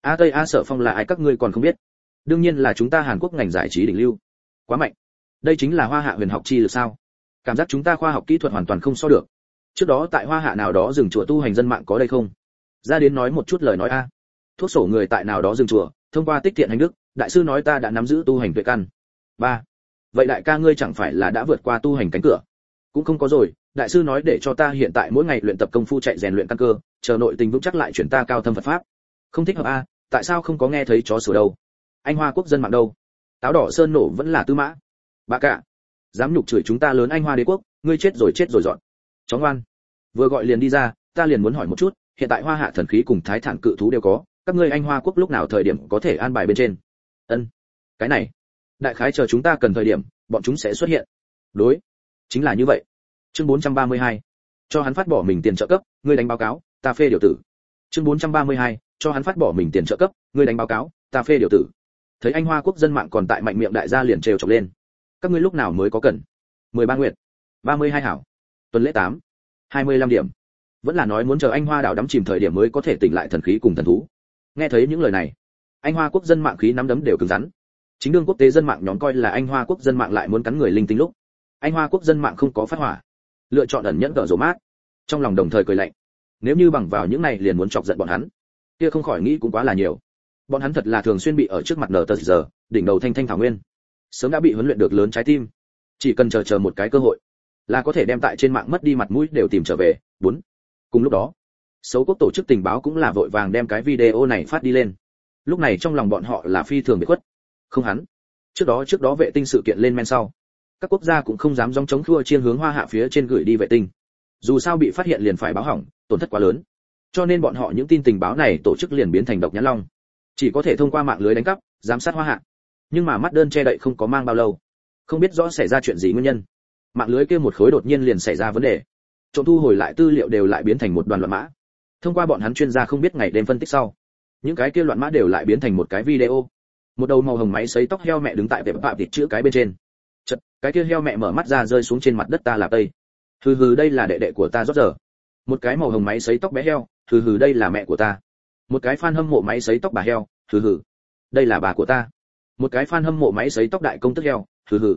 Sở Phong là ai các ngươi còn không biết? Đương nhiên là chúng ta Hàn Quốc ngành giải trí đỉnh lưu. Quá mạnh. Đây chính là Hoa Hạ huyền học chi lực sao? Cảm giác chúng ta khoa học kỹ thuật hoàn toàn không so được. Trước đó tại Hoa Hạ nào đó rừng chùa tu hành dân mạng có đây không? Ra đến nói một chút lời nói a. Thuốc sổ người tại nào đó rừng chùa, thông qua tích thiện hành đức, đại sư nói ta đã nắm giữ tu hành tuệ căn. 3. Vậy đại ca ngươi chẳng phải là đã vượt qua tu hành cánh cửa? Cũng không có rồi, đại sư nói để cho ta hiện tại mỗi ngày luyện tập công phu chạy rèn luyện căn cơ, chờ nội tình vững chắc lại chuyển ta cao thâm Phật pháp. Không thích hợp a, tại sao không có nghe thấy chó sủa đâu? Anh Hoa quốc dân mạng đâu? Táo đỏ sơn nổ vẫn là Tư Mã. Bà cả, dám nhục chửi chúng ta lớn Anh Hoa đế quốc, ngươi chết rồi dọn. Chó ngoan. Vừa gọi liền đi ra, ta liền muốn hỏi một chút, hiện tại Hoa Hạ thần khí cùng thái thản cự thú đều có, các ngươi Anh Hoa quốc lúc nào thời điểm có thể an bài bên trên? Ân, cái này, đại khái chờ chúng ta cần thời điểm, bọn chúng sẽ xuất hiện. Đối, chính là như vậy. Chương 432. Cho hắn phát bỏ mình tiền trợ cấp, ngươi đánh báo cáo, ta phê điều tử. Chương 432. Cho hắn phát bỏ mình tiền trợ cấp, ngươi đánh báo cáo, ta phê điều tử. Thấy Anh Hoa quốc dân mạng còn tại mạnh miệng đại gia liền trêu chọc lên. Các ngươi lúc nào mới có cần? 13 nguyệt, 32 hảo, tuần lễ 8, 25 điểm. Vẫn là nói muốn chờ Anh Hoa đảo đắm chìm thời điểm mới có thể tỉnh lại thần khí cùng thần thú. Nghe thấy những lời này, Anh Hoa quốc dân mạng khí nắm đấm đều cứng rắn. Chính đương quốc tế dân mạng nhóm coi là Anh Hoa quốc dân mạng lại muốn cắn người linh tinh lúc, Anh Hoa quốc dân mạng không có phát hỏa, lựa chọn ẩn nhẫn cỡ rồ mát, trong lòng đồng thời cười lạnh. Nếu như bằng vào những này liền muốn chọc giận bọn hắn, kia không khỏi nghĩ cũng quá là nhiều. Bọn hắn thật là thường xuyên bị ở trước mặt nở tờ giờ, đỉnh đầu thanh thanh thảo nguyên, sớm đã bị huấn luyện được lớn trái tim, chỉ cần chờ một cái cơ hội, là có thể đem tại trên mạng mất đi mặt mũi đều tìm trở về. 4. Cùng lúc đó, xấu quốc tổ chức tình báo cũng là vội vàng đem cái video này phát đi lên. Lúc này trong lòng bọn họ là phi thường bị khuất. Không hắn. Trước đó vệ tinh sự kiện lên men sau, các quốc gia cũng không dám gióng chống khua chiên hướng Hoa Hạ phía trên gửi đi vệ tinh. Dù sao bị phát hiện liền phải báo hỏng, tổn thất quá lớn. Cho nên bọn họ những tin tình báo này tổ chức liền biến thành độc nhãn long, chỉ có thể thông qua mạng lưới đánh cắp, giám sát Hoa Hạ. Nhưng mà mắt đơn che đậy không có mang bao lâu, không biết rõ xảy ra chuyện gì nguyên nhân, mạng lưới kia một khối đột nhiên liền xảy ra vấn đề. Trộm thu hồi lại tư liệu đều lại biến thành một đoàn loạn mã. Thông qua bọn hắn chuyên gia không biết ngày đêm phân tích sau, những cái kia loạn mã đều lại biến thành một cái video. Một đầu màu hồng máy sấy tóc heo mẹ đứng tại vẹp bạ thịt chữ cái bên trên. Chật, cái kia heo mẹ mở mắt ra rơi xuống trên mặt đất ta là tây. Hừ đây là đệ đệ của ta rót giờ. Một cái màu hồng máy sấy tóc bé heo, hừ đây là mẹ của ta. Một cái fan hâm mộ máy sấy tóc bà heo, hừ đây là bà của ta. Một cái fan hâm mộ máy sấy tóc đại công tức heo, hừ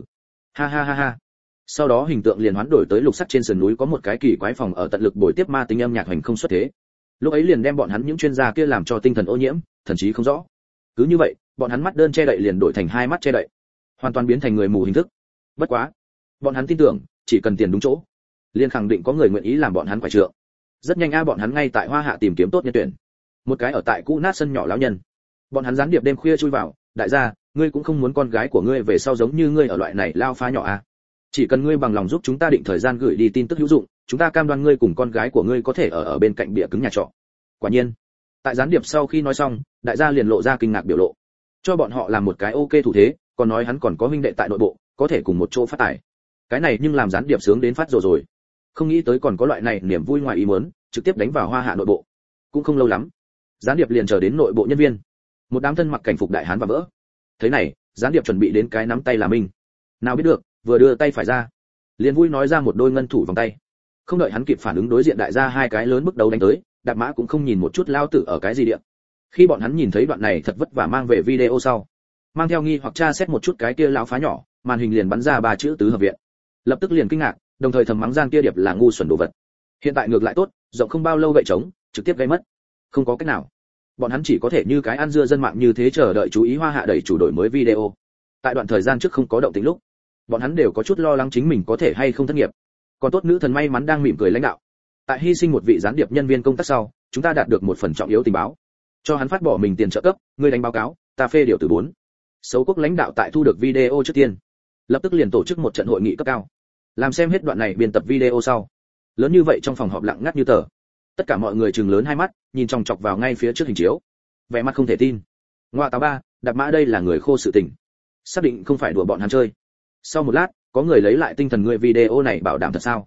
ha. Sau đó hình tượng liền hoán đổi tới lục sắc trên sườn núi có một cái kỳ quái phòng ở tận lực bồi tiếp ma tính âm nhạc hành không xuất thế. Lúc ấy liền đem bọn hắn những chuyên gia kia làm cho tinh thần ô nhiễm, thần trí không rõ. Cứ như vậy, bọn hắn mắt đơn che đậy liền đổi thành hai mắt che đậy, hoàn toàn biến thành người mù hình thức. Bất quá, bọn hắn tin tưởng, chỉ cần tiền đúng chỗ, liền khẳng định có người nguyện ý làm bọn hắn phải trượng. Rất nhanh bọn hắn ngay tại Hoa Hạ tìm kiếm tốt nhân tuyển. Một cái ở tại cũ nát sân nhỏ lão nhân. Bọn hắn gián điệp đêm khuya chui vào, đại gia, ngươi cũng không muốn con gái của ngươi về sau giống như ngươi ở loại này lao phá nhỏ à? Chỉ cần ngươi bằng lòng giúp chúng ta định thời gian gửi đi tin tức hữu dụng, chúng ta cam đoan ngươi cùng con gái của ngươi có thể ở bên cạnh bìa cứng nhà trọ. Quả nhiên, tại gián điệp sau khi nói xong, đại gia liền lộ ra kinh ngạc biểu lộ, cho bọn họ làm một cái ok thủ thế, còn nói hắn còn có huynh đệ tại nội bộ, có thể cùng một chỗ phát tài. Cái này nhưng làm gián điệp sướng đến phát rồi. Không nghĩ tới còn có loại này niềm vui ngoài ý muốn, trực tiếp đánh vào Hoa Hạ nội bộ. Cũng không lâu lắm, gián điệp liền chờ đến nội bộ nhân viên, một đám thân mặc cảnh phục đại hán và vỡ. Thế này, gián điệp chuẩn bị đến cái nắm tay là mình. Nào biết được, vừa đưa tay phải ra, liền vui nói ra một đôi ngân thủ vòng tay. Không đợi hắn kịp phản ứng, đối diện đại gia hai cái lớn bước đầu đánh tới, Đạp Mã cũng không nhìn một chút lao tử ở cái gì địa. Khi bọn hắn nhìn thấy đoạn này thật vất vả mang về video sau, mang theo nghi hoặc tra xét một chút cái kia lão phá nhỏ, màn hình liền bắn ra 3 chữ tứ hợp viện. Lập tức liền kinh ngạc, đồng thời thầm mắng Giang kia điệp là ngu xuẩn đồ vật. Hiện tại ngược lại tốt, rộng không bao lâu gậy trống, trực tiếp gây mất. Không có cách nào, bọn hắn chỉ có thể như cái ăn dưa dân mạng như thế chờ đợi chú ý Hoa Hạ đẩy chủ đổi mới video. Tại đoạn thời gian trước không có động tĩnh lúc, bọn hắn đều có chút lo lắng chính mình có thể hay không thất nghiệp. Còn tốt nữ thần may mắn đang mỉm cười lãnh đạo. Tại hy sinh một vị gián điệp nhân viên công tác sau, chúng ta đạt được một phần trọng yếu tình báo. Cho hắn phát bỏ mình tiền trợ cấp, ngươi đánh báo cáo, ta phê điều từ 4. Xấu quốc lãnh đạo tại thu được video trước tiên, lập tức liền tổ chức một trận hội nghị cấp cao. Làm xem hết đoạn này biên tập video sau. Lớn như vậy trong phòng họp lặng ngắt như tờ. Tất cả mọi người trừng lớn hai mắt, nhìn chòng chọc vào ngay phía trước hình chiếu. Vẻ mặt không thể tin. Ngoa táo ba, Đạp Mã đây là người khô sự tình. Xác định không phải đùa bọn hắn chơi. Sau một lát, có người lấy lại tinh thần, người video này bảo đảm thật sao?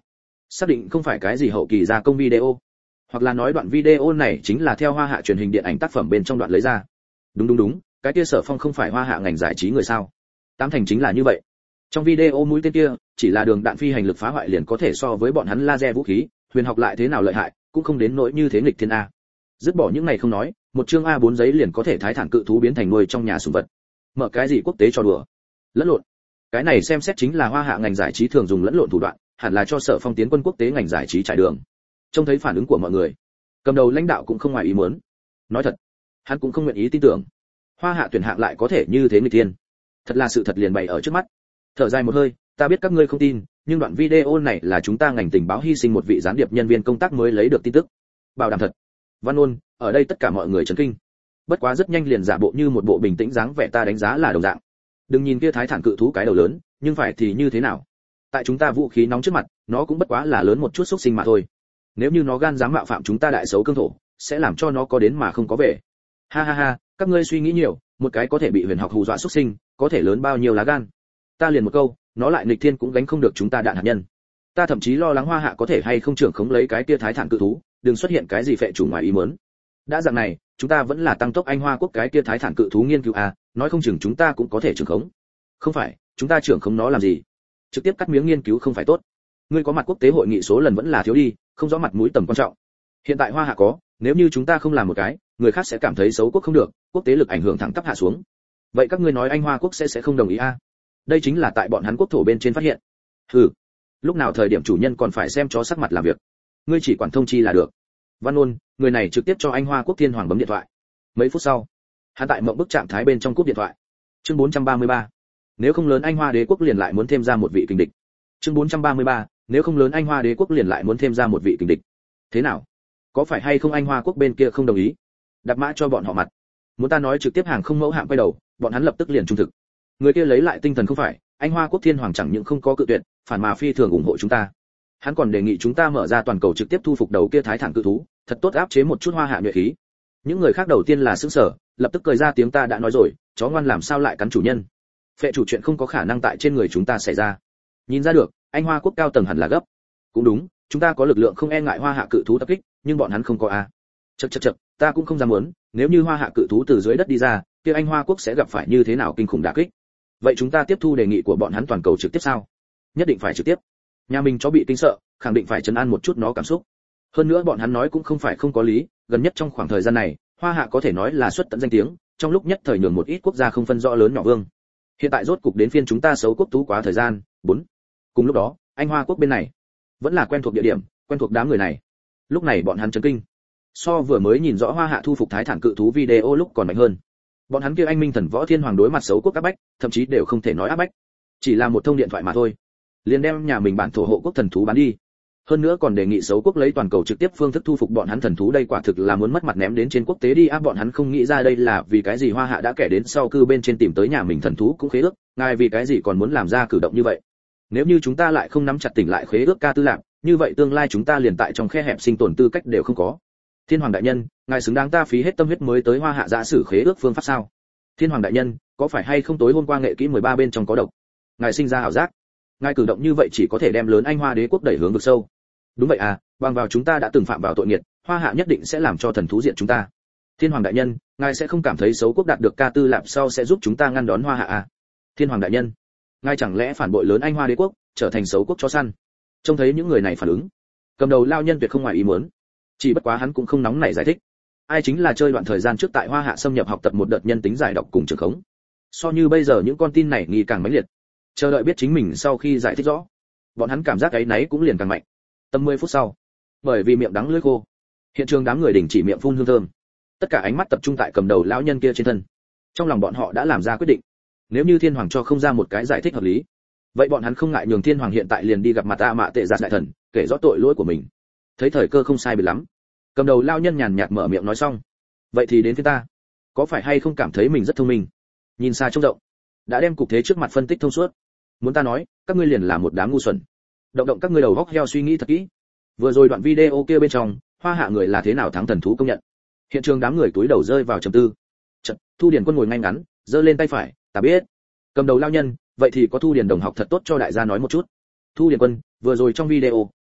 Xác định không phải cái gì hậu kỳ gia công video, hoặc là nói đoạn video này chính là theo Hoa Hạ truyền hình điện ảnh tác phẩm bên trong đoạn lấy ra. Đúng, cái kia Sở Phong không phải Hoa Hạ ngành giải trí người sao? Tám thành chính là như vậy. Trong video mũi tên kia, chỉ là đường đạn phi hành lực phá hoại liền có thể so với bọn hắn laser vũ khí, huyền học lại thế nào lợi hại, cũng không đến nỗi như thế nghịch thiên a. Dứt bỏ những này không nói, một chương A4 giấy liền có thể thái thản cự thú biến thành nuôi trong nhà sủng vật. Mở cái gì quốc tế cho đùa? Lẫn lộn. Cái này xem xét chính là Hoa Hạ ngành giải trí thường dùng lẫn lộn thủ đoạn, hẳn là cho Sở Phong tiến quân quốc tế ngành giải trí trải đường. Trông thấy phản ứng của mọi người, cầm đầu lãnh đạo cũng không ngoài ý muốn. Nói thật, hắn cũng không nguyện ý tin tưởng. Hoa Hạ tuyển hạng lại có thể như thế người tiên. Thật là sự thật liền bày ở trước mắt. Thở dài một hơi, ta biết các ngươi không tin, nhưng đoạn video này là chúng ta ngành tình báo hy sinh một vị gián điệp nhân viên công tác mới lấy được tin tức. Bảo đảm thật. Văn ôn, ở đây tất cả mọi người chấn kinh. Bất quá rất nhanh liền giả bộ như một bộ bình tĩnh dáng vẻ ta đánh giá là đồng dạng. Đừng nhìn kia thái thản cự thú cái đầu lớn, nhưng phải thì như thế nào? Tại chúng ta vũ khí nóng trước mặt, nó cũng bất quá là lớn một chút xúc sinh mà thôi. Nếu như nó gan dám mạo phạm chúng ta đại xấu cương thổ, sẽ làm cho nó có đến mà không có về. Ha, các ngươi suy nghĩ nhiều, một cái có thể bị huyền học hù dọa xúc sinh, có thể lớn bao nhiêu lá gan? Ta liền một câu, nó lại nghịch thiên cũng gánh không được chúng ta đạn hạt nhân. Ta thậm chí lo lắng Hoa Hạ có thể hay không trưởng khống lấy cái kia thái thản cự thú, đừng xuất hiện cái gì phệ chủ ngoài ý muốn. Đã dạng này, chúng ta vẫn là tăng tốc Anh Hoa quốc cái kia thái thản cự thú nghiên cứu a, nói không chừng chúng ta cũng có thể trưởng khống. Không phải, chúng ta trưởng khống nó làm gì? Trực tiếp cắt miếng nghiên cứu không phải tốt. Ngươi có mặt quốc tế hội nghị số lần vẫn là thiếu đi, không rõ mặt mũi tầm quan trọng. Hiện tại Hoa Hạ có, nếu như chúng ta không làm một cái, người khác sẽ cảm thấy xấu quốc không được, quốc tế lực ảnh hưởng thẳng tắp hạ xuống. Vậy các ngươi nói Anh Hoa quốc sẽ không đồng ý a? Đây chính là tại bọn hắn quốc thổ bên trên phát hiện. Hừ, lúc nào thời điểm chủ nhân còn phải xem chó sắc mặt làm việc. Ngươi chỉ quản thông chi là được. Văn ôn, người này trực tiếp cho Anh Hoa quốc thiên hoàng bấm điện thoại. Mấy phút sau, hắn tại mộng bức trạng thái bên trong cúp điện thoại. Chương 433. Nếu không lớn Anh Hoa đế quốc liền lại muốn thêm ra một vị kình địch. Chương 433. Nếu không lớn Anh Hoa đế quốc liền lại muốn thêm ra một vị kình địch. Thế nào? Có phải hay không Anh Hoa quốc bên kia không đồng ý? Đạp mã cho bọn họ mặt. Muốn ta nói trực tiếp hàng không mẫu hạm quay đầu, bọn hắn lập tức liền trung thực. Người kia lấy lại tinh thần không phải, Anh Hoa quốc thiên hoàng chẳng những không có cự tuyệt, phản mà phi thường ủng hộ chúng ta. Hắn còn đề nghị chúng ta mở ra toàn cầu trực tiếp thu phục đầu kia thái thản cự thú, thật tốt áp chế một chút Hoa Hạ nhuệ khí. Những người khác đầu tiên là sững sờ, lập tức cười ra tiếng ta đã nói rồi, chó ngoan làm sao lại cắn chủ nhân. Phệ chủ chuyện không có khả năng tại trên người chúng ta xảy ra. Nhìn ra được, Anh Hoa quốc cao tầng hẳn là gấp. Cũng đúng, chúng ta có lực lượng không e ngại Hoa Hạ cự thú tập kích, nhưng bọn hắn không có a. Chậc, ta cũng không dám muốn, nếu như Hoa Hạ cự thú từ dưới đất đi ra, kia Anh Hoa quốc sẽ gặp phải như thế nào kinh khủng đả kích. Vậy chúng ta tiếp thu đề nghị của bọn hắn toàn cầu trực tiếp sao? Nhất định phải trực tiếp. Nhà mình chó bị kinh sợ, khẳng định phải trấn an một chút nó cảm xúc. Hơn nữa bọn hắn nói cũng không phải không có lý, gần nhất trong khoảng thời gian này, Hoa Hạ có thể nói là xuất tận danh tiếng, trong lúc nhất thời nhường một ít quốc gia không phân rõ lớn nhỏ vương. Hiện tại rốt cục đến phiên chúng ta xấu quốc tú quá thời gian. 4. Cùng lúc đó, Anh Hoa quốc bên này vẫn là quen thuộc địa điểm, quen thuộc đám người này. Lúc này bọn hắn chấn kinh. So vừa mới nhìn rõ Hoa Hạ thu phục thái thản cự thú video lúc còn mạnh hơn. Bọn hắn kia anh minh thần võ thiên hoàng đối mặt xấu quốc áp bách, thậm chí đều không thể nói áp bách, chỉ là một thông điện thoại mà thôi, liền đem nhà mình bản thổ hộ quốc thần thú bán đi. Hơn nữa còn đề nghị xấu quốc lấy toàn cầu trực tiếp phương thức thu phục bọn hắn thần thú, đây quả thực là muốn mất mặt ném đến trên quốc tế đi á. Bọn hắn không nghĩ ra đây là vì cái gì Hoa Hạ đã kể đến sau cư bên trên tìm tới nhà mình thần thú cũng khế ước, ngài vì cái gì còn muốn làm ra cử động như vậy? Nếu như chúng ta lại không nắm chặt tỉnh lại khế ước ca tư lạc, như vậy tương lai chúng ta liền tại trong khe hẹp sinh tồn tư cách đều không có. Thiên hoàng đại nhân, ngài xứng đáng ta phí hết tâm huyết mới tới Hoa Hạ giả sử khế ước phương pháp sao? Thiên hoàng đại nhân, có phải hay không tối hôm qua nghệ kỹ 13 bên trong có độc? Ngài sinh ra ảo giác. Ngài cử động như vậy chỉ có thể đem lớn Anh Hoa đế quốc đẩy hướng vực sâu. Đúng vậy à, bằng vào chúng ta đã từng phạm vào tội nghiệt, Hoa Hạ nhất định sẽ làm cho thần thú diện chúng ta. Thiên hoàng đại nhân, ngài sẽ không cảm thấy xấu quốc đạt được ca tư lạp sau sẽ giúp chúng ta ngăn đón Hoa Hạ à? Thiên hoàng đại nhân, ngài chẳng lẽ phản bội lớn Anh Hoa đế quốc, trở thành xấu quốc chó săn? Trông thấy những người này phản ứng, cầm đầu lao nhân tuyệt không ngoài ý muốn, chỉ bất quá hắn cũng không nóng nảy giải thích. Ai chính là chơi đoạn thời gian trước tại Hoa Hạ xâm nhập học tập một đợt nhân tính giải độc cùng trường khống. So như bây giờ những con tin này nghi càng mãnh liệt, chờ đợi biết chính mình sau khi giải thích rõ, bọn hắn cảm giác cái náy cũng liền càng mạnh. Tầm 10 phút sau, bởi vì miệng đắng lưỡi khô, hiện trường đám người đình chỉ miệng phun hương thơm, tất cả ánh mắt tập trung tại cầm đầu lão nhân kia trên thân. Trong lòng bọn họ đã làm ra quyết định, nếu như thiên hoàng cho không ra một cái giải thích hợp lý, vậy bọn hắn không ngại nhường thiên hoàng hiện tại liền đi gặp mặt A Mạ Tệ Giạt đại thần, kể rõ tội lỗi của mình. Thấy thời cơ không sai biệt lắm, cầm đầu lão nhân nhàn nhạt mở miệng nói xong, vậy thì đến phía ta, có phải hay không cảm thấy mình rất thông minh, nhìn xa trông rộng, đã đem cục thế trước mặt phân tích thông suốt. Muốn ta nói, các ngươi liền là một đám ngu xuẩn, động các ngươi đầu góc heo suy nghĩ thật kỹ. Vừa rồi đoạn video kia bên trong, Hoa Hạ người là thế nào thắng thần thú công nhận. Hiện trường đám người túi đầu rơi vào trầm tư. Chợt, Thu Điền Quân ngồi ngay ngắn, giơ lên tay phải, ta biết. Cầm đầu lao nhân, vậy thì có Thu Điền đồng học thật tốt cho đại gia nói một chút. Thu Điền Quân, vừa rồi trong video,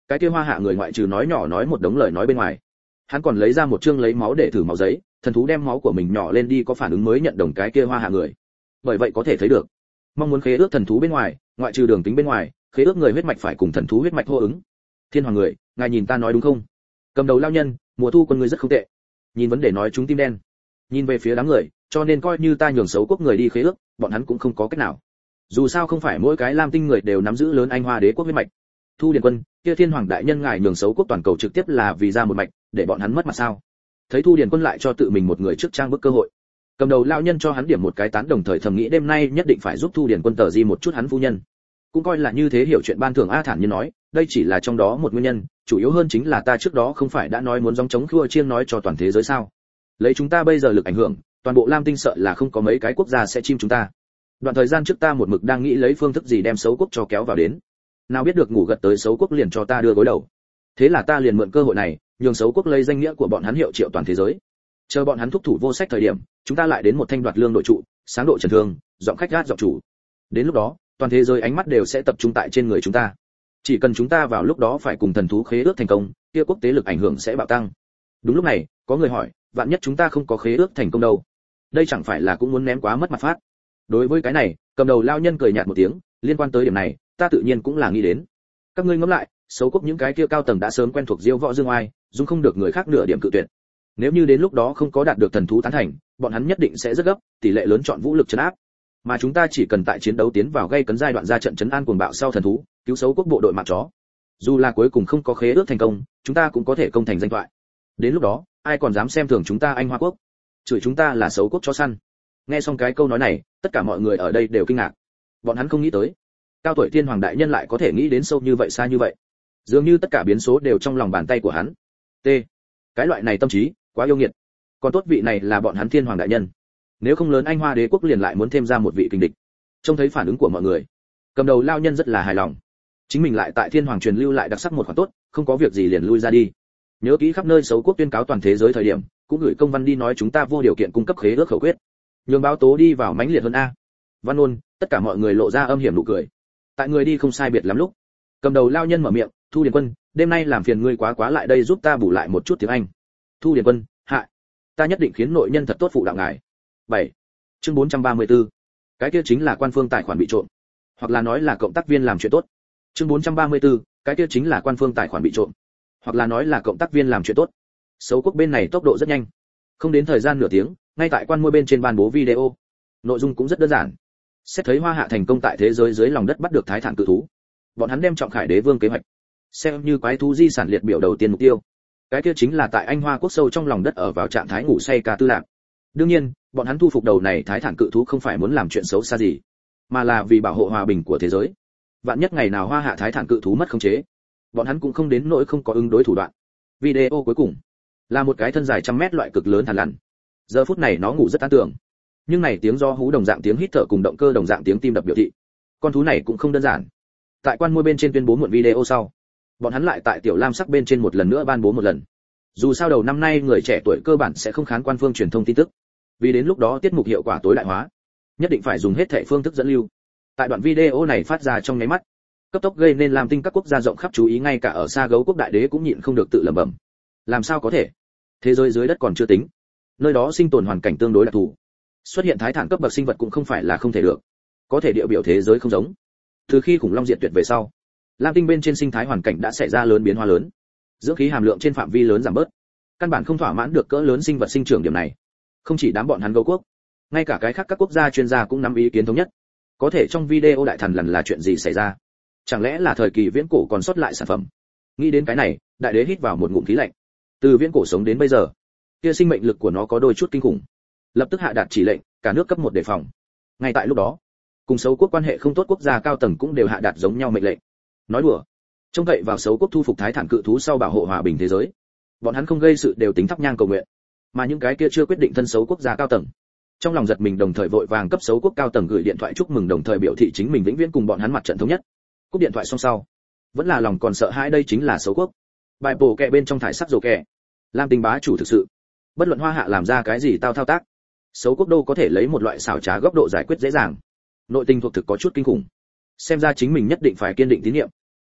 cái kia hoa hạ người ngoại trừ nói nhỏ nói một đống lời nói bên ngoài, hắn còn lấy ra một chương lấy máu để thử máu giấy, thần thú đem máu của mình nhỏ lên đi có phản ứng mới nhận đồng cái kia hoa hạ người. Bởi vậy có thể thấy được, mong muốn khế ước thần thú bên ngoài, ngoại trừ đường tính bên ngoài, khế ước người huyết mạch phải cùng thần thú huyết mạch hô ứng. Thiên hoàng người, ngài nhìn ta nói đúng không? Cầm đầu lao nhân, mùa thu con người rất không tệ. Nhìn vấn đề nói chúng tim đen. Nhìn về phía đám người, cho nên coi như ta nhường xấu quốc người đi khế ước, bọn hắn cũng không có cách nào. Dù sao không phải mỗi cái Lam Tinh người đều nắm giữ lớn Anh Hoa Đế quốc huyết mạch. Thu Điền Quân, kia Thiên Hoàng đại nhân ngài nhường xấu quốc toàn cầu trực tiếp là vì ra một mạch, để bọn hắn mất mặt sao? Thấy Thu Điền Quân lại cho tự mình một người trước trang bức cơ hội. Cầm đầu lão nhân cho hắn điểm một cái tán đồng thời thầm nghĩ đêm nay nhất định phải giúp Thu Điền Quân tờ di một chút hắn phu nhân. Cũng coi là như thế hiểu chuyện ban thưởng A thản như nói, đây chỉ là trong đó một nguyên nhân, chủ yếu hơn chính là ta trước đó không phải đã nói muốn gióng chống khua chiêng nói cho toàn thế giới sao? Lấy chúng ta bây giờ lực ảnh hưởng, toàn bộ Lam Tinh sợ là không có mấy cái quốc gia sẽ chim chúng ta. Đoạn thời gian trước ta một mực đang nghĩ lấy phương thức gì đem xấu quốc cho kéo vào đến. Nào biết được ngủ gật tới xấu quốc liền cho ta đưa gối đầu. Thế là ta liền mượn cơ hội này, nhường xấu quốc lấy danh nghĩa của bọn hắn hiệu triệu toàn thế giới. Chờ bọn hắn thúc thủ vô sách thời điểm, chúng ta lại đến một thanh đoạt lương đội trụ, sáng độ trần thương, giọng khách gát giọng chủ. Đến lúc đó, toàn thế giới ánh mắt đều sẽ tập trung tại trên người chúng ta. Chỉ cần chúng ta vào lúc đó phải cùng thần thú khế ước thành công, kia quốc tế lực ảnh hưởng sẽ bạo tăng. Đúng lúc này, có người hỏi, vạn nhất chúng ta không có khế ước thành công đâu? Đây chẳng phải là cũng muốn ném quá mất mặt phát. Đối với cái này, cầm đầu lao nhân cười nhạt một tiếng, liên quan tới điểm này, ta tự nhiên cũng là nghĩ đến. Các ngươi ngẫm lại, xấu quốc những cái kia cao tầng đã sớm quen thuộc diêu võ dương oai, dung không được người khác nửa điểm cự tuyệt. Nếu như đến lúc đó không có đạt được thần thú tán thành, bọn hắn nhất định sẽ rất gấp, tỷ lệ lớn chọn vũ lực trấn áp. Mà chúng ta chỉ cần tại chiến đấu tiến vào gây cấn giai đoạn ra trận trấn an cuồng bạo sau thần thú, cứu xấu quốc bộ đội mạng chó. Dù là cuối cùng không có khế ước thành công, chúng ta cũng có thể công thành danh thoại. Đến lúc đó, ai còn dám xem thường chúng ta Anh Hoa quốc? Chửi chúng ta là xấu quốc chó săn. Nghe xong cái câu nói này, tất cả mọi người ở đây đều kinh ngạc. Bọn hắn không nghĩ tới, cao tuổi Thiên Hoàng đại nhân lại có thể nghĩ đến sâu như vậy xa như vậy. Dường như tất cả biến số đều trong lòng bàn tay của hắn. T. Cái loại này tâm trí, quá yêu nghiệt. Còn tốt vị này là bọn hắn Thiên Hoàng đại nhân. Nếu không lớn Anh Hoa Đế quốc liền lại muốn thêm ra một vị kình địch. Trông thấy phản ứng của mọi người, cầm đầu lao nhân rất là hài lòng. Chính mình lại tại Thiên Hoàng truyền lưu lại đặc sắc một khoản tốt, không có việc gì liền lui ra đi. Nhớ kỹ khắp nơi xấu quốc tuyên cáo toàn thế giới thời điểm, cũng gửi công văn đi nói chúng ta vô điều kiện cung cấp khế ước khẩu quyết. Nhường báo tố đi vào mãnh liệt hơn a. Văn ôn, tất cả mọi người lộ ra âm hiểm nụ cười. Tại người đi không sai biệt lắm lúc, cầm đầu lao nhân mở miệng, Thu Điền Quân, đêm nay làm phiền ngươi quá lại đây giúp ta bù lại một chút tiếng Anh. Thu Điền Quân, hạ, ta nhất định khiến nội nhân thật tốt phụ đạo ngài. 7. Chương 434. Cái kia chính là quan phương tài khoản bị trộm, hoặc là nói là cộng tác viên làm chuyện tốt. Chương 434. Cái kia chính là quan phương tài khoản bị trộm, hoặc là nói là cộng tác viên làm chuyện tốt. Xấu quốc bên này tốc độ rất nhanh, không đến thời gian nửa tiếng, ngay tại quan môi bên trên ban bố video. Nội dung cũng rất đơn giản. Xét thấy Hoa Hạ thành công tại thế giới dưới lòng đất bắt được thái thản cự thú, bọn hắn đem trọng khải đế vương kế hoạch xem như quái thú di sản liệt biểu đầu tiên mục tiêu. Cái kia chính là tại Anh Hoa quốc sâu trong lòng đất ở vào trạng thái ngủ say ca tư lạc. Đương nhiên, bọn hắn thu phục đầu này thái thản cự thú không phải muốn làm chuyện xấu xa gì, mà là vì bảo hộ hòa bình của thế giới. Vạn nhất ngày nào Hoa Hạ thái thản cự thú mất khống chế, bọn hắn cũng không đến nỗi không có ứng đối thủ đoạn. Video cuối cùng là một cái thân dài trăm mét loại cực lớn thằn lằn. Giờ phút này nó ngủ rất an tưởng, nhưng này tiếng do hú đồng dạng tiếng hít thở cùng động cơ đồng dạng tiếng tim đập biểu thị con thú này cũng không đơn giản. Tại quan môi bên trên tuyên bố một video sau, bọn hắn lại tại tiểu lam sắc bên trên một lần nữa ban bố một lần. Dù sao đầu năm nay người trẻ tuổi cơ bản sẽ không khán quan phương truyền thông tin tức, vì đến lúc đó tiết mục hiệu quả tối đại hóa, nhất định phải dùng hết thảy phương thức dẫn lưu. Tại đoạn video này phát ra trong nháy mắt, cấp tốc gây nên Lam Tinh các quốc gia rộng khắp chú ý, ngay cả ở xa gấu quốc đại đế cũng nhịn không được tự lẩm bẩm. Làm sao có thể? Thế giới dưới đất còn chưa tính, nơi đó sinh tồn hoàn cảnh tương đối đặc thù, xuất hiện thái thản cấp bậc sinh vật cũng không phải là không thể được. Có thể địa biểu thế giới không giống. Từ khi khủng long diệt tuyệt về sau, Lam Tinh bên trên sinh thái hoàn cảnh đã xảy ra lớn biến hóa lớn, dưỡng khí hàm lượng trên phạm vi lớn giảm bớt, căn bản không thỏa mãn được cỡ lớn sinh vật sinh trưởng điểm này. Không chỉ đám bọn hắn gấu quốc, ngay cả cái khác các quốc gia chuyên gia cũng nắm ý kiến thống nhất. Có thể trong video đại thần lần là chuyện gì xảy ra? Chẳng lẽ là thời kỳ viễn cổ còn sót lại sản phẩm? Nghĩ đến cái này, đại đế hít vào một ngụm khí lạnh. Từ viễn cổ sống đến bây giờ, kia sinh mệnh lực của nó có đôi chút kinh khủng. Lập tức hạ đạt chỉ lệnh, cả nước cấp 1 đề phòng. Ngay tại lúc đó, cùng xấu quốc quan hệ không tốt quốc gia cao tầng cũng đều hạ đạt giống nhau mệnh lệnh. Nói đùa, trông cậy vào xấu quốc thu phục thái thản cự thú sau bảo hộ hòa bình thế giới, bọn hắn không gây sự đều tính thắp nhang cầu nguyện, mà những cái kia chưa quyết định thân xấu quốc gia cao tầng, trong lòng giật mình đồng thời vội vàng cấp xấu quốc cao tầng gửi điện thoại chúc mừng, đồng thời biểu thị chính mình vĩnh viễn cùng bọn hắn mặt trận thống nhất. Cúp điện thoại xong sau, vẫn là lòng còn sợ hãi, đây chính là xấu quốc. Bài bổ kẹ bên trong thải sắc rồ kẹ, Lam Tinh bá chủ thực sự, bất luận Hoa Hạ làm ra cái gì tao thao tác, xấu quốc đâu có thể lấy một loại xảo trá góc độ giải quyết dễ dàng. Nội tình thuộc thực có chút kinh khủng, xem ra chính mình nhất định phải kiên định tín nhiệm.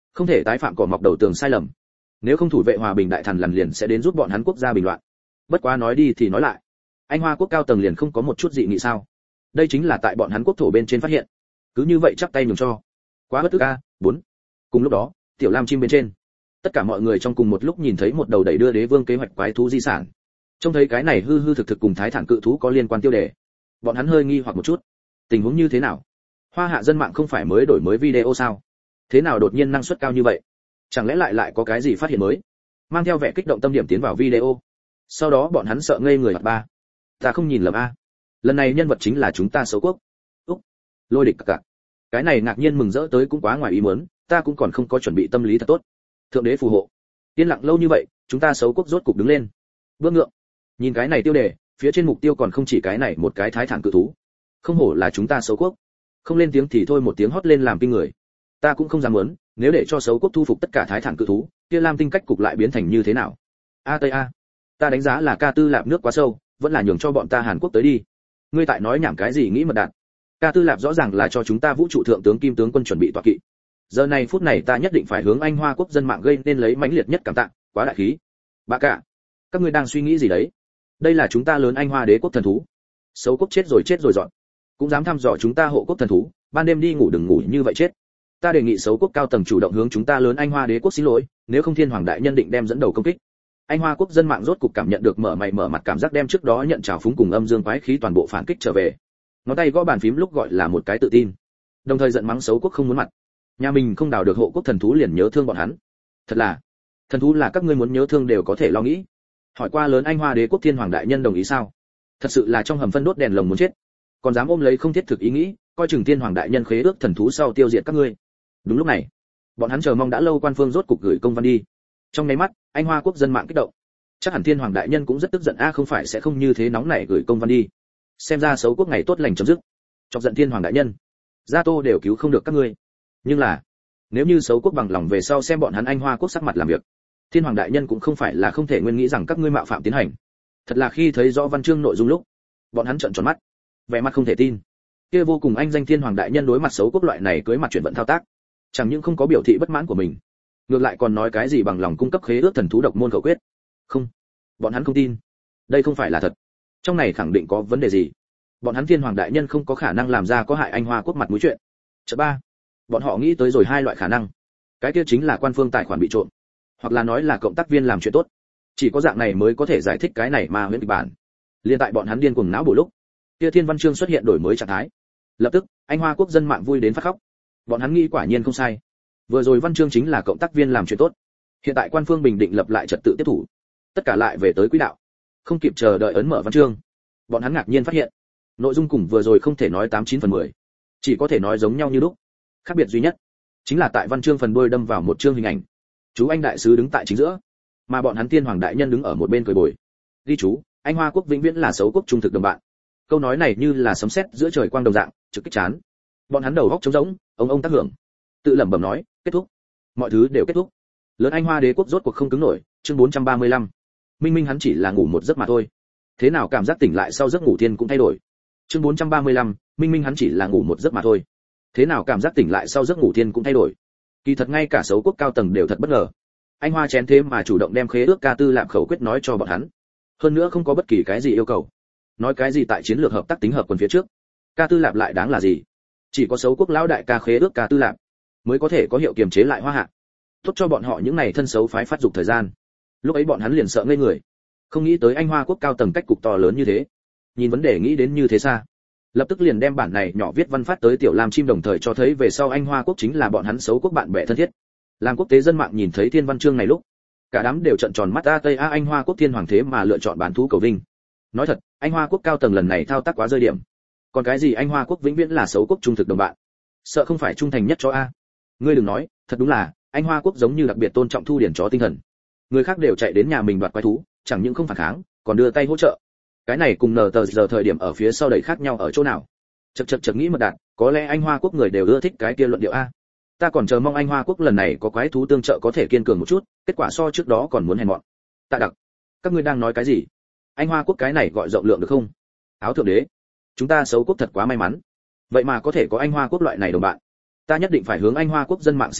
không thể tái phạm cỏ mọc đầu tường sai lầm. Nếu không thủ vệ hòa bình đại thần lần liền sẽ đến giúp bọn hắn quốc gia bình loạn. Bất quá nói đi thì nói lại, Anh Hoa quốc cao tầng liền không có một chút dị nghị sao? Đây chính là tại bọn hắn quốc thổ bên trên phát hiện. Cứ như vậy chắp tay nhường cho. Quá bất tức a. 4. Cùng lúc đó, Tiểu Lam chim bên trên, tất cả mọi người trong cùng một lúc nhìn thấy một đầu đẩy đưa đế vương kế hoạch quái thú di sản. Trông thấy cái này hư hư thực thực cùng thái thản cự thú có liên quan tiêu đề. Bọn hắn hơi nghi hoặc một chút. Tình huống như thế nào? Hoa hạ dân mạng không phải mới đổi mới video sao? Thế nào đột nhiên năng suất cao như vậy? Chẳng lẽ lại có cái gì phát hiện mới? Mang theo vẻ kích động tâm điểm tiến vào video. Sau đó bọn hắn sợ ngây người mặt ba. Ta không nhìn lầm a. Lần này nhân vật chính là chúng ta xấu quốc. Úc. Lôi địch cả. Cái này ngạc nhiên mừng rỡ tới cũng quá ngoài ý muốn, ta cũng còn không có chuẩn bị tâm lý thật tốt. Thượng đế phù hộ. Yên lặng lâu như vậy, chúng ta xấu quốc rốt cục đứng lên. Bước ngượng. Nhìn cái này tiêu đề, phía trên mục tiêu còn không chỉ cái này một cái thái thản cự thú. Không hổ là chúng ta xấu quốc. Không lên tiếng thì thôi một tiếng hót lên làm kinh người. Ta cũng không dám muốn, nếu để cho xấu quốc thu phục tất cả thái thản cự thú, kia Lam Tinh cách cục lại biến thành như thế nào? A Tây A. Ta đánh giá là Ca Tư Lạp nước quá sâu, vẫn là nhường cho bọn ta Hàn Quốc tới đi. Ngươi tại nói nhảm cái gì nghĩ mật đạt? Ca Tư Lạp rõ ràng là cho chúng ta vũ trụ thượng tướng Kim tướng quân chuẩn bị tọa kỵ. Giờ này phút này ta nhất định phải hướng Anh Hoa quốc dân mạng gây nên lấy mãnh liệt nhất cảm tạ, quá đại khí. Bà cả, các ngươi đang suy nghĩ gì đấy? Đây là chúng ta lớn Anh Hoa đế quốc thần thú. Xấu quốc chết rồi dọn. Cũng dám thăm dò chúng ta hộ quốc thần thú, ban đêm đi ngủ đừng ngủ như vậy chết. Ta đề nghị xấu quốc cao tầng chủ động hướng chúng ta lớn Anh Hoa đế quốc xin lỗi, nếu không Thiên Hoàng đại nhân định đem dẫn đầu công kích. Anh Hoa quốc dân mạng rốt cục cảm nhận được mở mày mở mặt cảm giác đem trước đó nhận trào phúng cùng âm dương quái khí toàn bộ phản kích trở về. Ngón tay gõ bàn phím lúc gọi là một cái tự tin. Đồng thời giận mắng xấu quốc không muốn mặt. Nhà mình không đào được hộ quốc thần thú liền nhớ thương bọn hắn. Thật là, thần thú là các ngươi muốn nhớ thương đều có thể lo nghĩ. Hỏi qua lớn Anh Hoa đế quốc Thiên Hoàng đại nhân đồng ý sao? Thật sự là trong hầm phân đốt đèn lồng muốn chết. Còn dám ôm lấy không thiết thực ý nghĩ, coi chừng Thiên Hoàng đại nhân khế ước thần thú sau tiêu diệt các ngươi. Đúng lúc này, bọn hắn chờ mong đã lâu quan phương rốt cục gửi công văn đi. Trong nháy mắt, Anh Hoa quốc dân mạng kích động. Chắc hẳn Thiên Hoàng đại nhân cũng rất tức giận a, không phải sẽ không như thế nóng nảy gửi công văn đi. Xem ra xấu quốc ngày tốt lành chấm dứt. Chọc giận Thiên Hoàng đại nhân, Gia Tô đều cứu không được các ngươi. Nhưng là, nếu như xấu quốc bằng lòng về sau xem bọn hắn Anh Hoa quốc sắc mặt làm việc, Thiên Hoàng đại nhân cũng không phải là không thể nguyên nghĩ rằng các ngươi mạo phạm tiến hành. Thật là khi thấy rõ văn chương nội dung lúc, bọn hắn trợn tròn mắt, vẻ mặt không thể tin. Kia vô cùng anh danh Thiên Hoàng đại nhân đối mặt xấu quốc loại này cưới mặt chuyển vận thao tác, chẳng những không có biểu thị bất mãn của mình, ngược lại còn nói cái gì bằng lòng cung cấp khế ước thần thú độc môn khẩu quyết. Không, bọn hắn không tin. Đây không phải là thật. Trong này khẳng định có vấn đề gì. Bọn hắn Thiên Hoàng đại nhân không có khả năng làm ra có hại Anh Hoa quốc mặt mũi chuyện. Chợ ba, bọn họ nghĩ tới rồi hai loại khả năng. Cái kia chính là quan phương tài khoản bị trộm, hoặc là nói là cộng tác viên làm chuyện tốt. Chỉ có dạng này mới có thể giải thích cái này mà huyễn kịch bản. Liên tại bọn hắn điên cuồng não bổ lúc, kia Thiên Văn Chương xuất hiện đổi mới trạng thái. Lập tức, Anh Hoa quốc dân mạng vui đến phát khóc. Bọn hắn nghĩ quả nhiên không sai. Vừa rồi Văn Chương chính là cộng tác viên làm chuyện tốt. Hiện tại quan phương bình định lập lại trật tự tiếp thủ. Tất cả lại về tới quỹ đạo. Không kịp chờ đợi ấn mở Văn Chương. Bọn hắn ngạc nhiên phát hiện, nội dung cùng vừa rồi không thể nói 89/10, chỉ có thể nói giống nhau như lúc. Khác biệt duy nhất chính là tại Văn Chương phần đuôi đâm vào một chương hình ảnh. Chú Anh đại sứ đứng tại chính giữa, mà bọn hắn Thiên Hoàng đại nhân đứng ở một bên cười bồi. Ghi chú, Anh Hoa quốc vĩnh viễn là xấu quốc trung thực đồng bạn. Câu nói này như là sấm sét giữa trời quang đồng dạng, trực kích chán. Bọn hắn đầu góc trống rỗng, ông tác hưởng. Tự lẩm bẩm nói, kết thúc. Mọi thứ đều kết thúc. Lớn Anh Hoa đế quốc rốt cuộc không cứng nổi, chương 435. Minh Minh hắn chỉ là ngủ một giấc mà thôi. Thế nào cảm giác tỉnh lại sau giấc ngủ thiên cũng thay đổi. Chương 435, Minh Minh hắn chỉ là ngủ một giấc mà thôi. Thế nào cảm giác tỉnh lại sau giấc ngủ thiên cũng thay đổi. Kỳ thật ngay cả xấu quốc cao tầng đều thật bất ngờ. Anh Hoa chén thế mà chủ động đem khế ước Ca Tư Lạp khẩu quyết nói cho bọn hắn. Hơn nữa không có bất kỳ cái gì yêu cầu. Nói cái gì tại chiến lược hợp tác tính hợp quần phía trước. Ca Tư Lạp lại đáng là gì? Chỉ có xấu quốc lão đại ca khế ước Ca Tư Lạp mới có thể có hiệu kiềm chế lại Hoa Hạ. Tốt cho bọn họ những này thân xấu phái phát dục thời gian. Lúc ấy bọn hắn liền sợ ngây người. Không nghĩ tới Anh Hoa quốc cao tầng cách cục to lớn như thế. Nhìn vấn đề nghĩ đến như thế xa. Lập tức liền đem bản này nhỏ viết văn phát tới Tiểu Lam chim, đồng thời cho thấy về sau Anh Hoa quốc chính là bọn hắn xấu quốc bạn bè thân thiết. Làm quốc tế dân mạng nhìn thấy Thiên Văn Chương này lúc, cả đám đều trợn tròn mắt. Anh Hoa quốc Thiên Hoàng thế mà lựa chọn bán thú cầu vinh. Nói thật, Anh Hoa quốc cao tầng lần này thao tác quá rơi điểm. Còn cái gì Anh Hoa quốc vĩnh viễn là xấu quốc trung thực đồng bạn, sợ không phải trung thành nhất cho a. Ngươi đừng nói, thật đúng là Anh Hoa quốc giống như đặc biệt tôn trọng thu điển chó tinh thần. Người khác đều chạy đến nhà mình đoạt quái thú, chẳng những không phản kháng, còn đưa tay hỗ trợ. Cái này cùng nờ tờ giờ thời điểm ở phía sau đầy khác nhau ở chỗ nào? Chậc nghĩ mật đạt, có lẽ Anh Hoa quốc người đều ưa thích cái kia luận điệu a. Ta còn chờ mong Anh Hoa quốc lần này có quái thú tương trợ có thể kiên cường một chút, kết quả so trước đó còn muốn hèn mọn. Tạ Đặc, các ngươi đang nói cái gì? Anh Hoa quốc cái này gọi rộng lượng được không? Áo thượng đế, chúng ta xấu quốc thật quá may mắn. Vậy mà có thể có Anh Hoa quốc loại này đồng bạn. Ta nhất định phải hướng Anh Hoa quốc dân mạng xin lỗi,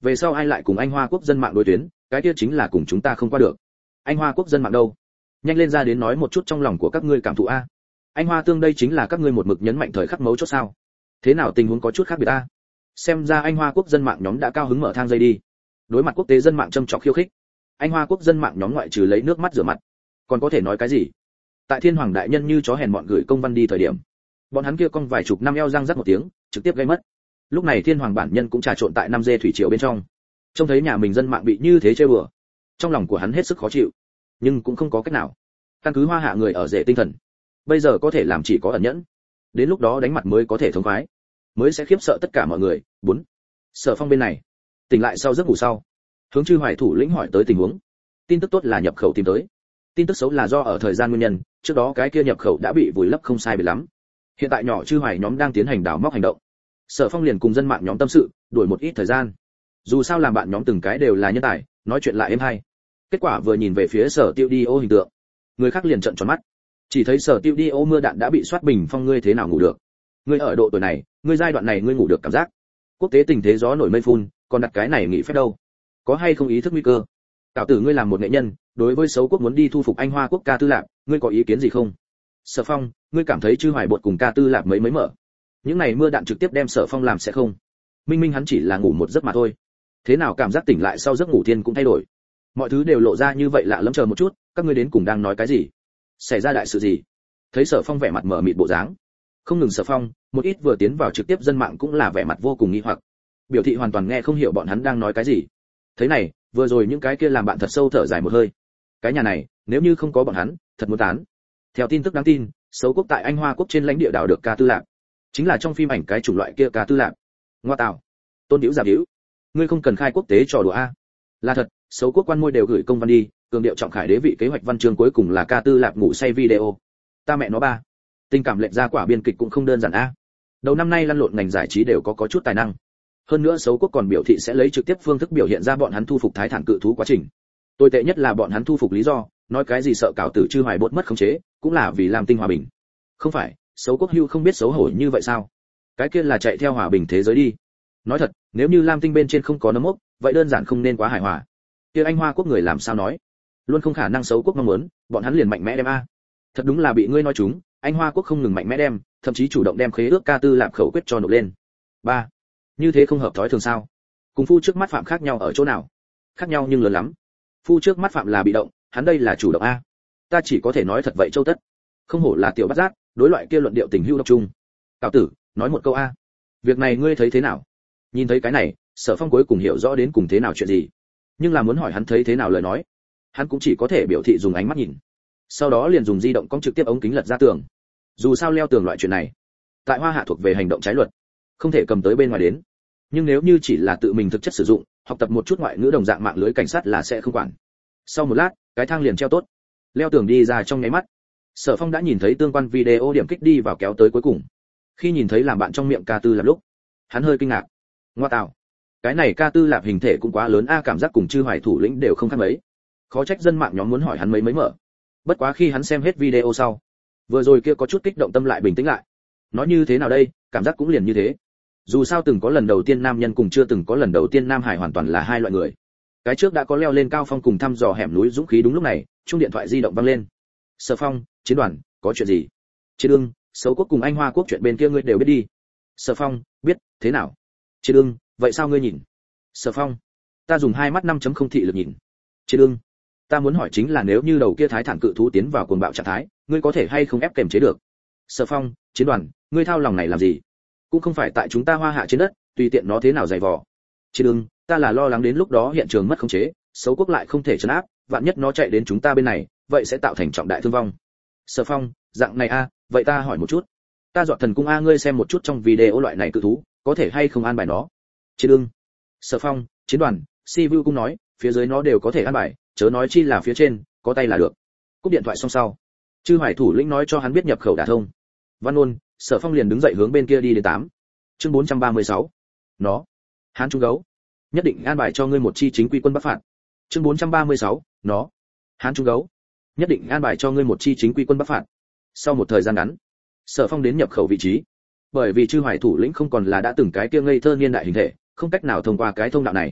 về sau ai lại cùng anh Hoa Quốc dân mạng đối tuyến, cái kia chính là cùng chúng ta không qua được. Anh Hoa Quốc dân mạng đâu? Nhanh lên ra đến nói một chút trong lòng của các ngươi cảm thụ a. Anh Hoa Tương đây chính là các ngươi một mực nhấn mạnh thời khắc mấu chốt sao? Thế nào tình huống có chút khác biệt a? Xem ra anh Hoa Quốc dân mạng nhóm đã cao hứng mở thang dây đi. Đối mặt quốc tế dân mạng châm chọc khiêu khích, anh Hoa Quốc dân mạng nhóm ngoại trừ lấy nước mắt rửa mặt, còn có thể nói cái gì? Tại Thiên Hoàng đại nhân như chó hèn bọn gửi công văn đi thời điểm, bọn hắn kia cong vài chục năm eo răng rắc một tiếng, trực tiếp gây mất. Lúc này Thiên Hoàng bản nhân cũng trà trộn tại 5 dê thủy triều bên trong, trông thấy nhà mình dân mạng bị như thế chơi bừa, trong lòng của hắn hết sức khó chịu, nhưng cũng không có cách nào. Căn cứ Hoa Hạ người ở rể tinh thần, bây giờ có thể làm chỉ có ẩn nhẫn, đến lúc đó đánh mặt mới có thể thống khoái, mới sẽ khiếp sợ tất cả mọi người. 4. Sở Phong bên này, tỉnh lại sau giấc ngủ sau, hướng Chư Hoài thủ lĩnh hỏi tới tình huống. Tin tức tốt là nhập khẩu tìm tới, tin tức xấu là do ở thời gian nguyên nhân, trước đó cái kia nhập khẩu đã bị vùi lấp không sai biệt lắm. Hiện tại nhỏ Chư Hoài nhóm đang tiến hành đào móc hành động. Sở Phong liền cùng dân mạng nhóm tâm sự, đuổi một ít thời gian. Dù sao làm bạn nhóm từng cái đều là nhân tài, nói chuyện lại êm hay. Kết quả vừa nhìn về phía Sở Tiêu Đi Ô hình tượng, người khác liền trợn tròn mắt. Chỉ thấy Sở Tiêu Đi Ô mưa đạn đã bị soát bình phong, ngươi thế nào ngủ được? Ngươi ở độ tuổi này, ngươi giai đoạn này ngươi ngủ được cảm giác? Quốc tế tình thế gió nổi mây phun, còn đặt cái này nghỉ phép đâu? Có hay không ý thức nguy cơ? Cảo tử ngươi làm một nghệ nhân, đối với xấu quốc muốn đi thu phục anh Hoa Quốc ca tư lạc, ngươi có ý kiến gì không? Sở Phong, ngươi cảm thấy Chư Hoài bột cùng ca tư lạc mấy mở? Những này mưa đạn trực tiếp đem Sở Phong làm sẽ không? Minh Minh hắn chỉ là ngủ một giấc mà thôi. Thế nào cảm giác tỉnh lại sau giấc ngủ thiên cũng thay đổi? Mọi thứ đều lộ ra như vậy lạ lẫm, chờ một chút, các ngươi đến cùng đang nói cái gì? Xảy ra đại sự gì? Thấy Sở Phong vẻ mặt mờ mịt bộ dáng, không ngừng Sở Phong, một ít vừa tiến vào trực tiếp dân mạng cũng là vẻ mặt vô cùng nghi hoặc, biểu thị hoàn toàn nghe không hiểu bọn hắn đang nói cái gì. Thế này, vừa rồi những cái kia làm bạn thật sâu thở dài một hơi. Cái nhà này, nếu như không có bọn hắn, thật muốn tán. Theo tin tức đáng tin, xấu quốc tại Anh Hoa Quốc trên lãnh địa đảo được ca tư lạc, chính là trong phim ảnh cái chủng loại kia ca tư lạc. Ngoa tạo, Tôn Diễu giả điếu, ngươi không cần khai quốc tế trò đùa a. Là thật, xấu quốc quan môi đều gửi công văn đi, cường điệu trọng khải đế vị kế hoạch văn chương cuối cùng là ca tư lạc ngủ say video. Ta mẹ nó ba, tình cảm lệch ra quả biên kịch cũng không đơn giản a. Đầu năm nay lăn lộn ngành giải trí đều có chút tài năng. Hơn nữa xấu quốc còn biểu thị sẽ lấy trực tiếp phương thức biểu hiện ra bọn hắn thu phục thái thản cự thú quá trình. Tồi tệ nhất là bọn hắn thu phục lý do, nói cái gì sợ cảo tử Chư Hoài bột mất khống chế, cũng là vì làm tinh hòa bình. Không phải, xấu quốc hưu không biết xấu hổ như vậy sao? Cái kia là chạy theo hòa bình thế giới đi. Nói thật, nếu như Lam Tinh bên trên không có nấm mốc, vậy đơn giản không nên quá hài hòa. Kia anh Hoa Quốc người làm sao nói? Luôn không khả năng xấu quốc mong muốn, bọn hắn liền mạnh mẽ đem a. Thật đúng là bị ngươi nói chúng, anh Hoa Quốc không ngừng mạnh mẽ đem, thậm chí chủ động đem khế ước ca tư lạp khẩu quyết cho nộp lên. 3. Như thế không hợp thói thường sao? Cùng phu trước mắt phạm khác nhau ở chỗ nào? Khác nhau nhưng lớn lắm. Phu trước mắt phạm là bị động, hắn đây là chủ động a. Ta chỉ có thể nói thật vậy Châu Tất. Không hổ là tiểu bát giác, đối loại kia luận điệu tình hữu độc trung. Cảo tử, nói một câu a. Việc này ngươi thấy thế nào? Nhìn thấy cái này, Sở Phong cuối cùng hiểu rõ đến cùng thế nào chuyện gì. Nhưng là muốn hỏi hắn thấy thế nào lời nói, hắn cũng chỉ có thể biểu thị dùng ánh mắt nhìn. Sau đó liền dùng di động cong trực tiếp ống kính lật ra tường. Dù sao leo tường loại chuyện này, tại Hoa Hạ thuộc về hành động trái luật, không thể cầm tới bên ngoài đến. Nhưng nếu như chỉ là tự mình thực chất sử dụng, học tập một chút ngoại ngữ đồng dạng mạng lưới cảnh sát là sẽ không quản. Sau một lát, cái thang liền treo tốt. Leo tường đi ra trong nháy mắt, Sở Phong đã nhìn thấy tương quan video điểm kích đi vào kéo tới cuối cùng. Khi nhìn thấy làm bạn trong miệng ca tư lạp lúc, hắn hơi kinh ngạc. Ngoa tạo, cái này ca tư lạp hình thể cũng quá lớn a, cảm giác cùng Chư Hoài thủ lĩnh đều không khác mấy. Khó trách dân mạng nhóm muốn hỏi hắn mấy mở. Bất quá khi hắn xem hết video sau, vừa rồi kia có chút kích động tâm lại bình tĩnh lại. Nói như thế nào đây, cảm giác cũng liền như thế. Dù sao từng có lần đầu tiên nam nhân cùng chưa từng có lần đầu tiên nam hải hoàn toàn là hai loại người. Cái trước đã có leo lên cao phong cùng thăm dò hẻm núi dũng khí, đúng lúc này, chuông điện thoại di động vang lên. Sở Phong, chiến đoàn, có chuyện gì? Chiến đương, xấu quốc cùng anh Hoa Quốc chuyện bên kia ngươi đều biết đi. Sở Phong, biết, thế nào? Chiến đương, vậy sao ngươi nhìn? Sở Phong, ta dùng hai mắt 5.0 thị lực nhìn. Chiến đương, ta muốn hỏi chính là nếu như đầu kia thái thản cự thú tiến vào cuồng bạo trạng thái, ngươi có thể hay không ép kềm chế được? Sở Phong, chiến đoàn, ngươi thao lòng này làm gì? Cũng không phải tại chúng ta Hoa Hạ trên đất, tùy tiện nó thế nào dày vò. Chiến đương, ta là lo lắng đến lúc đó hiện trường mất khống chế, xấu quốc lại không thể trấn áp, vạn nhất nó chạy đến chúng ta bên này, vậy sẽ tạo thành trọng đại thương vong. Sở Phong, dạng này a, vậy ta hỏi một chút, ta dọn thần cung a, ngươi xem một chút trong video loại này cự thú, có thể hay không an bài nó? Chiến đương, Sở Phong, chiến đoàn, Si Vu cũng nói, phía dưới nó đều có thể an bài, chớ nói chi là phía trên, có tay là được. Cúp điện thoại xong sau, Chư Hoài thủ lĩnh nói cho hắn biết nhập khẩu đả thông. Văn ôn, Sở Phong liền đứng dậy hướng bên kia đi đến 8. Chương 436. Nó, Hán Trung Gấu, nhất định an bài cho ngươi một chi chính quy quân Bắc phạt. Chương 436. Nó, Hán Trung Gấu, nhất định an bài cho ngươi một chi chính quy quân Bắc phạt. Sau một thời gian ngắn, Sở Phong đến nhập khẩu vị trí. Bởi vì Chư Hoài thủ lĩnh không còn là đã từng cái kia ngây thơ niên đại hình thể, không cách nào thông qua cái thông đạo này.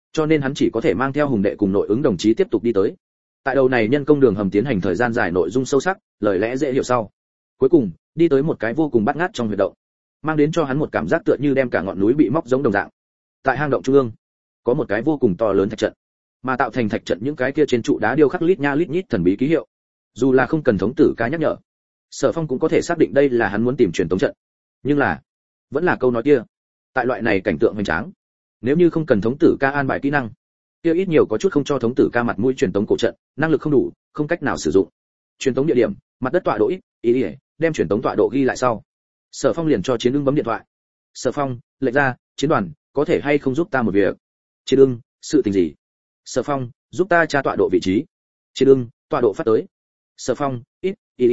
cho nên hắn chỉ có thể mang theo Hùng Đệ cùng nội ứng đồng chí tiếp tục đi tới. Tại đầu này nhân công đường hầm tiến hành thời gian dài, nội dung sâu sắc, lời lẽ dễ hiểu sau. Cuối cùng, đi tới một cái vô cùng bát ngát trong huyệt động, mang đến cho hắn một cảm giác tựa như đem cả ngọn núi bị móc giống đồng dạng. Tại hang động trung ương, có một cái vô cùng to lớn thạch trận, mà tạo thành thạch trận những cái kia trên trụ đá điêu khắc lít nha lít nhít thần bí ký hiệu. Dù là không cần thống tử ca nhắc nhở, Sở Phong cũng có thể xác định đây là hắn muốn tìm truyền tống trận. Nhưng là, vẫn là câu nói kia, tại loại này cảnh tượng hoành tráng, nếu như không cần thống tử ca an bài kỹ năng, kia ít nhiều có chút không cho thống tử ca mặt mũi. Truyền tống cổ trận, năng lực không đủ, không cách nào sử dụng. Truyền tống địa điểm, mặt đất tọa độ ít, ý đem truyền tống tọa độ ghi lại sau. Sở Phong liền cho Chiến Ưng bấm điện thoại. Sở Phong, lệnh ra, chiến đoàn, có thể hay không giúp ta một việc? Chiến Ưng, sự tình gì? Sở Phong, giúp ta tra tọa độ vị trí. Chiến Ưng, tọa độ phát tới. Sở Phong, ít,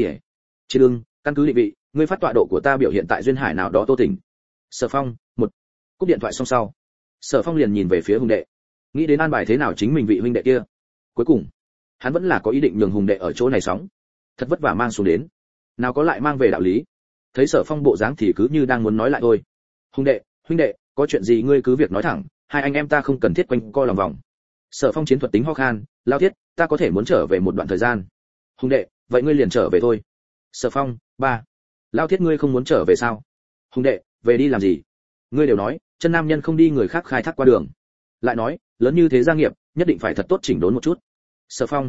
Chiến Ưng, căn cứ định vị, ngươi phát tọa độ của ta biểu hiện tại duyên hải nào đó Tô tỉnh. Sở Phong, một. Cúp điện thoại xong sau, Sở Phong liền nhìn về phía Hùng Đệ, nghĩ đến an bài thế nào chính mình vị huynh đệ kia. Cuối cùng, hắn vẫn là có ý định nhường Hùng Đệ ở chỗ này sống, thật vất vả mang xuống đến, nào có lại mang về đạo lý. Thấy Sở Phong bộ dáng thì cứ như đang muốn nói lại thôi. Hùng Đệ, huynh đệ, có chuyện gì ngươi cứ việc nói thẳng, hai anh em ta không cần thiết quanh co lòng vòng. Sở Phong chiến thuật tính ho khan, lao thiết, ta có thể muốn trở về một đoạn thời gian. Hùng Đệ, vậy ngươi liền trở về thôi. Sở Phong, ba. Lao thiết ngươi không muốn trở về sao? Hùng Đệ, về đi làm gì? Ngươi đều nói, chân nam nhân không đi người khác khai thác qua đường. Lại nói, lớn như thế gia nghiệp, nhất định phải thật tốt chỉnh đốn một chút. Sở Phong,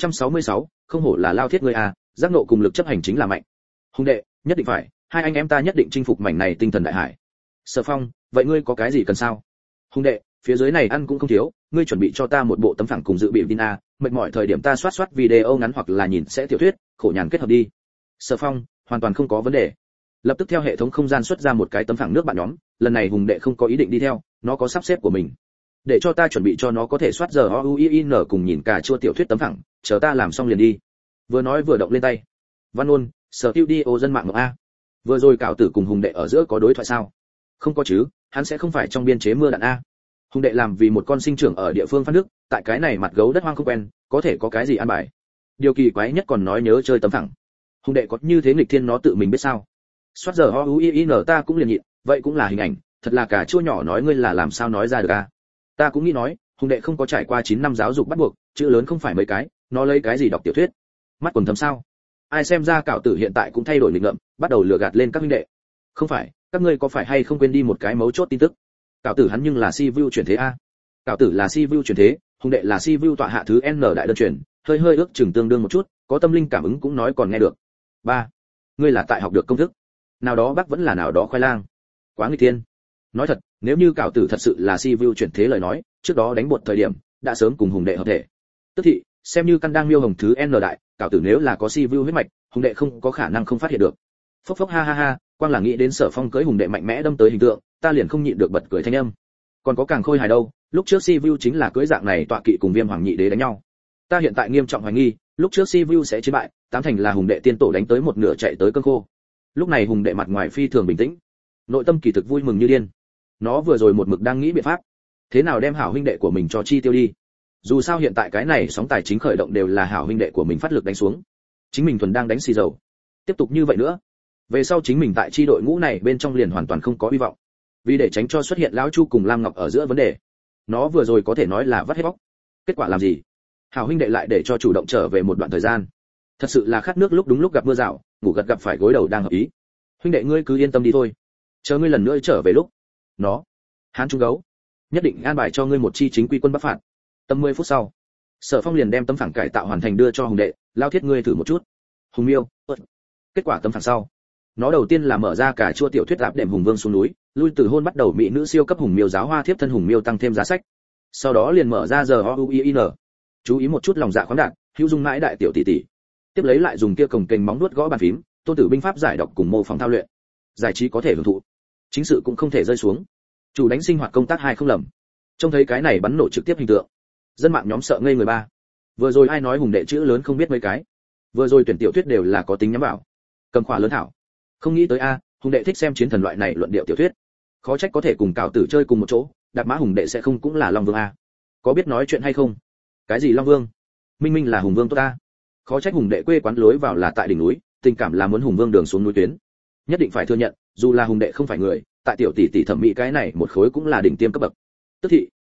666, không hổ là lao thiết ngươi à, giác nộ cùng lực chấp hành chính là mạnh. Hùng Đệ, nhất định phải, hai anh em ta nhất định chinh phục mảnh này tinh thần đại hải. Sở Phong, vậy ngươi có cái gì cần sao? Hùng Đệ, phía dưới này ăn cũng không thiếu, ngươi chuẩn bị cho ta một bộ tấm phẳng cùng dự bị tin a, mệt mỏi thời điểm ta soát video ngắn hoặc là nhìn sẽ tiểu thuyết, khổ nhàn kết hợp đi. Sở Phong, hoàn toàn không có vấn đề. Lập tức theo hệ thống không gian xuất ra một cái tấm phẳng nước bạn nhóm, lần này Hùng Đệ không có ý định đi theo, nó có sắp xếp của mình. Để cho ta chuẩn bị cho nó có thể soát giờ OUIN cùng nhìn cả chua tiểu thuyết tấm phẳng, chờ ta làm xong liền đi. Vừa nói vừa động lên tay. Văn ôn, Studio dân mạng ngọc a. Vừa rồi Cảo Tử cùng Hùng Đệ ở giữa có đối thoại sao? Không có chứ, hắn sẽ không phải trong biên chế mưa đạn a. Hùng Đệ làm vì một con sinh trưởng ở địa phương phát nước, tại cái này mặt gấu đất hoang không quen, có thể có cái gì an bài. Điều kỳ quái nhất còn nói nhớ chơi tấm phẳng. Hùng Đệ có như thế nghịch thiên nó tự mình biết sao? Soát giờ OUIN ta cũng liền nhịn, vậy cũng là hình ảnh, thật là cả chua nhỏ nói ngươi là làm sao nói ra được a. Ta cũng nghĩ nói, Hùng Đệ không có trải qua 9 năm giáo dục bắt buộc, chữ lớn không phải mấy cái, nó lấy cái gì đọc tiểu thuyết? Mắt quần thâm sao? Ai xem ra Cảo Tử hiện tại cũng thay đổi lịch ngợm, bắt đầu lừa gạt lên các huynh đệ. Không phải, các ngươi có phải hay không quên đi một cái mấu chốt tin tức? Cảo Tử hắn nhưng là si vu chuyển thế a. Cảo Tử là si vu chuyển thế, Hùng Đệ là si vu tọa hạ thứ N đại đơn truyền, hơi hơi ước chừng tương đương một chút, có tâm linh cảm ứng cũng nói còn nghe được. 3. Ngươi là tại học được công thức. Nào đó bác vẫn là nào đó khoai lang. Quá nghịch thiên. Nói thật, nếu như Cảo Tử thật sự là si vu chuyển thế lời nói, trước đó đánh bột thời điểm, đã sớm cùng Hùng Đệ hợp thể. Tức thị, xem như căn đang miêu hồng thứ N đại, Cảo Tử nếu là có si vu huyết mạch, Hùng Đệ không có khả năng không phát hiện được. Phốc phốc ha ha ha, quang là nghĩ đến Sở Phong cưỡi Hùng Đệ mạnh mẽ đâm tới hình tượng, ta liền không nhịn được bật cười thanh âm. Còn có càng khôi hài đâu, lúc trước si vu chính là cưỡi dạng này tọa kỵ cùng Viêm Hoàng Nhị Đế đánh nhau. Ta hiện tại nghiêm trọng hoài nghi, lúc trước si vu sẽ chiến bại, tám thành là Hùng Đệ tiên tổ đánh tới một nửa chạy tới cơn khô. Lúc này Hùng Đệ mặt ngoài phi thường bình tĩnh, nội tâm kỳ thực vui mừng như điên. Nó vừa rồi một mực đang nghĩ biện pháp, thế nào đem hảo huynh đệ của mình cho chi tiêu đi. Dù sao hiện tại cái này sóng tài chính khởi động đều là hảo huynh đệ của mình phát lực đánh xuống, chính mình thuần đang đánh xì dầu. Tiếp tục như vậy nữa, về sau chính mình tại chi đội ngũ này bên trong liền hoàn toàn không có hy vọng. Vì để tránh cho xuất hiện lão Chu cùng Lam Ngọc ở giữa vấn đề, nó vừa rồi có thể nói là vắt hết bóc. Kết quả làm gì? Hảo huynh đệ lại để cho chủ động trở về một đoạn thời gian. Thật sự là khát nước lúc đúng lúc gặp mưa rào, ngủ gật gặp phải gối đầu đang hợp ý. Huynh đệ ngươi cứ yên tâm đi thôi, chờ ngươi lần nữa trở về lúc nó hán trung gấu nhất định an bài cho ngươi một chi chính quy quân bắc phạt. Tầm 10 phút sau, Sở Phong liền đem tấm phẳng cải tạo hoàn thành đưa cho Hùng Đệ, lao thiết ngươi thử một chút. Hùng Miêu. Kết quả tấm phẳng sau, nó đầu tiên là mở ra cả chua tiểu thuyết áp đệm Hùng Vương xuống núi, lui từ hôn bắt đầu mỹ nữ siêu cấp Hùng Miêu giáo hoa thiếp thân Hùng Miêu tăng thêm giá sách. Sau đó liền mở ra giờ OUIN. Chú ý một chút lòng dạ khoáng đạt, hữu dung mãi đại tiểu tỷ tỷ. Tiếp lấy lại dùng kia cồng kềnh móng nuốt gõ bàn phím, tôn tử binh pháp giải đọc cùng mô phỏng thao luyện. Giải trí có thể hưởng thụ, chính sự cũng không thể rơi xuống. Chủ đánh sinh hoạt công tác hai không lầm. Trông thấy cái này bắn nổ trực tiếp hình tượng, dân mạng nhóm sợ ngây người ba. Vừa rồi ai nói Hùng Đệ chữ lớn không biết mấy cái? Vừa rồi tuyển tiểu thuyết đều là có tính nhắm vào. Cầm khỏa lớn thảo. Không nghĩ tới a, Hùng Đệ thích xem chiến thần loại này luận điệu tiểu thuyết. Khó trách có thể cùng Cảo Tử chơi cùng một chỗ, đạp mã Hùng Đệ sẽ không cũng là Long Vương a. Có biết nói chuyện hay không? Cái gì Long Vương? Minh Minh là Hùng Vương tốt ta. Khó trách Hùng Đệ quê quán lối vào là tại đỉnh núi, tình cảm là muốn Hùng Vương đường xuống núi tuyến. Nhất định phải thừa nhận, dù là Hùng Đệ không phải người, tại tiểu tỷ tỷ thẩm mỹ cái này một khối cũng là đỉnh tiêm cấp bậc. Tức thị,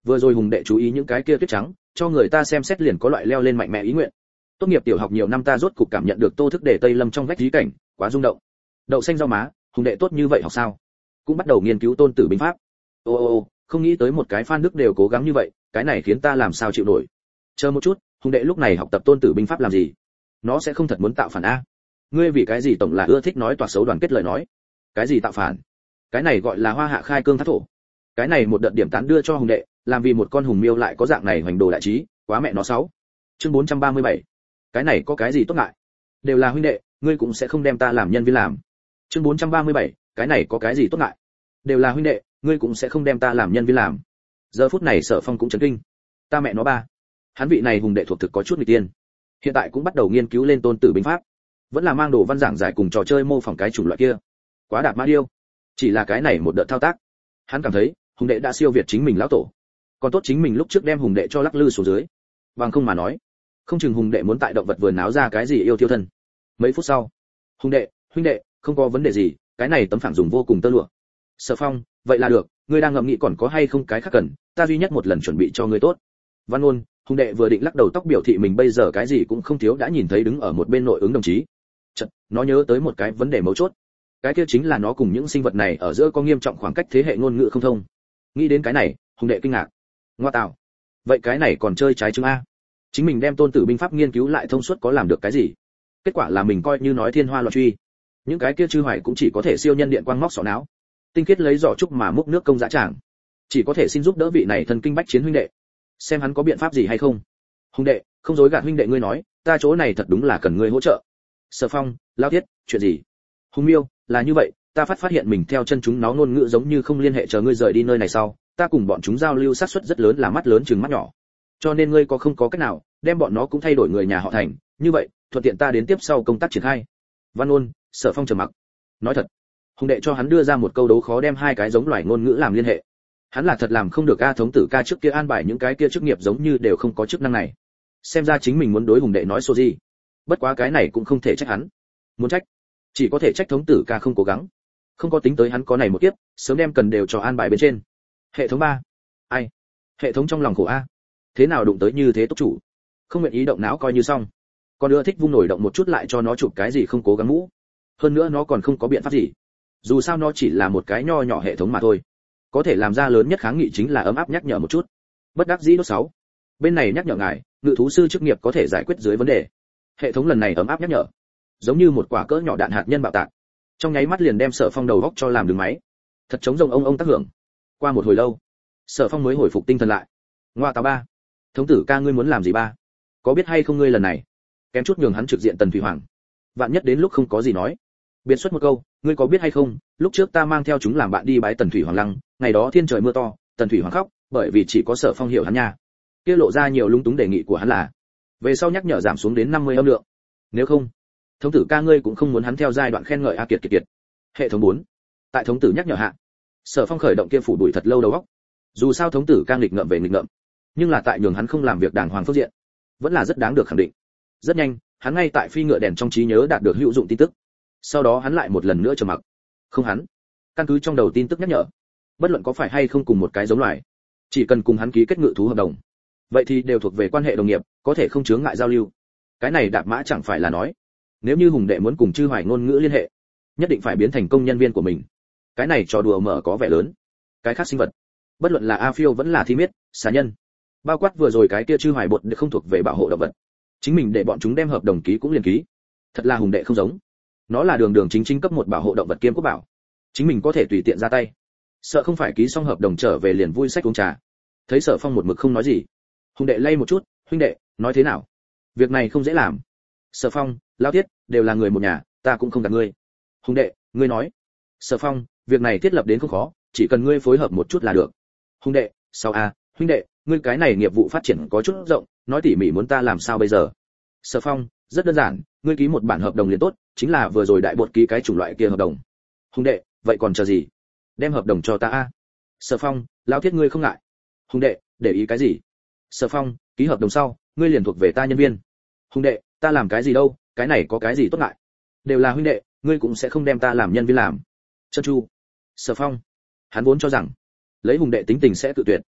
vừa rồi hùng đệ chú ý những cái kia tuyết trắng, cho người ta xem xét liền có loại leo lên mạnh mẽ ý nguyện. Tốt nghiệp tiểu học nhiều năm ta rốt cục cảm nhận được Tô Thức để Tây Lâm trong vách trí cảnh, quá rung động. Đậu xanh rau má, hùng đệ tốt như vậy học sao? Cũng bắt đầu nghiên cứu Tôn Tử binh pháp. Ô, không nghĩ tới một cái Phan Đức đều cố gắng như vậy, cái này khiến ta làm sao chịu nổi. Chờ một chút, hùng đệ lúc này học tập Tôn Tử binh pháp làm gì? Nó sẽ không thật muốn tạo phản a? Ngươi vì cái gì tổng là ưa thích nói toạc xấu đoàn kết lời nói? Cái gì tạo phản? Cái này gọi là hoa hạ khai cương thác thổ. Cái này một đợt điểm tán đưa cho hùng đệ, làm vì một con hùng miêu lại có dạng này hoành đồ đại trí, quá mẹ nó sáu. Chương 437. Cái này có cái gì tốt ngại? Đều là huynh đệ, ngươi cũng sẽ không đem ta làm nhân viên làm. Chương 437. Cái này có cái gì tốt ngại? Đều là huynh đệ, ngươi cũng sẽ không đem ta làm nhân viên làm. Giờ phút này Sở Phong cũng chấn kinh. Ta mẹ nó ba. Hắn vị này hùng đệ thuộc thực có chút nghịch tiên. Hiện tại cũng bắt đầu nghiên cứu lên Tôn Tử binh pháp. Vẫn là mang đồ văn giảng giải cùng trò chơi mô phỏng cái chủng loại kia. Quá đạp ma điêu. Chỉ là cái này một đợt thao tác, hắn cảm thấy hùng đệ đã siêu việt chính mình lão tổ. Còn tốt chính mình lúc trước đem hùng đệ cho lắc lư xuống dưới. Bằng không mà nói, không chừng hùng đệ muốn tại động vật vườn náo ra cái gì yêu thiêu thân. Mấy phút sau, hùng đệ, huynh đệ, không có vấn đề gì, cái này tấm phẳng dùng vô cùng tơ lụa. Sở Phong, vậy là được, ngươi đang ngẫm nghĩ còn có hay không cái khác cần, ta duy nhất một lần chuẩn bị cho ngươi tốt. Văn Ôn, hùng đệ vừa định lắc đầu tóc biểu thị mình bây giờ cái gì cũng không thiếu đã nhìn thấy đứng ở một bên nội ứng đồng chí. Chợt, nó nhớ tới một cái vấn đề mấu chốt. Cái kia chính là nó cùng những sinh vật này ở giữa có nghiêm trọng khoảng cách thế hệ ngôn ngữ không thông. Nghĩ đến cái này, hùng đệ kinh ngạc. Ngoa tạo. Vậy cái này còn chơi trái chứng a? Chính mình đem Tôn Tử binh pháp nghiên cứu lại thông suốt có làm được cái gì? Kết quả là mình coi như nói thiên hoa loạn truy. Những cái kia chư hoài cũng chỉ có thể siêu nhân điện quang móc sọ não. Tinh kết lấy giỏ trúc mà múc nước công dã tràng. Chỉ có thể xin giúp đỡ vị này thần kinh bách chiến huynh đệ. Xem hắn có biện pháp gì hay không. Huynh đệ, không dối gạt huynh đệ ngươi nói, ta chỗ này thật đúng là cần ngươi hỗ trợ. Sở Phong, lao thiết, chuyện gì? Hùng Miêu, là như vậy, ta phát hiện mình theo chân chúng nó ngôn ngữ giống như không liên hệ chờ ngươi rời đi nơi này sau, ta cùng bọn chúng giao lưu xác suất rất lớn là mắt lớn chừng mắt nhỏ. Cho nên ngươi có không có cách nào, đem bọn nó cũng thay đổi người nhà họ Thành, như vậy, thuận tiện ta đến tiếp sau công tác triển khai. Văn Ôn, Sở Phong trầm mặc. Nói thật, hùng đệ cho hắn đưa ra một câu đấu khó đem hai cái giống loài ngôn ngữ làm liên hệ. Hắn là thật làm không được a, thống tử ca trước kia an bài những cái kia chức nghiệp giống như đều không có chức năng này. Xem ra chính mình muốn đối hùng đệ nói số gì. Bất quá cái này cũng không thể trách hắn. Muốn trách, chỉ có thể trách thống tử ca không cố gắng. Không có tính tới hắn có này một kiếp, sớm đem cần đều cho an bài bên trên. Hệ thống 3. Ai? Hệ thống trong lòng khổ a. Thế nào đụng tới như thế túc chủ? Không nguyện ý động não coi như xong. Còn nữa thích vung nổi động một chút lại cho nó chụp cái gì không cố gắng mũ. Hơn nữa nó còn không có biện pháp gì. Dù sao nó chỉ là một cái nho nhỏ hệ thống mà thôi. Có thể làm ra lớn nhất kháng nghị chính là ấm áp nhắc nhở một chút. Bất đắc dĩ đốt 6. Bên này nhắc nhở ngài, ngự thú sư chức nghiệp có thể giải quyết dưới vấn đề. Hệ thống lần này ấm áp nhắc nhở, giống như một quả cỡ nhỏ đạn hạt nhân bạo tạc, trong nháy mắt liền đem Sở Phong đầu góc cho làm đường máy. Thật chống rồng ông tác hưởng. Qua một hồi lâu, Sở Phong mới hồi phục tinh thần lại. Ngoa tào ba, thống tử ca ngươi muốn làm gì ba? Có biết hay không ngươi lần này? Kém chút nhường hắn trực diện Tần Thủy Hoàng. Vạn nhất đến lúc không có gì nói, biệt xuất một câu, ngươi có biết hay không, lúc trước ta mang theo chúng làm bạn đi bái Tần Thủy Hoàng lăng, ngày đó thiên trời mưa to, Tần Thủy Hoàng khóc, bởi vì chỉ có Sở Phong hiểu hắn nha. Kia lộ ra nhiều lung túng đề nghị của hắn là, về sau nhắc nhở giảm xuống đến 50 âm lượng. Nếu không, thống tử ca ngươi cũng không muốn hắn theo giai đoạn khen ngợi a kiệt. Hệ thống 4. Tại thống tử nhắc nhở hạ, Sở Phong khởi động kia phủ đuổi thật lâu đầu óc. Dù sao thống tử ca nghịch ngợm về nghịch ngợm, nhưng là tại nhường hắn không làm việc đàng hoàng phương diện, vẫn là rất đáng được khẳng định. Rất nhanh, hắn ngay tại phi ngựa đèn trong trí nhớ đạt được hữu dụng tin tức. Sau đó hắn lại một lần nữa trầm mặc. Không hắn, căn cứ trong đầu tin tức nhắc nhở, bất luận có phải hay không cùng một cái giống loài, chỉ cần cùng hắn ký kết ngự thú hợp đồng, vậy thì đều thuộc về quan hệ đồng nghiệp, có thể không chướng ngại giao lưu. Cái này đạp mã chẳng phải là nói, nếu như hùng đệ muốn cùng chư hoài ngôn ngữ liên hệ, nhất định phải biến thành công nhân viên của mình. Cái này trò đùa mở có vẻ lớn. Cái khác sinh vật, bất luận là a phiêu vẫn là thi miết, xà nhân, bao quát vừa rồi cái kia chư hoài bột không thuộc về bảo hộ động vật, chính mình để bọn chúng đem hợp đồng ký cũng liền ký. Thật là hùng đệ không giống, nó là đường đường chính chính cấp một bảo hộ động vật kiêm quốc bảo, chính mình có thể tùy tiện ra tay, sợ không phải ký xong hợp đồng trở về liền vui sách uống trà. Thấy Sở Phong một mực không nói gì, hùng đệ lay một chút, huynh đệ, nói thế nào? Việc này không dễ làm. Sở Phong, lão thiết, đều là người một nhà, ta cũng không gạt ngươi. Hùng đệ, ngươi nói. Sở Phong, việc này thiết lập đến không khó, chỉ cần ngươi phối hợp một chút là được. Hùng đệ, sao a, huynh đệ, ngươi cái này nghiệp vụ phát triển có chút rộng, nói tỉ mỉ muốn ta làm sao bây giờ? Sở Phong, rất đơn giản, ngươi ký một bản hợp đồng liền tốt, chính là vừa rồi đại bột ký cái chủng loại kia hợp đồng. Hùng đệ, vậy còn chờ gì? Đem hợp đồng cho ta a. Sở Phong, lão thiết ngươi không ngại. Hùng đệ, để ý cái gì? Sở Phong, ký hợp đồng sau, ngươi liền thuộc về ta nhân viên. Hùng đệ, ta làm cái gì đâu, cái này có cái gì tốt ngại? Đều là huynh đệ, ngươi cũng sẽ không đem ta làm nhân viên làm. Chân Chu. Sở Phong, hắn vốn cho rằng lấy hùng đệ tính tình sẽ tự tuyệt,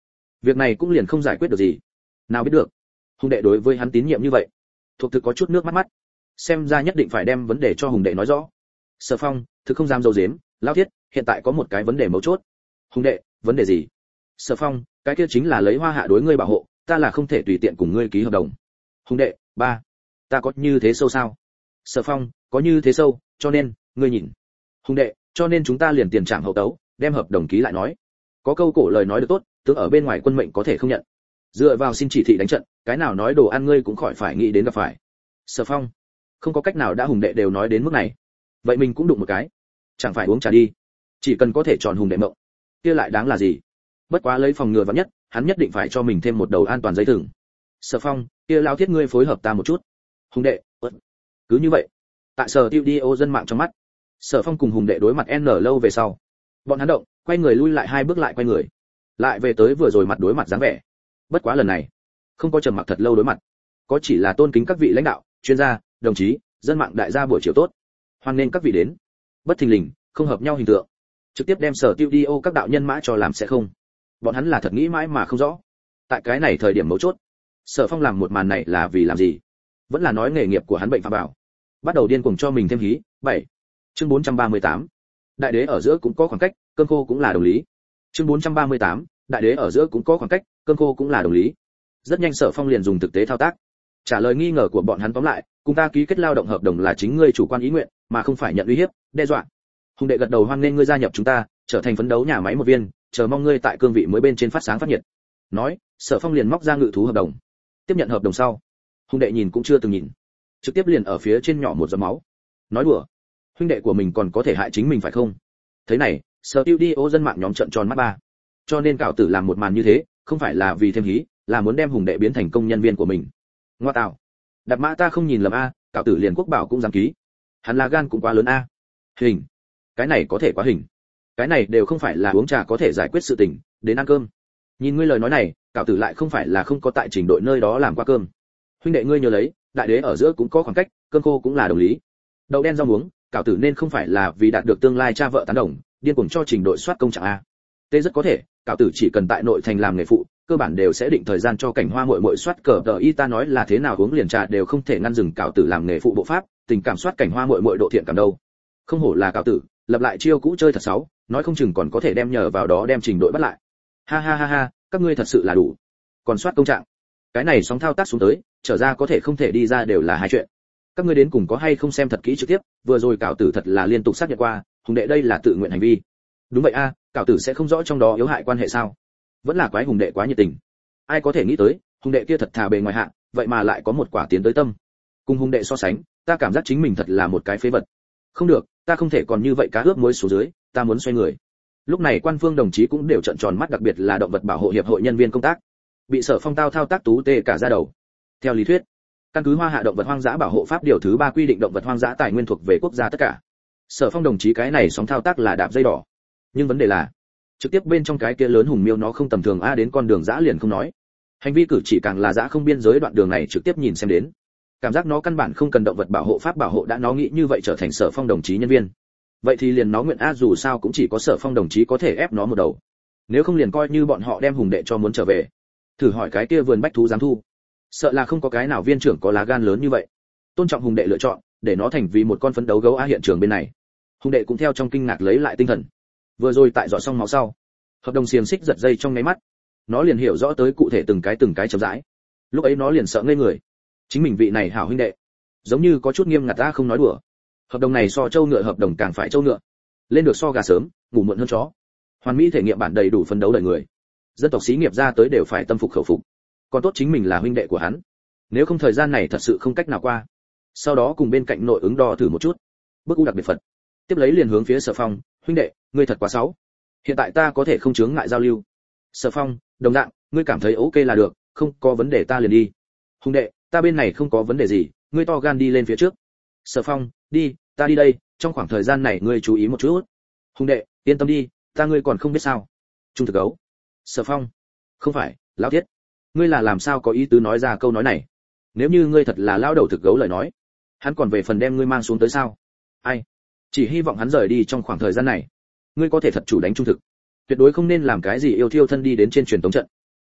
việc này cũng liền không giải quyết được gì. Nào biết được, Hùng đệ đối với hắn tín nhiệm như vậy, thuộc thực có chút nước mắt mắt. Xem ra nhất định phải đem vấn đề cho Hùng đệ nói rõ. Sở Phong, thực không dám dâu dếm, lão thiết, hiện tại có một cái vấn đề mấu chốt. Hùng đệ, vấn đề gì? Sở Phong, cái kia chính là lấy Hoa Hạ đối ngươi bảo hộ, ta là không thể tùy tiện cùng ngươi ký hợp đồng. Hùng đệ, ba, ta có như thế sâu sao? Sở Phong, có như thế sâu, cho nên, ngươi nhìn. Hùng đệ, cho nên chúng ta liền tiền trảm hậu tấu, đem hợp đồng ký lại nói. Có câu cổ lời nói được tốt, tướng ở bên ngoài quân mệnh có thể không nhận. Dựa vào xin chỉ thị đánh trận, cái nào nói đồ ăn ngươi cũng khỏi phải nghĩ đến gặp phải. Sở Phong, không có cách nào đã Hùng đệ đều nói đến mức này, vậy mình cũng đụng một cái, chẳng phải uống trà đi, chỉ cần có thể tròn Hùng đệ mộng, kia lại đáng là gì? Bất quá lấy phòng ngừa vạn nhất, hắn nhất định phải cho mình thêm một đầu an toàn dây thừng. Sở Phong, kia lao thiết ngươi phối hợp ta một chút. Hùng đệ, cứ như vậy. Tại sở studio dân mạng trong mắt, Sở Phong cùng Hùng đệ đối mặt n lâu về sau, bọn hắn động, quay người lui lại 2 bước lại quay người, lại về tới vừa rồi mặt đối mặt dáng vẻ. Bất quá lần này, không có trầm mặc thật lâu đối mặt, có chỉ là tôn kính các vị lãnh đạo, chuyên gia, đồng chí, dân mạng đại gia buổi chiều tốt. Hoan nên các vị đến. Bất thình lình, không hợp nhau hình tượng, trực tiếp đem sở studio các đạo nhân mã cho làm sẽ không. Bọn hắn là thật nghĩ mãi mà không rõ. Tại cái này thời điểm mấu chốt, Sở Phong làm một màn này là vì làm gì? Vẫn là nói nghề nghiệp của hắn bệnh phạm bảo. Bắt đầu điên cuồng cho mình thêm hí. 7. Chương 438. Đại đế ở giữa cũng có khoảng cách, cơm khô cũng là đồng lý. Chương 438. Đại đế ở giữa cũng có khoảng cách, cơm khô cũng là đồng lý. Rất nhanh Sở Phong liền dùng thực tế thao tác, trả lời nghi ngờ của bọn hắn. Tóm lại, cùng ta ký kết lao động hợp đồng là chính ngươi chủ quan ý nguyện, mà không phải nhận uy hiếp, đe dọa. Hùng đệ gật đầu hoan nghênh ngươi gia nhập chúng ta, trở thành phấn đấu nhà máy một viên, chờ mong ngươi tại cương vị mới bên trên phát sáng phát nhiệt. Nói, Sở Phong liền móc ra ngự thú hợp đồng. Tiếp nhận hợp đồng sau, Hùng đệ nhìn cũng chưa từng nhìn, trực tiếp liền ở phía trên nhỏ một giọt máu. Nói đùa, huynh đệ của mình còn có thể hại chính mình phải không? Thế này, studio dân mạng nhóm trợn tròn mắt ba. Cho nên cạo tử làm một màn như thế, không phải là vì thêm hí, là muốn đem Hùng đệ biến thành công nhân viên của mình. Ngoa tạo, đạp mã ta không nhìn lầm a, cạo tử liền quốc bảo cũng dám ký. Hắn là gan cũng quá lớn a. Hình, cái này có thể quá hình. Cái này đều không phải là uống trà có thể giải quyết sự tình, đến ăn cơm. Nhìn ngươi lời nói này, cạo tử lại không phải là không có tại trình đội nơi đó làm qua cơm. Huynh đệ ngươi nhớ lấy, đại đế ở giữa cũng có khoảng cách, cơm khô cũng là đồng lý. Đậu đen rau muống, cạo tử nên không phải là vì đạt được tương lai cha vợ tán đồng, điên cuồng cho trình đội soát công trạng a. Tê rất có thể, cạo tử chỉ cần tại nội thành làm nghề phụ, cơ bản đều sẽ định thời gian cho cảnh hoa muội muội soát cờ tờ y. Ta nói là thế nào uống liền trà đều không thể ngăn dừng cạo tử làm nghề phụ bộ pháp, tình cảm soát cảnh hoa muội muội độ thiện cảm đâu. Không hổ là cạo tử, lập lại chiêu cũ chơi thật xấu, nói không chừng còn có thể đem nhờ vào đó đem trình đội bắt lại. Ha ha ha ha, các ngươi thật sự là đủ. Còn soát công trạng, cái này sóng thao tác xuống tới, trở ra có thể không thể đi ra đều là hai chuyện. Các ngươi đến cùng có hay không xem thật kỹ trực tiếp, vừa rồi cạo tử thật là liên tục xác nhận qua, Hùng đệ đây là tự nguyện hành vi. Đúng vậy a, cạo tử sẽ không rõ trong đó yếu hại quan hệ sao? Vẫn là quái Hùng đệ quá nhiệt tình. Ai có thể nghĩ tới, Hùng đệ kia thật thà bề ngoài hạ, vậy mà lại có một quả tiến tới tâm. Cùng Hùng đệ so sánh, ta cảm giác chính mình thật là một cái phế vật. Không được, ta không thể còn như vậy cá ướp muối xuống dưới, ta muốn xoay người. Lúc này quan phương đồng chí cũng đều trợn tròn mắt, đặc biệt là động vật bảo hộ hiệp hội nhân viên công tác, bị Sở Phong thao tác tú tê cả da đầu. Theo lý thuyết, căn cứ Hoa Hạ động vật hoang dã bảo hộ pháp điều thứ 3 quy định động vật hoang dã tài nguyên thuộc về quốc gia tất cả. Sở Phong đồng chí cái này sóng thao tác là đạp dây đỏ. Nhưng vấn đề là, trực tiếp bên trong cái kia lớn hùng miêu nó không tầm thường a, đến con đường dã liền không nói. Hành vi cử chỉ càng là dã không biên giới, đoạn đường này trực tiếp nhìn xem đến. Cảm giác nó căn bản không cần động vật bảo hộ pháp bảo hộ, đã nó nghĩ như vậy trở thành Sở Phong đồng chí nhân viên. Vậy thì liền nó nguyện a, dù sao cũng chỉ có Sở Phong đồng chí có thể ép nó một đầu. Nếu không liền coi như bọn họ đem Hùng đệ cho muốn trở về. Thử hỏi cái kia vườn bách thú dám thu? Sợ là không có cái nào viên trưởng có lá gan lớn như vậy. Tôn trọng Hùng đệ lựa chọn, để nó thành vì một con phấn đấu gấu a. Hiện trường bên này, Hùng đệ cũng theo trong kinh ngạc lấy lại tinh thần. Vừa rồi tại dọ xong máu sau, hợp đồng xiềng xích giật dây trong nháy mắt, nó liền hiểu rõ tới cụ thể từng cái chậm rãi. Lúc ấy nó liền sợ ngây người, chính mình vị này hảo huynh đệ giống như có chút nghiêm ngặt, ta không nói đùa. Hợp đồng này so trâu ngựa hợp đồng càng phải trâu ngựa, lên được so gà sớm, ngủ muộn hơn chó. Hoàn mỹ thể nghiệm bản đầy đủ phấn đấu đời người, dân tộc xí nghiệp ra tới đều phải tâm phục khẩu phục. Còn tốt chính mình là huynh đệ của hắn, nếu không thời gian này thật sự không cách nào qua. Sau đó cùng bên cạnh nội ứng đo thử một chút, bức u đặc biệt phật, tiếp lấy liền hướng phía Sở Phong, huynh đệ, ngươi thật quá xấu. Hiện tại ta có thể không chướng ngại giao lưu. Sở Phong, đồng dạng, ngươi cảm thấy ok là được, không có vấn đề ta liền đi. Hùng đệ, ta bên này không có vấn đề gì, ngươi to gan đi lên phía trước. Sở Phong, đi, ta đi đây, trong khoảng thời gian này ngươi chú ý một chút. Hùng đệ, yên tâm đi, ta ngươi còn không biết sao. Trung thực gấu. Sở Phong, không phải, lão thiết, ngươi là làm sao có ý tứ nói ra câu nói này? Nếu như ngươi thật là lão đầu thực gấu lời nói, hắn còn về phần đem ngươi mang xuống tới sao? Ai? Chỉ hy vọng hắn rời đi trong khoảng thời gian này, ngươi có thể thật chủ đánh trung thực, tuyệt đối không nên làm cái gì yêu thiêu thân đi đến trên truyền tống trận.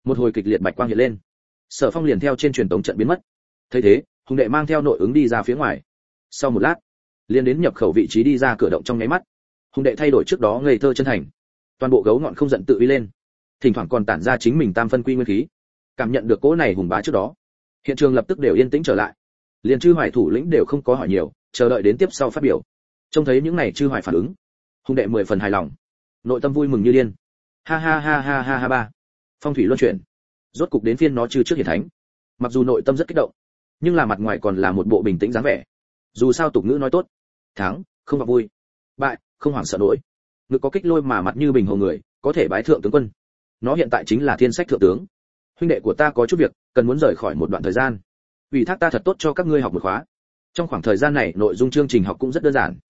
một hồi kịch liệt bạch quang hiện lên. Sở Phong liền theo trên truyền tống trận biến mất. Thấy thế, Hùng đệ mang theo nội ứng đi ra phía ngoài. Sau một lát, liền đến nhập khẩu vị trí đi ra cửa động trong nháy mắt. Hùng đệ thay đổi trước đó ngây thơ chân thành, toàn bộ gấu ngọn không giận tự uy lên, thỉnh thoảng còn tản ra chính mình tam phân quy nguyên khí. Cảm nhận được cỗ này hùng bá trước đó, hiện trường lập tức đều yên tĩnh trở lại. Liền chư hoài thủ lĩnh đều không có hỏi nhiều, chờ đợi đến tiếp sau phát biểu. Trông thấy những này chư hoài phản ứng, Hùng đệ 10 phần hài lòng, nội tâm vui mừng như điên. Ha ha ha ha ha ha ba. Phong thủy luân chuyển, rốt cục đến phiên nó chư trước hiển thánh. Mặc dù nội tâm rất kích động, nhưng là mặt ngoài còn là một bộ bình tĩnh dáng vẻ. Dù sao tục ngữ nói tốt, thắng không vào vui, bại không hoảng sợ nổi. Ngực có kích lôi mà mặt như bình hồ người, có thể bái thượng tướng quân. Nó hiện tại chính là thiên sách thượng tướng. Huynh đệ của ta có chút việc, cần muốn rời khỏi một đoạn thời gian. Ủy thác ta thật tốt cho các ngươi học một khóa. Trong khoảng thời gian này, nội dung chương trình học cũng rất đơn giản.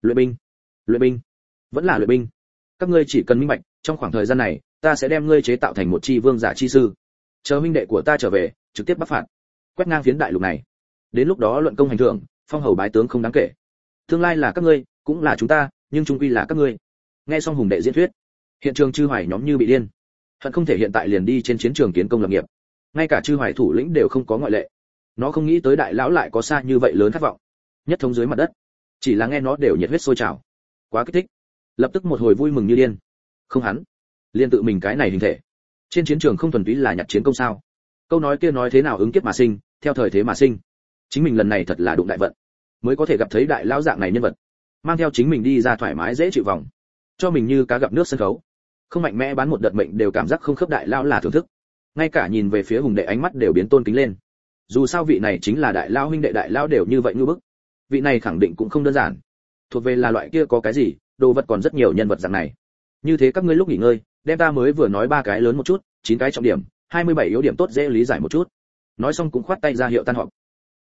Luyện binh, vẫn là luyện binh. Các ngươi chỉ cần minh bạch, trong khoảng thời gian này, ta sẽ đem ngươi chế tạo thành một chi vương giả chi sư. Chờ huynh đệ của ta trở về, trực tiếp bắc phạt, quét ngang phiến đại lục này. Đến lúc đó luận công hành thưởng, phong hầu bái tướng không đáng kể. Tương lai là các ngươi, cũng là chúng ta, nhưng chung quy là các ngươi. Nghe xong Hùng đệ diễn thuyết, hiện trường chư hoài nhóm như bị điên, hận không thể hiện tại liền đi trên chiến trường kiến công lập nghiệp. Ngay cả chư hoài thủ lĩnh đều không có ngoại lệ. Nó không nghĩ tới đại lão lại có xa như vậy lớn khát vọng, nhất thống dưới mặt đất. Chỉ là nghe nó đều nhiệt huyết sôi trào, quá kích thích. Lập tức một hồi vui mừng như điên. Không hắn, liên tự mình cái này hình thể. Trên chiến trường không thuần túy là nhặt chiến công sao? Câu nói kia nói thế nào ứng kiếp mà sinh, theo thời thế mà sinh. Chính mình lần này thật là đụng đại vận, mới có thể gặp thấy đại lão dạng này nhân vật, mang theo chính mình đi ra thoải mái dễ chịu vòng, cho mình như cá gặp nước sân khấu. Không mạnh mẽ bán một đợt mệnh đều cảm giác không khớp, đại lão là thưởng thức. Ngay cả nhìn về phía Hùng đệ ánh mắt đều biến tôn kính lên. Dù sao vị này chính là đại lão, huynh đệ đại lão đều như vậy như bức. Vị này khẳng định cũng không đơn giản. Thuộc về là loại kia có cái gì, đồ vật còn rất nhiều nhân vật dạng này. Như thế các ngươi lúc nghỉ ngơi, đem ta mới vừa nói 3 cái lớn một chút, 9 cái trọng điểm, 27 yếu điểm tốt dễ lý giải một chút. Nói xong cũng khoát tay ra hiệu tan họp.